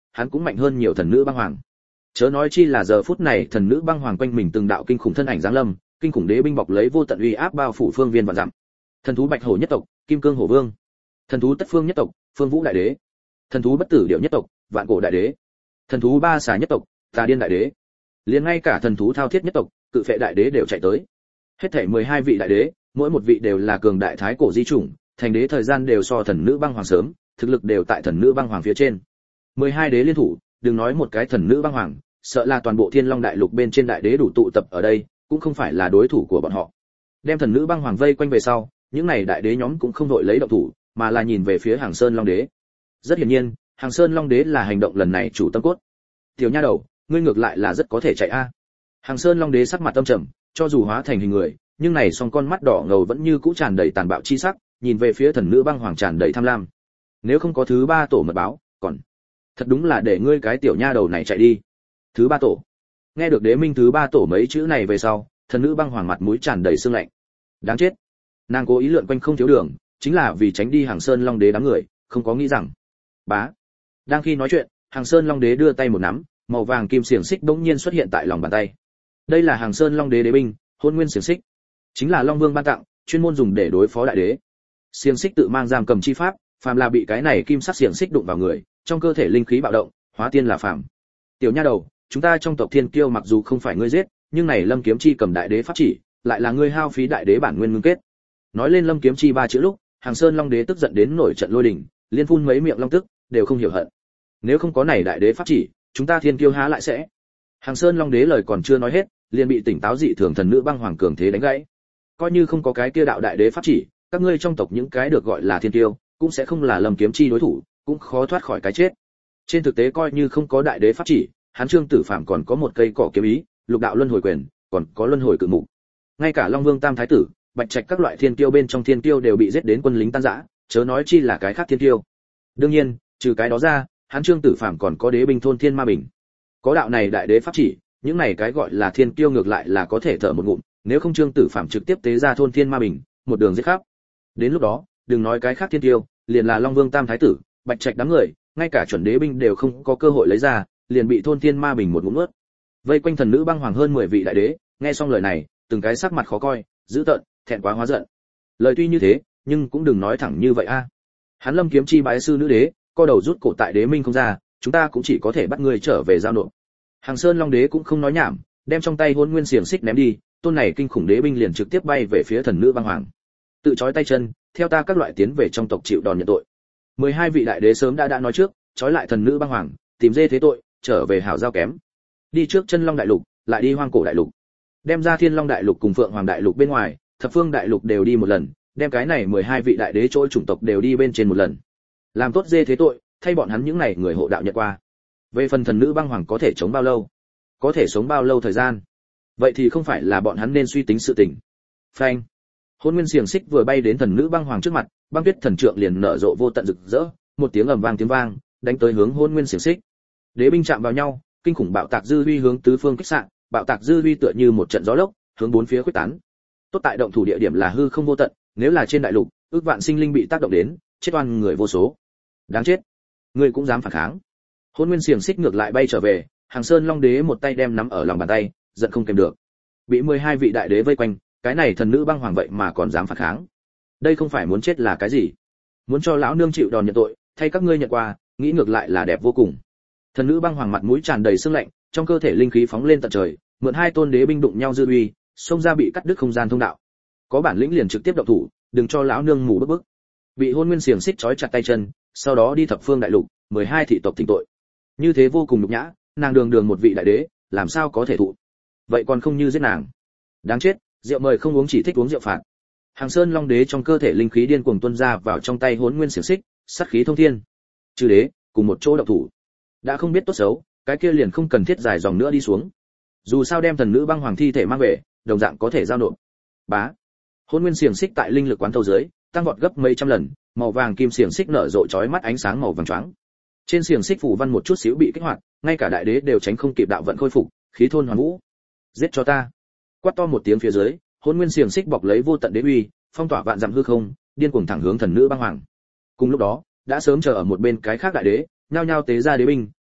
hắn cũng mạnh hơn nhiều thần nữ băng hoàng. Chớ nói chi là giờ phút này thần nữ băng hoàng quanh mình từng đạo kinh khủng thân ảnh giáng lâm, kinh khủng đế binh bọc lấy vô tận uy áp bao phủ phương viên vạn dặm. Thần thú Bạch Hổ nhất tộc, Kim Cương Hổ Vương. Thần thú Tất Phương nhất tộc, Phương Vũ đại đế. Thần thú Bất Tử Điểu nhất tộc, Vạn Cổ đại đế. Thần thú Ba Xà nhất tộc, Tà Điên đại đế. Liền ngay cả thần thú Thao Thiết nhất tộc, Cự Phệ đại đế đều chạy tới. Hết thảy mười hai vị đại đế, mỗi một vị đều là cường đại thái cổ di chủng, thành đế thời gian đều so thần nữ băng hoàng sớm, thực lực đều tại thần nữ băng hoàng phía trên. mười hai đế liên thủ, đừng nói một cái thần nữ băng hoàng, sợ là toàn bộ Thiên Long đại lục bên trên đại đế đủ tụ tập ở đây, cũng không phải là đối thủ của bọn họ. Đem thần nữ băng hoàng vây quanh về sau, những này đại đế nhóm cũng không đội lấy động thủ, mà là nhìn về phía Hàng Sơn Long đế. Rất hiển nhiên, Hàng Sơn Long đế là hành động lần này chủ tâm cốt. Tiểu nha đầu, ngươi ngược lại là rất có thể chạy a. À. Hàng Sơn Long đế sắc mặt âm trầm, cho dù hóa thành hình người, nhưng này song con mắt đỏ ngầu vẫn như cũ tràn đầy tàn bạo chi sắc, nhìn về phía thần nữ băng hoàng tràn đầy tham lam. Nếu không có thứ ba tổ mật báo, còn thật đúng là để ngươi cái tiểu nha đầu này chạy đi. Thứ ba tổ. Nghe được đế minh thứ ba tổ mấy chữ này về sau, thần nữ băng hoàng mặt mũi tràn đầy sương lạnh. Đáng chết. Nàng cố ý lượn quanh không thiếu đường, chính là vì tránh đi Hàng Sơn Long đế đám người, không có nghĩ rằng. Bá. Đang khi nói chuyện, Hàng Sơn Long đế đưa tay một nắm, màu vàng kim xiềng xích bỗng nhiên xuất hiện tại lòng bàn tay. Đây là Hàng Sơn Long đế đế binh, Hôn Nguyên xiềng xích. Chính là Long Vương ban tặng, chuyên môn dùng để đối phó đại đế. Xiềng xích tự mang giam cầm chi pháp, phàm là bị cái này kim sắc xiềng xích đụng vào người, trong cơ thể linh khí bạo động, hóa tiên là phàm. Tiểu nha đầu, chúng ta trong tộc Thiên Kiêu mặc dù không phải ngươi giết, nhưng này Lâm Kiếm Chi cầm đại đế pháp chỉ, lại là ngươi hao phí đại đế bản nguyên ngưng kết. Nói lên Lâm Kiếm Chi ba chữ lúc, Hàng Sơn Long đế tức giận đến nổi trận lôi đình, liên phun mấy miệng long tức, đều không hiểu hận. Nếu không có này đại đế pháp chỉ, chúng ta Thiên Kiêu há lại sẽ. Hàng Sơn Long đế lời còn chưa nói hết, liền bị tỉnh táo dị thường thần nữ băng hoàng cường thế đánh gãy. Coi như không có cái kia đạo đại đế pháp chỉ, các ngươi trong tộc những cái được gọi là Thiên Kiêu, cũng sẽ không là Lâm Kiếm Chi đối thủ, cũng khó thoát khỏi cái chết. Trên thực tế coi như không có đại đế pháp chỉ, hắn Trương Tử Phạm còn có một cây cỏ kiếm ý, lục đạo luân hồi quyền, còn có luân hồi cự mục. Ngay cả Long Vương Tam thái tử, Bạch Trạch các loại thiên kiêu bên trong thiên kiêu đều bị giết đến quân lính tan rã, chớ nói chi là cái khác thiên kiêu. Đương nhiên, trừ cái đó ra, hắn Trương Tử Phạm còn có đế binh thôn thiên ma bình. Có đạo này đại đế pháp chỉ, những này cái gọi là thiên kiêu ngược lại là có thể thở một ngụm, nếu không Trương Tử Phạm trực tiếp tế ra thôn thiên ma bình, một đường giết khắp. Đến lúc đó, đừng nói cái khác thiên kiêu, liền là Long Vương Tam thái tử, Bạch Trạch đám người, ngay cả chuẩn đế binh đều không có cơ hội lấy ra, liền bị thôn thiên ma bình một ngụm nuốt. Vây quanh thần nữ băng hoàng hơn mười vị đại đế, nghe xong lời này, từng cái sắc mặt khó coi, dữ tợn, thẹn quá hóa giận. Lời tuy như thế, nhưng cũng đừng nói thẳng như vậy a. Hắn Lâm Kiếm Chi bái sư nữ đế, co đầu rút cổ tại đế minh không ra, chúng ta cũng chỉ có thể bắt ngươi trở về giao nộp. Hàng Sơn Long đế cũng không nói nhảm, đem trong tay Hỗn Nguyên xiềng xích ném đi, tôn này kinh khủng đế binh liền trực tiếp bay về phía thần nữ băng hoàng. Tự trói tay chân, theo ta các loại tiến về trong tộc chịu đòn nhận tội. mười hai vị đại đế sớm đã đã nói trước, trói lại thần nữ băng hoàng, tìm dê thế tội, trở về hảo giao kém. Đi trước Chân Long đại lục, lại đi Hoang Cổ đại lục. Đem ra Thiên Long đại lục cùng Phượng Hoàng đại lục bên ngoài, Thập Phương đại lục đều đi một lần, đem cái này mười hai vị đại đế chỗ chủng tộc đều đi bên trên một lần. Làm tốt dê thế tội, thay bọn hắn những này người hộ đạo nhận qua. Về phần thần nữ băng hoàng có thể chống bao lâu, có thể sống bao lâu thời gian, vậy thì không phải là bọn hắn nên suy tính sự tình. Phanh. Hôn Nguyên xiềng xích vừa bay đến thần nữ băng hoàng trước mặt, băng tuyết thần trượng liền nở rộ vô tận rực rỡ, một tiếng ầm vang tiếng vang, đánh tới hướng Hôn Nguyên xiềng xích. Đế binh chạm vào nhau, kinh khủng bạo tạc dư uy hướng tứ phương kích xạ, bạo tạc dư uy tựa như một trận gió lốc, hướng bốn phía khuếch tán. Tốt tại động thủ địa điểm là hư không vô tận, nếu là trên đại lục, ước vạn sinh linh bị tác động đến, chết oan người vô số. Đáng chết, ngươi cũng dám phản kháng. Hôn Nguyên xiềng xích ngược lại bay trở về, Hàng Sơn Long đế một tay đem nắm ở lòng bàn tay, giận không kềm được. Bị mười hai vị đại đế vây quanh, cái này thần nữ băng hoàng vậy mà còn dám phản kháng. Đây không phải muốn chết là cái gì? Muốn cho lão nương chịu đòn nhận tội, thay các ngươi nhận qua, nghĩ ngược lại là đẹp vô cùng. Thần nữ băng hoàng mặt mũi tràn đầy sương lạnh, trong cơ thể linh khí phóng lên tận trời, mượn hai tôn đế binh đụng nhau dư uy, xông ra bị cắt đứt không gian thông đạo. Có bản lĩnh liền trực tiếp động thủ, đừng cho lão nương mù bức bức. Bị Hôn Nguyên xiềng xích trói chặt tay chân, sau đó đi Thập Phương đại lục, mười hai thị tộc thỉnh tội. Như thế vô cùng nhục nhã, nàng đường đường một vị đại đế, làm sao có thể thụ? Vậy còn không như giết nàng. Đáng chết, rượu mời không uống chỉ thích uống rượu phạt. Hàng Sơn Long đế trong cơ thể linh khí điên cuồng tuôn ra vào trong tay Hỗn Nguyên xiềng xích, sát khí thông thiên. Chư đế, cùng một chỗ động thủ. Đã không biết tốt xấu, cái kia liền không cần thiết dài dòng nữa đi xuống. Dù sao đem thần nữ băng hoàng thi thể mang về, đồng dạng có thể giao nộp. Bá. Hỗn Nguyên xiềng xích tại linh lực quán thâu dưới, tăng vọt gấp mấy trăm lần, màu vàng kim xiềng xích nở rộ chói mắt ánh sáng màu vàng choáng. Trên xiềng xích phủ văn một chút xíu bị kích hoạt, ngay cả đại đế đều tránh không kịp đạo vận khôi phục, khí thôn hoàn vũ. Giết cho ta. Quát to một tiếng phía dưới, Hỗn Nguyên xiềng xích bọc lấy vô tận đế uy, phong tỏa vạn dặm hư không, điên cuồng thẳng hướng thần nữ băng hoàng. Cùng lúc đó, đã sớm chờ ở một bên cái khác đại đế, nhao nhao tế ra đế binh,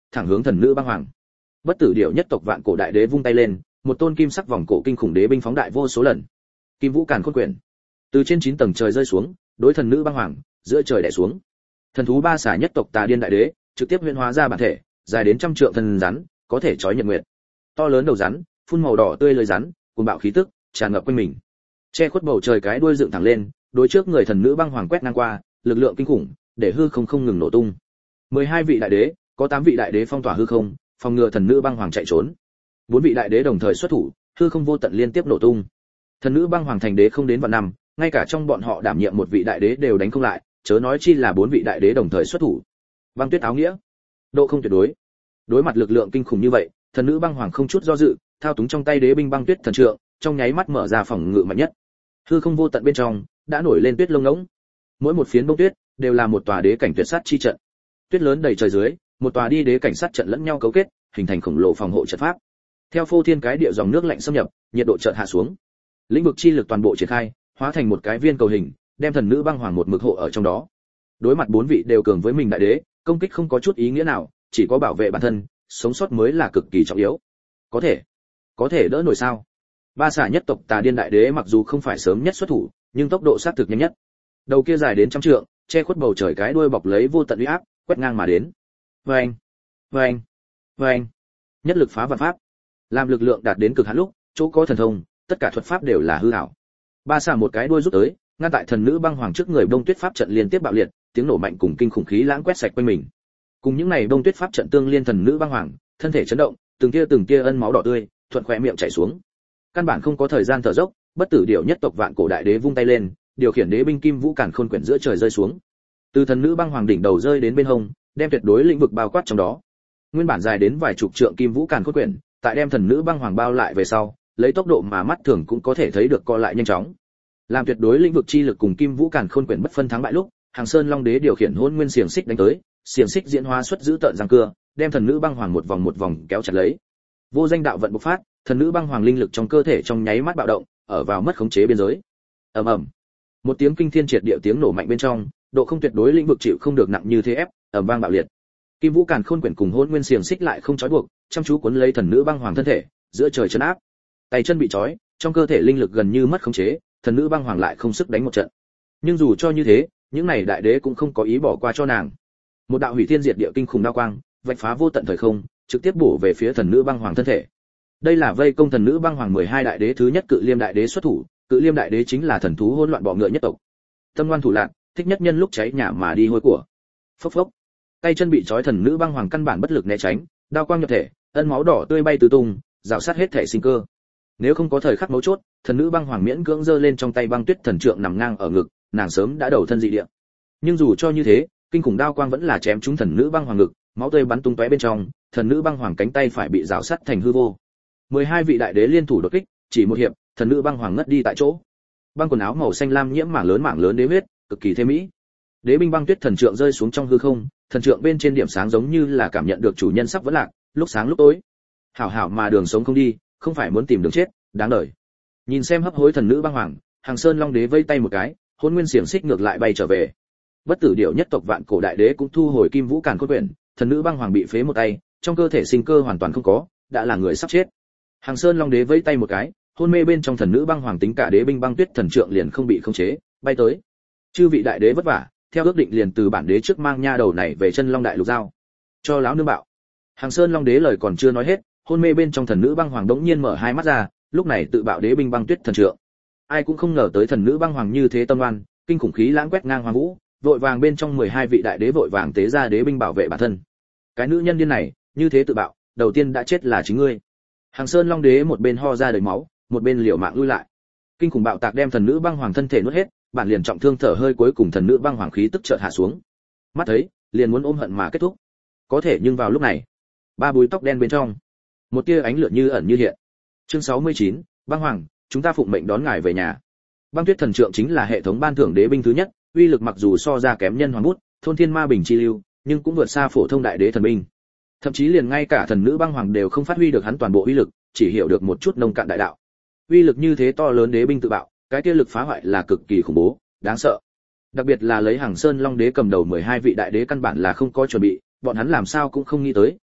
thẳng hướng thần nữ băng hoàng. Bất tử điểu nhất tộc vạn cổ đại đế vung tay lên, một tôn kim sắc vòng cổ kinh khủng đế binh phóng đại vô số lần. Kim vũ càn khôn quyển từ trên chín tầng trời rơi xuống, đối thần nữ băng hoàng giữa trời đè xuống. Thần thú ba xà nhất tộc Tà Điên đại đế trực tiếp huyễn hóa ra bản thể, dài đến trăm trượng thần rắn, có thể chói nhật nguyệt. To lớn đầu rắn, phun màu đỏ tươi lưỡi rắn, cuồng bạo khí tức tràn ngập quanh mình. Che khuất bầu trời cái đuôi dựng thẳng lên, đối trước người thần nữ băng hoàng quét ngang qua, lực lượng kinh khủng, để hư không không ngừng nổ tung. mười hai vị đại đế, có tám vị đại đế phong tỏa hư không, phòng ngừa thần nữ băng hoàng chạy trốn. Bốn vị đại đế đồng thời xuất thủ, hư không vô tận liên tiếp nổ tung. Thần nữ băng hoàng thành đế không đến vạn năm, ngay cả trong bọn họ đảm nhiệm một vị đại đế đều đánh không lại, chớ nói chi là bốn vị đại đế đồng thời xuất thủ. Băng tuyết áo nghĩa, độ không tuyệt đối. Đối mặt lực lượng kinh khủng như vậy, thần nữ băng hoàng không chút do dự, thao túng trong tay đế binh băng tuyết thần trượng, trong nháy mắt mở ra phòng ngự mạnh nhất. Hư không vô tận bên trong đã nổi lên tuyết lông ngỗng. Mỗi một phiến bông tuyết đều là một tòa đế cảnh tuyệt sát chi trận. Tuyết lớn đầy trời dưới, một tòa đi đế cảnh sát trận lẫn nhau cấu kết, hình thành khổng lồ phòng hộ trận pháp. Theo phô thiên cái địa dòng nước lạnh xâm nhập, nhiệt độ chợt hạ xuống. Lĩnh vực chi lực toàn bộ triển khai, hóa thành một cái viên cầu hình, đem thần nữ băng hoàng một mực hộ ở trong đó. Đối mặt bốn vị đều cường với mình đại đế, công kích không có chút ý nghĩa nào, chỉ có bảo vệ bản thân, sống sót mới là cực kỳ trọng yếu. Có thể, có thể đỡ nổi sao? Ba xà nhất tộc Tà Điên đại đế mặc dù không phải sớm nhất xuất thủ, nhưng tốc độ sát thực nhanh nhất. Đầu kia dài đến trăm trượng, che khuất bầu trời cái đuôi bọc lấy vô tận uy áp, quét ngang mà đến. Vâng, vâng, vâng. Nhất lực phá vạn pháp. Làm lực lượng đạt đến cực hạn lúc, chỗ có thần thông, tất cả thuật pháp đều là hư ảo. Ba xà một cái đuôi rút tới, ngăn tại thần nữ băng hoàng trước người bông tuyết pháp trận liên tiếp bạo liệt, tiếng nổ mạnh cùng kinh khủng khí lãng quét sạch quanh mình. Cùng những này bông tuyết pháp trận tương liên thần nữ băng hoàng, thân thể chấn động, từng tia từng tia ân máu đỏ tươi thuận khóe miệng chảy xuống. Căn bản không có thời gian thở dốc, bất tử điểu nhất tộc vạn cổ đại đế vung tay lên, điều khiển đế binh kim vũ càn khôn quyển giữa trời rơi xuống. Từ thần nữ băng hoàng đỉnh đầu rơi đến bên hông, đem tuyệt đối lĩnh vực bao quát trong đó. Nguyên bản dài đến vài chục trượng kim vũ càn khôn quyển, tại đem thần nữ băng hoàng bao lại về sau, lấy tốc độ mà mắt thường cũng có thể thấy được co lại nhanh chóng. Làm tuyệt đối lĩnh vực chi lực cùng kim vũ càn khôn quyển bất phân thắng bại lúc, Hàng Sơn Long Đế điều khiển hôn nguyên xiềng xích đánh tới, xiềng xích diễn hóa xuất giữ tợn răng cưa, đem thần nữ băng hoàng một vòng một vòng kéo chặt lấy. Vô danh đạo vận bộc phát, thần nữ băng hoàng linh lực trong cơ thể trong nháy mắt bạo động, ở vào mất khống chế biên giới. Ầm ầm. Một tiếng kinh thiên triệt địa tiếng nổ mạnh bên trong, độ không tuyệt đối lĩnh vực chịu không được nặng như thế ép, ầm vang bạo liệt. Kim vũ càn khôn quyển cùng hôn nguyên xiềng xích lại không trói buộc, chăm chú cuốn lấy thần nữ băng hoàng thân thể, giữa trời chấn áp. Tay chân bị trói, trong cơ thể linh lực gần như mất khống chế, thần nữ băng hoàng lại không sức đánh một trận. Nhưng dù cho như thế, những này đại đế cũng không có ý bỏ qua cho nàng. Một đạo hủy thiên diệt địa kinh khủng đao quang, vạch phá vô tận thời không, trực tiếp bổ về phía thần nữ băng hoàng thân thể. Đây là vây công thần nữ băng hoàng mười hai đại đế thứ nhất Cự Liêm đại đế xuất thủ, Cự Liêm đại đế chính là thần thú hỗn loạn bọ ngựa nhất tộc. Tâm ngoan thủ lạn, thích nhất nhân lúc cháy nhà mà đi hôi của. Phốc phốc. Tay chân bị trói thần nữ băng hoàng căn bản bất lực né tránh, đao quang nhập thể, ân máu đỏ tươi bay tứ tung, rào sát hết thể sinh cơ. Nếu không có thời khắc mấu chốt, thần nữ băng hoàng miễn cưỡng giơ lên trong tay băng tuyết thần trượng nằm ngang ở ngực, nàng sớm đã đầu thân dị địa. Nhưng dù cho như thế, kinh khủng đao quang vẫn là chém trúng thần nữ băng hoàng ngực, máu tươi bắn tung tóe bên trong, thần nữ băng hoàng cánh tay phải bị rào sát thành hư vô. mười hai vị đại đế liên thủ đột kích, chỉ một hiệp, thần nữ băng hoàng ngất đi tại chỗ. Băng quần áo màu xanh lam nhiễm mảng lớn mảng lớn đế huyết, cực kỳ thê mỹ. Đế binh băng tuyết thần trượng rơi xuống trong hư không, thần trượng bên trên điểm sáng giống như là cảm nhận được chủ nhân sắp vẫn lạc, lúc sáng lúc tối. Hảo hảo mà đường sống không đi, không phải muốn tìm đường chết, đáng đời. Nhìn xem hấp hối thần nữ băng hoàng, Hàng Sơn Long Đế vây tay một cái, hôn nguyên xiềng xích ngược lại bay trở về. Bất tử điểu nhất tộc vạn cổ đại đế cũng thu hồi kim vũ càn khôn quyển, thần nữ băng hoàng bị phế một tay, trong cơ thể sinh cơ hoàn toàn không có, đã là người sắp chết. Hàng Sơn Long Đế vây tay một cái, hôn mê bên trong thần nữ băng hoàng tính cả đế binh băng tuyết thần trượng liền không bị khống chế, bay tới. Chư vị đại đế vất vả, theo ước định liền từ bản đế trước mang nha đầu này về chân long đại lục giao. Cho lão nương bạo. Hàng Sơn Long Đế lời còn chưa nói hết, hôn mê bên trong thần nữ băng hoàng đống nhiên mở hai mắt ra, lúc này tự bạo đế binh băng tuyết thần trượng. Ai cũng không ngờ tới thần nữ băng hoàng như thế tâm oan, kinh khủng khí lãng quét ngang hoàng vũ, vội vàng bên trong mười hai vị đại đế vội vàng tế ra đế binh bảo vệ bản thân. Cái nữ nhân điên này, như thế tự bạo, đầu tiên đã chết là chính ngươi. Hàng Sơn Long Đế một bên ho ra đầy máu, một bên liều mạng lui lại. Kinh khủng bạo tạc đem thần nữ băng hoàng thân thể nuốt hết, bản liền trọng thương thở hơi cuối cùng thần nữ băng hoàng khí tức chợt hạ xuống. Mắt thấy, liền muốn ôm hận mà kết thúc. Có thể nhưng vào lúc này, ba búi tóc đen bên trong, một tia ánh lửa như ẩn như hiện. Chương sáu mươi chín, băng hoàng, chúng ta phụng mệnh đón ngài về nhà. Băng tuyết thần trượng chính là hệ thống ban thưởng đế binh thứ nhất, uy lực mặc dù so ra kém nhân hoàng bút, thôn thiên ma bình chi lưu, nhưng cũng vượt xa phổ thông đại đế thần binh. Thậm chí liền ngay cả thần nữ băng hoàng đều không phát huy được hắn toàn bộ uy lực, chỉ hiểu được một chút nông cạn đại đạo. Uy lực như thế to lớn đế binh tự bạo, cái kia lực phá hoại là cực kỳ khủng bố, đáng sợ. Đặc biệt là lấy Hàng Sơn Long Đế cầm đầu mười hai vị đại đế căn bản là không có chuẩn bị, bọn hắn làm sao cũng không nghĩ tới,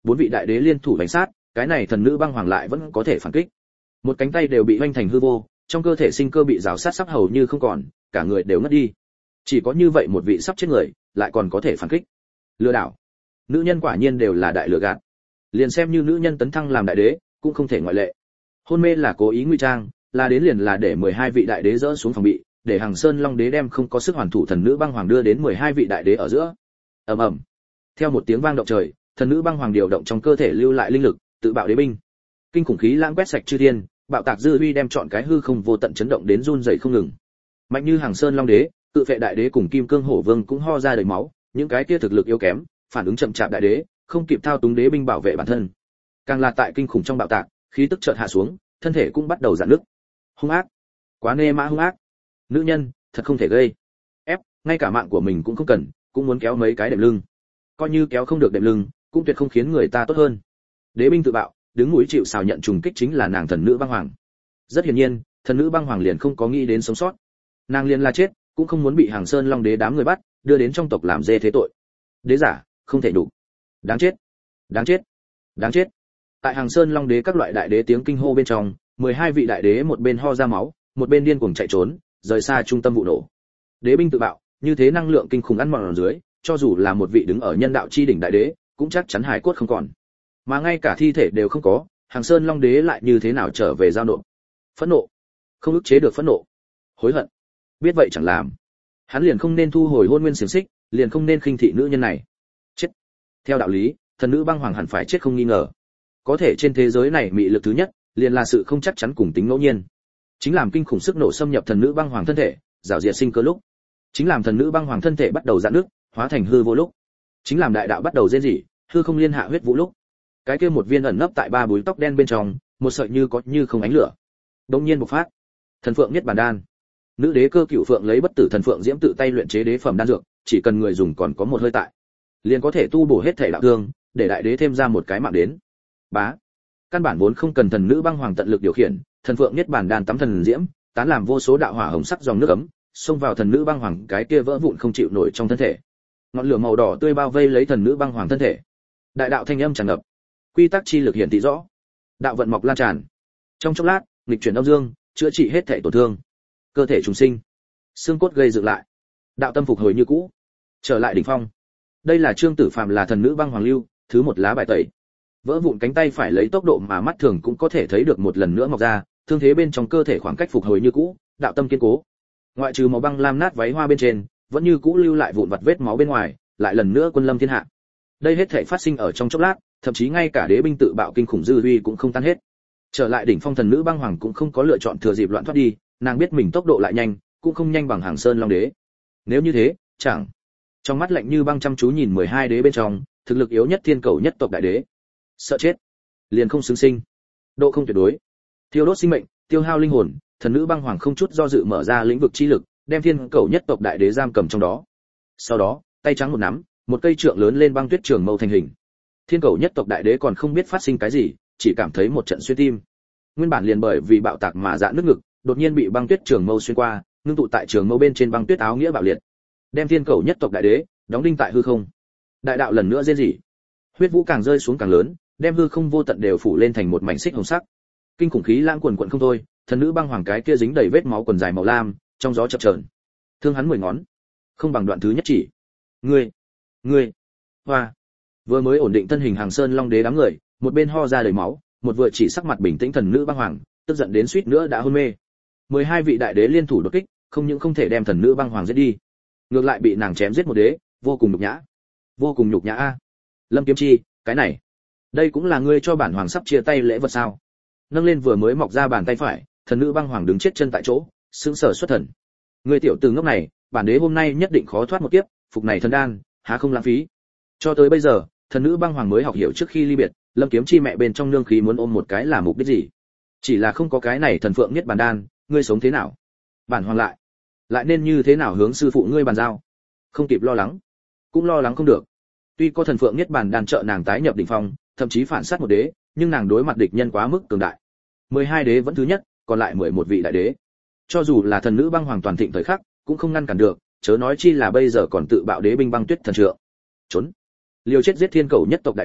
bốn vị đại đế liên thủ đánh sát, cái này thần nữ băng hoàng lại vẫn có thể phản kích. Một cánh tay đều bị hoành thành hư vô, trong cơ thể sinh cơ bị rào sát sắp hầu như không còn, cả người đều ngất đi. Chỉ có như vậy một vị sắp chết người, lại còn có thể phản kích. Lừa đảo. Nữ nhân quả nhiên đều là đại lừa gạt. Liền xem như nữ nhân tấn thăng làm đại đế, cũng không thể ngoại lệ. Hôn mê là cố ý ngụy trang, là đến liền là để mười hai vị đại đế dỡ xuống phòng bị, để Hàng Sơn Long đế đem không có sức hoàn thủ thần nữ băng hoàng đưa đến mười hai vị đại đế ở giữa. Ầm ầm. Theo một tiếng vang động trời, thần nữ băng hoàng điều động trong cơ thể lưu lại linh lực, tự bạo đế binh. Kinh khủng khí lãng quét sạch chư thiên, bạo tạc dư uy đem chọn cái hư không vô tận chấn động đến run rẩy không ngừng. Mạnh như Hàng Sơn Long đế, tự phệ đại đế cùng Kim Cương Hổ Vương cũng ho ra đầy máu, những cái kia thực lực yếu kém, phản ứng chậm chạp đại đế, không kịp thao túng đế binh bảo vệ bản thân. Càng là tại kinh khủng trong bạo tạc, khí tức chợt hạ xuống, thân thể cũng bắt đầu rạn nứt. Hung ác, quá nê mã hung ác. Nữ nhân, thật không thể gây. Ép, ngay cả mạng của mình cũng không cần, cũng muốn kéo mấy cái đệm lưng. Coi như kéo không được đệm lưng, cũng tuyệt không khiến người ta tốt hơn. Đế binh tự bạo, đứng mũi chịu sào nhận trùng kích chính là nàng thần nữ băng hoàng. Rất hiển nhiên, thần nữ băng hoàng liền không có nghĩ đến sống sót. Nàng liền là chết, cũng không muốn bị Hàng Sơn Long đế đám người bắt, đưa đến trong tộc làm dê thế tội. Đế giả, không thể đủ. Đáng chết, đáng chết, đáng chết. Tại Hàng Sơn Long đế các loại đại đế tiếng kinh hô bên trong, mười hai vị đại đế một bên ho ra máu, một bên điên cuồng chạy trốn, rời xa trung tâm vụ nổ. Đế binh tự bạo, như thế năng lượng kinh khủng ăn mòn ở dưới, cho dù là một vị đứng ở nhân đạo chi đỉnh đại đế, cũng chắc chắn hải cốt không còn. Mà ngay cả thi thể đều không có, Hàng Sơn Long đế lại như thế nào trở về giao nộp? Phẫn nộ, không ức chế được phẫn nộ, hối hận. Biết vậy chẳng làm. Hắn liền không nên thu hồi hôn nguyên xiềng xích, liền không nên khinh thị nữ nhân này. Chết. Theo đạo lý, thần nữ băng hoàng hẳn phải chết không nghi ngờ. Có thể trên thế giới này mị lực thứ nhất, liền là sự không chắc chắn cùng tính ngẫu nhiên. Chính làm kinh khủng sức nổ xâm nhập thần nữ băng hoàng thân thể, rào diệt sinh cơ lúc. Chính làm thần nữ băng hoàng thân thể bắt đầu rạn nứt, hóa thành hư vô lúc. Chính làm đại đạo bắt đầu rên rỉ, hư không liên hạ huyết vũ lúc. Cái kia một viên ẩn nấp tại ba búi tóc đen bên trong, một sợi như có như không ánh lửa. Đột nhiên bộc phát. Thần phượng nhất bản đan. Nữ đế cơ cửu phượng lấy bất tử thần phượng diễm tự tay luyện chế đế phẩm đan dược, chỉ cần người dùng còn có một hơi tại, liền có thể tu bổ hết thể đạo thương, để đại đế thêm ra một cái mạng đến. Bá. Căn bản vốn không cần thần nữ băng hoàng tận lực điều khiển, thần phượng nhất bản đan tắm thần diễm, tán làm vô số đạo hỏa hồng sắc dòng nước ấm, xông vào thần nữ băng hoàng cái kia vỡ vụn không chịu nổi trong thân thể. Ngọn lửa màu đỏ tươi bao vây lấy thần nữ băng hoàng thân thể. Đại đạo thanh âm tràn ngập, quy tắc chi lực hiển thị rõ, đạo vận mọc lan tràn. Trong chốc lát, nghịch chuyển âm dương, chữa trị hết thể tổn thương, cơ thể trùng sinh, xương cốt gây dựng lại, đạo tâm phục hồi như cũ, trở lại đỉnh phong. Đây là Trương Tử Phàm là thần nữ băng hoàng lưu, thứ một lá bài tẩy. Vỡ vụn cánh tay phải lấy tốc độ mà mắt thường cũng có thể thấy được một lần nữa mọc ra, thương thế bên trong cơ thể khoảng cách phục hồi như cũ, đạo tâm kiên cố. Ngoại trừ màu băng lam nát váy hoa bên trên, vẫn như cũ lưu lại vụn vặt vết máu bên ngoài, lại lần nữa quân lâm thiên hạ. Đây hết thảy phát sinh ở trong chốc lát, thậm chí ngay cả đế binh tự bạo kinh khủng dư uy cũng không tan hết. Trở lại đỉnh phong thần nữ băng hoàng cũng không có lựa chọn thừa dịp loạn thoát đi, nàng biết mình tốc độ lại nhanh, cũng không nhanh bằng Hàng Sơn Long đế. Nếu như thế, chẳng. Trong mắt lạnh như băng chăm chú nhìn mười hai đế bên trong, thực lực yếu nhất thiên cầu nhất tộc đại đế. Sợ chết, liền không xứng sinh. Độ không tuyệt đối. Thiêu đốt sinh mệnh, tiêu hao linh hồn, thần nữ băng hoàng không chút do dự mở ra lĩnh vực chi lực, đem thiên cầu nhất tộc đại đế giam cầm trong đó. Sau đó, tay trắng một nắm, một cây trượng lớn lên băng tuyết trường mâu thành hình. Thiên cầu nhất tộc đại đế còn không biết phát sinh cái gì, chỉ cảm thấy một trận xuyên tim. Nguyên bản liền bởi vì bạo tạc mà dạn nứt ngực, đột nhiên bị băng tuyết trường mâu xuyên qua, ngưng tụ tại trường mâu bên trên băng tuyết áo nghĩa bạo liệt, đem thiên cầu nhất tộc đại đế đóng đinh tại hư không. Đại đạo lần nữa rên rỉ, huyết vũ càng rơi xuống càng lớn, đem hư không vô tận đều phủ lên thành một mảnh xích hồng sắc. Kinh khủng khí lãng quần quần không thôi, thần nữ băng hoàng cái kia dính đầy vết máu quần dài màu lam, trong gió chập chờn. Thương hắn mười ngón, không bằng đoạn thứ nhất chỉ. Ngươi, ngươi, hoa. Vừa mới ổn định thân hình Hàng Sơn Long đế đám người, một bên ho ra đầy máu, một vừa chỉ sắc mặt bình tĩnh thần nữ băng hoàng, tức giận đến suýt nữa đã hôn mê. mười hai vị đại đế liên thủ đột kích, không những không thể đem thần nữ băng hoàng giết đi, ngược lại bị nàng chém giết một đế, vô cùng nhục nhã. Vô cùng nhục nhã a. Lâm Kiếm Chi, cái này, đây cũng là ngươi cho bản hoàng sắp chia tay lễ vật sao? Nâng lên vừa mới mọc ra bàn tay phải, thần nữ băng hoàng đứng chết chân tại chỗ, sững sờ xuất thần. Ngươi tiểu tử ngốc này, bản đế hôm nay nhất định khó thoát một kiếp, phục này thần đan, há không lãng phí. Cho tới bây giờ, thần nữ băng hoàng mới học hiểu trước khi ly biệt, Lâm Kiếm Chi mẹ bên trong nương khí muốn ôm một cái là mục đích gì? Chỉ là không có cái này thần phượng nhất bản đan, ngươi sống thế nào? Bản hoàng lại, lại nên như thế nào hướng sư phụ ngươi bàn giao? Không kịp lo lắng, cũng lo lắng không được. Tuy có thần phượng nhất bản đan trợ nàng tái nhập đỉnh phong, thậm chí phản sát một đế, nhưng nàng đối mặt địch nhân quá mức cường đại. mười hai đế vẫn thứ nhất, còn lại mười một vị đại đế. Cho dù là thần nữ băng hoàng toàn thịnh thời khắc, cũng không ngăn cản được, chớ nói chi là bây giờ còn tự bạo đế binh băng tuyết thần trượng. Trốn. Liều chết giết thiên cầu nhất tộc đại đế,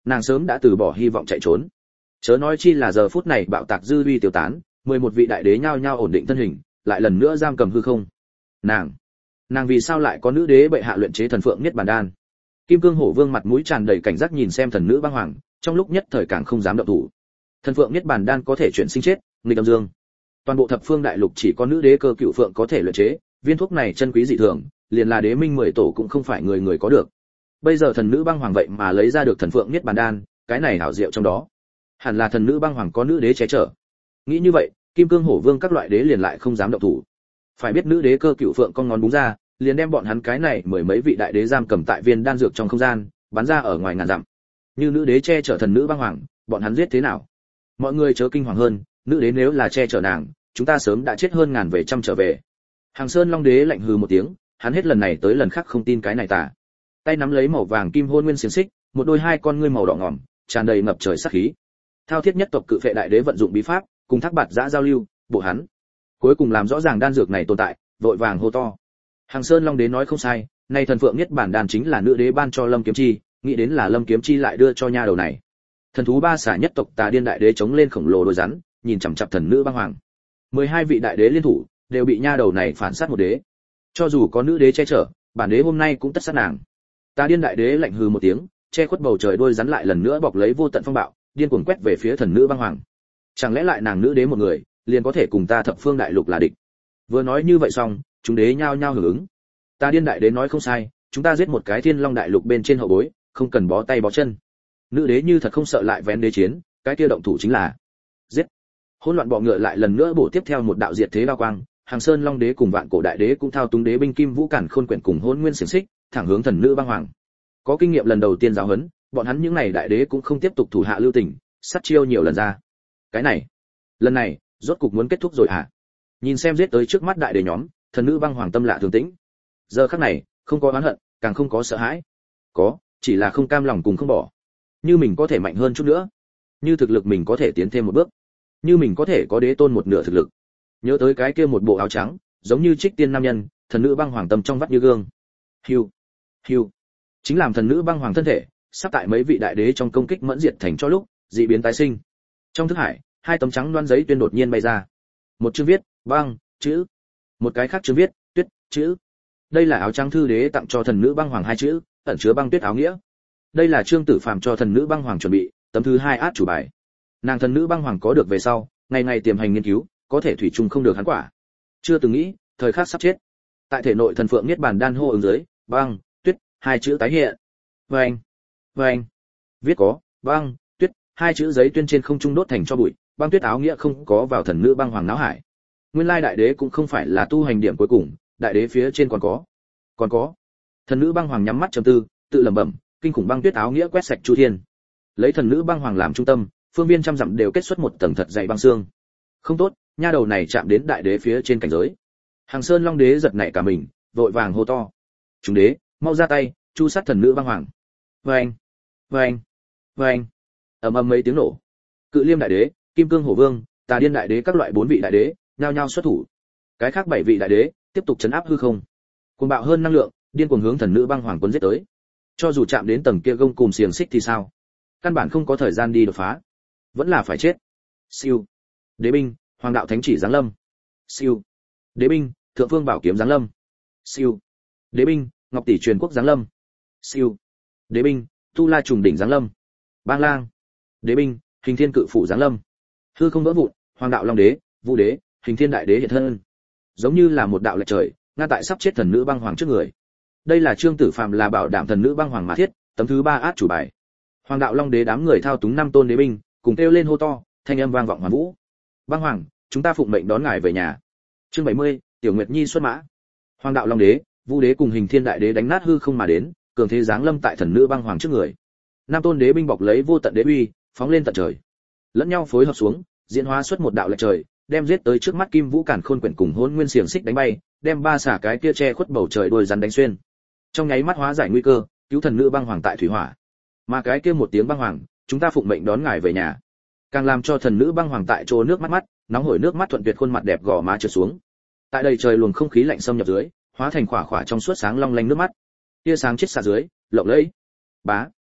nàng sớm đã từ bỏ hy vọng chạy trốn. Chớ nói chi là giờ phút này bạo tạc dư uy tiêu tán, mười một vị đại đế nhao nhao ổn định thân hình, lại lần nữa giam cầm hư không. Nàng, nàng vì sao lại có nữ đế bệ hạ luyện chế thần phượng niết bàn đan? Kim Cương Hổ Vương mặt mũi tràn đầy cảnh giác nhìn xem thần nữ băng hoàng, trong lúc nhất thời càng không dám động thủ. Thần phượng niết bàn đan có thể chuyển sinh chết, nghịch âm dương. Toàn bộ thập phương đại lục chỉ có nữ đế cơ cựu phượng có thể luyện chế, viên thuốc này chân quý dị thường, liền là đế minh mười tổ cũng không phải người người có được. Bây giờ thần nữ băng hoàng vậy mà lấy ra được thần phượng niết bàn đan, cái này hảo diệu trong đó. Hẳn là thần nữ băng hoàng có nữ đế che chở. Nghĩ như vậy, Kim Cương Hổ Vương các loại đế liền lại không dám động thủ. Phải biết nữ đế cơ cựu phượng con ngón búng ra, liền đem bọn hắn cái này mười mấy vị đại đế giam cầm tại viên đan dược trong không gian, bắn ra ở ngoài ngàn dặm. Như nữ đế che chở thần nữ băng hoàng, bọn hắn giết thế nào? Mọi người chớ kinh hoàng hơn, nữ đế nếu là che chở nàng, chúng ta sớm đã chết hơn ngàn về trăm trở về. Hàng Sơn Long đế lạnh hừ một tiếng, hắn hết lần này tới lần khác không tin cái này tà. Tay nắm lấy màu vàng kim hôn nguyên xiềng xích, một đôi hai con ngươi màu đỏ ngòm, tràn đầy ngập trời sát khí. Thao thiết nhất tộc cự phệ đại đế vận dụng bí pháp, cùng Thác Bạt Giã giao lưu, bộ hắn. Cuối cùng làm rõ ràng đan dược này tồn tại, vội vàng hô to. Hàng Sơn Long đế nói không sai, nay thần phượng nhất bản đan chính là nữ đế ban cho Lâm Kiếm Chi, nghĩ đến là Lâm Kiếm Chi lại đưa cho nha đầu này. Thần thú ba xả nhất tộc Tà Điên đại đế chống lên khổng lồ đôi rắn, nhìn chằm chằm thần nữ băng hoàng. mười hai vị đại đế liên thủ, đều bị nha đầu này phản sát một đế. Cho dù có nữ đế che chở, bản đế hôm nay cũng tất sát nàng. Tà Điên đại đế lạnh hừ một tiếng, che khuất bầu trời đôi rắn lại lần nữa bọc lấy vô tận phong bạo, điên cuồng quét về phía thần nữ băng hoàng. Chẳng lẽ lại nàng nữ đế một người, liền có thể cùng ta thập phương đại lục là địch? Vừa nói như vậy xong, chúng đế nhao nhao hưởng ứng. Tà Điên đại đế nói không sai, chúng ta giết một cái thiên long đại lục bên trên hậu bối, không cần bó tay bó chân. Nữ đế như thật không sợ lại vén đế chiến, cái kia động thủ chính là giết. Hỗn loạn bọ ngựa lại lần nữa bổ tiếp theo một đạo diệt thế đao quang, Hàng Sơn Long đế cùng Vạn Cổ đại đế cũng thao túng đế binh kim vũ cản khôn quyển cùng hôn nguyên xiềng xích, thẳng hướng thần nữ băng hoàng. Có kinh nghiệm lần đầu tiên giáo huấn, bọn hắn những này đại đế cũng không tiếp tục thủ hạ lưu tình, sát chiêu nhiều lần ra. Cái này, lần này, rốt cục muốn kết thúc rồi à? Nhìn xem giết tới trước mắt đại đế nhóm, thần nữ băng hoàng tâm lạ thường tĩnh. Giờ khắc này, không có oán hận, càng không có sợ hãi. Có, chỉ là không cam lòng cùng không bỏ. Như mình có thể mạnh hơn chút nữa, như thực lực mình có thể tiến thêm một bước, như mình có thể có đế tôn một nửa thực lực. Nhớ tới cái kia một bộ áo trắng, giống như trích tiên nam nhân, thần nữ băng hoàng tâm trong vắt như gương. Hiu, hiu, chính làm thần nữ băng hoàng thân thể sắp tại mấy vị đại đế trong công kích mẫn diệt thành cho lúc dị biến tái sinh. Trong thức hải, hai tấm trắng loan giấy tuyên đột nhiên bay ra. Một chữ viết băng chữ, một cái khác chữ viết tuyết chữ. Đây là áo trắng thư đế tặng cho thần nữ băng hoàng hai chữ, ẩn chứa băng tuyết áo nghĩa. Đây là Trương Tử Phàm cho thần nữ băng hoàng chuẩn bị tấm thứ hai át chủ bài. Nàng thần nữ băng hoàng có được về sau, ngày ngày tiềm hành nghiên cứu, có thể thủy chung không được hắn quả. Chưa từng nghĩ, thời khắc sắp chết. Tại thể nội thần phượng niết bàn đan hô ứng dưới, băng, tuyết, hai chữ tái hiện. Vâng, vâng. Viết có, băng, tuyết, hai chữ giấy tuyên trên không trung đốt thành cho bụi, băng tuyết áo nghĩa không có vào thần nữ băng hoàng não hải. Nguyên lai đại đế cũng không phải là tu hành điểm cuối cùng, đại đế phía trên còn có. Còn có. Thần nữ băng hoàng nhắm mắt trầm tư, tự lẩm bẩm, kinh khủng băng tuyết áo nghĩa quét sạch chu thiên. Lấy thần nữ băng hoàng làm trung tâm, phương viên trăm dặm đều kết xuất một tầng thật dày băng xương. Không tốt, nha đầu này chạm đến đại đế phía trên cảnh giới. Hàng Sơn Long đế giật nảy cả mình, vội vàng hô to: "Chúng đế, mau ra tay, chu sát thần nữ băng hoàng!" Vâng, vâng, vâng. Ầm ầm mấy tiếng nổ. Cự Liêm đại đế, Kim Cương Hổ Vương, Tà Điên đại đế các loại bốn vị đại đế, nhao nhao xuất thủ. Cái khác bảy vị đại đế tiếp tục chấn áp hư không. Cuồng bạo hơn năng lượng, điên cuồng hướng thần nữ băng hoàng cuốn giết tới. Cho dù chạm đến tầng kia gông cùm xiềng xích thì sao? Căn bản không có thời gian đi đột phá, vẫn là phải chết. Siêu. Đế binh, Hoàng đạo thánh chỉ giáng lâm. Siêu. Đế binh, Thượng phương bảo kiếm giáng lâm. Siêu. Đế binh, Ngọc tỷ truyền quốc giáng lâm. Siêu. Đế binh, Tu La trùng đỉnh giáng lâm. Bang lang. Đế binh, Hình Thiên cự phủ giáng lâm. Hư không vỡ vụn, Hoàng đạo long đế, Vu đế, Hình Thiên đại đế hiện thân. Giống như là một đạo lệch trời, ngăn tại sắp chết thần nữ băng hoàng trước người. Đây là Trương Tử Phàm là bảo đảm thần nữ băng hoàng mà thiết, tấm thứ ba át chủ bài. Hoàng đạo long đế đám người thao túng năm tôn đế binh, cùng kêu lên hô to, thanh âm vang vọng hoàn vũ. Băng hoàng, chúng ta phụng mệnh đón ngài về nhà. Chương bảy mươi, Tiểu Nguyệt Nhi xuất mã. Hoàng đạo long đế, Vu đế cùng Hình Thiên đại đế đánh nát hư không mà đến, cường thế giáng lâm tại thần nữ băng hoàng trước người. Năm tôn đế binh bọc lấy vô tận đế uy, phóng lên tận trời. Lẫn nhau phối hợp xuống, diễn hóa xuất một đạo lệch trời, đem giết tới trước mắt Kim Vũ Cản Khôn quyển cùng Hỗn Nguyên xiềng xích đánh bay, đem ba xả cái kia che khuất bầu trời đuôi rắn đánh xuyên. Trong nháy mắt hóa giải nguy cơ, cứu thần nữ băng hoàng tại thủy hỏa. Mà cái kia một tiếng băng hoàng, chúng ta phụng mệnh đón ngài về nhà. Càng làm cho thần nữ băng hoàng tại chỗ nước mắt mắt, nóng hổi nước mắt thuận tuyệt khuôn mặt đẹp gò má trượt xuống. Tại đây trời luồng không khí lạnh xâm nhập dưới, hóa thành khỏa khỏa trong suốt sáng long lanh nước mắt. Tia sáng chết xạ dưới, lộng lẫy. Bá.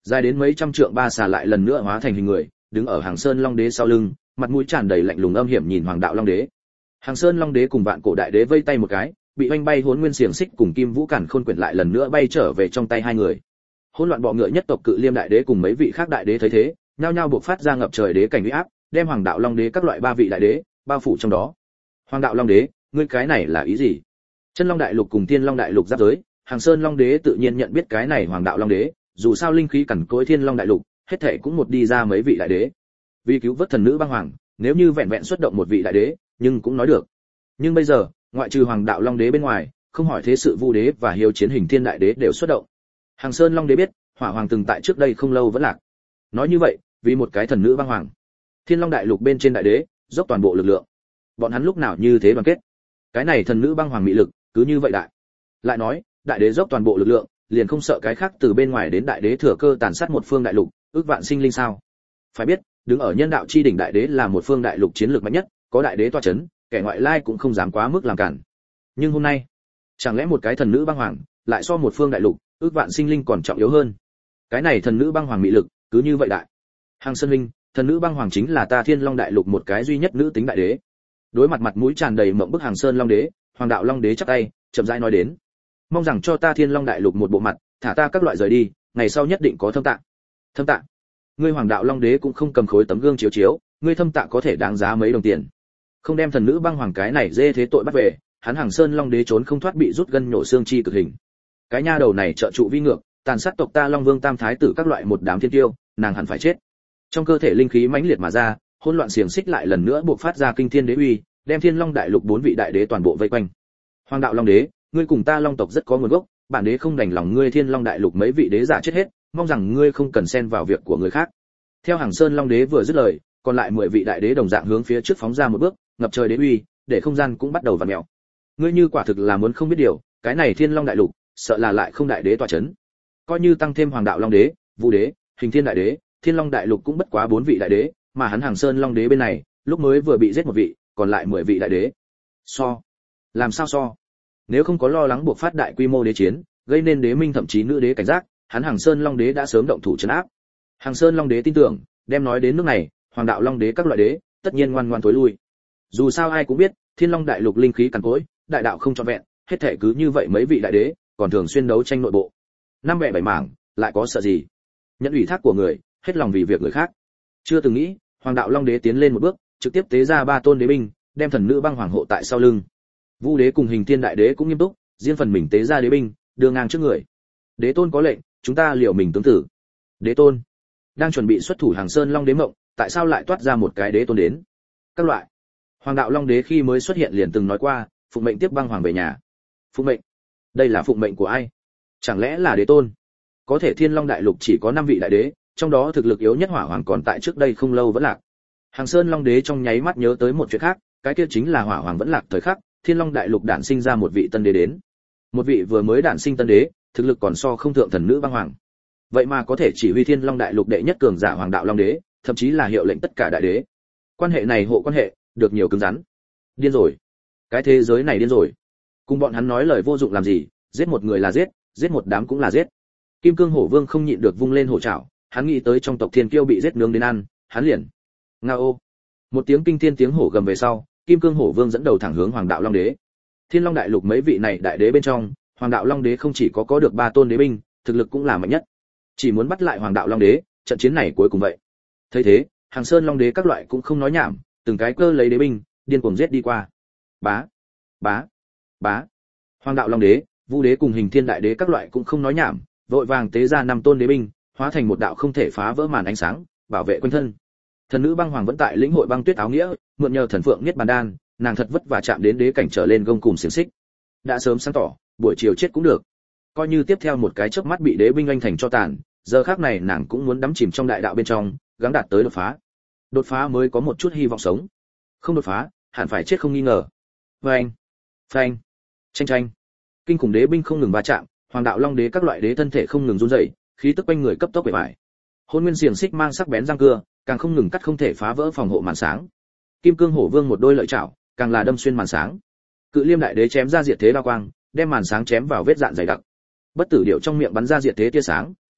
Dài đến mấy trăm trượng ba xà lại lần nữa hóa thành hình người, đứng ở Hàng Sơn Long Đế sau lưng, mặt mũi tràn đầy lạnh lùng âm hiểm nhìn Hoàng đạo Long Đế. Hàng Sơn Long Đế cùng Vạn Cổ Đại Đế vây tay một cái, bị oanh bay Hỗn Nguyên xiềng xích cùng Kim Vũ Cản Khôn quyển lại lần nữa bay trở về trong tay hai người. Hỗn loạn bọ ngựa nhất tộc Cự Liêm Đại Đế cùng mấy vị khác đại đế thấy thế, nhao nhao buộc phát ra ngập trời đế cảnh uy áp, đem Hoàng đạo Long Đế các loại ba vị đại đế bao phủ trong đó. Hoàng đạo Long Đế, ngươi cái này là ý gì? Chân Long Đại Lục cùng Thiên Long Đại Lục giáp giới, Hàng Sơn Long Đế tự nhiên nhận biết cái này Hoàng đạo Long Đế, dù sao linh khí cẩn cối Thiên Long Đại Lục, hết thảy cũng một đi ra mấy vị đại đế. Vì cứu vớt thần nữ băng hoàng, nếu như vẹn vẹn xuất động một vị đại đế, nhưng cũng nói được. Nhưng bây giờ, ngoại trừ Hoàng đạo Long Đế bên ngoài, không hỏi thế sự Vu Đế và Hiếu Chiến Hình Thiên Đại Đế đều xuất động. Hàng Sơn Long Đế biết, Hỏa Hoàng từng tại trước đây không lâu vẫn lạc. Nói như vậy, vì một cái thần nữ băng hoàng, Thiên Long Đại Lục bên trên đại đế, dốc toàn bộ lực lượng. Bọn hắn lúc nào như thế đoàn kết? Cái này thần nữ băng hoàng mỹ lực, cứ như vậy đại. Lại nói, đại đế dốc toàn bộ lực lượng, liền không sợ cái khác từ bên ngoài đến đại đế thừa cơ tàn sát một phương đại lục, ước vạn sinh linh sao? Phải biết, đứng ở nhân đạo chi đỉnh đại đế là một phương đại lục chiến lược mạnh nhất, có đại đế tọa chấn, kẻ ngoại lai cũng không dám quá mức làm cản. Nhưng hôm nay, chẳng lẽ một cái thần nữ băng hoàng lại so một phương đại lục, ước vạn sinh linh còn trọng yếu hơn? Cái này thần nữ băng hoàng mỹ lực, cứ như vậy đại. Hàng Sơn Minh, thần nữ băng hoàng chính là ta Thiên Long Đại Lục một cái duy nhất nữ tính đại đế. Đối mặt mặt mũi tràn đầy mộng bức Hàng Sơn Long Đế, Hoàng đạo Long Đế chắp tay, chậm rãi nói đến: mong rằng cho ta Thiên Long Đại Lục một bộ mặt, thả ta các loại rời đi, ngày sau nhất định có thâm tạ. Thâm tạ? Ngươi Hoàng đạo Long Đế cũng không cầm khối tấm gương chiếu chiếu, ngươi thâm tạ có thể đáng giá mấy đồng tiền. Không đem thần nữ băng hoàng cái này dê thế tội bắt về, hắn Hàng Sơn Long Đế trốn không thoát bị rút gân nhổ xương chi cực hình. Cái nha đầu này trợ trụ vi ngược, tàn sát tộc ta Long Vương Tam Thái tử các loại một đám thiên tiêu, nàng hẳn phải chết. Trong cơ thể linh khí mãnh liệt mà ra, hỗn loạn xiềng xích lại lần nữa buộc phát ra kinh thiên đế uy, đem Thiên Long Đại Lục bốn vị đại đế toàn bộ vây quanh. Hoàng đạo Long Đế, ngươi cùng ta Long tộc rất có nguồn gốc, bản đế không đành lòng ngươi Thiên Long Đại Lục mấy vị đế giả chết hết, mong rằng ngươi không cần xen vào việc của người khác. Theo Hàng Sơn Long Đế vừa dứt lời, còn lại mười vị đại đế đồng dạng hướng phía trước phóng ra một bước, ngập trời đế uy, để không gian cũng bắt đầu vặn mèo. Ngươi như quả thực là muốn không biết điều, cái này Thiên Long Đại Lục, sợ là lại không đại đế tọa chấn. Coi như tăng thêm Hoàng đạo Long Đế, Vu Đế, Hình Thiên Đại Đế, Thiên Long Đại Lục cũng bất quá bốn vị đại đế, mà hắn Hàng Sơn Long Đế bên này, lúc mới vừa bị giết một vị, còn lại mười vị đại đế. So, làm sao so? Nếu không có lo lắng buộc phát đại quy mô đế chiến, gây nên đế minh thậm chí nữ đế cảnh giác, hắn Hàng Sơn Long Đế đã sớm động thủ trấn áp. Hàng Sơn Long Đế tin tưởng, đem nói đến nước này, Hoàng đạo Long Đế các loại đế, tất nhiên ngoan ngoãn tối lui. Dù sao ai cũng biết, Thiên Long Đại Lục linh khí cằn cỗi, đại đạo không trọn vẹn, hết thể cứ như vậy mấy vị đại đế, còn thường xuyên đấu tranh nội bộ. Năm bẻ bảy mảng, lại có sợ gì? Nhận ủy thác của người, hết lòng vì việc người khác. Chưa từng nghĩ, Hoàng đạo Long Đế tiến lên một bước, trực tiếp tế ra ba tôn đế binh, đem thần nữ băng hoàng hộ tại sau lưng. Vu Đế cùng Hình Thiên Đại Đế cũng nghiêm túc, riêng phần mình tế ra đế binh, đưa ngang trước người. Đế tôn có lệnh, chúng ta liều mình tướng tử. Đế tôn đang chuẩn bị xuất thủ Hàng Sơn Long Đế mộng, tại sao lại toát ra một cái đế tôn đến? Các loại. Hoàng đạo Long Đế khi mới xuất hiện liền từng nói qua, phụng mệnh tiếp băng hoàng về nhà. Phụng mệnh? Đây là phụng mệnh của ai? Chẳng lẽ là đế tôn? Có thể Thiên Long Đại Lục chỉ có năm vị đại đế, trong đó thực lực yếu nhất Hỏa Hoàng còn tại trước đây không lâu vẫn lạc. Hàng Sơn Long Đế trong nháy mắt nhớ tới một chuyện khác, cái kia chính là Hỏa Hoàng vẫn lạc thời khắc, Thiên Long Đại Lục đản sinh ra một vị tân đế đến. Một vị vừa mới đản sinh tân đế, thực lực còn so không thượng thần nữ băng hoàng. Vậy mà có thể chỉ huy Thiên Long Đại Lục đệ nhất cường giả Hoàng đạo Long Đế, thậm chí là hiệu lệnh tất cả đại đế. Quan hệ này hộ quan hệ, được nhiều cứng rắn. Điên rồi. Cái thế giới này điên rồi. Cùng bọn hắn nói lời vô dụng làm gì, giết một người là giết, giết một đám cũng là giết. Kim Cương Hổ Vương không nhịn được vung lên hổ trảo, hắn nghĩ tới trong tộc Thiên Kiêu bị giết nướng đến ăn, hắn liền. Ngao. Một tiếng kinh thiên tiếng hổ gầm về sau, Kim Cương Hổ Vương dẫn đầu thẳng hướng Hoàng đạo Long Đế. Thiên Long Đại Lục mấy vị này đại đế bên trong, Hoàng đạo Long Đế không chỉ có có được ba tôn đế binh, thực lực cũng là mạnh nhất. Chỉ muốn bắt lại Hoàng đạo Long Đế, trận chiến này cuối cùng vậy. Thấy thế, Hàng Sơn Long Đế các loại cũng không nói nhảm, từng cái cơ lấy đế binh, điên cuồng giết đi qua. Bá, bá, bá. Hoàng đạo Long Đế, Vu Đế cùng Hình Thiên Đại Đế các loại cũng không nói nhảm, vội vàng tế ra năm tôn đế binh, hóa thành một đạo không thể phá vỡ màn ánh sáng, bảo vệ quanh thân. Thần nữ băng hoàng vẫn tại lĩnh hội băng tuyết áo nghĩa, mượn nhờ thần phượng niết bàn đan, nàng thật vất vả chạm đến đế cảnh trở lên gông cùng xiềng xích. Đã sớm sáng tỏ, buổi chiều chết cũng được. Coi như tiếp theo một cái chớp mắt bị đế binh anh thành cho tàn, giờ khắc này nàng cũng muốn đắm chìm trong đại đạo bên trong, gắng đạt tới đột phá. Đột phá mới có một chút hy vọng sống. Không đột phá, hẳn phải chết không nghi ngờ. Phanh, phanh, tranh tranh. Kinh khủng đế binh không ngừng va chạm, Hoàng đạo Long Đế các loại đế thân thể không ngừng run rẩy, khí tức quanh người cấp tốc bể bại. Hôn nguyên xiềng xích mang sắc bén răng cưa, càng không ngừng cắt không thể phá vỡ phòng hộ màn sáng. Kim Cương Hổ Vương một đôi lợi chảo, càng là đâm xuyên màn sáng. Cự Liêm Đại Đế chém ra diệt thế đao quang, đem màn sáng chém vào vết dạn dày đặc. Bất tử điệu trong miệng bắn ra diệt thế tia sáng,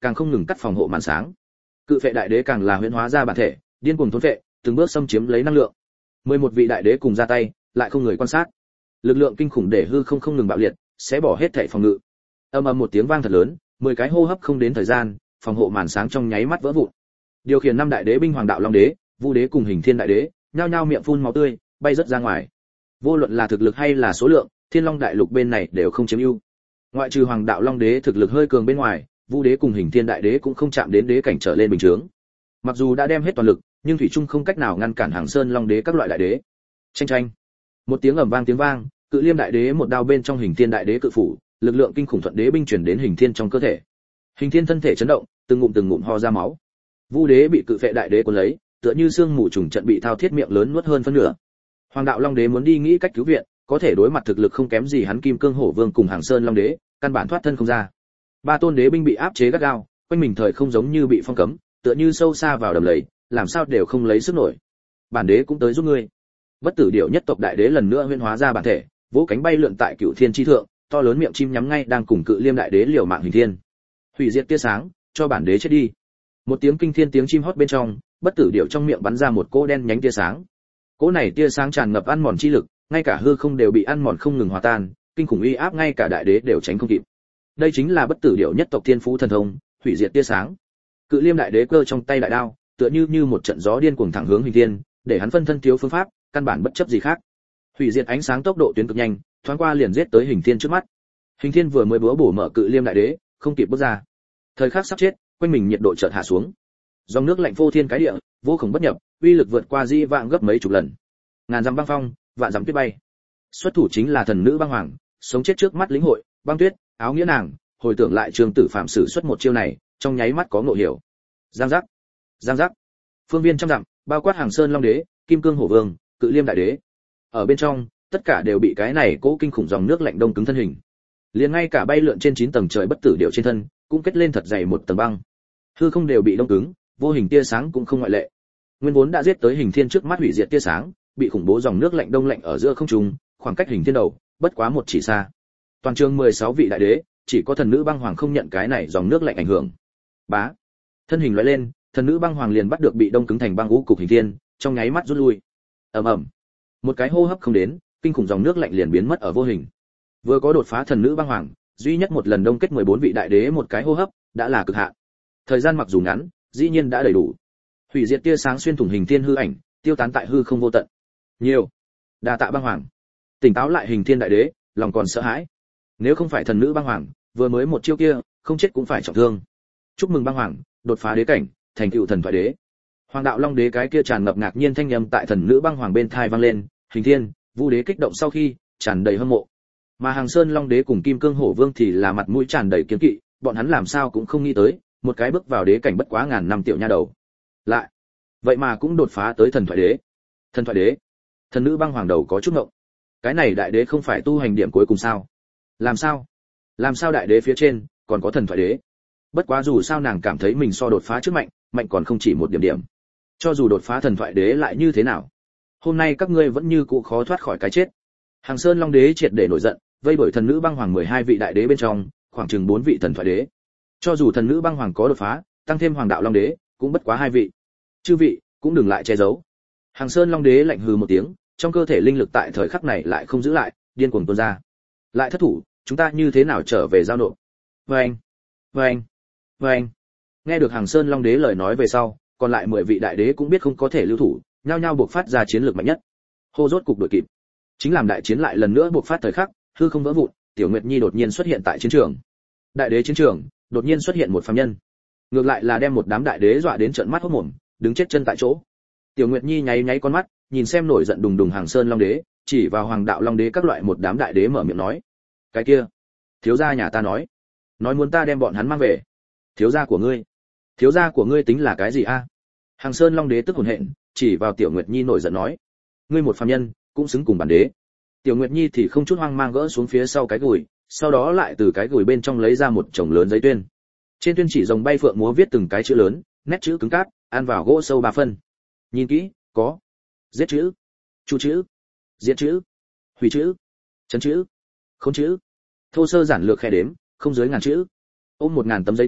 càng không ngừng cắt phòng hộ màn sáng. Cự phệ đại đế càng là huyễn hóa ra bản thể, điên cuồng thôn phệ, từng bước xâm chiếm lấy năng lượng. mười một vị đại đế cùng ra tay, lại không người quan sát. Lực lượng kinh khủng để hư không không ngừng bạo liệt, sẽ bỏ hết thảy phòng ngự. Âm ầm một tiếng vang thật lớn, mười cái hô hấp không đến thời gian, phòng hộ màn sáng trong nháy mắt vỡ vụn. Điều khiển năm đại đế binh Hoàng đạo Long đế, Vu đế cùng Hình Thiên đại đế, nhao nhao miệng phun máu tươi, bay rất ra ngoài. Vô luận là thực lực hay là số lượng, Thiên Long đại lục bên này đều không chiếm ưu. Ngoại trừ Hoàng đạo Long đế thực lực hơi cường bên ngoài, Vu đế cùng Hình Thiên đại đế cũng không chạm đến đế cảnh trở lên bình thường. Mặc dù đã đem hết toàn lực, nhưng thủy chung không cách nào ngăn cản Hàng Sơn Long đế các loại đại đế. Tranh tranh. Một tiếng ầm vang tiếng vang, Cự Liêm đại đế một đao bên trong Hình Thiên đại đế cự phủ, lực lượng kinh khủng thuận đế binh truyền đến Hình Thiên trong cơ thể. Hình Thiên thân thể chấn động, từng ngụm từng ngụm ho ra máu. Vu đế bị cự phệ đại đế cuốn lấy, tựa như xương mù trùng trận bị thao thiết miệng lớn nuốt hơn phân nửa. Hoàng đạo Long đế muốn đi nghĩ cách cứu viện, có thể đối mặt thực lực không kém gì hắn Kim Cương Hổ Vương cùng Hàng Sơn Long đế, căn bản thoát thân không ra. Ba tôn đế binh bị áp chế gắt gao, quanh mình thời không giống như bị phong cấm, tựa như sâu xa vào đầm lầy, làm sao đều không lấy sức nổi. Bản đế cũng tới giúp ngươi. Bất tử điểu nhất tộc đại đế lần nữa huyễn hóa ra bản thể, vỗ cánh bay lượn tại Cửu Thiên chi thượng, to lớn miệng chim nhắm ngay đang cùng Cự Liêm đại đế liều mạng Hình Thiên. Hủy diệt tia sáng, cho bản đế chết đi. Một tiếng kinh thiên tiếng chim hót bên trong, bất tử điểu trong miệng bắn ra một cỗ đen nhánh tia sáng. Cỗ này tia sáng tràn ngập ăn mòn chi lực, ngay cả hư không đều bị ăn mòn không ngừng hòa tan, kinh khủng uy áp ngay cả đại đế đều tránh không kịp. Đây chính là bất tử điểu nhất tộc thiên phú thần thông, hủy diệt tia sáng. Cự Liêm đại đế cơ trong tay đại đao, tựa như như một trận gió điên cuồng thẳng hướng Hình Thiên, để hắn phân thân thiếu phương pháp, căn bản bất chấp gì khác. Hủy diệt ánh sáng tốc độ tuyến cực nhanh, thoáng qua liền giết tới Hình Thiên trước mắt. Hình Thiên vừa mới búa bổ mở Cự Liêm đại đế, không kịp bước ra. Thời khắc sắp chết, quanh mình nhiệt độ chợt hạ xuống. Dòng nước lạnh vô thiên cái địa, vô cùng bất nhập, uy lực vượt qua di vạn gấp mấy chục lần. Ngàn dặm băng phong, vạn dặm tuyết bay. Xuất thủ chính là thần nữ băng hoàng, sống chết trước mắt lĩnh hội, băng tuyết, áo nghĩa nàng, hồi tưởng lại Trường Tử Phạm sử xuất một chiêu này, trong nháy mắt có ngộ hiểu. Giang giác, giang giác. Phương viên trăm dặm, bao quát Hàng Sơn Long đế, Kim Cương Hổ Vương, Cự Liêm đại đế. Ở bên trong, tất cả đều bị cái này cố kinh khủng dòng nước lạnh đông cứng thân hình. Liền ngay cả bay lượn trên chín tầng trời bất tử điệu trên thân, cũng kết lên thật dày một tầng băng. Hư không đều bị đông cứng, vô hình tia sáng cũng không ngoại lệ. Nguyên vốn đã giết tới Hình Thiên trước mắt hủy diệt tia sáng, bị khủng bố dòng nước lạnh đông lạnh ở giữa không trung, khoảng cách Hình Thiên đầu, bất quá một chỉ xa. Toàn trường mười sáu vị đại đế, chỉ có thần nữ băng hoàng không nhận cái này dòng nước lạnh ảnh hưởng. Bá, thân hình lóe lên, thần nữ băng hoàng liền bắt được bị đông cứng thành băng ngũ cục Hình Thiên, trong nháy mắt rút lui. Ầm ầm, một cái hô hấp không đến, kinh khủng dòng nước lạnh liền biến mất ở vô hình. Vừa có đột phá thần nữ băng hoàng, duy nhất một lần đông kết mười bốn vị đại đế một cái hô hấp, đã là cực hạn. Thời gian mặc dù ngắn, dĩ nhiên đã đầy đủ. Hủy diệt tia sáng xuyên thủng Hình Thiên hư ảnh, tiêu tán tại hư không vô tận. Nhiều, đa tạ băng hoàng. Tỉnh táo lại Hình Thiên đại đế, lòng còn sợ hãi. Nếu không phải thần nữ băng hoàng, vừa mới một chiêu kia, không chết cũng phải trọng thương. Chúc mừng băng hoàng, đột phá đế cảnh, thành tựu thần thoại đế. Hoàng đạo Long đế cái kia tràn ngập ngạc nhiên thanh âm tại thần nữ băng hoàng bên tai vang lên, Hình Thiên, Vu đế kích động sau khi, tràn đầy hâm mộ. Mà Hàng Sơn Long đế cùng Kim Cương Hổ Vương thì là mặt mũi tràn đầy kiêng kỵ, bọn hắn làm sao cũng không nghĩ tới, một cái bước vào đế cảnh bất quá ngàn năm tiểu nha đầu. Lại, vậy mà cũng đột phá tới thần thoại đế. Thần thoại đế? Thần nữ băng hoàng đầu có chút ngộng. Cái này đại đế không phải tu hành điểm cuối cùng sao? Làm sao? Làm sao đại đế phía trên còn có thần thoại đế? Bất quá dù sao nàng cảm thấy mình so đột phá trước mạnh, mạnh còn không chỉ một điểm điểm. Cho dù đột phá thần thoại đế lại như thế nào? Hôm nay các ngươi vẫn như cũ khó thoát khỏi cái chết. Hàng Sơn Long đế triệt để nổi giận, vây bởi thần nữ băng hoàng mười hai vị đại đế bên trong, khoảng chừng bốn vị thần thoại đế. Cho dù thần nữ băng hoàng có đột phá, tăng thêm Hoàng đạo Long đế, cũng bất quá hai vị. Chư vị, cũng đừng lại che giấu. Hàng Sơn Long đế lạnh hừ một tiếng, trong cơ thể linh lực tại thời khắc này lại không giữ lại, điên cuồng tuôn ra. Lại thất thủ, chúng ta như thế nào trở về giao nộp? Vâng, vâng, vâng. Nghe được Hàng Sơn Long đế lời nói về sau, còn lại mười vị đại đế cũng biết không có thể lưu thủ, nhao nhao buộc phát ra chiến lược mạnh nhất. Hô rốt cục đuổi kịp. Chính làm đại chiến lại lần nữa buộc phát thời khắc, hư không vỡ vụn, Tiểu Nguyệt Nhi đột nhiên xuất hiện tại chiến trường. Đại đế chiến trường, đột nhiên xuất hiện một phàm nhân. Ngược lại là đem một đám đại đế dọa đến trợn mắt hốt mồm, đứng chết chân tại chỗ. Tiểu Nguyệt Nhi nháy nháy con mắt, nhìn xem nổi giận đùng đùng Hàng Sơn Long đế, chỉ vào Hoàng đạo Long đế các loại một đám đại đế mở miệng nói: "Cái kia, thiếu gia nhà ta nói, nói muốn ta đem bọn hắn mang về." "Thiếu gia của ngươi? Thiếu gia của ngươi tính là cái gì a?" Hàng Sơn Long đế tức hồn hện, chỉ vào Tiểu Nguyệt Nhi nổi giận nói: "Ngươi một phàm nhân, cũng xứng cùng bản đế." Tiểu Nguyệt Nhi thì không chút hoang mang gỡ xuống phía sau cái gùi, sau đó lại từ cái gùi bên trong lấy ra một chồng lớn giấy tuyên. Trên tuyên chỉ rồng bay phượng múa viết từng cái chữ lớn, nét chữ cứng cáp, ăn vào gỗ sâu ba phân. Nhìn kỹ, có giết chữ, chu chữ, diệt chữ, hủy chữ, chấn chữ, khốn chữ. Thô sơ giản lược khe đếm, không dưới ngàn chữ. Ôm một ngàn tấm giấy tuyên,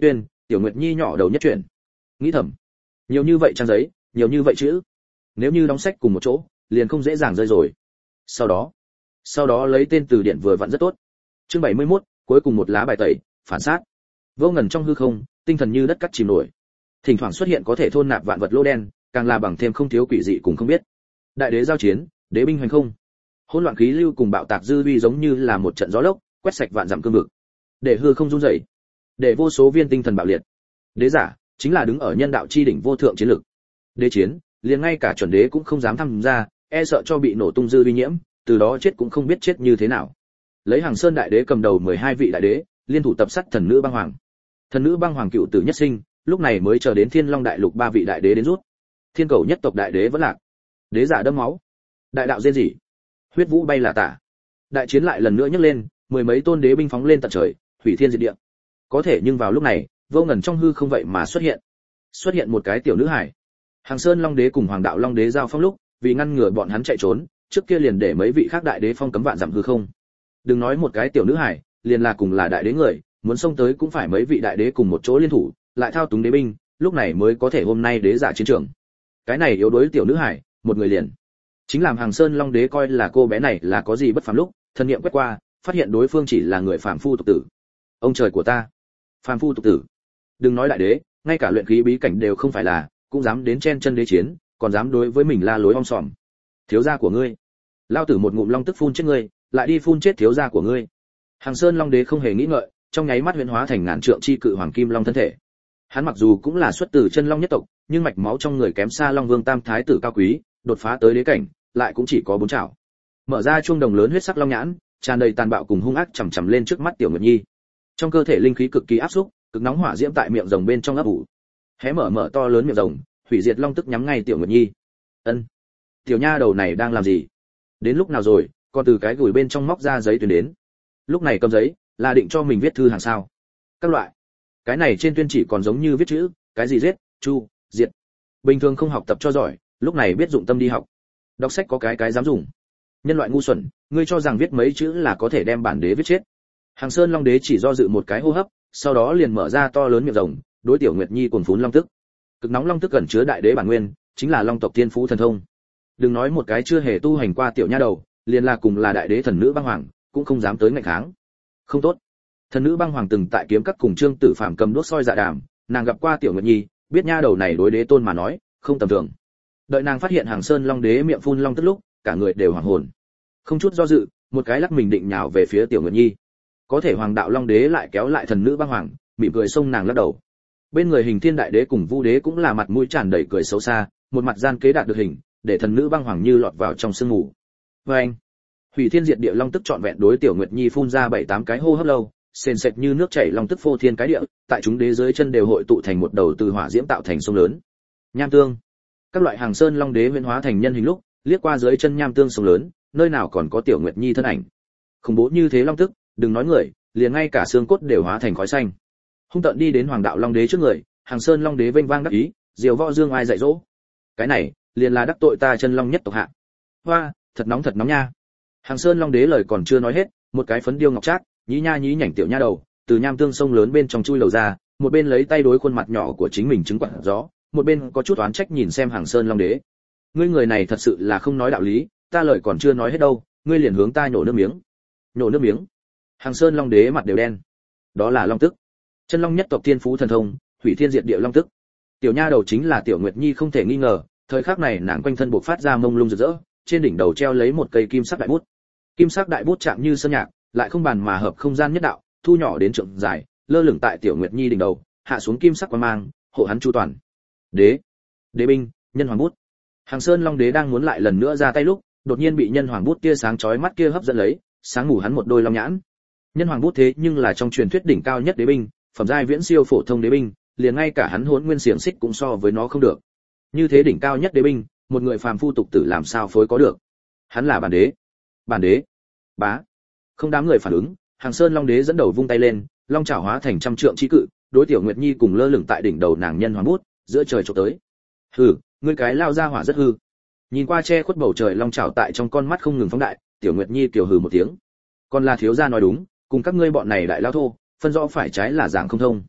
Tiểu Nguyệt Nhi nhỏ đầu nhất chuyển, nghĩ thầm, nhiều như vậy trang giấy, nhiều như vậy chữ, nếu như đóng sách cùng một chỗ, liền không dễ dàng rơi rồi. Sau đó, sau đó lấy tên từ điển vừa vặn rất tốt. Chương bảy mươi mốt, cuối cùng một lá bài tẩy, phản sát. Vô ngần trong hư không, tinh thần như đất cắt chìm nổi. Thỉnh thoảng xuất hiện có thể thôn nạp vạn vật lỗ đen, càng là bằng thêm không thiếu quỷ dị cùng không biết. Đại đế giao chiến, đế binh hoành không. Hỗn loạn khí lưu cùng bạo tạc dư uy giống như là một trận gió lốc, quét sạch vạn dặm cương vực. Để hư không rung rẩy, để vô số viên tinh thần bạo liệt. Đế giả chính là đứng ở nhân đạo chi đỉnh vô thượng chiến lực. Đế chiến, liền ngay cả chuẩn đế cũng không dám tham gia, e sợ cho bị nổ tung dư uy nhiễm, từ đó chết cũng không biết chết như thế nào. Lấy Hàng Sơn đại đế cầm đầu mười hai vị đại đế, liên thủ tập sát thần nữ băng hoàng. Thần nữ băng hoàng cựu tử nhất sinh, lúc này mới chờ đến Thiên Long đại lục ba vị đại đế đến rút. Thiên Cầu nhất tộc đại đế vẫn lạc. Đế giả đẫm máu. Đại đạo rên rỉ. Huyết vũ bay là tả. Đại chiến lại lần nữa nhấc lên, mười mấy tôn đế binh phóng lên tận trời, hủy thiên diệt địa. Có thể nhưng vào lúc này, vô ngần trong hư không vậy mà xuất hiện. Xuất hiện một cái tiểu nữ hải. Hàng Sơn Long đế cùng Hoàng đạo Long đế giao phong lúc, vì ngăn ngừa bọn hắn chạy trốn, trước kia liền để mấy vị khác đại đế phong cấm vạn dặm hư không. Đừng nói một cái tiểu nữ hải, liền là cùng là đại đế người, muốn xông tới cũng phải mấy vị đại đế cùng một chỗ liên thủ, lại thao túng đế binh, lúc này mới có thể hôm nay đế giả chiến trường. Cái này yếu đuối tiểu nữ hải, một người liền. Chính làm Hàng Sơn Long đế coi là cô bé này là có gì bất phàm lúc, thần niệm quét qua, phát hiện đối phương chỉ là người phàm phu tục tử. Ông trời của ta, phàm phu tục tử. Đừng nói đại đế, ngay cả luyện khí bí cảnh đều không phải là, cũng dám đến chen chân đế chiến, còn dám đối với mình la lối om sòm. Thiếu gia của ngươi, lao tử một ngụm long tức phun chết ngươi, lại đi phun chết thiếu gia của ngươi. Hàng Sơn Long đế không hề nghĩ ngợi, trong nháy mắt huyễn hóa thành ngàn trượng chi cự hoàng kim long thân thể. Hắn mặc dù cũng là xuất từ chân long nhất tộc, nhưng mạch máu trong người kém xa Long Vương Tam thái tử cao quý, đột phá tới đế cảnh, lại cũng chỉ có bốn chảo. Mở ra chuông đồng lớn huyết sắc long nhãn, tràn đầy tàn bạo cùng hung ác chằm chằm lên trước mắt Tiểu Nguyệt Nhi. Trong cơ thể linh khí cực kỳ áp xúc, cực nóng hỏa diễm tại miệng rồng bên trong ấp ủ. Hé mở mở to lớn miệng rồng, hủy diệt long tức nhắm ngay Tiểu Nguyệt Nhi. Ân, tiểu nha đầu này đang làm gì? Đến lúc nào rồi, còn từ cái gửi bên trong móc ra giấy tuyên đến. Lúc này cầm giấy, là định cho mình viết thư hàng sao? Các loại. Cái này trên tuyên chỉ còn giống như viết chữ, cái gì giết, chu, diệt. Bình thường không học tập cho giỏi, lúc này biết dụng tâm đi học. Đọc sách có cái cái dám dùng. Nhân loại ngu xuẩn, ngươi cho rằng viết mấy chữ là có thể đem bản đế viết chết. Hàng Sơn Long đế chỉ do dự một cái hô hấp, sau đó liền mở ra to lớn miệng rồng, đối Tiểu Nguyệt Nhi cuồn phún long tức. Cực nóng long tức gần chứa đại đế bản nguyên, chính là long tộc tiên phú thần thông. Đừng nói một cái chưa hề tu hành qua tiểu nha đầu, liền là cùng là đại đế thần nữ băng hoàng, cũng không dám tới ngạnh kháng. Không tốt. Thần nữ băng hoàng từng tại kiếm các cùng Trương Tử Phạm cầm đốt soi dạ đàm, nàng gặp qua Tiểu Nguyệt Nhi, biết nha đầu này đối đế tôn mà nói, không tầm thường. Đợi nàng phát hiện Hàng Sơn Long đế miệng phun long tức lúc, cả người đều hoảng hồn. Không chút do dự, một cái lắc mình định nhào về phía Tiểu Nguyệt Nhi. Có thể Hoàng đạo Long đế lại kéo lại thần nữ băng hoàng, mỉm cười xông nàng lắc đầu. Bên người Hình Thiên đại đế cùng Vu đế cũng là mặt mũi tràn đầy cười xấu xa, một mặt gian kế đạt được hình, để thần nữ băng hoàng như lọt vào trong sương mù. Oeng! Hủy thiên diệt địa long tức trọn vẹn đối Tiểu Nguyệt Nhi phun ra bảy tám cái hô hấp lâu, sền sệt như nước chảy long tức phô thiên cái địa, tại chúng đế dưới chân đều hội tụ thành một đầu từ hỏa diễm tạo thành sông lớn. Nham tương. Các loại Hàng Sơn Long đế huyễn hóa thành nhân hình lúc, liếc qua dưới chân nham tương sông lớn, nơi nào còn có Tiểu Nguyệt Nhi thân ảnh. Khủng bố như thế long tức, đừng nói người, liền ngay cả xương cốt đều hóa thành khói xanh. Hung tợn đi đến Hoàng đạo Long đế trước người, Hàng Sơn Long đế vênh vang đắc ý, diều võ dương ai dạy dỗ. Cái này, liền là đắc tội ta chân long nhất tộc hạ. Hoa, thật nóng thật nóng nha. Hàng Sơn Long đế lời còn chưa nói hết, một cái phấn điêu ngọc trác, nhí nha nhí nhảnh tiểu nha đầu, từ nham tương sông lớn bên trong chui lầu ra, một bên lấy tay đối khuôn mặt nhỏ của chính mình chứng quạt gió, một bên có chút oán trách nhìn xem Hàng Sơn Long đế. Ngươi người này thật sự là không nói đạo lý, ta lời còn chưa nói hết đâu, ngươi liền hướng ta nhổ nước miếng. Nhổ nước miếng? Hàng Sơn Long đế mặt đều đen. Đó là long tức. Chân long nhất tộc tiên phú thần thông, hủy thiên diệt địa long tức. Tiểu nha đầu chính là Tiểu Nguyệt Nhi không thể nghi ngờ, thời khắc này nàng quanh thân bộc phát ra mông lung rực rỡ, trên đỉnh đầu treo lấy một cây kim sắc đại bút. Kim sắc đại bút chạm như sơn nhạc, lại không bàn mà hợp không gian nhất đạo, thu nhỏ đến trượng dài, lơ lửng tại Tiểu Nguyệt Nhi đỉnh đầu, hạ xuống kim sắc quang mang, hộ hắn chu toàn. Đế, đế binh, nhân hoàng bút. Hàng Sơn Long đế đang muốn lại lần nữa ra tay lúc, đột nhiên bị nhân hoàng bút tia sáng chói mắt kia hấp dẫn lấy, sáng ngủ hắn một đôi long nhãn. Nhân hoàng bút thế nhưng là trong truyền thuyết đỉnh cao nhất đế binh, phẩm giai viễn siêu phổ thông đế binh, liền ngay cả hắn Hỗn Nguyên xiềng xích cũng so với nó không được. Như thế đỉnh cao nhất đế binh, một người phàm phu tục tử làm sao phối có được? Hắn là bản đế. Bản đế. Bá. Không đám người phản ứng, Hàng Sơn Long đế dẫn đầu vung tay lên, long chảo hóa thành trăm trượng chí cự, đối Tiểu Nguyệt Nhi cùng lơ lửng tại đỉnh đầu nàng nhân hoàng bút, giữa trời chụp tới. Hừ, ngươi cái lao ra hỏa rất hư. Nhìn qua che khuất bầu trời long chảo tại trong con mắt không ngừng phóng đại, Tiểu Nguyệt Nhi kiều hừ một tiếng. Còn là thiếu gia nói đúng, cùng các ngươi bọn này đại lao thô, phân rõ phải trái là dạng không thông.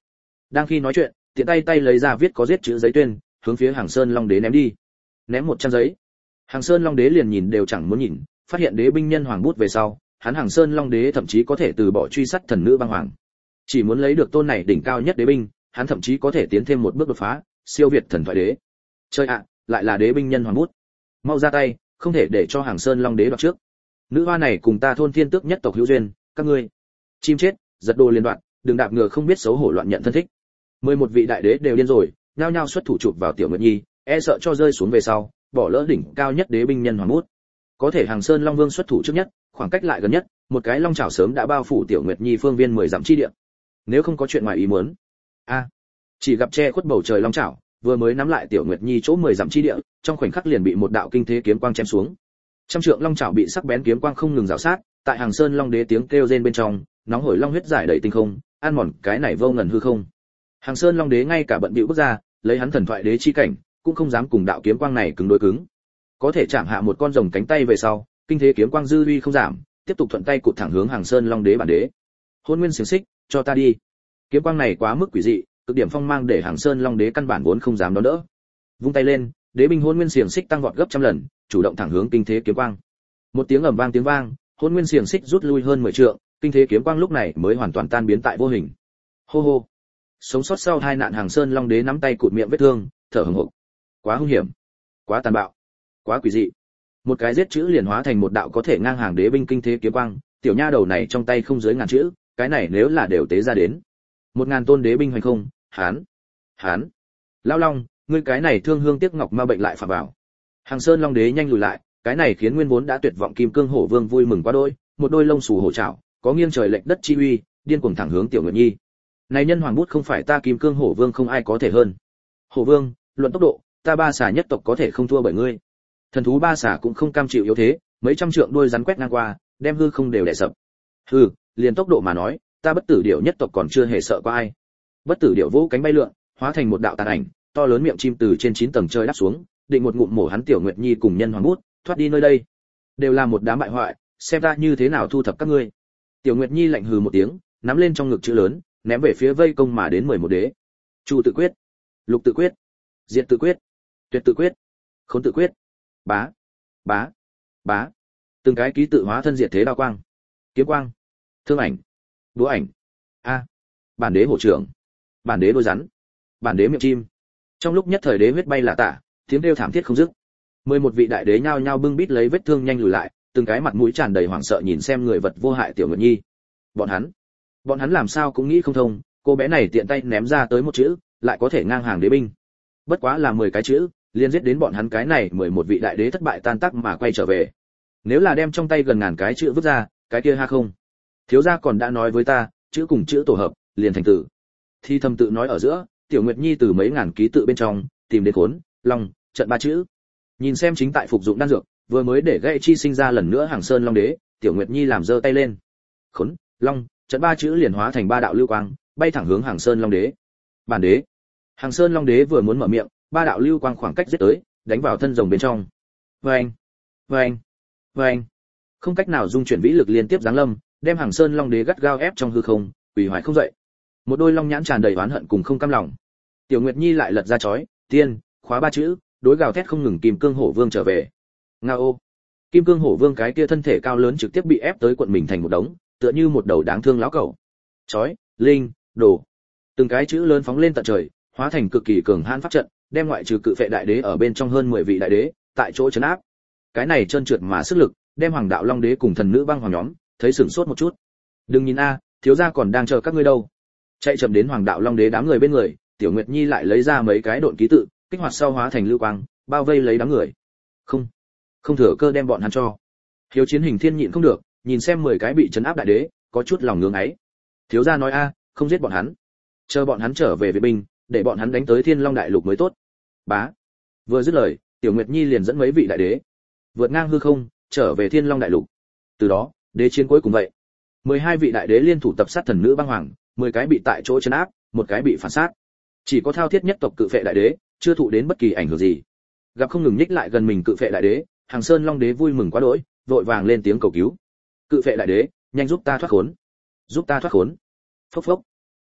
Đang khi nói chuyện, tiện tay tay lấy ra viết có giết chữ giấy tuyên, hướng phía Hàng Sơn Long Đế ném đi. Ném một trang giấy. Hàng Sơn Long Đế liền nhìn đều chẳng muốn nhìn, phát hiện đế binh nhân hoàng bút về sau, hắn Hàng Sơn Long Đế thậm chí có thể từ bỏ truy sát thần nữ băng hoàng. Chỉ muốn lấy được tôn này đỉnh cao nhất đế binh, hắn thậm chí có thể tiến thêm một bước đột phá, siêu việt thần thoại đế. Chơi ạ, lại là đế binh nhân hoàng bút. Mau ra tay, không thể để cho Hàng Sơn Long Đế đoạt trước. Nữ hoa này cùng ta thôn thiên tước nhất tộc hữu duyên, các ngươi. Chim chết, giật đồ liên đoạn, đừng đạp ngựa không biết xấu hổ loạn nhận thân thích. Mười một vị đại đế đều điên rồi, nhao nhao xuất thủ chụp vào Tiểu Nguyệt Nhi, e sợ cho rơi xuống về sau, bỏ lỡ đỉnh cao nhất đế binh nhân hoàng bút. Có thể Hàng Sơn Long Vương xuất thủ trước nhất, khoảng cách lại gần nhất, một cái long chảo sớm đã bao phủ Tiểu Nguyệt Nhi phương viên mười dặm chi địa. Nếu không có chuyện ngoài ý muốn, a, chỉ gặp che khuất bầu trời long chảo, vừa mới nắm lại Tiểu Nguyệt Nhi chỗ mười dặm chi địa, trong khoảnh khắc liền bị một đạo kinh thế kiếm quang chém xuống. Trăm trượng long chảo bị sắc bén kiếm quang không ngừng rào sát, tại Hàng Sơn Long Đế tiếng kêu rên bên trong, nóng hổi long huyết giải đầy tinh không, ăn mòn cái này vô ngần hư không. Hàng Sơn Long Đế ngay cả bận bịu bước ra, lấy hắn thần thoại đế chi cảnh, cũng không dám cùng đạo kiếm quang này cứng đối cứng. Có thể chạm hạ một con rồng cánh tay về sau, kinh thế kiếm quang dư uy không giảm, tiếp tục thuận tay cụt thẳng hướng Hàng Sơn Long Đế bản đế. Hôn Nguyên Xiềng Xích, cho ta đi. Kiếm quang này quá mức quỷ dị, cực điểm phong mang để Hàng Sơn Long Đế căn bản vốn không dám đón đỡ. Vung tay lên, đế binh Hôn Nguyên Xiềng Xích tăng vọt gấp trăm lần, chủ động thẳng hướng kinh thế kiếm quang. Một tiếng ầm vang tiếng vang, Hôn Nguyên Xiềng Xích rút lui hơn mười trượng, kinh thế kiếm quang lúc này mới hoàn toàn tan biến tại vô hình. Hô hô. Sống sót sau hai nạn Hàng Sơn Long Đế nắm tay cụt miệng vết thương, thở hổn hộc. Quá hung hiểm, quá tàn bạo, quá quỷ dị. Một cái giết chữ liền hóa thành một đạo có thể ngang hàng đế binh kinh thế kiếm quang, tiểu nha đầu này trong tay không dưới ngàn chữ, cái này nếu là đều tế ra đến, một ngàn tôn đế binh hoành không, hán, hán. Lão Long, ngươi cái này thương hương tiếc ngọc ma bệnh lại phạm vào. Hàng Sơn Long Đế nhanh lùi lại, cái này khiến nguyên vốn đã tuyệt vọng Kim Cương Hổ Vương vui mừng quá đỗi, một đôi lông xù hổ trảo, có nghiêng trời lệch đất chi uy, điên cuồng thẳng hướng Tiểu Nguyệt Nhi. Này nhân hoàng bút không phải ta Kim Cương Hổ Vương không ai có thể hơn. Hổ Vương, luận tốc độ, ta ba xà nhất tộc có thể không thua bởi ngươi. Thần thú ba xà cũng không cam chịu yếu thế, mấy trăm trượng đuôi rắn quét ngang qua, đem hư không đều đè sập. Hừ, liền tốc độ mà nói, ta bất tử điểu nhất tộc còn chưa hề sợ qua ai. Bất tử điểu vỗ cánh bay lượn, hóa thành một đạo tàn ảnh, to lớn miệng chim từ trên chín tầng trời đáp xuống, định một ngụm mổ hắn Tiểu Nguyệt Nhi cùng nhân hoàng bút, thoát đi nơi đây. Đều là một đám bại hoại, xem ta như thế nào thu thập các ngươi. Tiểu Nguyệt Nhi lạnh hừ một tiếng, nắm lên trong ngực chữ lớn, ném về phía vây công mà đến mười một đế. Chu tự quyết, Lục tự quyết, Diệt tự quyết, Tuyệt tự quyết, Khốn tự quyết. Bá, bá, bá. Từng cái ký tự hóa thân diệt thế đao quang, kiếm quang, thương ảnh, đũa ảnh. A, bản đế hổ trưởng, bản đế đôi rắn, bản đế miệng chim. Trong lúc nhất thời đế huyết bay lả tả, tiếng kêu thảm thiết không dứt. Mười một vị đại đế nhao nhao bưng bít lấy vết thương nhanh lùi lại, từng cái mặt mũi tràn đầy hoảng sợ nhìn xem người vật vô hại Tiểu Nguyệt Nhi. Bọn hắn, bọn hắn làm sao cũng nghĩ không thông, cô bé này tiện tay ném ra tới một chữ, lại có thể ngang hàng đế binh. Bất quá là mười cái chữ, liên giết đến bọn hắn cái này mười một vị đại đế thất bại tan tác mà quay trở về. Nếu là đem trong tay gần ngàn cái chữ vứt ra, cái kia ha không. Thiếu gia còn đã nói với ta, chữ cùng chữ tổ hợp, liền thành tử. Thi thầm tự nói ở giữa, Tiểu Nguyệt Nhi từ mấy ngàn ký tự bên trong, tìm đến khốn, long, trận ba chữ. Nhìn xem chính tại phục dụng đan dược, vừa mới để gây chi sinh ra lần nữa Hàng Sơn Long Đế, Tiểu Nguyệt Nhi làm giơ tay lên. Khốn, long, trận ba chữ liền hóa thành ba đạo lưu quang, bay thẳng hướng Hàng Sơn Long Đế. Bản đế. Hàng Sơn Long Đế vừa muốn mở miệng, ba đạo lưu quang khoảng cách giết tới, đánh vào thân rồng bên trong. Vâng, vâng, vâng. Không cách nào dung chuyển vĩ lực liên tiếp giáng lâm, đem Hàng Sơn Long Đế gắt gao ép trong hư không, quỳ hoài không dậy. Một đôi long nhãn tràn đầy oán hận cùng không cam lòng. Tiểu Nguyệt Nhi lại lật ra chói, tiên, khóa ba chữ, đối gào thét không ngừng Kim Cương Hổ Vương trở về. Ngao. Kim Cương Hổ Vương cái kia thân thể cao lớn trực tiếp bị ép tới cuộn mình thành một đống, tựa như một đầu đáng thương lão cẩu. Chói, linh, đồ. Từng cái chữ lớn phóng lên tận trời, hóa thành cực kỳ cường hãn pháp trận, đem ngoại trừ cự phệ đại đế ở bên trong hơn mười vị đại đế, tại chỗ trấn áp. Cái này trơn trượt mà sức lực, đem Hoàng đạo Long Đế cùng thần nữ băng hoàng nhóm, thấy sửng sốt một chút. Đừng nhìn a, thiếu gia còn đang chờ các ngươi đâu. Chạy chậm đến Hoàng đạo Long Đế đám người bên người, Tiểu Nguyệt Nhi lại lấy ra mấy cái độn ký tự, kích hoạt sau hóa thành lưu quang, bao vây lấy đám người. Không, không thừa cơ đem bọn hắn cho. Hiếu Chiến Hình Thiên nhịn không được, nhìn xem mười cái bị trấn áp đại đế, có chút lòng ngưỡng ấy. Thiếu gia nói a, không giết bọn hắn, chờ bọn hắn trở về vệ binh, để bọn hắn đánh tới Thiên Long Đại Lục mới tốt. Bá. Vừa dứt lời, Tiểu Nguyệt Nhi liền dẫn mấy vị đại đế vượt ngang hư không, trở về Thiên Long Đại Lục. Từ đó, đế chiến cuối cùng vậy. mười hai vị đại đế liên thủ tập sát thần nữ băng hoàng, mười cái bị tại chỗ trấn áp, một cái bị phản sát. Chỉ có Thao Thiết nhất tộc cự phệ đại đế, chưa thụ đến bất kỳ ảnh hưởng gì. Gặp không ngừng nhích lại gần mình cự phệ đại đế, Hàng Sơn Long Đế vui mừng quá đỗi, vội vàng lên tiếng cầu cứu. Cự phệ đại đế, nhanh giúp ta thoát khốn, giúp ta thoát khốn. Phốc phốc.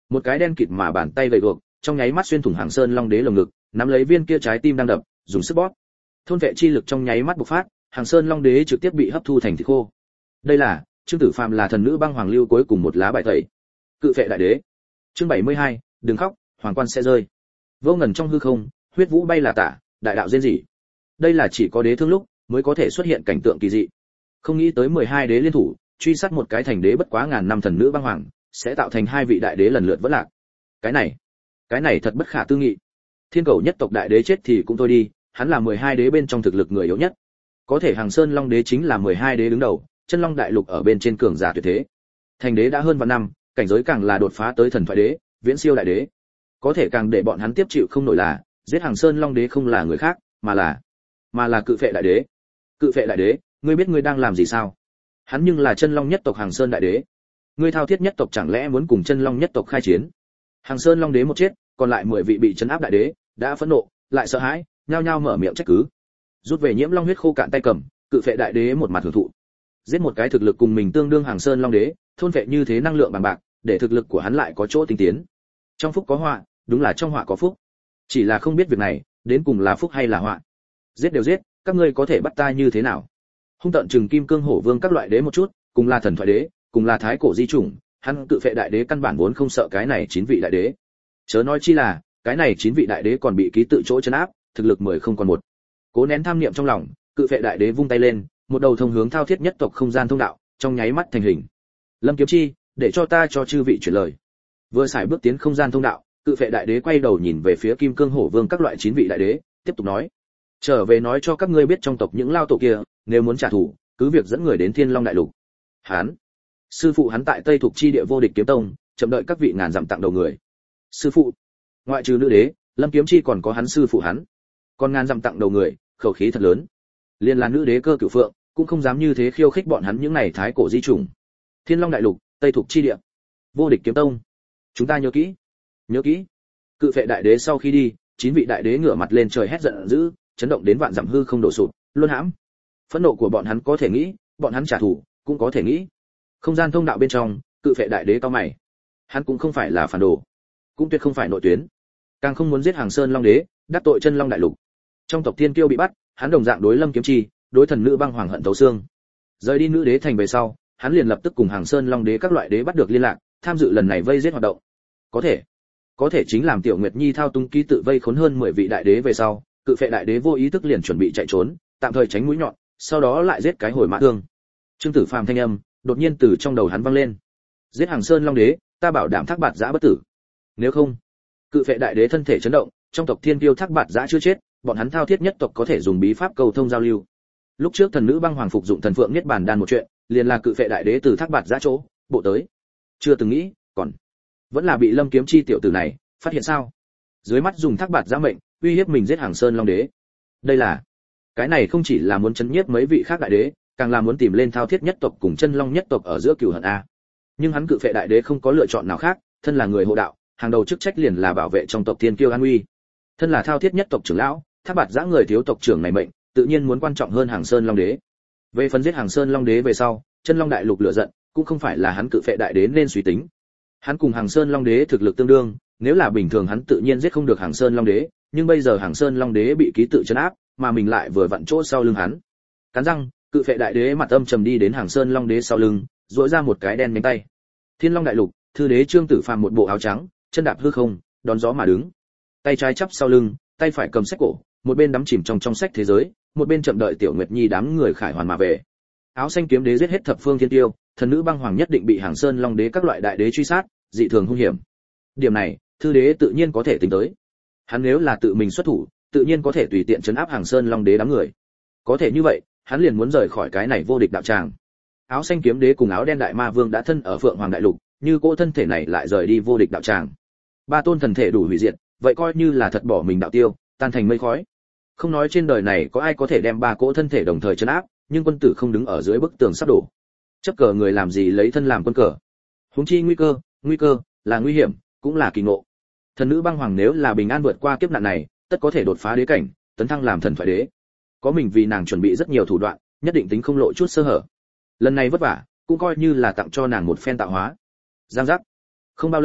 Một cái đen kịt mà bàn tay gầy guộc, trong nháy mắt xuyên thủng Hàng Sơn Long Đế lồng ngực, nắm lấy viên kia trái tim đang đập, dùng sức bóp. Thôn vệ chi lực trong nháy mắt bộc phát, Hàng Sơn Long Đế trực tiếp bị hấp thu thành thịt khô. Đây là, Trương Tử Phàm là thần nữ băng hoàng lưu cuối cùng một lá bài tẩy. Cự phệ đại đế. Chương bảy mươi hai, đừng khóc, hoàng quan sẽ rơi. Vô ngần trong hư không, huyết vũ bay là tả, đại đạo rên rỉ. Đây là chỉ có đế thương lúc mới có thể xuất hiện cảnh tượng kỳ dị. Không nghĩ tới mười hai đế liên thủ, truy sát một cái thành đế bất quá ngàn năm thần nữ băng hoàng, sẽ tạo thành hai vị đại đế lần lượt vỡ lạc. Cái này, cái này thật bất khả tư nghị. Thiên Cầu nhất tộc đại đế chết thì cũng thôi đi, hắn là mười hai đế bên trong thực lực người yếu nhất. Có thể Hàng Sơn Long Đế chính là mười hai đế đứng đầu, chân long đại lục ở bên trên cường giả tuyệt thế. Thành đế đã hơn vạn năm, cảnh giới càng là đột phá tới thần thoại đế, viễn siêu đại đế. Có thể càng để bọn hắn tiếp chịu không nổi là, giết Hàng Sơn Long Đế không là người khác, mà là mà là Cự Phệ đại đế. Cự Phệ đại đế, ngươi biết ngươi đang làm gì sao? Hắn nhưng là chân long nhất tộc Hàng Sơn đại đế. Ngươi thao thiết nhất tộc chẳng lẽ muốn cùng chân long nhất tộc khai chiến? Hàng Sơn Long Đế một chết, còn lại mười vị bị trấn áp đại đế, đã phẫn nộ, lại sợ hãi, nhao nhao mở miệng trách cứ. Rút về nhiễm long huyết khô cạn tay cầm, Cự Phệ đại đế một mặt hưởng thụ. Giết một cái thực lực cùng mình tương đương Hàng Sơn Long Đế, thôn phệ như thế năng lượng bằng bạc, để thực lực của hắn lại có chỗ tinh tiến. Trong phúc có họa, đúng là trong họa có phúc. Chỉ là không biết việc này, đến cùng là phúc hay là họa. Giết đều giết, các ngươi có thể bắt ta như thế nào? Hung tận trừng kim cương hổ vương các loại đế một chút, cùng là thần thoại đế, cùng là thái cổ di chủng, hắn Cự Phệ đại đế căn bản vốn không sợ cái này chín vị đại đế. Chớ nói chi là, cái này chín vị đại đế còn bị ký tự chỗ trấn áp, thực lực mười không còn một. Cố nén tham niệm trong lòng, Cự Phệ đại đế vung tay lên, một đầu thông hướng thao thiết nhất tộc không gian thông đạo, trong nháy mắt thành hình. Lâm Kiếm Chi, để cho ta cho chư vị chuyển lời. Vừa xài bước tiến không gian thông đạo, Cự Phệ đại đế quay đầu nhìn về phía kim cương hổ vương các loại chín vị đại đế, tiếp tục nói: trở về nói cho các ngươi biết trong tộc những lao tổ kia, nếu muốn trả thù, cứ việc dẫn người đến Thiên Long đại lục. Hắn, sư phụ hắn tại Tây Thục chi địa vô địch kiếm tông, chậm đợi các vị ngàn dặm tặng đầu người. Sư phụ, ngoại trừ nữ đế, Lâm Kiếm Chi còn có hắn sư phụ hắn, còn ngàn dặm tặng đầu người, khẩu khí thật lớn. Liên là nữ đế Cơ Cửu Phượng, cũng không dám như thế khiêu khích bọn hắn những này thái cổ di chủng. Thiên Long đại lục, Tây Thục chi địa, vô địch kiếm tông. Chúng ta nhớ kỹ, nhớ kỹ. Cự Phệ đại đế sau khi đi, chín vị đại đế ngửa mặt lên trời hét giận dữ, chấn động đến vạn dặm hư không đổ sụp, luân hãm. Phẫn nộ của bọn hắn có thể nghĩ, bọn hắn trả thù cũng có thể nghĩ. Không gian thông đạo bên trong, Cự Phệ đại đế cao mày. Hắn cũng không phải là phản đồ, cũng tuyệt không phải nội tuyến, càng không muốn giết Hàng Sơn Long Đế, đắc tội chân long đại lục. Trong tộc Thiên Kiêu bị bắt, hắn đồng dạng đối Lâm Kiếm Chi, đối thần nữ băng hoàng hận thấu xương. Rời đi nữ đế thành về sau, hắn liền lập tức cùng Hàng Sơn Long Đế các loại đế bắt được liên lạc, tham dự lần này vây giết hoạt động. Có thể, có thể chính làm Tiểu Nguyệt Nhi thao túng ký tự vây khốn hơn mười vị đại đế về sau, Cự Phệ đại đế vô ý thức liền chuẩn bị chạy trốn, tạm thời tránh mũi nhọn, sau đó lại giết cái hồi mã thương. Trương Tử Phàm thanh âm đột nhiên từ trong đầu hắn vang lên: giết Hàng Sơn Long Đế, ta bảo đảm Thác Bạt Giã bất tử. Nếu không, Cự Phệ đại đế thân thể chấn động, trong tộc Thiên Kiêu Thác Bạt Giã chưa chết, bọn hắn thao thiết nhất tộc có thể dùng bí pháp cầu thông giao lưu. Lúc trước thần nữ băng hoàng phục dụng thần phượng niết bàn đan một chuyện, liền là Cự Phệ đại đế từ Thác Bạt Giã chỗ bộ tới. Chưa từng nghĩ, còn vẫn là bị Lâm Kiếm Chi tiểu tử này phát hiện sao? Dưới mắt dùng Thác Bạt Giã mệnh uy hiếp mình giết Hàng Sơn Long Đế. Đây là, cái này không chỉ là muốn chấn nhiếp mấy vị khác đại đế, càng là muốn tìm lên thao thiết nhất tộc cùng chân long nhất tộc ở giữa cừu hận a. Nhưng hắn Cự Phệ đại đế không có lựa chọn nào khác, thân là người hộ đạo, hàng đầu chức trách liền là bảo vệ trong tộc Thiên Kiêu an uy. Thân là thao thiết nhất tộc trưởng lão, Thác Bạt Giã người thiếu tộc trưởng này mệnh, tự nhiên muốn quan trọng hơn Hàng Sơn Long Đế. Về phần giết Hàng Sơn Long Đế về sau, chân long đại lục lựa giận, cũng không phải là hắn Cự Phệ đại đế nên suy tính. Hắn cùng Hàng Sơn Long Đế thực lực tương đương, nếu là bình thường hắn tự nhiên giết không được Hàng Sơn Long Đế, nhưng bây giờ Hàng Sơn Long Đế bị ký tự trấn áp, mà mình lại vừa vặn chỗ sau lưng hắn. Cắn răng, Cự Phệ đại đế mặt âm trầm đi đến Hàng Sơn Long Đế sau lưng, duỗi ra một cái đen nhánh tay. Thiên Long đại lục, thư đế Trương Tử Phàm một bộ áo trắng, chân đạp hư không, đón gió mà đứng. Tay trái chắp sau lưng, tay phải cầm sách cổ, một bên đắm chìm trong trong sách thế giới, một bên chậm đợi Tiểu Nguyệt Nhi đám người khải hoàn mà về. Áo xanh kiếm đế giết hết thập phương thiên tiêu, thần nữ băng hoàng nhất định bị Hàng Sơn Long Đế các loại đại đế truy sát, dị thường hung hiểm. Điểm này, thư đế tự nhiên có thể tính tới. Hắn nếu là tự mình xuất thủ, tự nhiên có thể tùy tiện trấn áp Hàng Sơn Long Đế đám người. Có thể như vậy, hắn liền muốn rời khỏi cái này vô địch đạo tràng. Áo xanh kiếm đế cùng áo đen đại ma vương đã thân ở Phượng Hoàng đại lục, như cỗ thân thể này lại rời đi vô địch đạo tràng. Ba tôn thần thể đủ hủy diệt, vậy coi như là thật bỏ mình đạo tiêu, tan thành mây khói. Không nói trên đời này có ai có thể đem ba cỗ thân thể đồng thời trấn áp, nhưng quân tử không đứng ở dưới bức tường sắp đổ. Chấp cờ người làm gì lấy thân làm quân cờ? Huống chi nguy cơ, nguy cơ là nguy hiểm, cũng là kỳ ngộ. Thần nữ băng hoàng nếu là bình an vượt qua kiếp nạn này, tất có thể đột phá đế cảnh, tấn thăng làm thần thoại đế. Có mình vì nàng chuẩn bị rất nhiều thủ đoạn, nhất định tính không lộ chút sơ hở. Lần này vất vả, cũng coi như là tặng cho nàng một phen tạo hóa. Giang giác. Không bao lâu,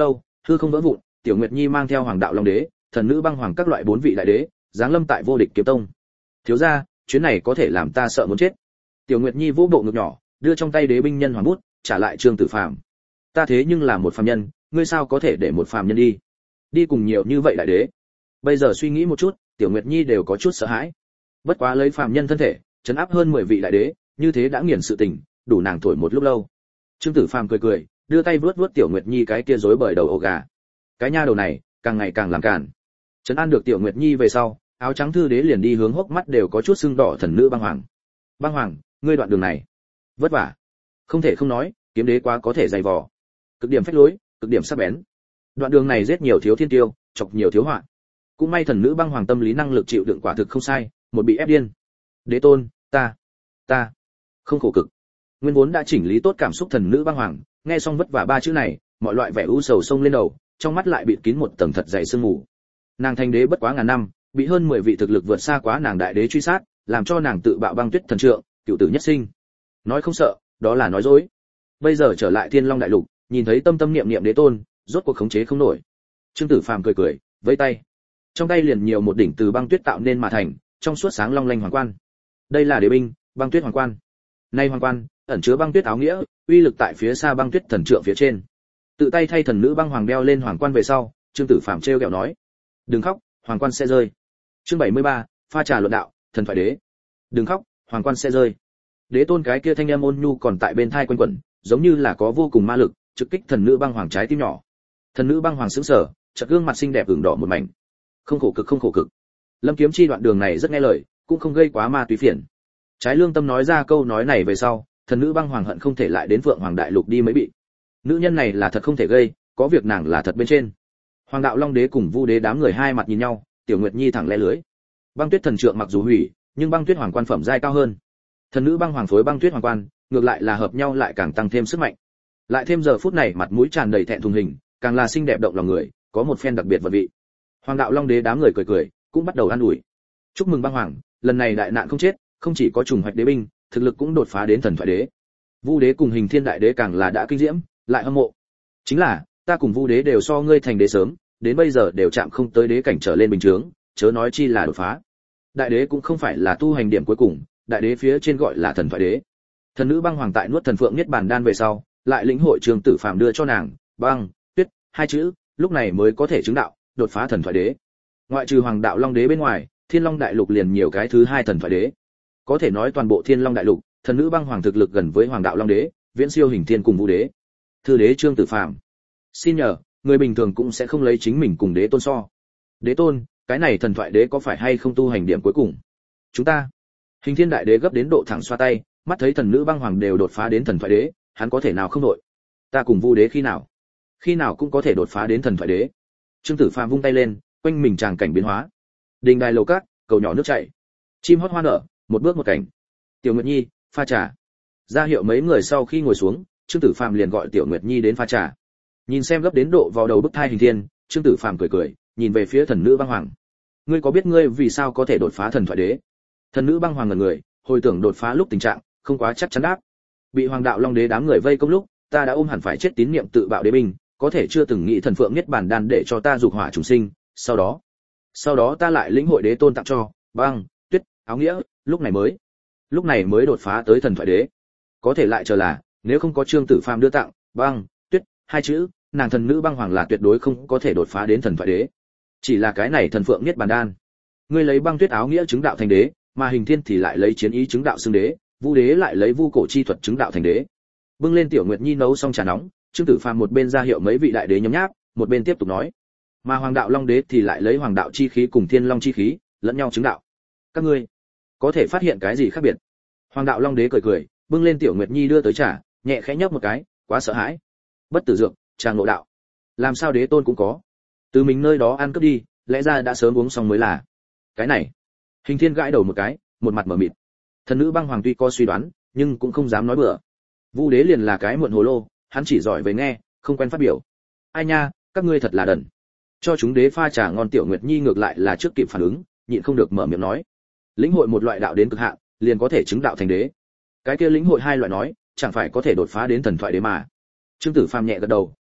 Hư không vỡ vụn, Tiểu Nguyệt Nhi mang theo Hoàng đạo Long Đế, Thần Nữ Băng Hoàng các loại bốn vị đại đế, giáng lâm tại Vô Địch Kiếm Tông. Thiếu gia, chuyến này có thể làm ta sợ muốn chết. Tiểu Nguyệt Nhi vỗ bộ ngực nhỏ, đưa trong tay đế binh nhân hoàng bút, trả lại Trương Tử Phàm. Ta thế nhưng là một phàm nhân, ngươi sao có thể để một phàm nhân đi? Đi cùng nhiều như vậy đại đế. Bây giờ suy nghĩ một chút, Tiểu Nguyệt Nhi đều có chút sợ hãi. Bất quá lấy phàm nhân thân thể, trấn áp hơn mười vị đại đế, như thế đã nghiền sự tình, đủ nàng thổi một lúc lâu. Trương Tử Phàm cười cười, đưa tay vuốt vuốt Tiểu Nguyệt Nhi cái kia rối bời đầu ổ gà. Cái nha đầu này, càng ngày càng làm cản. Trấn an được Tiểu Nguyệt Nhi về sau, áo trắng thư đế liền đi hướng hốc mắt đều có chút sưng đỏ Thần Nữ Băng Hoàng. Băng Hoàng, ngươi đoạn đường này vất vả. Không thể không nói, kiếm đế quá có thể dày vò. Cực điểm phách lối, cực điểm sắc bén. Đoạn đường này giết nhiều thiếu thiên tiêu, chọc nhiều thiếu họa. Cũng may Thần Nữ Băng Hoàng tâm lý năng lực chịu đựng quả thực không sai, một bị ép điên. Đế tôn, ta, ta không khổ cực. Nguyên vốn đã chỉnh lý tốt cảm xúc Thần Nữ Băng Hoàng, nghe xong vất vả ba chữ này, mọi loại vẻ u sầu xông lên đầu, trong mắt lại bịt kín một tầng thật dày sương mù. Nàng thành đế bất quá ngàn năm, bị hơn mười vị thực lực vượt xa quá nàng đại đế truy sát, làm cho nàng tự bạo băng tuyết thần trượng, cựu tử nhất sinh. Nói không sợ, đó là nói dối. Bây giờ trở lại Thiên Long đại lục, nhìn thấy tâm tâm niệm niệm đế tôn, rốt cuộc khống chế không nổi. Trương Tử Phàm cười cười, vẫy tay. Trong tay liền nhiều một đỉnh từ băng tuyết tạo nên mà thành, trong suốt sáng long lanh hoàng quan. Đây là đế binh, băng tuyết hoàng quan. Nay hoàng quan, ẩn chứa băng tuyết áo nghĩa, uy lực tại phía xa băng tuyết thần trượng phía trên. Tự tay thay Thần Nữ Băng Hoàng đeo lên hoàng quan về sau, Trương Tử Phàm trêu ghẹo nói: "Đừng khóc, hoàng quan sẽ rơi." Chương bảy mươi ba, pha trà luận đạo, thần thoại đế. "Đừng khóc, hoàng quan sẽ rơi." Đế tôn cái kia thanh âm ôn nhu còn tại bên tai quanh quẩn, giống như là có vô cùng ma lực, trực kích Thần Nữ Băng Hoàng trái tim nhỏ. Thần Nữ Băng Hoàng sững sờ, chợt gương mặt xinh đẹp ửng đỏ một mảnh. Không khổ cực không khổ cực. Lâm Kiếm Chi đoạn đường này rất nghe lời, cũng không gây quá ma túy phiền. Trái lương tâm nói ra câu nói này về sau, Thần Nữ Băng Hoàng hận không thể lại đến Phượng Hoàng đại lục đi mới bị. Nữ nhân này là thật không thể gây, có việc nàng là thật bên trên. Hoàng đạo Long Đế cùng Vu Đế đám người hai mặt nhìn nhau, Tiểu Nguyệt Nhi thẳng lẽ lưới. Băng Tuyết thần trượng mặc dù hủy, nhưng Băng Tuyết Hoàng quan phẩm giai cao hơn. Thần Nữ Băng Hoàng phối Băng Tuyết Hoàng quan, ngược lại là hợp nhau lại càng tăng thêm sức mạnh. Lại thêm giờ phút này mặt mũi tràn đầy thẹn thùng hình, càng là xinh đẹp động lòng người, có một phen đặc biệt vật vị. Hoàng đạo Long Đế đám người cười cười, cũng bắt đầu an ủi. Chúc mừng Băng Hoàng, lần này đại nạn không chết, không chỉ có trùng hoạch đế binh, thực lực cũng đột phá đến thần thoại đế. Vu Đế cùng Hình Thiên đại đế càng là đã kinh diễm, lại hâm mộ. Chính là, ta cùng Vu Đế đều so ngươi thành đế sớm, đến bây giờ đều chạm không tới đế cảnh trở lên bình thường, chớ nói chi là đột phá. Đại đế cũng không phải là tu hành điểm cuối cùng, đại đế phía trên gọi là thần thoại đế. Thần Nữ Băng Hoàng tại nuốt thần phượng niết bàn đan về sau, lại lĩnh hội Trường Tử Phàm đưa cho nàng, băng, tuyết, hai chữ, lúc này mới có thể chứng đạo, đột phá thần thoại đế. Ngoại trừ Hoàng đạo Long Đế bên ngoài, Thiên Long đại lục liền nhiều cái thứ hai thần thoại đế. Có thể nói toàn bộ Thiên Long đại lục, Thần Nữ Băng Hoàng thực lực gần với Hoàng đạo Long Đế, viễn siêu Hình Thiên cùng Vu Đế. Thư đế Trương Tử Phàm. Xin nhờ, người bình thường cũng sẽ không lấy chính mình cùng đế tôn so. Đế tôn, cái này thần thoại đế có phải hay không tu hành điểm cuối cùng? Chúng ta. Hình Thiên đại đế gấp đến độ thẳng xoa tay, mắt thấy Thần Nữ Băng Hoàng đều đột phá đến thần thoại đế, hắn có thể nào không đội? Ta cùng Vu Đế khi nào? Khi nào cũng có thể đột phá đến thần thoại đế. Trương Tử Phàm vung tay lên, quanh mình tràng cảnh biến hóa. Đình đài lầu cát, cầu nhỏ nước chảy. Chim hót hoa nở, một bước một cảnh. Tiểu Nguyệt Nhi, pha trà. Ra hiệu mấy người sau khi ngồi xuống, Trương Tử Phàm liền gọi Tiểu Nguyệt Nhi đến pha trà. Nhìn xem gấp đến độ vào đầu bức thai Hình Thiên, Trương Tử Phàm cười cười, nhìn về phía Thần Nữ Băng Hoàng. Ngươi có biết ngươi vì sao có thể đột phá thần thoại đế? Thần Nữ Băng Hoàng ngẩn người, hồi tưởng đột phá lúc tình trạng, không quá chắc chắn đáp. Bị Hoàng đạo Long Đế đám người vây công lúc, ta đã ôm hẳn phải chết tín niệm tự bạo đế binh, có thể chưa từng nghĩ thần phượng niết bàn đan để cho ta dục hỏa trùng sinh, sau đó, sau đó ta lại lĩnh hội đế tôn tặng cho, băng, tuyết, áo nghĩa, lúc này mới, lúc này mới đột phá tới thần thoại đế. Có thể lại chờ là, nếu không có Trương Tử Phàm đưa tặng, băng, tuyết, hai chữ, nàng Thần Nữ Băng Hoàng là tuyệt đối không có thể đột phá đến thần thoại đế. Chỉ là cái này thần phượng niết bàn đan, ngươi lấy băng tuyết áo nghĩa chứng đạo thành đế, mà Hình Thiên thì lại lấy chiến ý chứng đạo xưng đế, Vu Đế lại lấy vu cổ chi thuật chứng đạo thành đế. Bưng lên Tiểu Nguyệt Nhi nấu xong trà nóng, Trương Tử Phàm một bên ra hiệu mấy vị đại đế nhấm nháp, một bên tiếp tục nói, mà Hoàng đạo Long Đế thì lại lấy Hoàng đạo chi khí cùng Thiên Long chi khí, lẫn nhau chứng đạo. Các ngươi có thể phát hiện cái gì khác biệt? Hoàng đạo Long Đế cười cười, bưng lên Tiểu Nguyệt Nhi đưa tới trà, nhẹ khẽ nhấp một cái, quá sợ hãi. Bất tử dược, trà ngộ đạo. Làm sao đế tôn cũng có? Từ mình nơi đó ăn cướp đi, lẽ ra đã sớm uống xong mới là. Cái này. Hình Thiên gãi đầu một cái, một mặt mở mịt. Thần Nữ Băng Hoàng tuy có suy đoán, nhưng cũng không dám nói bừa. Vu Đế liền là cái muộn hồ lô, hắn chỉ giỏi về nghe, không quen phát biểu. Ai nha, các ngươi thật là đần. Cho chúng đế pha trà ngon Tiểu Nguyệt Nhi ngược lại là trước kịp phản ứng, nhịn không được mở miệng nói. Lĩnh hội một loại đạo đến cực hạn, liền có thể chứng đạo thành đế. Cái kia lĩnh hội hai loại nói, chẳng phải có thể đột phá đến thần thoại đế mà. Trương Tử Phàm nhẹ gật đầu,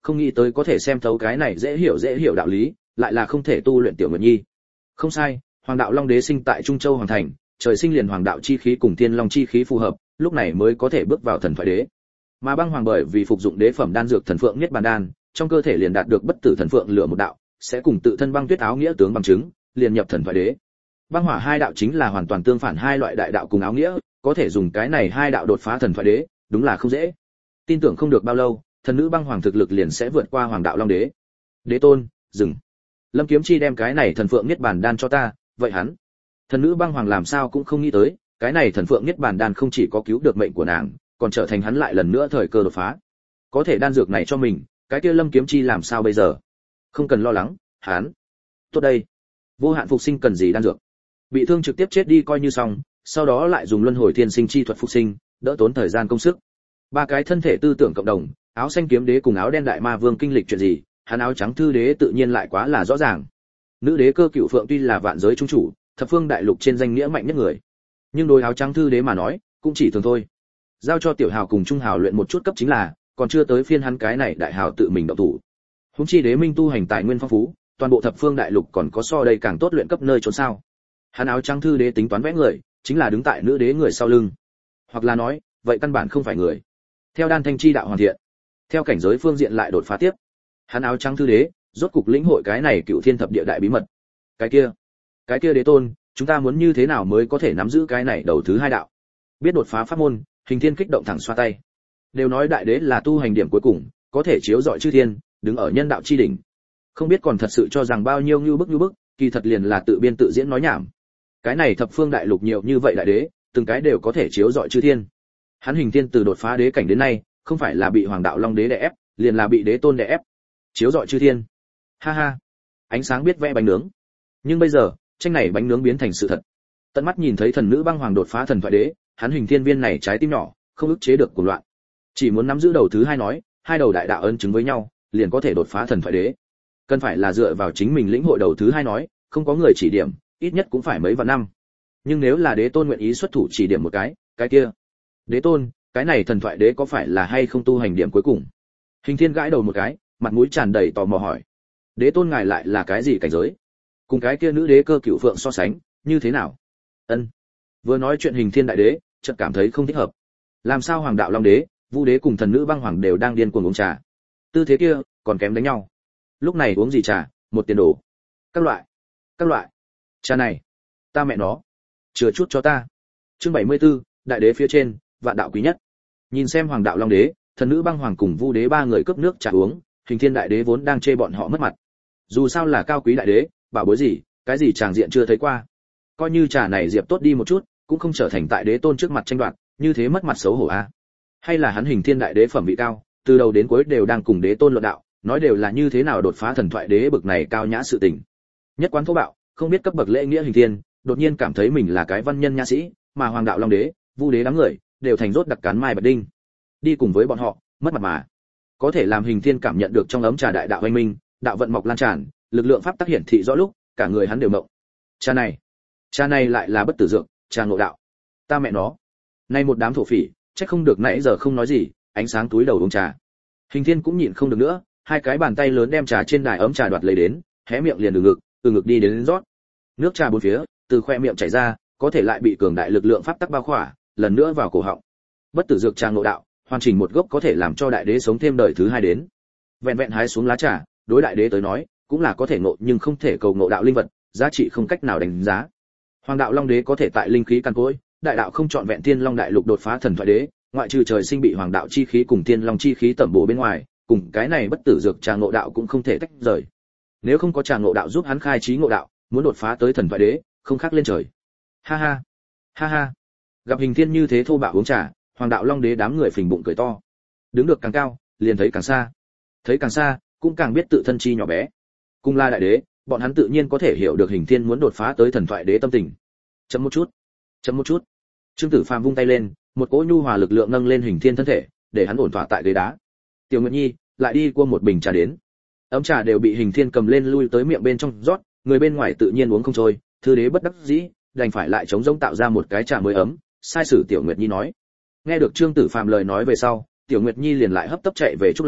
không nghĩ tới có thể xem thấu cái này dễ hiểu dễ hiểu đạo lý, lại là không thể tu luyện Tiểu Nguyệt Nhi. Không sai, Hoàng đạo Long Đế sinh tại Trung Châu hoàng thành, trời sinh liền hoàng đạo chi khí cùng tiên long chi khí phù hợp, lúc này mới có thể bước vào thần thoại đế. Mà Băng Hoàng bởi vì phục dụng đế phẩm đan dược thần phượng niết bàn đan, trong cơ thể liền đạt được bất tử thần phượng lửa một đạo, sẽ cùng tự thân băng tuyết áo nghĩa tướng bằng chứng, liền nhập thần thoại đế. Băng hỏa hai đạo chính là hoàn toàn tương phản hai loại đại đạo cùng áo nghĩa, có thể dùng cái này hai đạo đột phá thần thoại đế, đúng là không dễ. Tin tưởng không được bao lâu, thần nữ Băng Hoàng thực lực liền sẽ vượt qua Hoàng đạo Long Đế. Đế tôn, dừng. Lâm Kiếm Chi đem cái này thần phượng niết bàn đan cho ta, vậy hắn. Thần nữ Băng Hoàng làm sao cũng không nghĩ tới, cái này thần phượng niết bàn đan không chỉ có cứu được mệnh của nàng, còn trở thành hắn lại lần nữa thời cơ đột phá. Có thể đan dược này cho mình, cái kia Lâm Kiếm Chi làm sao bây giờ? Không cần lo lắng, hắn. Tốt đây. Vô hạn phục sinh cần gì đan dược? Bị thương trực tiếp chết đi coi như xong, sau đó lại dùng luân hồi thiên sinh chi thuật phục sinh, đỡ tốn thời gian công sức. Ba cái thân thể tư tưởng cộng đồng, áo xanh kiếm đế cùng áo đen đại ma vương kinh lịch chuyện gì, hắn áo trắng thư đế tự nhiên lại quá là rõ ràng. Nữ đế Cơ Cựu Phượng tuy là vạn giới trung chủ, thập phương đại lục trên danh nghĩa mạnh nhất người, nhưng đối áo trắng thư đế mà nói, cũng chỉ thường thôi. Giao cho tiểu hào cùng trung hào luyện một chút cấp chính là, còn chưa tới phiên hắn cái này đại hào tự mình động thủ. Huống chi đế minh tu hành tài nguyên phong phú, toàn bộ thập phương đại lục còn có so đây càng tốt luyện cấp nơi trốn sao? Hắn áo trắng thư đế tính toán vẽ người, chính là đứng tại nữ đế người sau lưng, hoặc là nói, vậy căn bản không phải người. Theo đan thanh chi đạo hoàn thiện, theo cảnh giới phương diện lại đột phá tiếp, hắn áo trắng thư đế rốt cục lĩnh hội cái này cựu thiên thập địa đại bí mật. Cái kia, cái kia đế tôn, chúng ta muốn như thế nào mới có thể nắm giữ cái này đầu thứ hai đạo? Biết đột phá pháp môn, Hình Thiên kích động thẳng xoa tay. Đều nói đại đế là tu hành điểm cuối cùng, có thể chiếu rọi chư thiên, đứng ở nhân đạo chi đỉnh. Không biết còn thật sự cho rằng bao nhiêu như bức như bức, kỳ thật liền là tự biên tự diễn nói nhảm. Cái này thập phương đại lục nhiều như vậy đại đế, từng cái đều có thể chiếu rọi chư thiên. Hắn Hình Thiên từ đột phá đế cảnh đến nay, không phải là bị Hoàng đạo Long Đế đè ép, liền là bị đế tôn đè ép. Chiếu rọi chư thiên. Ha ha. Ánh sáng biết vẽ bánh nướng. Nhưng bây giờ, tranh này bánh nướng biến thành sự thật. Tận mắt nhìn thấy thần nữ Băng Hoàng đột phá thần thoại đế, hắn Hình Thiên viên này trái tim nhỏ, không ức chế được cuồng loạn. Chỉ muốn nắm giữ đầu thứ hai nói, hai đầu đại đạo ân chứng với nhau, liền có thể đột phá thần thoại đế. Cần phải là dựa vào chính mình lĩnh hội đầu thứ hai nói, không có người chỉ điểm, ít nhất cũng phải mấy vạn năm. Nhưng nếu là đế tôn nguyện ý xuất thủ chỉ điểm một cái, cái kia. Đế tôn, cái này thần thoại đế có phải là hay không tu hành điểm cuối cùng? Hình Thiên gãi đầu một cái, mặt mũi tràn đầy tò mò hỏi. Đế tôn ngài lại là cái gì cảnh giới? Cùng cái kia nữ đế Cơ Cựu Phượng so sánh, như thế nào? Ân. Vừa nói chuyện Hình Thiên đại đế, chợt cảm thấy không thích hợp. Làm sao Hoàng đạo Long Đế, Vu đế cùng thần nữ Băng Hoàng đều đang điên cuồng uống trà. Tư thế kia, còn kém đánh nhau. Lúc này uống gì trà, một tiền đồ. Các loại, các loại. Trà này, ta mẹ nó, chừa chút cho ta. Chương bảy mươi 74, đại đế phía trên, vạn đạo quý nhất. Nhìn xem Hoàng đạo Long Đế, thần nữ Băng Hoàng cùng Vu đế ba người cướp nước trà uống, Hình Thiên đại đế vốn đang chê bọn họ mất mặt. Dù sao là cao quý đại đế, bảo bối gì, cái gì tràng diện chưa thấy qua. Coi như trà này diệp tốt đi một chút, cũng không trở thành tại đế tôn trước mặt tranh đoạt, như thế mất mặt xấu hổ a. À? Hay là hắn Hình Thiên đại đế phẩm vị cao, từ đầu đến cuối đều đang cùng đế tôn luận đạo, nói đều là như thế nào đột phá thần thoại đế bực này cao nhã sự tình. Nhất quán thô bạo, không biết cấp bậc lễ nghĩa Hình Thiên, đột nhiên cảm thấy mình là cái văn nhân nhã sĩ, mà Hoàng đạo Long Đế, Vu đế đám người đều thành rốt đặc cán mai bạch đinh. Đi cùng với bọn họ, mất mặt mà. Có thể làm Hình Thiên cảm nhận được trong ấm trà đại đạo anh minh, đạo vận mọc lan tràn, lực lượng pháp tác hiển thị rõ lúc, cả người hắn đều mộng. Trà này, trà này lại là bất tử dược, trà ngộ đạo. Ta mẹ nó, nay một đám thổ phỉ, chắc không được nãy giờ không nói gì, ánh sáng túi đầu uống trà. Hình Thiên cũng nhịn không được nữa, hai cái bàn tay lớn đem trà trên đài ấm trà đoạt lấy đến, hé miệng liền từ ngực, từ ngực đi đến, đến rót. Nước trà bốn phía, từ khoe miệng chảy ra, có thể lại bị cường đại lực lượng pháp tắc bao khỏa, lần nữa vào cổ họng. Bất tử dược trà ngộ đạo, hoàn chỉnh một gốc có thể làm cho đại đế sống thêm đời thứ hai đến. Vẹn vẹn hái xuống lá trà, đối đại đế tới nói, cũng là có thể ngộ nhưng không thể cầu ngộ đạo linh vật, giá trị không cách nào đánh giá. Hoàng đạo Long Đế có thể tại linh khí căn cối, đại đạo không chọn vẹn Thiên Long đại lục đột phá thần thoại đế, ngoại trừ trời sinh bị hoàng đạo chi khí cùng Thiên Long chi khí tẩm bổ bên ngoài, cùng cái này bất tử dược trà ngộ đạo cũng không thể tách rời. Nếu không có trà ngộ đạo giúp hắn khai trí ngộ đạo, muốn đột phá tới thần thoại đế, không khác lên trời. Ha ha, ha ha. Gặp Hình Thiên như thế thô bạo uống trà, Hoàng đạo Long Đế đám người phình bụng cười to. Đứng được càng cao, liền thấy càng xa. Thấy càng xa, cũng càng biết tự thân chi nhỏ bé. Cùng là đại đế, bọn hắn tự nhiên có thể hiểu được Hình Thiên muốn đột phá tới thần thoại đế tâm tình. Chấm một chút, chấm một chút. Trương Tử Phàm vung tay lên, một cỗ nhu hòa lực lượng nâng lên Hình Thiên thân thể, để hắn ổn thỏa tại ghế đá. Tiểu Nguyệt Nhi lại đi qua một bình trà đến. Ấm trà đều bị Hình Thiên cầm lên lui tới miệng bên trong rót, người bên ngoài tự nhiên uống không trôi, thư đế bất đắc dĩ, đành phải lại chống rỗng tạo ra một cái trà mới ấm, sai sử Tiểu Nguyệt Nhi nói. Nghe được Trương Tử Phàm lời nói về sau, Tiểu Nguyệt Nhi liền lại hấp tấp chạy về trúc lâu,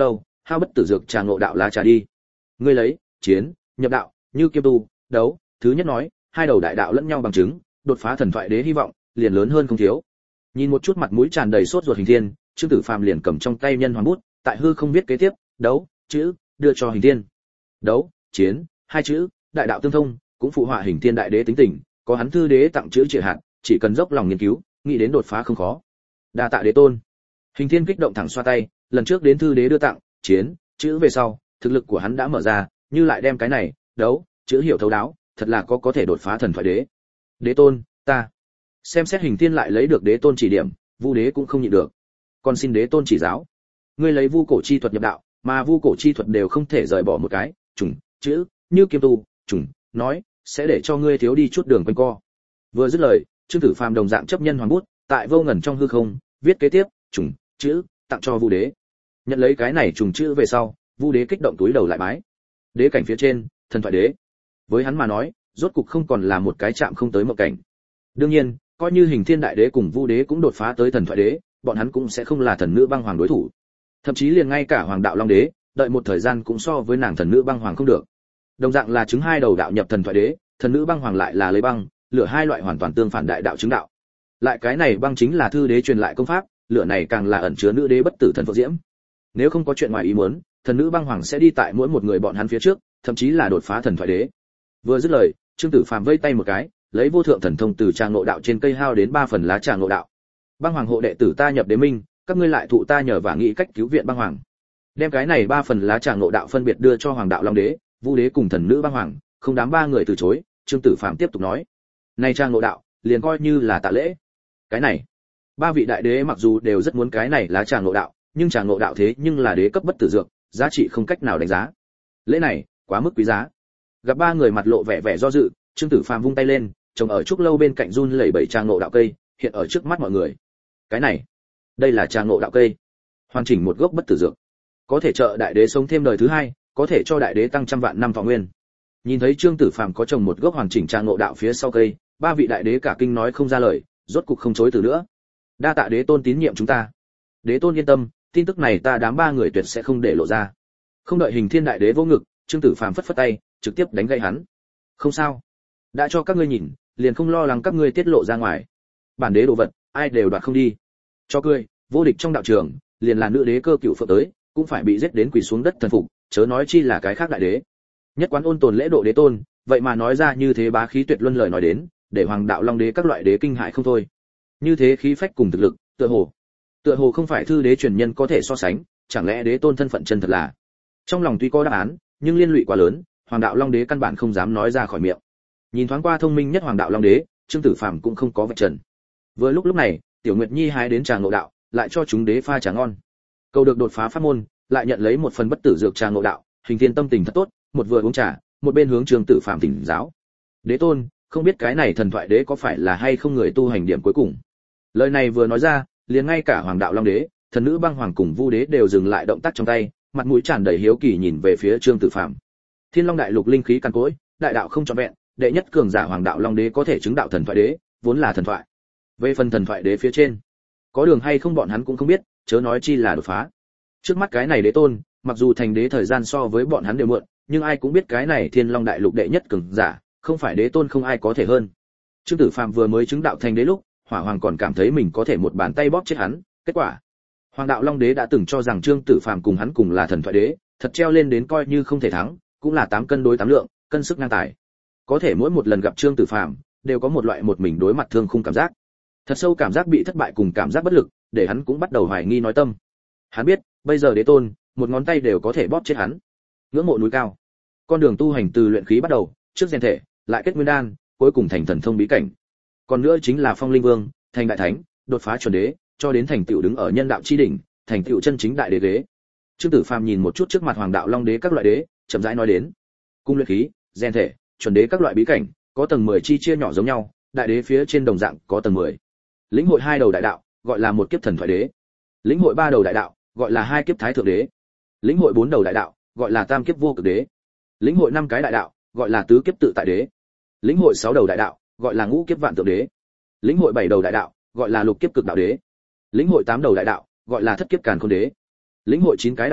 hao bất tử dược trà ngộ đạo lá trà đi. Ngươi lấy, chiến, nhập đạo, như kiêm tu, đấu, thứ nhất nói, hai đầu đại đạo lẫn nhau bằng chứng, đột phá thần thoại đế hy vọng liền lớn hơn không thiếu. Nhìn một chút mặt mũi tràn đầy sốt ruột Hình Thiên, Trương Tử Phàm liền cầm trong tay nhân hoàng bút, tại hư không viết kế tiếp, đấu, chữ, đưa cho Hình Thiên. Đấu, chiến, hai chữ, đại đạo tương thông, cũng phụ họa Hình Thiên đại đế tính tình, có hắn thư đế tặng chữ triệt hạt, chỉ cần dốc lòng nghiên cứu, nghĩ đến đột phá không khó. Đa tạ đế tôn. Hình Thiên kích động thẳng xoa tay, lần trước đến thư đế đưa tặng, chiến, chữ về sau, thực lực của hắn đã mở ra, như lại đem cái này, đấu, chữ hiểu thấu đáo, thật là có có thể đột phá thần thoại đế. Đế tôn, ta. Xem xét Hình Thiên lại lấy được đế tôn chỉ điểm, Vu đế cũng không nhịn được. Còn xin đế tôn chỉ giáo. Ngươi lấy vu cổ chi thuật nhập đạo, mà vu cổ chi thuật đều không thể rời bỏ một cái, trùng, chữ, như kiêm tu, trùng, nói, sẽ để cho ngươi thiếu đi chút đường quanh co. Vừa dứt lời, Trương Tử Phàm đồng dạng chấp nhân hoàng bút, tại vô ngần trong hư không, viết kế tiếp, trùng, chữ, tặng cho Vu đế. Nhận lấy cái này trùng chữ về sau, Vu đế kích động túi đầu lại bái. Đế cảnh phía trên, thần thoại đế. Với hắn mà nói, rốt cục không còn là một cái chạm không tới mộng cảnh. Đương nhiên, coi như Hình Thiên đại đế cùng Vu đế cũng đột phá tới thần thoại đế, bọn hắn cũng sẽ không là thần nữ băng hoàng đối thủ. Thậm chí liền ngay cả Hoàng đạo Long đế, đợi một thời gian cũng so với nàng thần nữ băng hoàng không được. Đồng dạng là chứng hai đầu đạo nhập thần thoại đế, thần nữ băng hoàng lại là lấy băng, lửa hai loại hoàn toàn tương phản đại đạo chứng đạo. Lại cái này băng chính là thư đế truyền lại công pháp, lửa này càng là ẩn chứa nữ đế bất tử thần phượng diễm. Nếu không có chuyện ngoài ý muốn, thần nữ băng hoàng sẽ đi tại mỗi một người bọn hắn phía trước, thậm chí là đột phá thần thoại đế. Vừa dứt lời, Trương Tử Phàm vây tay một cái, lấy vô thượng thần thông từ trà ngộ đạo trên cây hao đến ba phần lá trà ngộ đạo. Băng hoàng hộ đệ tử ta nhập đế minh, các ngươi lại thụ ta nhờ và nghĩ cách cứu viện băng hoàng. Đem cái này ba phần lá trà ngộ đạo phân biệt đưa cho Hoàng đạo Long đế, Vu đế cùng thần nữ băng hoàng, không đám ba người từ chối. Trương Tử Phàm tiếp tục nói, này trà ngộ đạo, liền coi như là tạ lễ. Cái này, ba vị đại đế mặc dù đều rất muốn cái này lá trà ngộ đạo, nhưng trà ngộ đạo thế nhưng là đế cấp bất tử dược, giá trị không cách nào đánh giá. Lễ này, quá mức quý giá. Gặp ba người mặt lộ vẻ vẻ do dự, Trương Tử Phàm vung tay lên, trồng ở trúc lâu bên cạnh run lẩy bẩy trà ngộ đạo cây, hiện ở trước mắt mọi người. Cái này, đây là trà ngộ đạo cây, hoàn chỉnh một gốc bất tử dược, có thể trợ đại đế sống thêm đời thứ hai, có thể cho đại đế tăng trăm vạn năm thọ nguyên. Nhìn thấy Trương Tử Phàm có trồng một gốc hoàn chỉnh trà ngộ đạo phía sau cây, ba vị đại đế cả kinh nói không ra lời, rốt cục không chối từ nữa. Đa tạ đế tôn tín nhiệm chúng ta. Đế tôn yên tâm, tin tức này ta đám ba người tuyệt sẽ không để lộ ra. Không đợi Hình Thiên đại đế vô ngực, Trương Tử Phàm phất phất tay, trực tiếp đánh gãy hắn. Không sao, đã cho các ngươi nhìn, liền không lo lắng các ngươi tiết lộ ra ngoài. Bản đế đồ vật, ai đều đoạt không đi. Cho cười, vô địch trong đạo trường, liền là nữ đế cơ cựu phượng tới, cũng phải bị giết đến quỳ xuống đất thần phục, chớ nói chi là cái khác đại đế. Nhất quán ôn tồn lễ độ đế tôn, vậy mà nói ra như thế bá khí tuyệt luân lời nói đến, để Hoàng đạo Long đế các loại đế kinh hại không thôi. Như thế khí phách cùng thực lực, tựa hồ, tựa hồ không phải thư đế truyền nhân có thể so sánh, chẳng lẽ đế tôn thân phận chân thật là? Trong lòng tuy có đáp án, nhưng liên lụy quá lớn, Hoàng đạo Long đế căn bản không dám nói ra khỏi miệng. Nhìn thoáng qua thông minh nhất Hoàng đạo Long đế, Trương Tử Phàm cũng không có vạch trần. Vừa lúc lúc này, Tiểu Nguyệt Nhi hái đến trà ngộ đạo, lại cho chúng đế pha trà ngon. Cầu được đột phá pháp môn, lại nhận lấy một phần bất tử dược trà ngộ đạo, Hình Thiên tâm tình thật tốt, một vừa uống trà, một bên hướng Trương Tử Phàm thỉnh giáo. Đế tôn, không biết cái này thần thoại đế có phải là hay không người tu hành điểm cuối cùng. Lời này vừa nói ra, liền ngay cả Hoàng đạo Long đế, thần nữ băng hoàng cùng Vu đế đều dừng lại động tác trong tay, mặt mũi tràn đầy hiếu kỳ nhìn về phía Trương Tử Phàm. Thiên Long đại lục linh khí càn cỗi, đại đạo không trọn vẹn, đệ nhất cường giả Hoàng đạo Long đế có thể chứng đạo thần thoại đế, vốn là thần thoại. Về phần thần thoại đế phía trên, có đường hay không bọn hắn cũng không biết, chớ nói chi là đột phá. Trước mắt cái này đế tôn, mặc dù thành đế thời gian so với bọn hắn đều muộn, nhưng ai cũng biết cái này Thiên Long đại lục đệ nhất cường giả, không phải đế tôn không ai có thể hơn. Trương Tử Phàm vừa mới chứng đạo thành đế lúc, Hỏa Hoàng còn cảm thấy mình có thể một bàn tay bóp chết hắn, kết quả, Hoàng đạo Long đế đã từng cho rằng Trương Tử Phàm cùng hắn cùng là thần thoại đế, thật treo lên đến coi như không thể thắng, cũng là tám cân đối tám lượng, cân sức ngang tài. Có thể mỗi một lần gặp Trương Tử Phàm, đều có một loại một mình đối mặt thương khung cảm giác. Thật sâu cảm giác bị thất bại cùng cảm giác bất lực, để hắn cũng bắt đầu hoài nghi nói tâm. Hắn biết, bây giờ đế tôn, một ngón tay đều có thể bóp chết hắn. Ngưỡng mộ núi cao. Con đường tu hành từ luyện khí bắt đầu, trước rèn thể, lại kết nguyên đan, cuối cùng thành thần thông bí cảnh. Còn nữa chính là phong linh vương, thành đại thánh, đột phá chuẩn đế, cho đến thành tựu đứng ở nhân đạo chi đỉnh, thành tựu chân chính đại đế đế. Trương Tử Phàm nhìn một chút trước mặt Hoàng đạo Long đế các loại đế, chậm rãi nói đến: cung luyện khí, rèn thể, chuẩn đế các loại bí cảnh, có tầng mười chi chia nhỏ giống nhau, đại đế phía trên đồng dạng có tầng mười. Lĩnh hội hai đầu đại đạo, gọi là một kiếp thần thoại đế. Lĩnh hội ba đầu đại đạo, gọi là hai kiếp thái thượng đế. Lĩnh hội bốn đầu đại đạo, gọi là tam kiếp vô cực đế. Lĩnh hội năm cái đại đạo, gọi là tứ kiếp tự tại đế. Lĩnh hội sáu đầu đại đạo, gọi là ngũ kiếp vạn tượng đế. Lĩnh hội bảy đầu đại đạo, gọi là lục kiếp cực đạo đế. Lĩnh hội tám đầu đại đạo, gọi là thất kiếp càn khôn đế. Lĩnh hội chín cái đại đạo,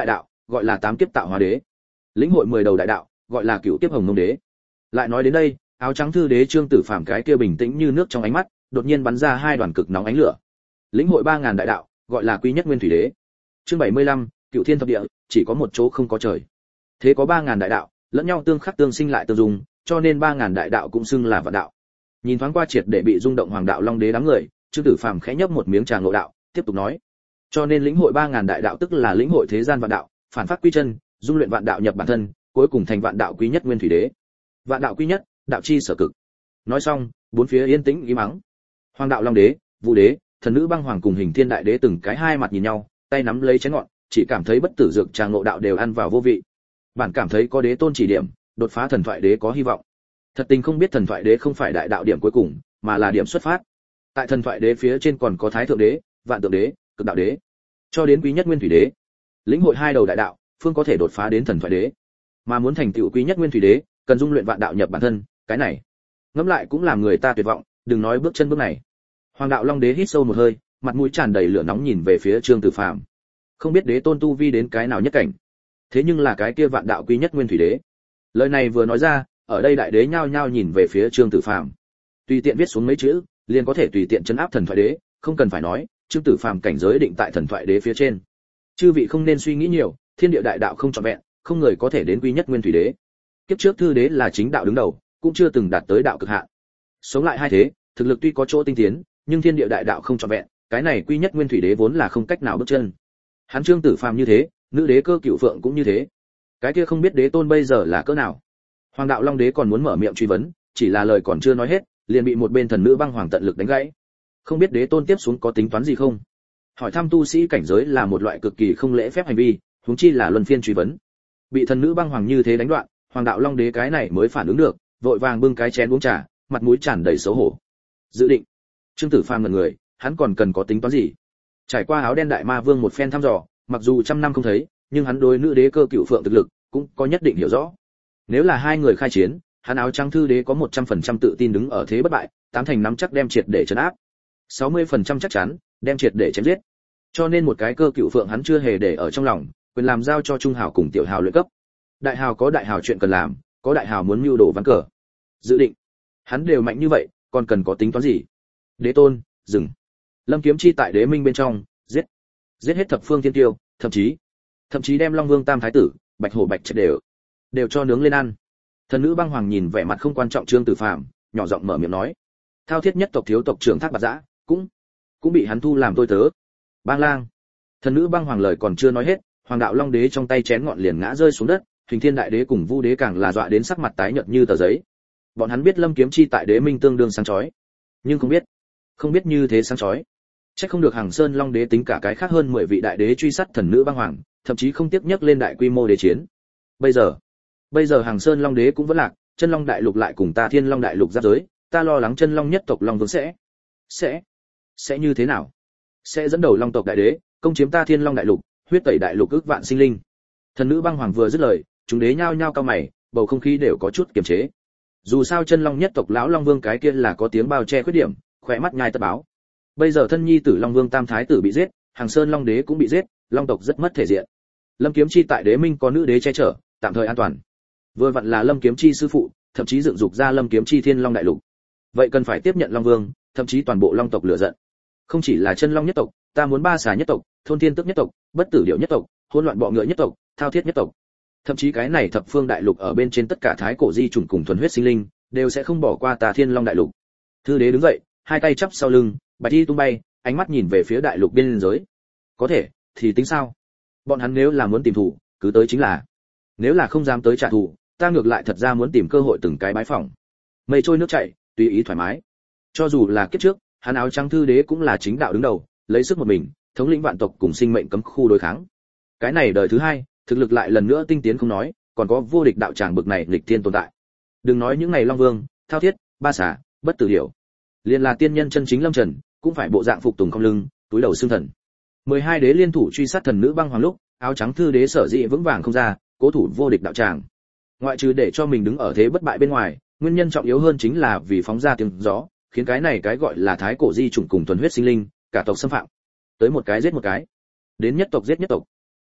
gọi là tám kiếp tạo hóa đế. Lĩnh hội mười đầu đại đạo, gọi là cửu kiếp hồng mông đế. Lại nói đến đây, áo trắng thư đế Trương Tử Phàm cái kia bình tĩnh như nước trong ánh mắt, đột nhiên bắn ra hai đoàn cực nóng ánh lửa. Lĩnh hội ba ngàn đại đạo, gọi là quy nhất nguyên thủy đế. Chương bảy mươi lăm, cửu thiên thập địa, chỉ có một chỗ không có trời. Thế có ba ngàn đại đạo, lẫn nhau tương khắc tương sinh lại tương dung, cho nên ba ngàn đại đạo cũng xưng là vạn đạo. Nhìn thoáng qua triệt để bị rung động hoàng đạo long đế đám người, Trương Tử Phàm khẽ nhấp một miếng trà ngộ đạo, tiếp tục nói: cho nên lĩnh hội ba ngàn đại đạo tức là lĩnh hội thế gian vạn đạo, phản phát quy chân, dung luyện vạn đạo nhập bản thân, cuối cùng thành vạn đạo quý nhất nguyên thủy đế. Vạn đạo quý nhất, đạo chi sở cực. Nói xong, bốn phía yên tĩnh im mắng. Hoàng đạo long đế, vũ đế, thần nữ băng hoàng cùng hình thiên đại đế từng cái hai mặt nhìn nhau, tay nắm lấy chén ngọn, chỉ cảm thấy bất tử dược trà ngộ đạo đều ăn vào vô vị. Bản cảm thấy có đế tôn chỉ điểm, đột phá thần thoại đế có hy vọng. Thật tình không biết thần thoại đế không phải đại đạo điểm cuối cùng, mà là điểm xuất phát. Tại thần thoại đế phía trên còn có thái thượng đế, vạn tượng đế, cực đạo đế, cho đến quý nhất nguyên thủy đế. Lĩnh hội hai đầu đại đạo, phương có thể đột phá đến thần thoại đế. Mà muốn thành tựu quý nhất nguyên thủy đế, cần dung luyện vạn đạo nhập bản thân, cái này ngẫm lại cũng làm người ta tuyệt vọng, đừng nói bước chân bước này. Hoàng đạo long đế hít sâu một hơi, mặt mũi tràn đầy lửa nóng nhìn về phía Trương Tử Phàm. Không biết đế tôn tu vi đến cái nào nhất cảnh, thế nhưng là cái kia vạn đạo quý nhất nguyên thủy đế. Lời này vừa nói ra, ở đây đại đế nhao nhao nhìn về phía Trương Tử Phàm. Tùy tiện viết xuống mấy chữ, liền có thể tùy tiện trấn áp thần thoại đế, không cần phải nói, Trương Tử Phàm cảnh giới định tại thần thoại đế phía trên. Chư vị không nên suy nghĩ nhiều, thiên địa đại đạo không trọn vẹn, không người có thể đến quý nhất nguyên thủy đế. Kiếp trước thư đế là chính đạo đứng đầu, cũng chưa từng đạt tới đạo cực hạn. Sống lại hai thế, thực lực tuy có chỗ tinh tiến, nhưng thiên địa đại đạo không trọn vẹn, cái này quý nhất nguyên thủy đế vốn là không cách nào bước chân. Hắn Trương Tử Phàm như thế, nữ đế Cơ Cửu Phượng cũng như thế. Cái kia không biết đế tôn bây giờ là cỡ nào. Hoàng đạo long đế còn muốn mở miệng truy vấn, chỉ là lời còn chưa nói hết, liền bị một bên thần nữ băng hoàng tận lực đánh gãy. Không biết đế tôn tiếp xuống có tính toán gì không? Hỏi thăm tu sĩ cảnh giới là một loại cực kỳ không lễ phép hành vi, huống chi là luân phiên truy vấn. Bị thần nữ băng hoàng như thế đánh đoạn, hoàng đạo long đế cái này mới phản ứng được, vội vàng bưng cái chén uống trà, mặt mũi tràn đầy xấu hổ. Dự định. Trương Tử Phàm ngẩn người, hắn còn cần có tính toán gì? Trải qua áo đen đại ma vương một phen thăm dò, mặc dù trăm năm không thấy, nhưng hắn đối nữ đế Cơ Cửu Phượng thực lực cũng có nhất định hiểu rõ. Nếu là hai người khai chiến, hắn áo trắng thư đế có một trăm phần trăm tự tin đứng ở thế bất bại, tám thành nắm chắc đem triệt để trấn áp. sáu mươi phần trăm chắc chắn đem triệt để chém giết. Cho nên một cái Cơ Cửu Phượng hắn chưa hề để ở trong lòng, quyền làm giao cho trung hào cùng tiểu hào luyện cấp. Đại hào có đại hào chuyện cần làm, có đại hào muốn mưu đồ ván cờ. Dự định. Hắn đều mạnh như vậy, còn cần có tính toán gì? Đế tôn, dừng. Lâm Kiếm Chi tại đế minh bên trong, giết. Giết hết thập phương thiên tiêu, thậm chí thậm chí đem Long Vương Tam thái tử, Bạch Hổ Bạch Trạch đều đều cho nướng lên ăn. Thần nữ băng hoàng nhìn vẻ mặt không quan trọng Trương Tử Phàm, nhỏ giọng mở miệng nói: Thao Thiết nhất tộc thiếu tộc trưởng Thác Bạt Dã, cũng cũng bị hắn thu làm tôi tớ. Bang lang. Thần nữ băng hoàng lời còn chưa nói hết, hoàng đạo long đế trong tay chén ngọn liền ngã rơi xuống đất, hình thiên đại đế cùng vu đế càng là dọa đến sắc mặt tái nhợt như tờ giấy. Bọn hắn biết Lâm Kiếm Chi tại đế minh tương đương sáng chói, nhưng không biết không biết như thế sáng chói. Chắc không được Hàng Sơn Long đế tính cả cái khác hơn mười vị đại đế truy sát thần nữ băng hoàng, thậm chí không tiếc nhấc lên đại quy mô đế chiến. Bây giờ, bây giờ Hàng Sơn Long đế cũng vẫn lạc, Chân Long đại lục lại cùng ta Thiên Long đại lục giáp giới, ta lo lắng Chân Long nhất tộc Long Vương sẽ sẽ sẽ như thế nào? Sẽ dẫn đầu Long tộc đại đế, công chiếm ta Thiên Long đại lục, huyết tẩy đại lục ước vạn sinh linh. Thần nữ băng hoàng vừa dứt lời, chúng đế nhao nhao cao mày, bầu không khí đều có chút kiềm chế. Dù sao Chân Long nhất tộc lão Long Vương cái kia là có tiếng bao che khuyết điểm, khỏe mắt nhai tất báo. Bây giờ thân nhi tử Long Vương Tam thái tử bị giết, Hàng Sơn Long đế cũng bị giết, Long tộc rất mất thể diện. Lâm Kiếm Chi tại đế minh có nữ đế che chở, tạm thời an toàn. Vừa vặn là Lâm Kiếm Chi sư phụ, thậm chí dựng dục ra Lâm Kiếm Chi Thiên Long đại lục. Vậy cần phải tiếp nhận Long Vương, thậm chí toàn bộ Long tộc lửa giận. Không chỉ là Chân Long nhất tộc, ta muốn Ba Xà nhất tộc, Thôn Thiên Tức nhất tộc, Bất Tử Điểu nhất tộc, Hỗn Loạn Bọ Ngựa nhất tộc, Thao Thiết nhất tộc. Thậm chí cái này thập phương đại lục ở bên trên tất cả thái cổ di chủng cùng thuần huyết sinh linh, đều sẽ không bỏ qua ta Thiên Long đại lục. Thư đế đứng dậy, hai tay chắp sau lưng, bạch y tung bay, ánh mắt nhìn về phía đại lục biên giới. Có thể, thì tính sao? Bọn hắn nếu là muốn tìm thù, cứ tới chính là. Nếu là không dám tới trả thù, ta ngược lại thật ra muốn tìm cơ hội từng cái bái phỏng. Mây trôi nước chảy, tùy ý thoải mái. Cho dù là kiếp trước, hắn áo trắng thư đế cũng là chính đạo đứng đầu, lấy sức một mình, thống lĩnh vạn tộc cùng sinh mệnh cấm khu đối kháng. Cái này đời thứ hai, thực lực lại lần nữa tinh tiến không nói, còn có vô địch đạo tràng bực này nghịch thiên tồn tại. Đừng nói những này Long Vương, Thao Thiết, Ba Xà, Bất Tử Điểu, liền là tiên nhân chân chính lâm trần, cũng phải bộ dạng phục tùng không lưng, túi đầu xương thần. mười hai đế liên thủ truy sát thần nữ băng hoàng lúc, áo trắng thư đế sở dĩ vững vàng không ra, cố thủ vô địch đạo tràng. Ngoại trừ để cho mình đứng ở thế bất bại bên ngoài, nguyên nhân trọng yếu hơn chính là vì phóng ra tiếng gió, khiến cái này cái gọi là thái cổ di chủng cùng thuần huyết sinh linh, cả tộc xâm phạm. Tới một cái giết một cái, đến nhất tộc giết nhất tộc.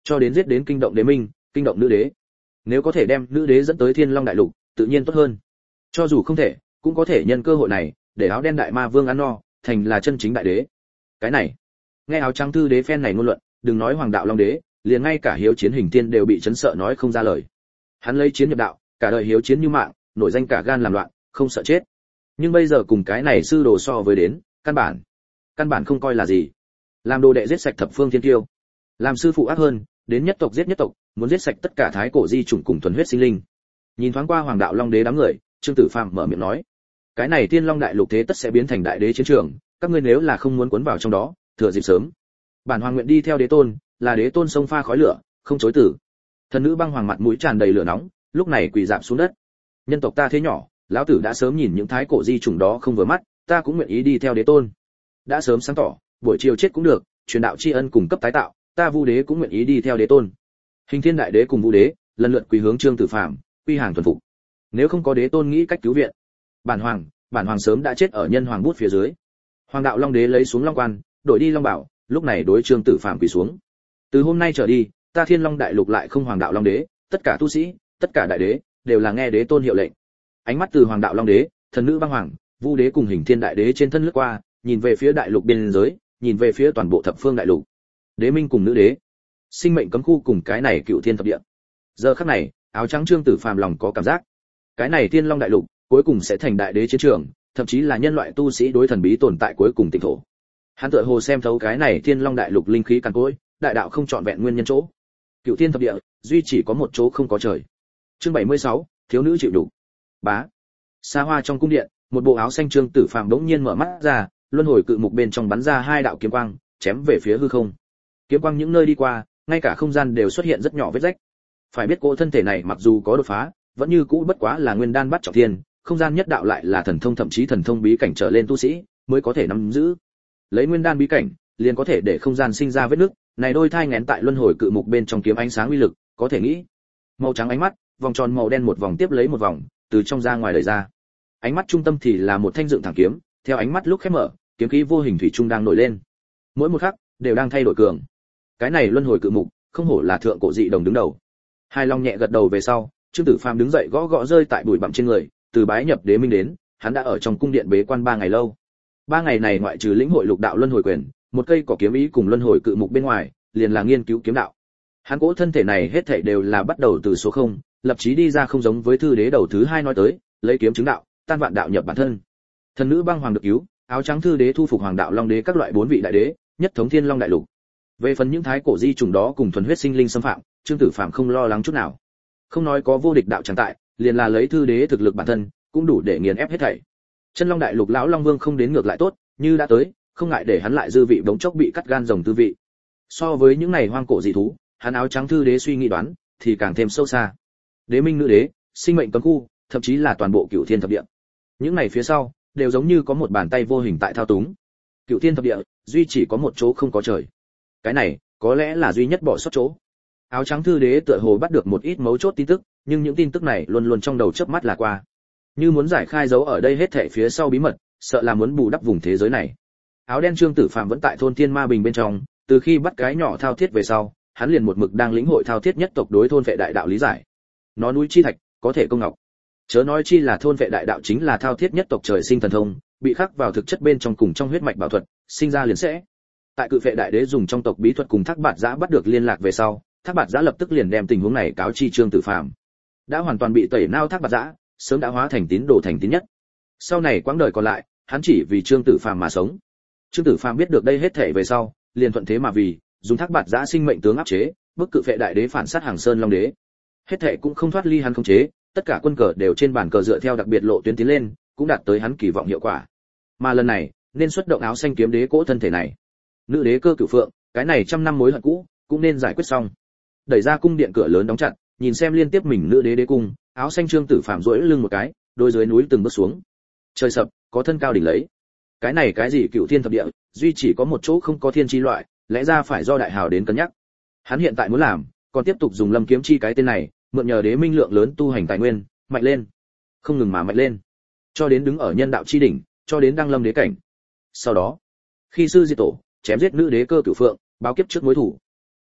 cho đến giết đến kinh động đế minh, kinh động nữ đế. Nếu có thể đem nữ đế dẫn tới Thiên Long đại lục, tự nhiên tốt hơn. Cho dù không thể, cũng có thể nhân cơ hội này để áo đen đại ma vương ăn no, thành là chân chính đại đế. Cái này, nghe áo trắng thư đế phen này ngôn luận, đừng nói Hoàng đạo Long đế, liền ngay cả Hiếu Chiến Hình Tiên đều bị chấn sợ nói không ra lời. Hắn lấy chiến nhập đạo, cả đời hiếu chiến như mạng, nổi danh cả gan làm loạn, không sợ chết. Nhưng bây giờ cùng cái này sư đồ so với đến, căn bản, căn bản không coi là gì. Làm đồ đệ giết sạch thập phương thiên kiêu, làm sư phụ ác hơn, đến nhất tộc giết nhất tộc, muốn giết sạch tất cả thái cổ di chủng cùng thuần huyết sinh linh. Nhìn thoáng qua Hoàng đạo Long đế đám người, Trương Tử Phàm mở miệng nói: cái này Thiên Long đại lục thế tất sẽ biến thành đại đế chiến trường, các ngươi nếu là không muốn cuốn vào trong đó, thừa dịp sớm. Bản hoàng nguyện đi theo đế tôn, là đế tôn sông pha khói lửa, không chối từ. Thần nữ băng hoàng mặt mũi tràn đầy lửa nóng, lúc này quỳ rạp xuống đất. Nhân tộc ta thế nhỏ, lão tử đã sớm nhìn những thái cổ di chủng đó không vừa mắt, ta cũng nguyện ý đi theo đế tôn. Đã sớm sáng tỏ, buổi chiều chết cũng được, truyền đạo tri ân cùng cấp tái tạo, ta Vu đế cũng nguyện ý đi theo đế tôn. Hình Thiên đại đế cùng Vu đế lần lượt quỳ hướng Trương Tử Phàm, quy hàng thuần phục. Nếu không có đế tôn nghĩ cách cứu viện, bản hoàng, bản hoàng sớm đã chết ở nhân hoàng bút phía dưới. Hoàng đạo Long đế lấy xuống long quan, đổi đi long bảo, lúc này đối Trương Tử Phàm quỳ xuống. Từ hôm nay trở đi, ta Thiên Long đại lục lại không Hoàng đạo Long đế, tất cả tu sĩ, tất cả đại đế đều là nghe đế tôn hiệu lệnh. Ánh mắt từ Hoàng đạo Long đế, thần nữ băng hoàng, Vu đế cùng Hình Thiên đại đế trên thân lướt qua, nhìn về phía đại lục biên giới, nhìn về phía toàn bộ thập phương đại lục. Đế minh cùng nữ đế, sinh mệnh cấm khu cùng cái này cựu thiên thập địa. Giờ khắc này, áo trắng Trương Tử Phàm lòng có cảm giác, cái này Thiên Long đại lục cuối cùng sẽ thành đại đế chiến trường, thậm chí là nhân loại tu sĩ đối thần bí tồn tại cuối cùng tỉnh thổ. Hắn tựa hồ xem thấu cái này Thiên Long đại lục linh khí càn cỗi, đại đạo không chọn vẹn nguyên nhân chỗ. Cựu thiên thập địa, duy chỉ có một chỗ không có trời. Chương bảy mươi sáu, thiếu nữ chịu đủ. Bá. Xa hoa trong cung điện, một bộ áo xanh Trương Tử Phàm đống nhiên mở mắt ra, luân hồi cự mục bên trong bắn ra hai đạo kiếm quang, chém về phía hư không. Kiếm quang những nơi đi qua, ngay cả không gian đều xuất hiện rất nhỏ vết rách. Phải biết cô thân thể này mặc dù có đột phá, vẫn như cũ bất quá là nguyên đan bắt trọng thiên, không gian nhất đạo lại là thần thông thậm chí thần thông bí cảnh trở lên tu sĩ mới có thể nắm giữ. Lấy nguyên đan bí cảnh, liền có thể để không gian sinh ra vết nứt, này đôi thai nghén tại luân hồi cự mục bên trong kiếm ánh sáng uy lực, có thể nghĩ. Màu trắng ánh mắt, vòng tròn màu đen một vòng tiếp lấy một vòng, từ trong ra ngoài đẩy ra. Ánh mắt trung tâm thì là một thanh dựng thẳng kiếm, theo ánh mắt lúc khép mở, kiếm khí vô hình thủy trung đang nổi lên. Mỗi một khắc đều đang thay đổi cường. Cái này luân hồi cự mục, không hổ là thượng cổ dị đồng đứng đầu. Hai long nhẹ gật đầu về sau, Trương Tử Phàm đứng dậy gõ gõ rơi tại bụi bặm trên người, từ bái nhập đế minh đến, hắn đã ở trong cung điện bế quan ba ngày lâu. Ba ngày này ngoại trừ lĩnh hội lục đạo luân hồi quyền, một cây cỏ kiếm ý cùng luân hồi cự mục bên ngoài, liền là nghiên cứu kiếm đạo. Hắn cố thân thể này hết thảy đều là bắt đầu từ số không, lập chí đi ra không giống với thư đế đầu thứ hai nói tới, lấy kiếm chứng đạo, tan vạn đạo nhập bản thân. Thần nữ băng hoàng được cứu, áo trắng thư đế thu phục Hoàng đạo Long đế các loại bốn vị đại đế, nhất thống Thiên Long đại lục. Về phần những thái cổ di trùng đó cùng thuần huyết sinh linh xâm phạm, Trương Tử Phàm không lo lắng chút nào. Không nói có vô địch đạo chẳng tại, liền là lấy thư đế thực lực bản thân, cũng đủ để nghiền ép hết thảy. Chân Long đại lục lão Long Vương không đến ngược lại tốt, như đã tới, không ngại để hắn lại dư vị bỗng chốc bị cắt gan rồng tư vị. So với những này hoang cổ dị thú, hắn áo trắng thư đế suy nghĩ đoán, thì càng thêm sâu xa. Đế minh nữ đế, sinh mệnh cấm khu, thậm chí là toàn bộ cửu thiên thập địa. Những này phía sau, đều giống như có một bàn tay vô hình tại thao túng. Cửu thiên thập địa, duy chỉ có một chỗ không có trời. Cái này, có lẽ là duy nhất bỏ sót chỗ. Áo trắng thư đế tựa hồ bắt được một ít mấu chốt tin tức, nhưng những tin tức này luôn luôn trong đầu chớp mắt là qua. Như muốn giải khai dấu ở đây hết thảy phía sau bí mật, sợ là muốn bù đắp vùng thế giới này. Áo đen Trương Tử Phàm vẫn tại thôn Thiên Ma Bình bên trong, từ khi bắt cái nhỏ thao thiết về sau, hắn liền một mực đang lĩnh hội thao thiết nhất tộc đối thôn vệ đại đạo lý giải. Nó núi chi thạch, có thể công ngọc. Chớ nói chi là thôn vệ đại đạo chính là thao thiết nhất tộc trời sinh thần thông, bị khắc vào thực chất bên trong cùng trong huyết mạch bảo thuật, sinh ra liền sẽ. Tại cự vệ đại đế dùng trong tộc bí thuật cùng Thác Bạt Giã bắt được liên lạc về sau, Thác Bạt Giã lập tức liền đem tình huống này cáo chi Trương Tử Phàm. Đã hoàn toàn bị tẩy nao Thác Bạt Giã, sớm đã hóa thành tín đồ thành tín nhất. Sau này quãng đời còn lại, hắn chỉ vì Trương Tử Phàm mà sống. Trương Tử Phàm biết được đây hết thảy về sau, liền thuận thế mà vì, dùng Thác Bạt Giã sinh mệnh tướng áp chế, bức cự vệ đại đế phản sát Hàng Sơn Long đế. Hết thảy cũng không thoát ly hắn khống chế, tất cả quân cờ đều trên bàn cờ dựa theo đặc biệt lộ tuyến tiến lên, cũng đạt tới hắn kỳ vọng hiệu quả. Mà lần này, nên xuất động áo xanh kiếm đế cỗ thân thể này. Nữ đế Cơ Cửu Phượng, cái này trăm năm mối hận cũ, cũng nên giải quyết xong. Đẩy ra cung điện cửa lớn đóng chặt, nhìn xem liên tiếp mình nữ đế đế cung, áo xanh Trương Tử Phàm duỗi lưng một cái, đôi dưới núi từng bước xuống. Trời sập, có thân cao đỉnh lấy. Cái này cái gì cựu thiên thập địa, duy chỉ có một chỗ không có thiên chi loại, lẽ ra phải do đại hào đến cân nhắc. Hắn hiện tại muốn làm, còn tiếp tục dùng Lâm Kiếm Chi cái tên này, mượn nhờ đế minh lượng lớn tu hành tài nguyên, mạnh lên, không ngừng mà mạnh lên, cho đến đứng ở nhân đạo chi đỉnh, cho đến đăng lâm đế cảnh. Sau đó, khi sư diệt tổ, chém giết nữ đế Cơ Cửu Phượng, báo kiếp trước mối thủ.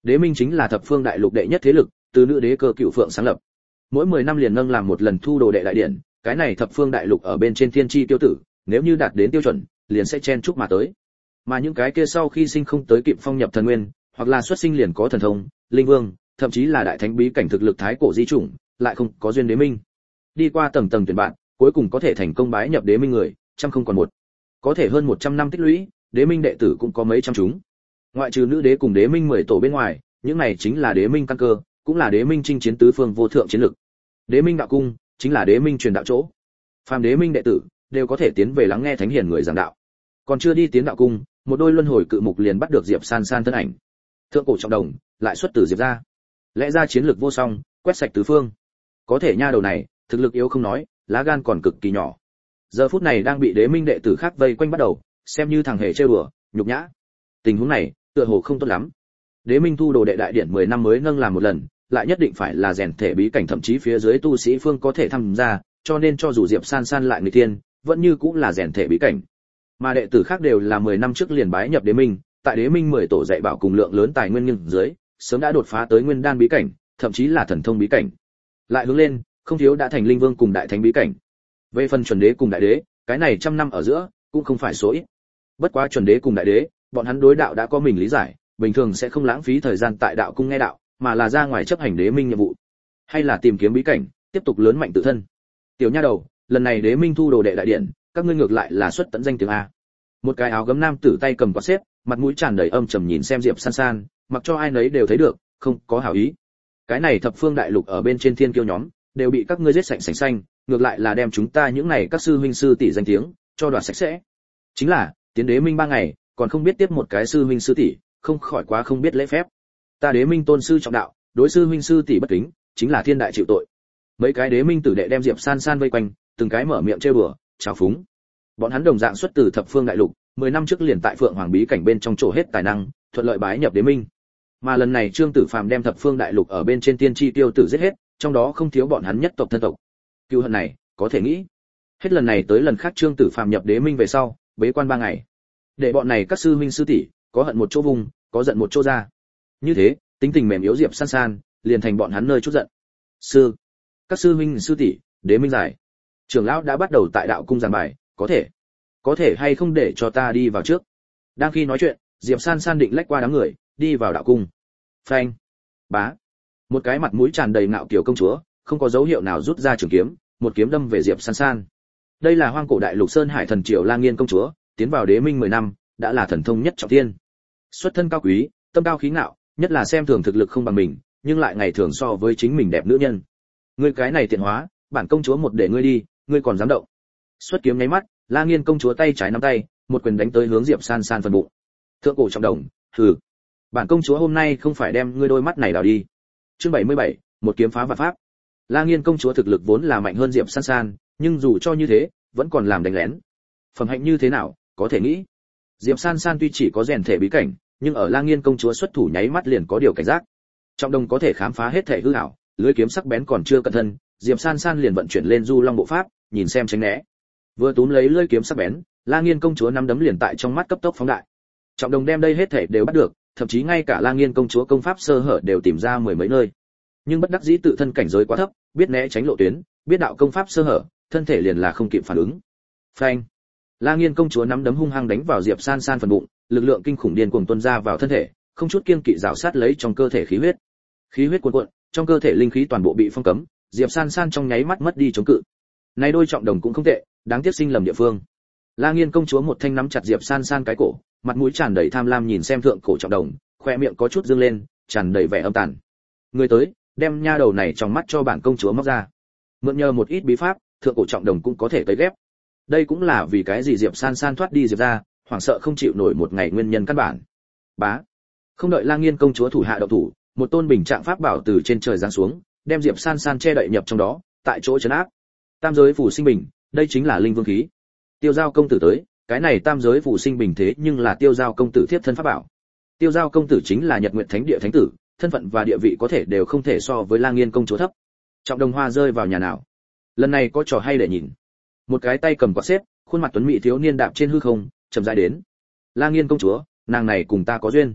Đế minh chính là thập phương đại lục đệ nhất thế lực, từ nữ đế Cơ Cựu Phượng sáng lập. Mỗi mười năm liền nâng làm một lần thu đồ đệ đại điển, cái này thập phương đại lục ở bên trên thiên chi tiêu tử, nếu như đạt đến tiêu chuẩn, liền sẽ chen chúc mà tới. Mà những cái kia sau khi sinh không tới kịp phong nhập thần nguyên, hoặc là xuất sinh liền có thần thông, linh vương, thậm chí là đại thánh bí cảnh thực lực thái cổ di chủng, lại không có duyên đế minh. Đi qua tầng tầng tuyển bạn, cuối cùng có thể thành công bái nhập đế minh người, trăm không còn một. Có thể hơn một trăm năm tích lũy, đế minh đệ tử cũng có mấy trăm chúng. Ngoại trừ nữ đế cùng đế minh mười tổ bên ngoài, những này chính là đế minh căn cơ, cũng là đế minh chinh chiến tứ phương vô thượng chiến lực. Đế minh đạo cung chính là đế minh truyền đạo chỗ. Phàm đế minh đệ tử đều có thể tiến về lắng nghe thánh hiền người giảng đạo. Còn chưa đi tiến đạo cung, một đôi luân hồi cự mục liền bắt được Diệp San San thân ảnh. Thượng cổ trọng đồng, lại xuất từ Diệp gia. Lẽ ra chiến lược vô song, quét sạch tứ phương. Có thể nha đầu này, thực lực yếu không nói, lá gan còn cực kỳ nhỏ. Giờ phút này đang bị đế minh đệ tử khác vây quanh bắt đầu, xem như thằng hề chơi bừa, nhục nhã. Tình huống này, tựa hồ không tốt lắm. Đế minh thu đồ đệ đại điển mười năm mới nâng làm một lần, lại nhất định phải là rèn thể bí cảnh thậm chí phía dưới tu sĩ phương có thể tham gia, cho nên cho dù Diệp San San lại người tiên, vẫn như cũng là rèn thể bí cảnh. Mà đệ tử khác đều là mười năm trước liền bái nhập đế minh, tại đế minh mười tổ dạy bảo cùng lượng lớn tài nguyên nghiêng dưới, sớm đã đột phá tới nguyên đan bí cảnh, thậm chí là thần thông bí cảnh. Lại hướng lên, không thiếu đã thành linh vương cùng đại thánh bí cảnh. Về phần chuẩn đế cùng đại đế, cái này trăm năm ở giữa cũng không phải số ít. Bất quá chuẩn đế cùng đại đế, bọn hắn đối đạo đã có mình lý giải, bình thường sẽ không lãng phí thời gian tại đạo cung nghe đạo, mà là ra ngoài chấp hành đế minh nhiệm vụ, hay là tìm kiếm bí cảnh, tiếp tục lớn mạnh tự thân. Tiểu nha đầu, lần này đế minh thu đồ đệ đại điện, các ngươi ngược lại là xuất tận danh tiếng a. Một cái áo gấm nam tử tay cầm quạt xếp, mặt mũi tràn đầy âm trầm nhìn xem Diệp San San, mặc cho ai nấy đều thấy được, không có hảo ý. Cái này thập phương đại lục ở bên trên thiên kiêu nhóm, đều bị các ngươi giết sạch sành xanh, ngược lại là đem chúng ta những này các sư huynh sư tỷ danh tiếng cho đoạt sạch sẽ. Chính là, tiến đế minh ba ngày, còn không biết tiếp một cái sư huynh sư tỷ, không khỏi quá không biết lễ phép. Ta đế minh tôn sư trọng đạo, đối sư huynh sư tỷ bất kính, chính là thiên đại chịu tội. Mấy cái đế minh tử đệ đem Diệp San San vây quanh, từng cái mở miệng trêu đùa, chào phúng. Bọn hắn đồng dạng xuất từ thập phương đại lục, mười năm trước liền tại Phượng Hoàng bí cảnh bên trong trổ hết tài năng, thuận lợi bái nhập đế minh. Mà lần này Trương Tử Phàm đem thập phương đại lục ở bên trên tiên tri tiêu tử giết hết, trong đó không thiếu bọn hắn nhất tộc thân tộc. Cừu hận này, có thể nghĩ. Hết lần này tới lần khác Trương Tử Phàm nhập đế minh về sau, bế quan ba ngày. Để bọn này các sư huynh sư tỷ, có hận một chỗ vùng, có giận một chỗ ra. Như thế, tính tình mềm yếu Diệp San San, liền thành bọn hắn nơi chút giận. Sư, các sư huynh sư tỷ, đế minh giải. Trưởng lão đã bắt đầu tại đạo cung giảng bài, có thể, có thể hay không để cho ta đi vào trước. Đang khi nói chuyện, Diệp San San định lách qua đám người, đi vào đạo cung. Phanh, bá, một cái mặt mũi tràn đầy ngạo kiều công chúa, không có dấu hiệu nào rút ra trường kiếm, một kiếm đâm về Diệp San San. Đây là hoang cổ đại lục Sơn Hải thần triều La Nghiên công chúa, tiến vào đế minh mười năm, đã là thần thông nhất trọng thiên. Xuất thân cao quý, tâm cao khí ngạo, nhất là xem thường thực lực không bằng mình, nhưng lại ngày thường so với chính mình đẹp nữ nhân. Ngươi cái này tiện hóa, bản công chúa một để ngươi đi, ngươi còn dám động. Xuất kiếm nháy mắt, La Nghiên công chúa tay trái nắm tay, một quyền đánh tới hướng Diệp San San phần bụng. Thượng cổ trọng đồng, hừ. Bản công chúa hôm nay không phải đem ngươi đôi mắt này đào đi. Chương bảy mươi bảy, một kiếm phá vạn pháp. La Nghiên công chúa thực lực vốn là mạnh hơn Diệp San San, nhưng dù cho như thế, vẫn còn làm đánh lén. Phẩm hạnh như thế nào, có thể nghĩ. Diệp San San tuy chỉ có rèn thể bí cảnh, nhưng ở La Nghiên công chúa xuất thủ nháy mắt liền có điều cảnh giác. Trọng đồng có thể khám phá hết thể hư ảo, lưỡi kiếm sắc bén còn chưa cẩn thân, Diệp San San liền vận chuyển lên Du Long bộ pháp, nhìn xem tránh né. Vừa túm lấy lưỡi kiếm sắc bén, La Nghiên công chúa nắm đấm liền tại trong mắt cấp tốc phóng đại. Trọng đồng đem đây hết thể đều bắt được, thậm chí ngay cả La Nghiên công chúa công pháp sơ hở đều tìm ra mười mấy nơi. Nhưng bất đắc dĩ tự thân cảnh giới quá thấp, biết né tránh lộ tuyến, biết đạo công pháp sơ hở, thân thể liền là không kịp phản ứng. Phanh! La Nghiên công chúa nắm đấm hung hăng đánh vào Diệp San San phần bụng, lực lượng kinh khủng điên cuồng tuôn ra vào thân thể, không chút kiêng kỵ rào sát lấy trong cơ thể khí huyết. Khí huyết cuồn cuộn, trong cơ thể linh khí toàn bộ bị phong cấm, Diệp San San trong nháy mắt mất đi chống cự. Này đôi trọng đồng cũng không tệ, đáng tiếc sinh lầm địa phương. La Nghiên công chúa một thanh nắm chặt Diệp San San cái cổ, mặt mũi tràn đầy tham lam nhìn xem thượng cổ trọng đồng, khoe miệng có chút dương lên, tràn đầy vẻ âm tàn. Người tới, đem nha đầu này trong mắt cho bản công chúa móc ra. Mượn nhờ một ít bí pháp, thượng cổ trọng đồng cũng có thể tới ghép. Đây cũng là vì cái gì Diệp San San thoát đi Diệp ra, hoảng sợ không chịu nổi một ngày nguyên nhân căn bản. Bá, không đợi La Nghiên công chúa thủ hạ động thủ, một tôn bình trạng pháp bảo từ trên trời giáng xuống, đem Diệp San San che đậy nhập trong đó, tại chỗ trấn áp. Tam giới phù sinh bình, đây chính là linh vương khí. Tiêu Giao công tử tới, cái này tam giới phù sinh bình thế nhưng là Tiêu Giao công tử thiết thân pháp bảo. Tiêu Giao công tử chính là Nhật Nguyệt Thánh Địa thánh tử, thân phận và địa vị có thể đều không thể so với La Nghiên công chúa thấp. Trọng đồng hoa rơi vào nhà nào? Lần này có trò hay để nhìn. Một cái tay cầm quạt xếp, khuôn mặt tuấn mỹ thiếu niên đạp trên hư không, chậm rãi đến. La Nghiên công chúa, nàng này cùng ta có duyên.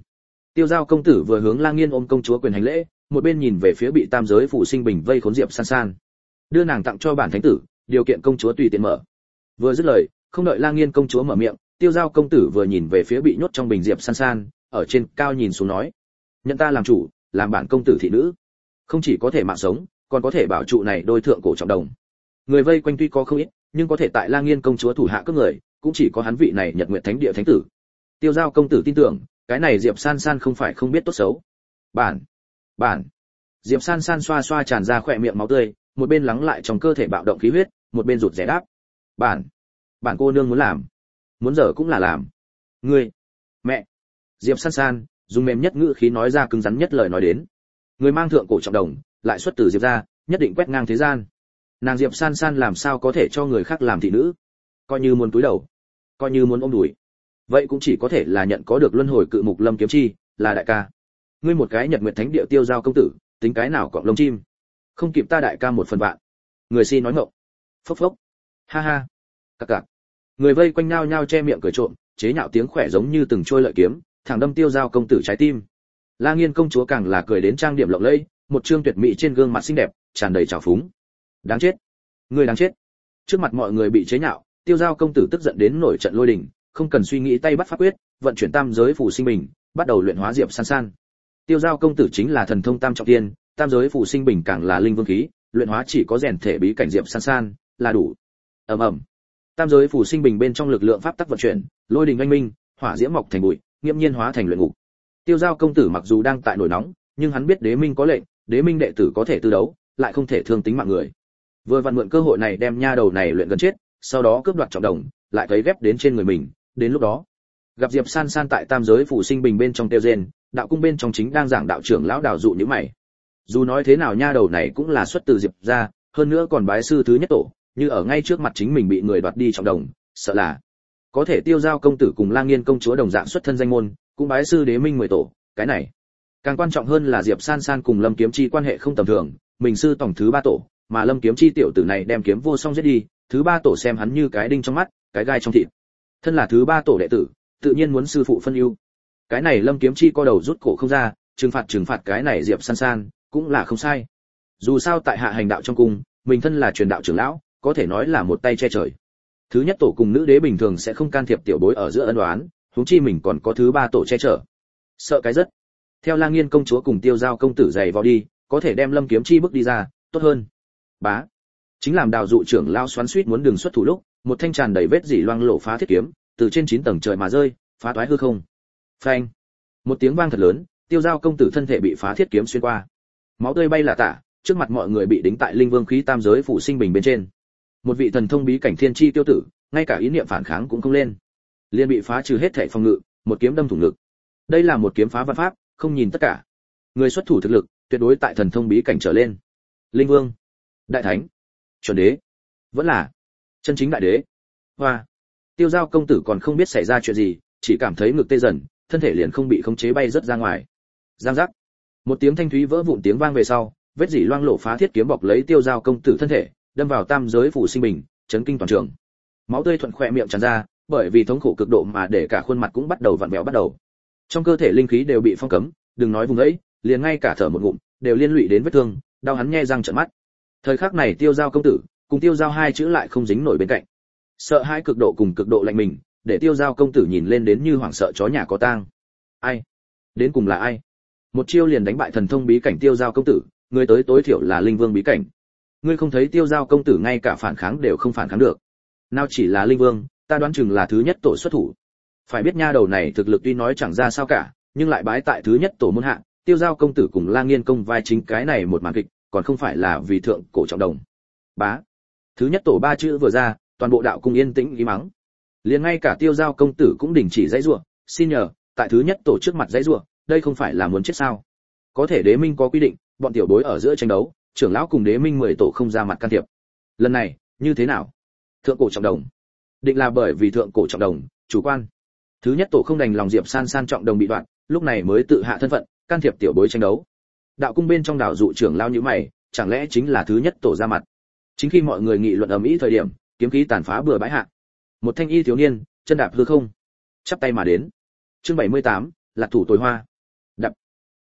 Tiêu Giao công tử vừa hướng Lang Nghiên ôm công chúa quyền hành lễ, một bên nhìn về phía bị tam giới phủ sinh bình vây khốn Diệp San San, đưa nàng tặng cho bản thánh tử, điều kiện công chúa tùy tiện mở. Vừa dứt lời, không đợi Lang Nghiên công chúa mở miệng, Tiêu Giao công tử vừa nhìn về phía bị nhốt trong bình Diệp San San, ở trên cao nhìn xuống nói: nhận ta làm chủ, làm bản công tử thị nữ, không chỉ có thể mạng sống, còn có thể bảo trụ này đôi thượng cổ trọng đồng. Người vây quanh tuy có không ít, nhưng có thể tại Lang Nghiên công chúa thủ hạ cướp người, cũng chỉ có hắn vị này Nhật Nguyệt Thánh Địa thánh tử. Tiêu Giao công tử tin tưởng, cái này Diệp San San không phải không biết tốt xấu. Bản, bản. Diệp San San xoa xoa tràn ra khỏe miệng máu tươi, một bên lắng lại trong cơ thể bạo động khí huyết, một bên rụt rè đáp: bản, bản cô nương muốn làm, muốn giờ cũng là làm. Ngươi, mẹ. Diệp San San dùng mềm nhất ngữ khí nói ra cứng rắn nhất lời nói đến. Người mang thượng cổ trọng đồng, lại xuất từ Diệp gia, nhất định quét ngang thế gian. Nàng Diệp San San làm sao có thể cho người khác làm thị nữ? Coi như muốn túi đầu, coi như muốn ôm đùi, vậy cũng chỉ có thể là nhận có được luân hồi cự mục Lâm Kiếm Chi, là đại ca. Ngươi một cái Nhật Nguyệt Thánh Địa Tiêu Giao công tử, tính cái nào cọng lông chim, không kịp ta đại ca một phần vạn. Người si nói ngọng. Phốc phốc. Ha ha. Cặc cặc. Người vây quanh nhau nhau che miệng cười trộm, chế nhạo tiếng khỏe giống như từng trôi lợi kiếm, thẳng đâm Tiêu Giao công tử trái tim. Lang Nghiên công chúa càng là cười đến trang điểm lộng lẫy, một trương tuyệt mỹ trên gương mặt xinh đẹp tràn đầy trào phúng. Đáng chết, ngươi đáng chết. Trước mặt mọi người bị chế nhạo, Tiêu Giao công tử tức giận đến nổi trận lôi đình, không cần suy nghĩ tay bắt pháp quyết, vận chuyển tam giới phù sinh bình, bắt đầu luyện hóa Diệp San San. Tiêu Giao công tử chính là thần thông tam trọng thiên, tam giới phù sinh bình càng là linh vương khí, luyện hóa chỉ có rèn thể bí cảnh Diệp San San là đủ. Ầm ầm. Tam giới phù sinh bình bên trong lực lượng pháp tắc vận chuyển, lôi đình anh minh, hỏa diễm mọc thành bụi, nghiêm nhiên hóa thành luyện ngục. Tiêu Giao công tử mặc dù đang tại nổi nóng, nhưng hắn biết Đế Minh có lệnh, Đế Minh đệ tử có thể tư đấu, lại không thể thương tính mạng người. Vừa vặn mượn cơ hội này đem nha đầu này luyện gần chết, sau đó cướp đoạt trọng đồng, lại thấy ghép đến trên người mình, đến lúc đó, gặp Diệp San San tại tam giới phủ sinh bình bên trong tiêu rên, đạo cung bên trong chính đang giảng đạo trưởng lão Đào dụ như mày. Dù nói thế nào nha đầu này cũng là xuất từ Diệp gia, hơn nữa còn bái sư thứ nhất tổ, như ở ngay trước mặt chính mình bị người đoạt đi trọng đồng, sợ là có thể Tiêu Giao công tử cùng Lang Nghiên công chúa đồng dạng xuất thân danh môn, cũng bái sư Đế Minh mười tổ, cái này càng quan trọng hơn là Diệp San San cùng Lâm Kiếm Chi quan hệ không tầm thường, mình sư tổng thứ ba tổ, mà Lâm Kiếm Chi tiểu tử này đem kiếm vô song giết đi, thứ ba tổ xem hắn như cái đinh trong mắt, cái gai trong thịt. Thân là thứ ba tổ đệ tử, tự nhiên muốn sư phụ phân ưu. Cái này Lâm Kiếm Chi co đầu rút cổ không ra, trừng phạt trừng phạt cái này Diệp San San, cũng là không sai. Dù sao tại hạ hành đạo trong cung, mình thân là truyền đạo trưởng lão, có thể nói là một tay che trời. Thứ nhất tổ cùng nữ đế bình thường sẽ không can thiệp tiểu bối ở giữa ân oán, huống chi mình còn có thứ ba tổ che chở. Sợ cái rất. Theo Lang Nghiên công chúa cùng Tiêu Giao công tử giày vào đi, có thể đem Lâm Kiếm Chi bước đi ra, tốt hơn. Bá. Chính làm Đào dụ trưởng lao xoắn xuýt muốn đường xuất thủ lúc, một thanh tràn đầy vết dỉ loang lổ phá thiết kiếm, từ trên chín tầng trời mà rơi, phá toái hư không. Phanh. Một tiếng vang thật lớn, Tiêu Giao công tử thân thể bị phá thiết kiếm xuyên qua. Máu tươi bay là tả, trước mặt mọi người bị đính tại linh vương khí tam giới phụ sinh bình bên trên. Một vị thần thông bí cảnh thiên chi tiêu tử, ngay cả ý niệm phản kháng cũng không lên, liền bị phá trừ hết thể phòng ngự, một kiếm đâm thủng ngực. Đây là một kiếm phá vạn pháp, không nhìn tất cả. Người xuất thủ thực lực, tuyệt đối tại thần thông bí cảnh trở lên. Linh vương, đại thánh, chuẩn đế, vẫn là chân chính đại đế. Hoa. Tiêu Giao công tử còn không biết xảy ra chuyện gì, chỉ cảm thấy ngực tê dần, thân thể liền không bị khống chế bay rất ra ngoài. Giang giác. Một tiếng thanh thúy vỡ vụn tiếng vang về sau, vết dỉ loang lổ phá thiết kiếm bọc lấy Tiêu Giao công tử thân thể, đâm vào tam giới phủ sinh bình, chấn kinh toàn trường. Máu tươi thuận khỏe miệng tràn ra, bởi vì thống khổ cực độ mà để cả khuôn mặt cũng bắt đầu vặn vẹo bắt đầu. Trong cơ thể linh khí đều bị phong cấm, đừng nói vùng ấy, liền ngay cả thở một ngụm, đều liên lụy đến vết thương, đau hắn nhe răng trợn mắt. Thời khắc này Tiêu Giao công tử, cùng Tiêu Giao hai chữ lại không dính nổi bên cạnh. Sợ hãi cực độ cùng cực độ lạnh mình, để Tiêu Giao công tử nhìn lên đến như hoảng sợ chó nhà có tang. Ai? Đến cùng là ai? Một chiêu liền đánh bại thần thông bí cảnh Tiêu Giao công tử, người tới tối thiểu là linh vương bí cảnh. Ngươi không thấy Tiêu Giao công tử ngay cả phản kháng đều không phản kháng được. Nào chỉ là linh vương, ta đoán chừng là thứ nhất tổ xuất thủ. Phải biết nha đầu này thực lực tuy nói chẳng ra sao cả, nhưng lại bái tại thứ nhất tổ môn hạ, Tiêu Giao công tử cùng Lang Nghiên công vai chính cái này một màn kịch, còn không phải là vì thượng cổ trọng đồng. Bá. Thứ nhất tổ ba chữ vừa ra, toàn bộ đạo cung yên tĩnh ý mắng. Liền ngay cả Tiêu Giao công tử cũng đình chỉ dãy rủa, xin nhờ, tại thứ nhất tổ trước mặt dãy rủa, đây không phải là muốn chết sao? Có thể Đế Minh có quy định, bọn tiểu bối ở giữa tranh đấu, trưởng lão cùng Đế Minh mười tổ không ra mặt can thiệp. Lần này, như thế nào? Thượng cổ trọng đồng. Định là bởi vì thượng cổ trọng đồng, chủ quan. Thứ nhất tổ không đành lòng Diệp San San trọng đồng bị đoạn, lúc này mới tự hạ thân phận, can thiệp tiểu bối tranh đấu. Đạo cung bên trong Đào dụ trưởng lao như mày, chẳng lẽ chính là thứ nhất tổ ra mặt? Chính khi mọi người nghị luận ầm ĩ thời điểm, kiếm khí tàn phá bừa bãi hạ. Một thanh y thiếu niên, chân đạp hư không, chắp tay mà đến. Chương bảy mươi tám, Lạc thủ tối hoa.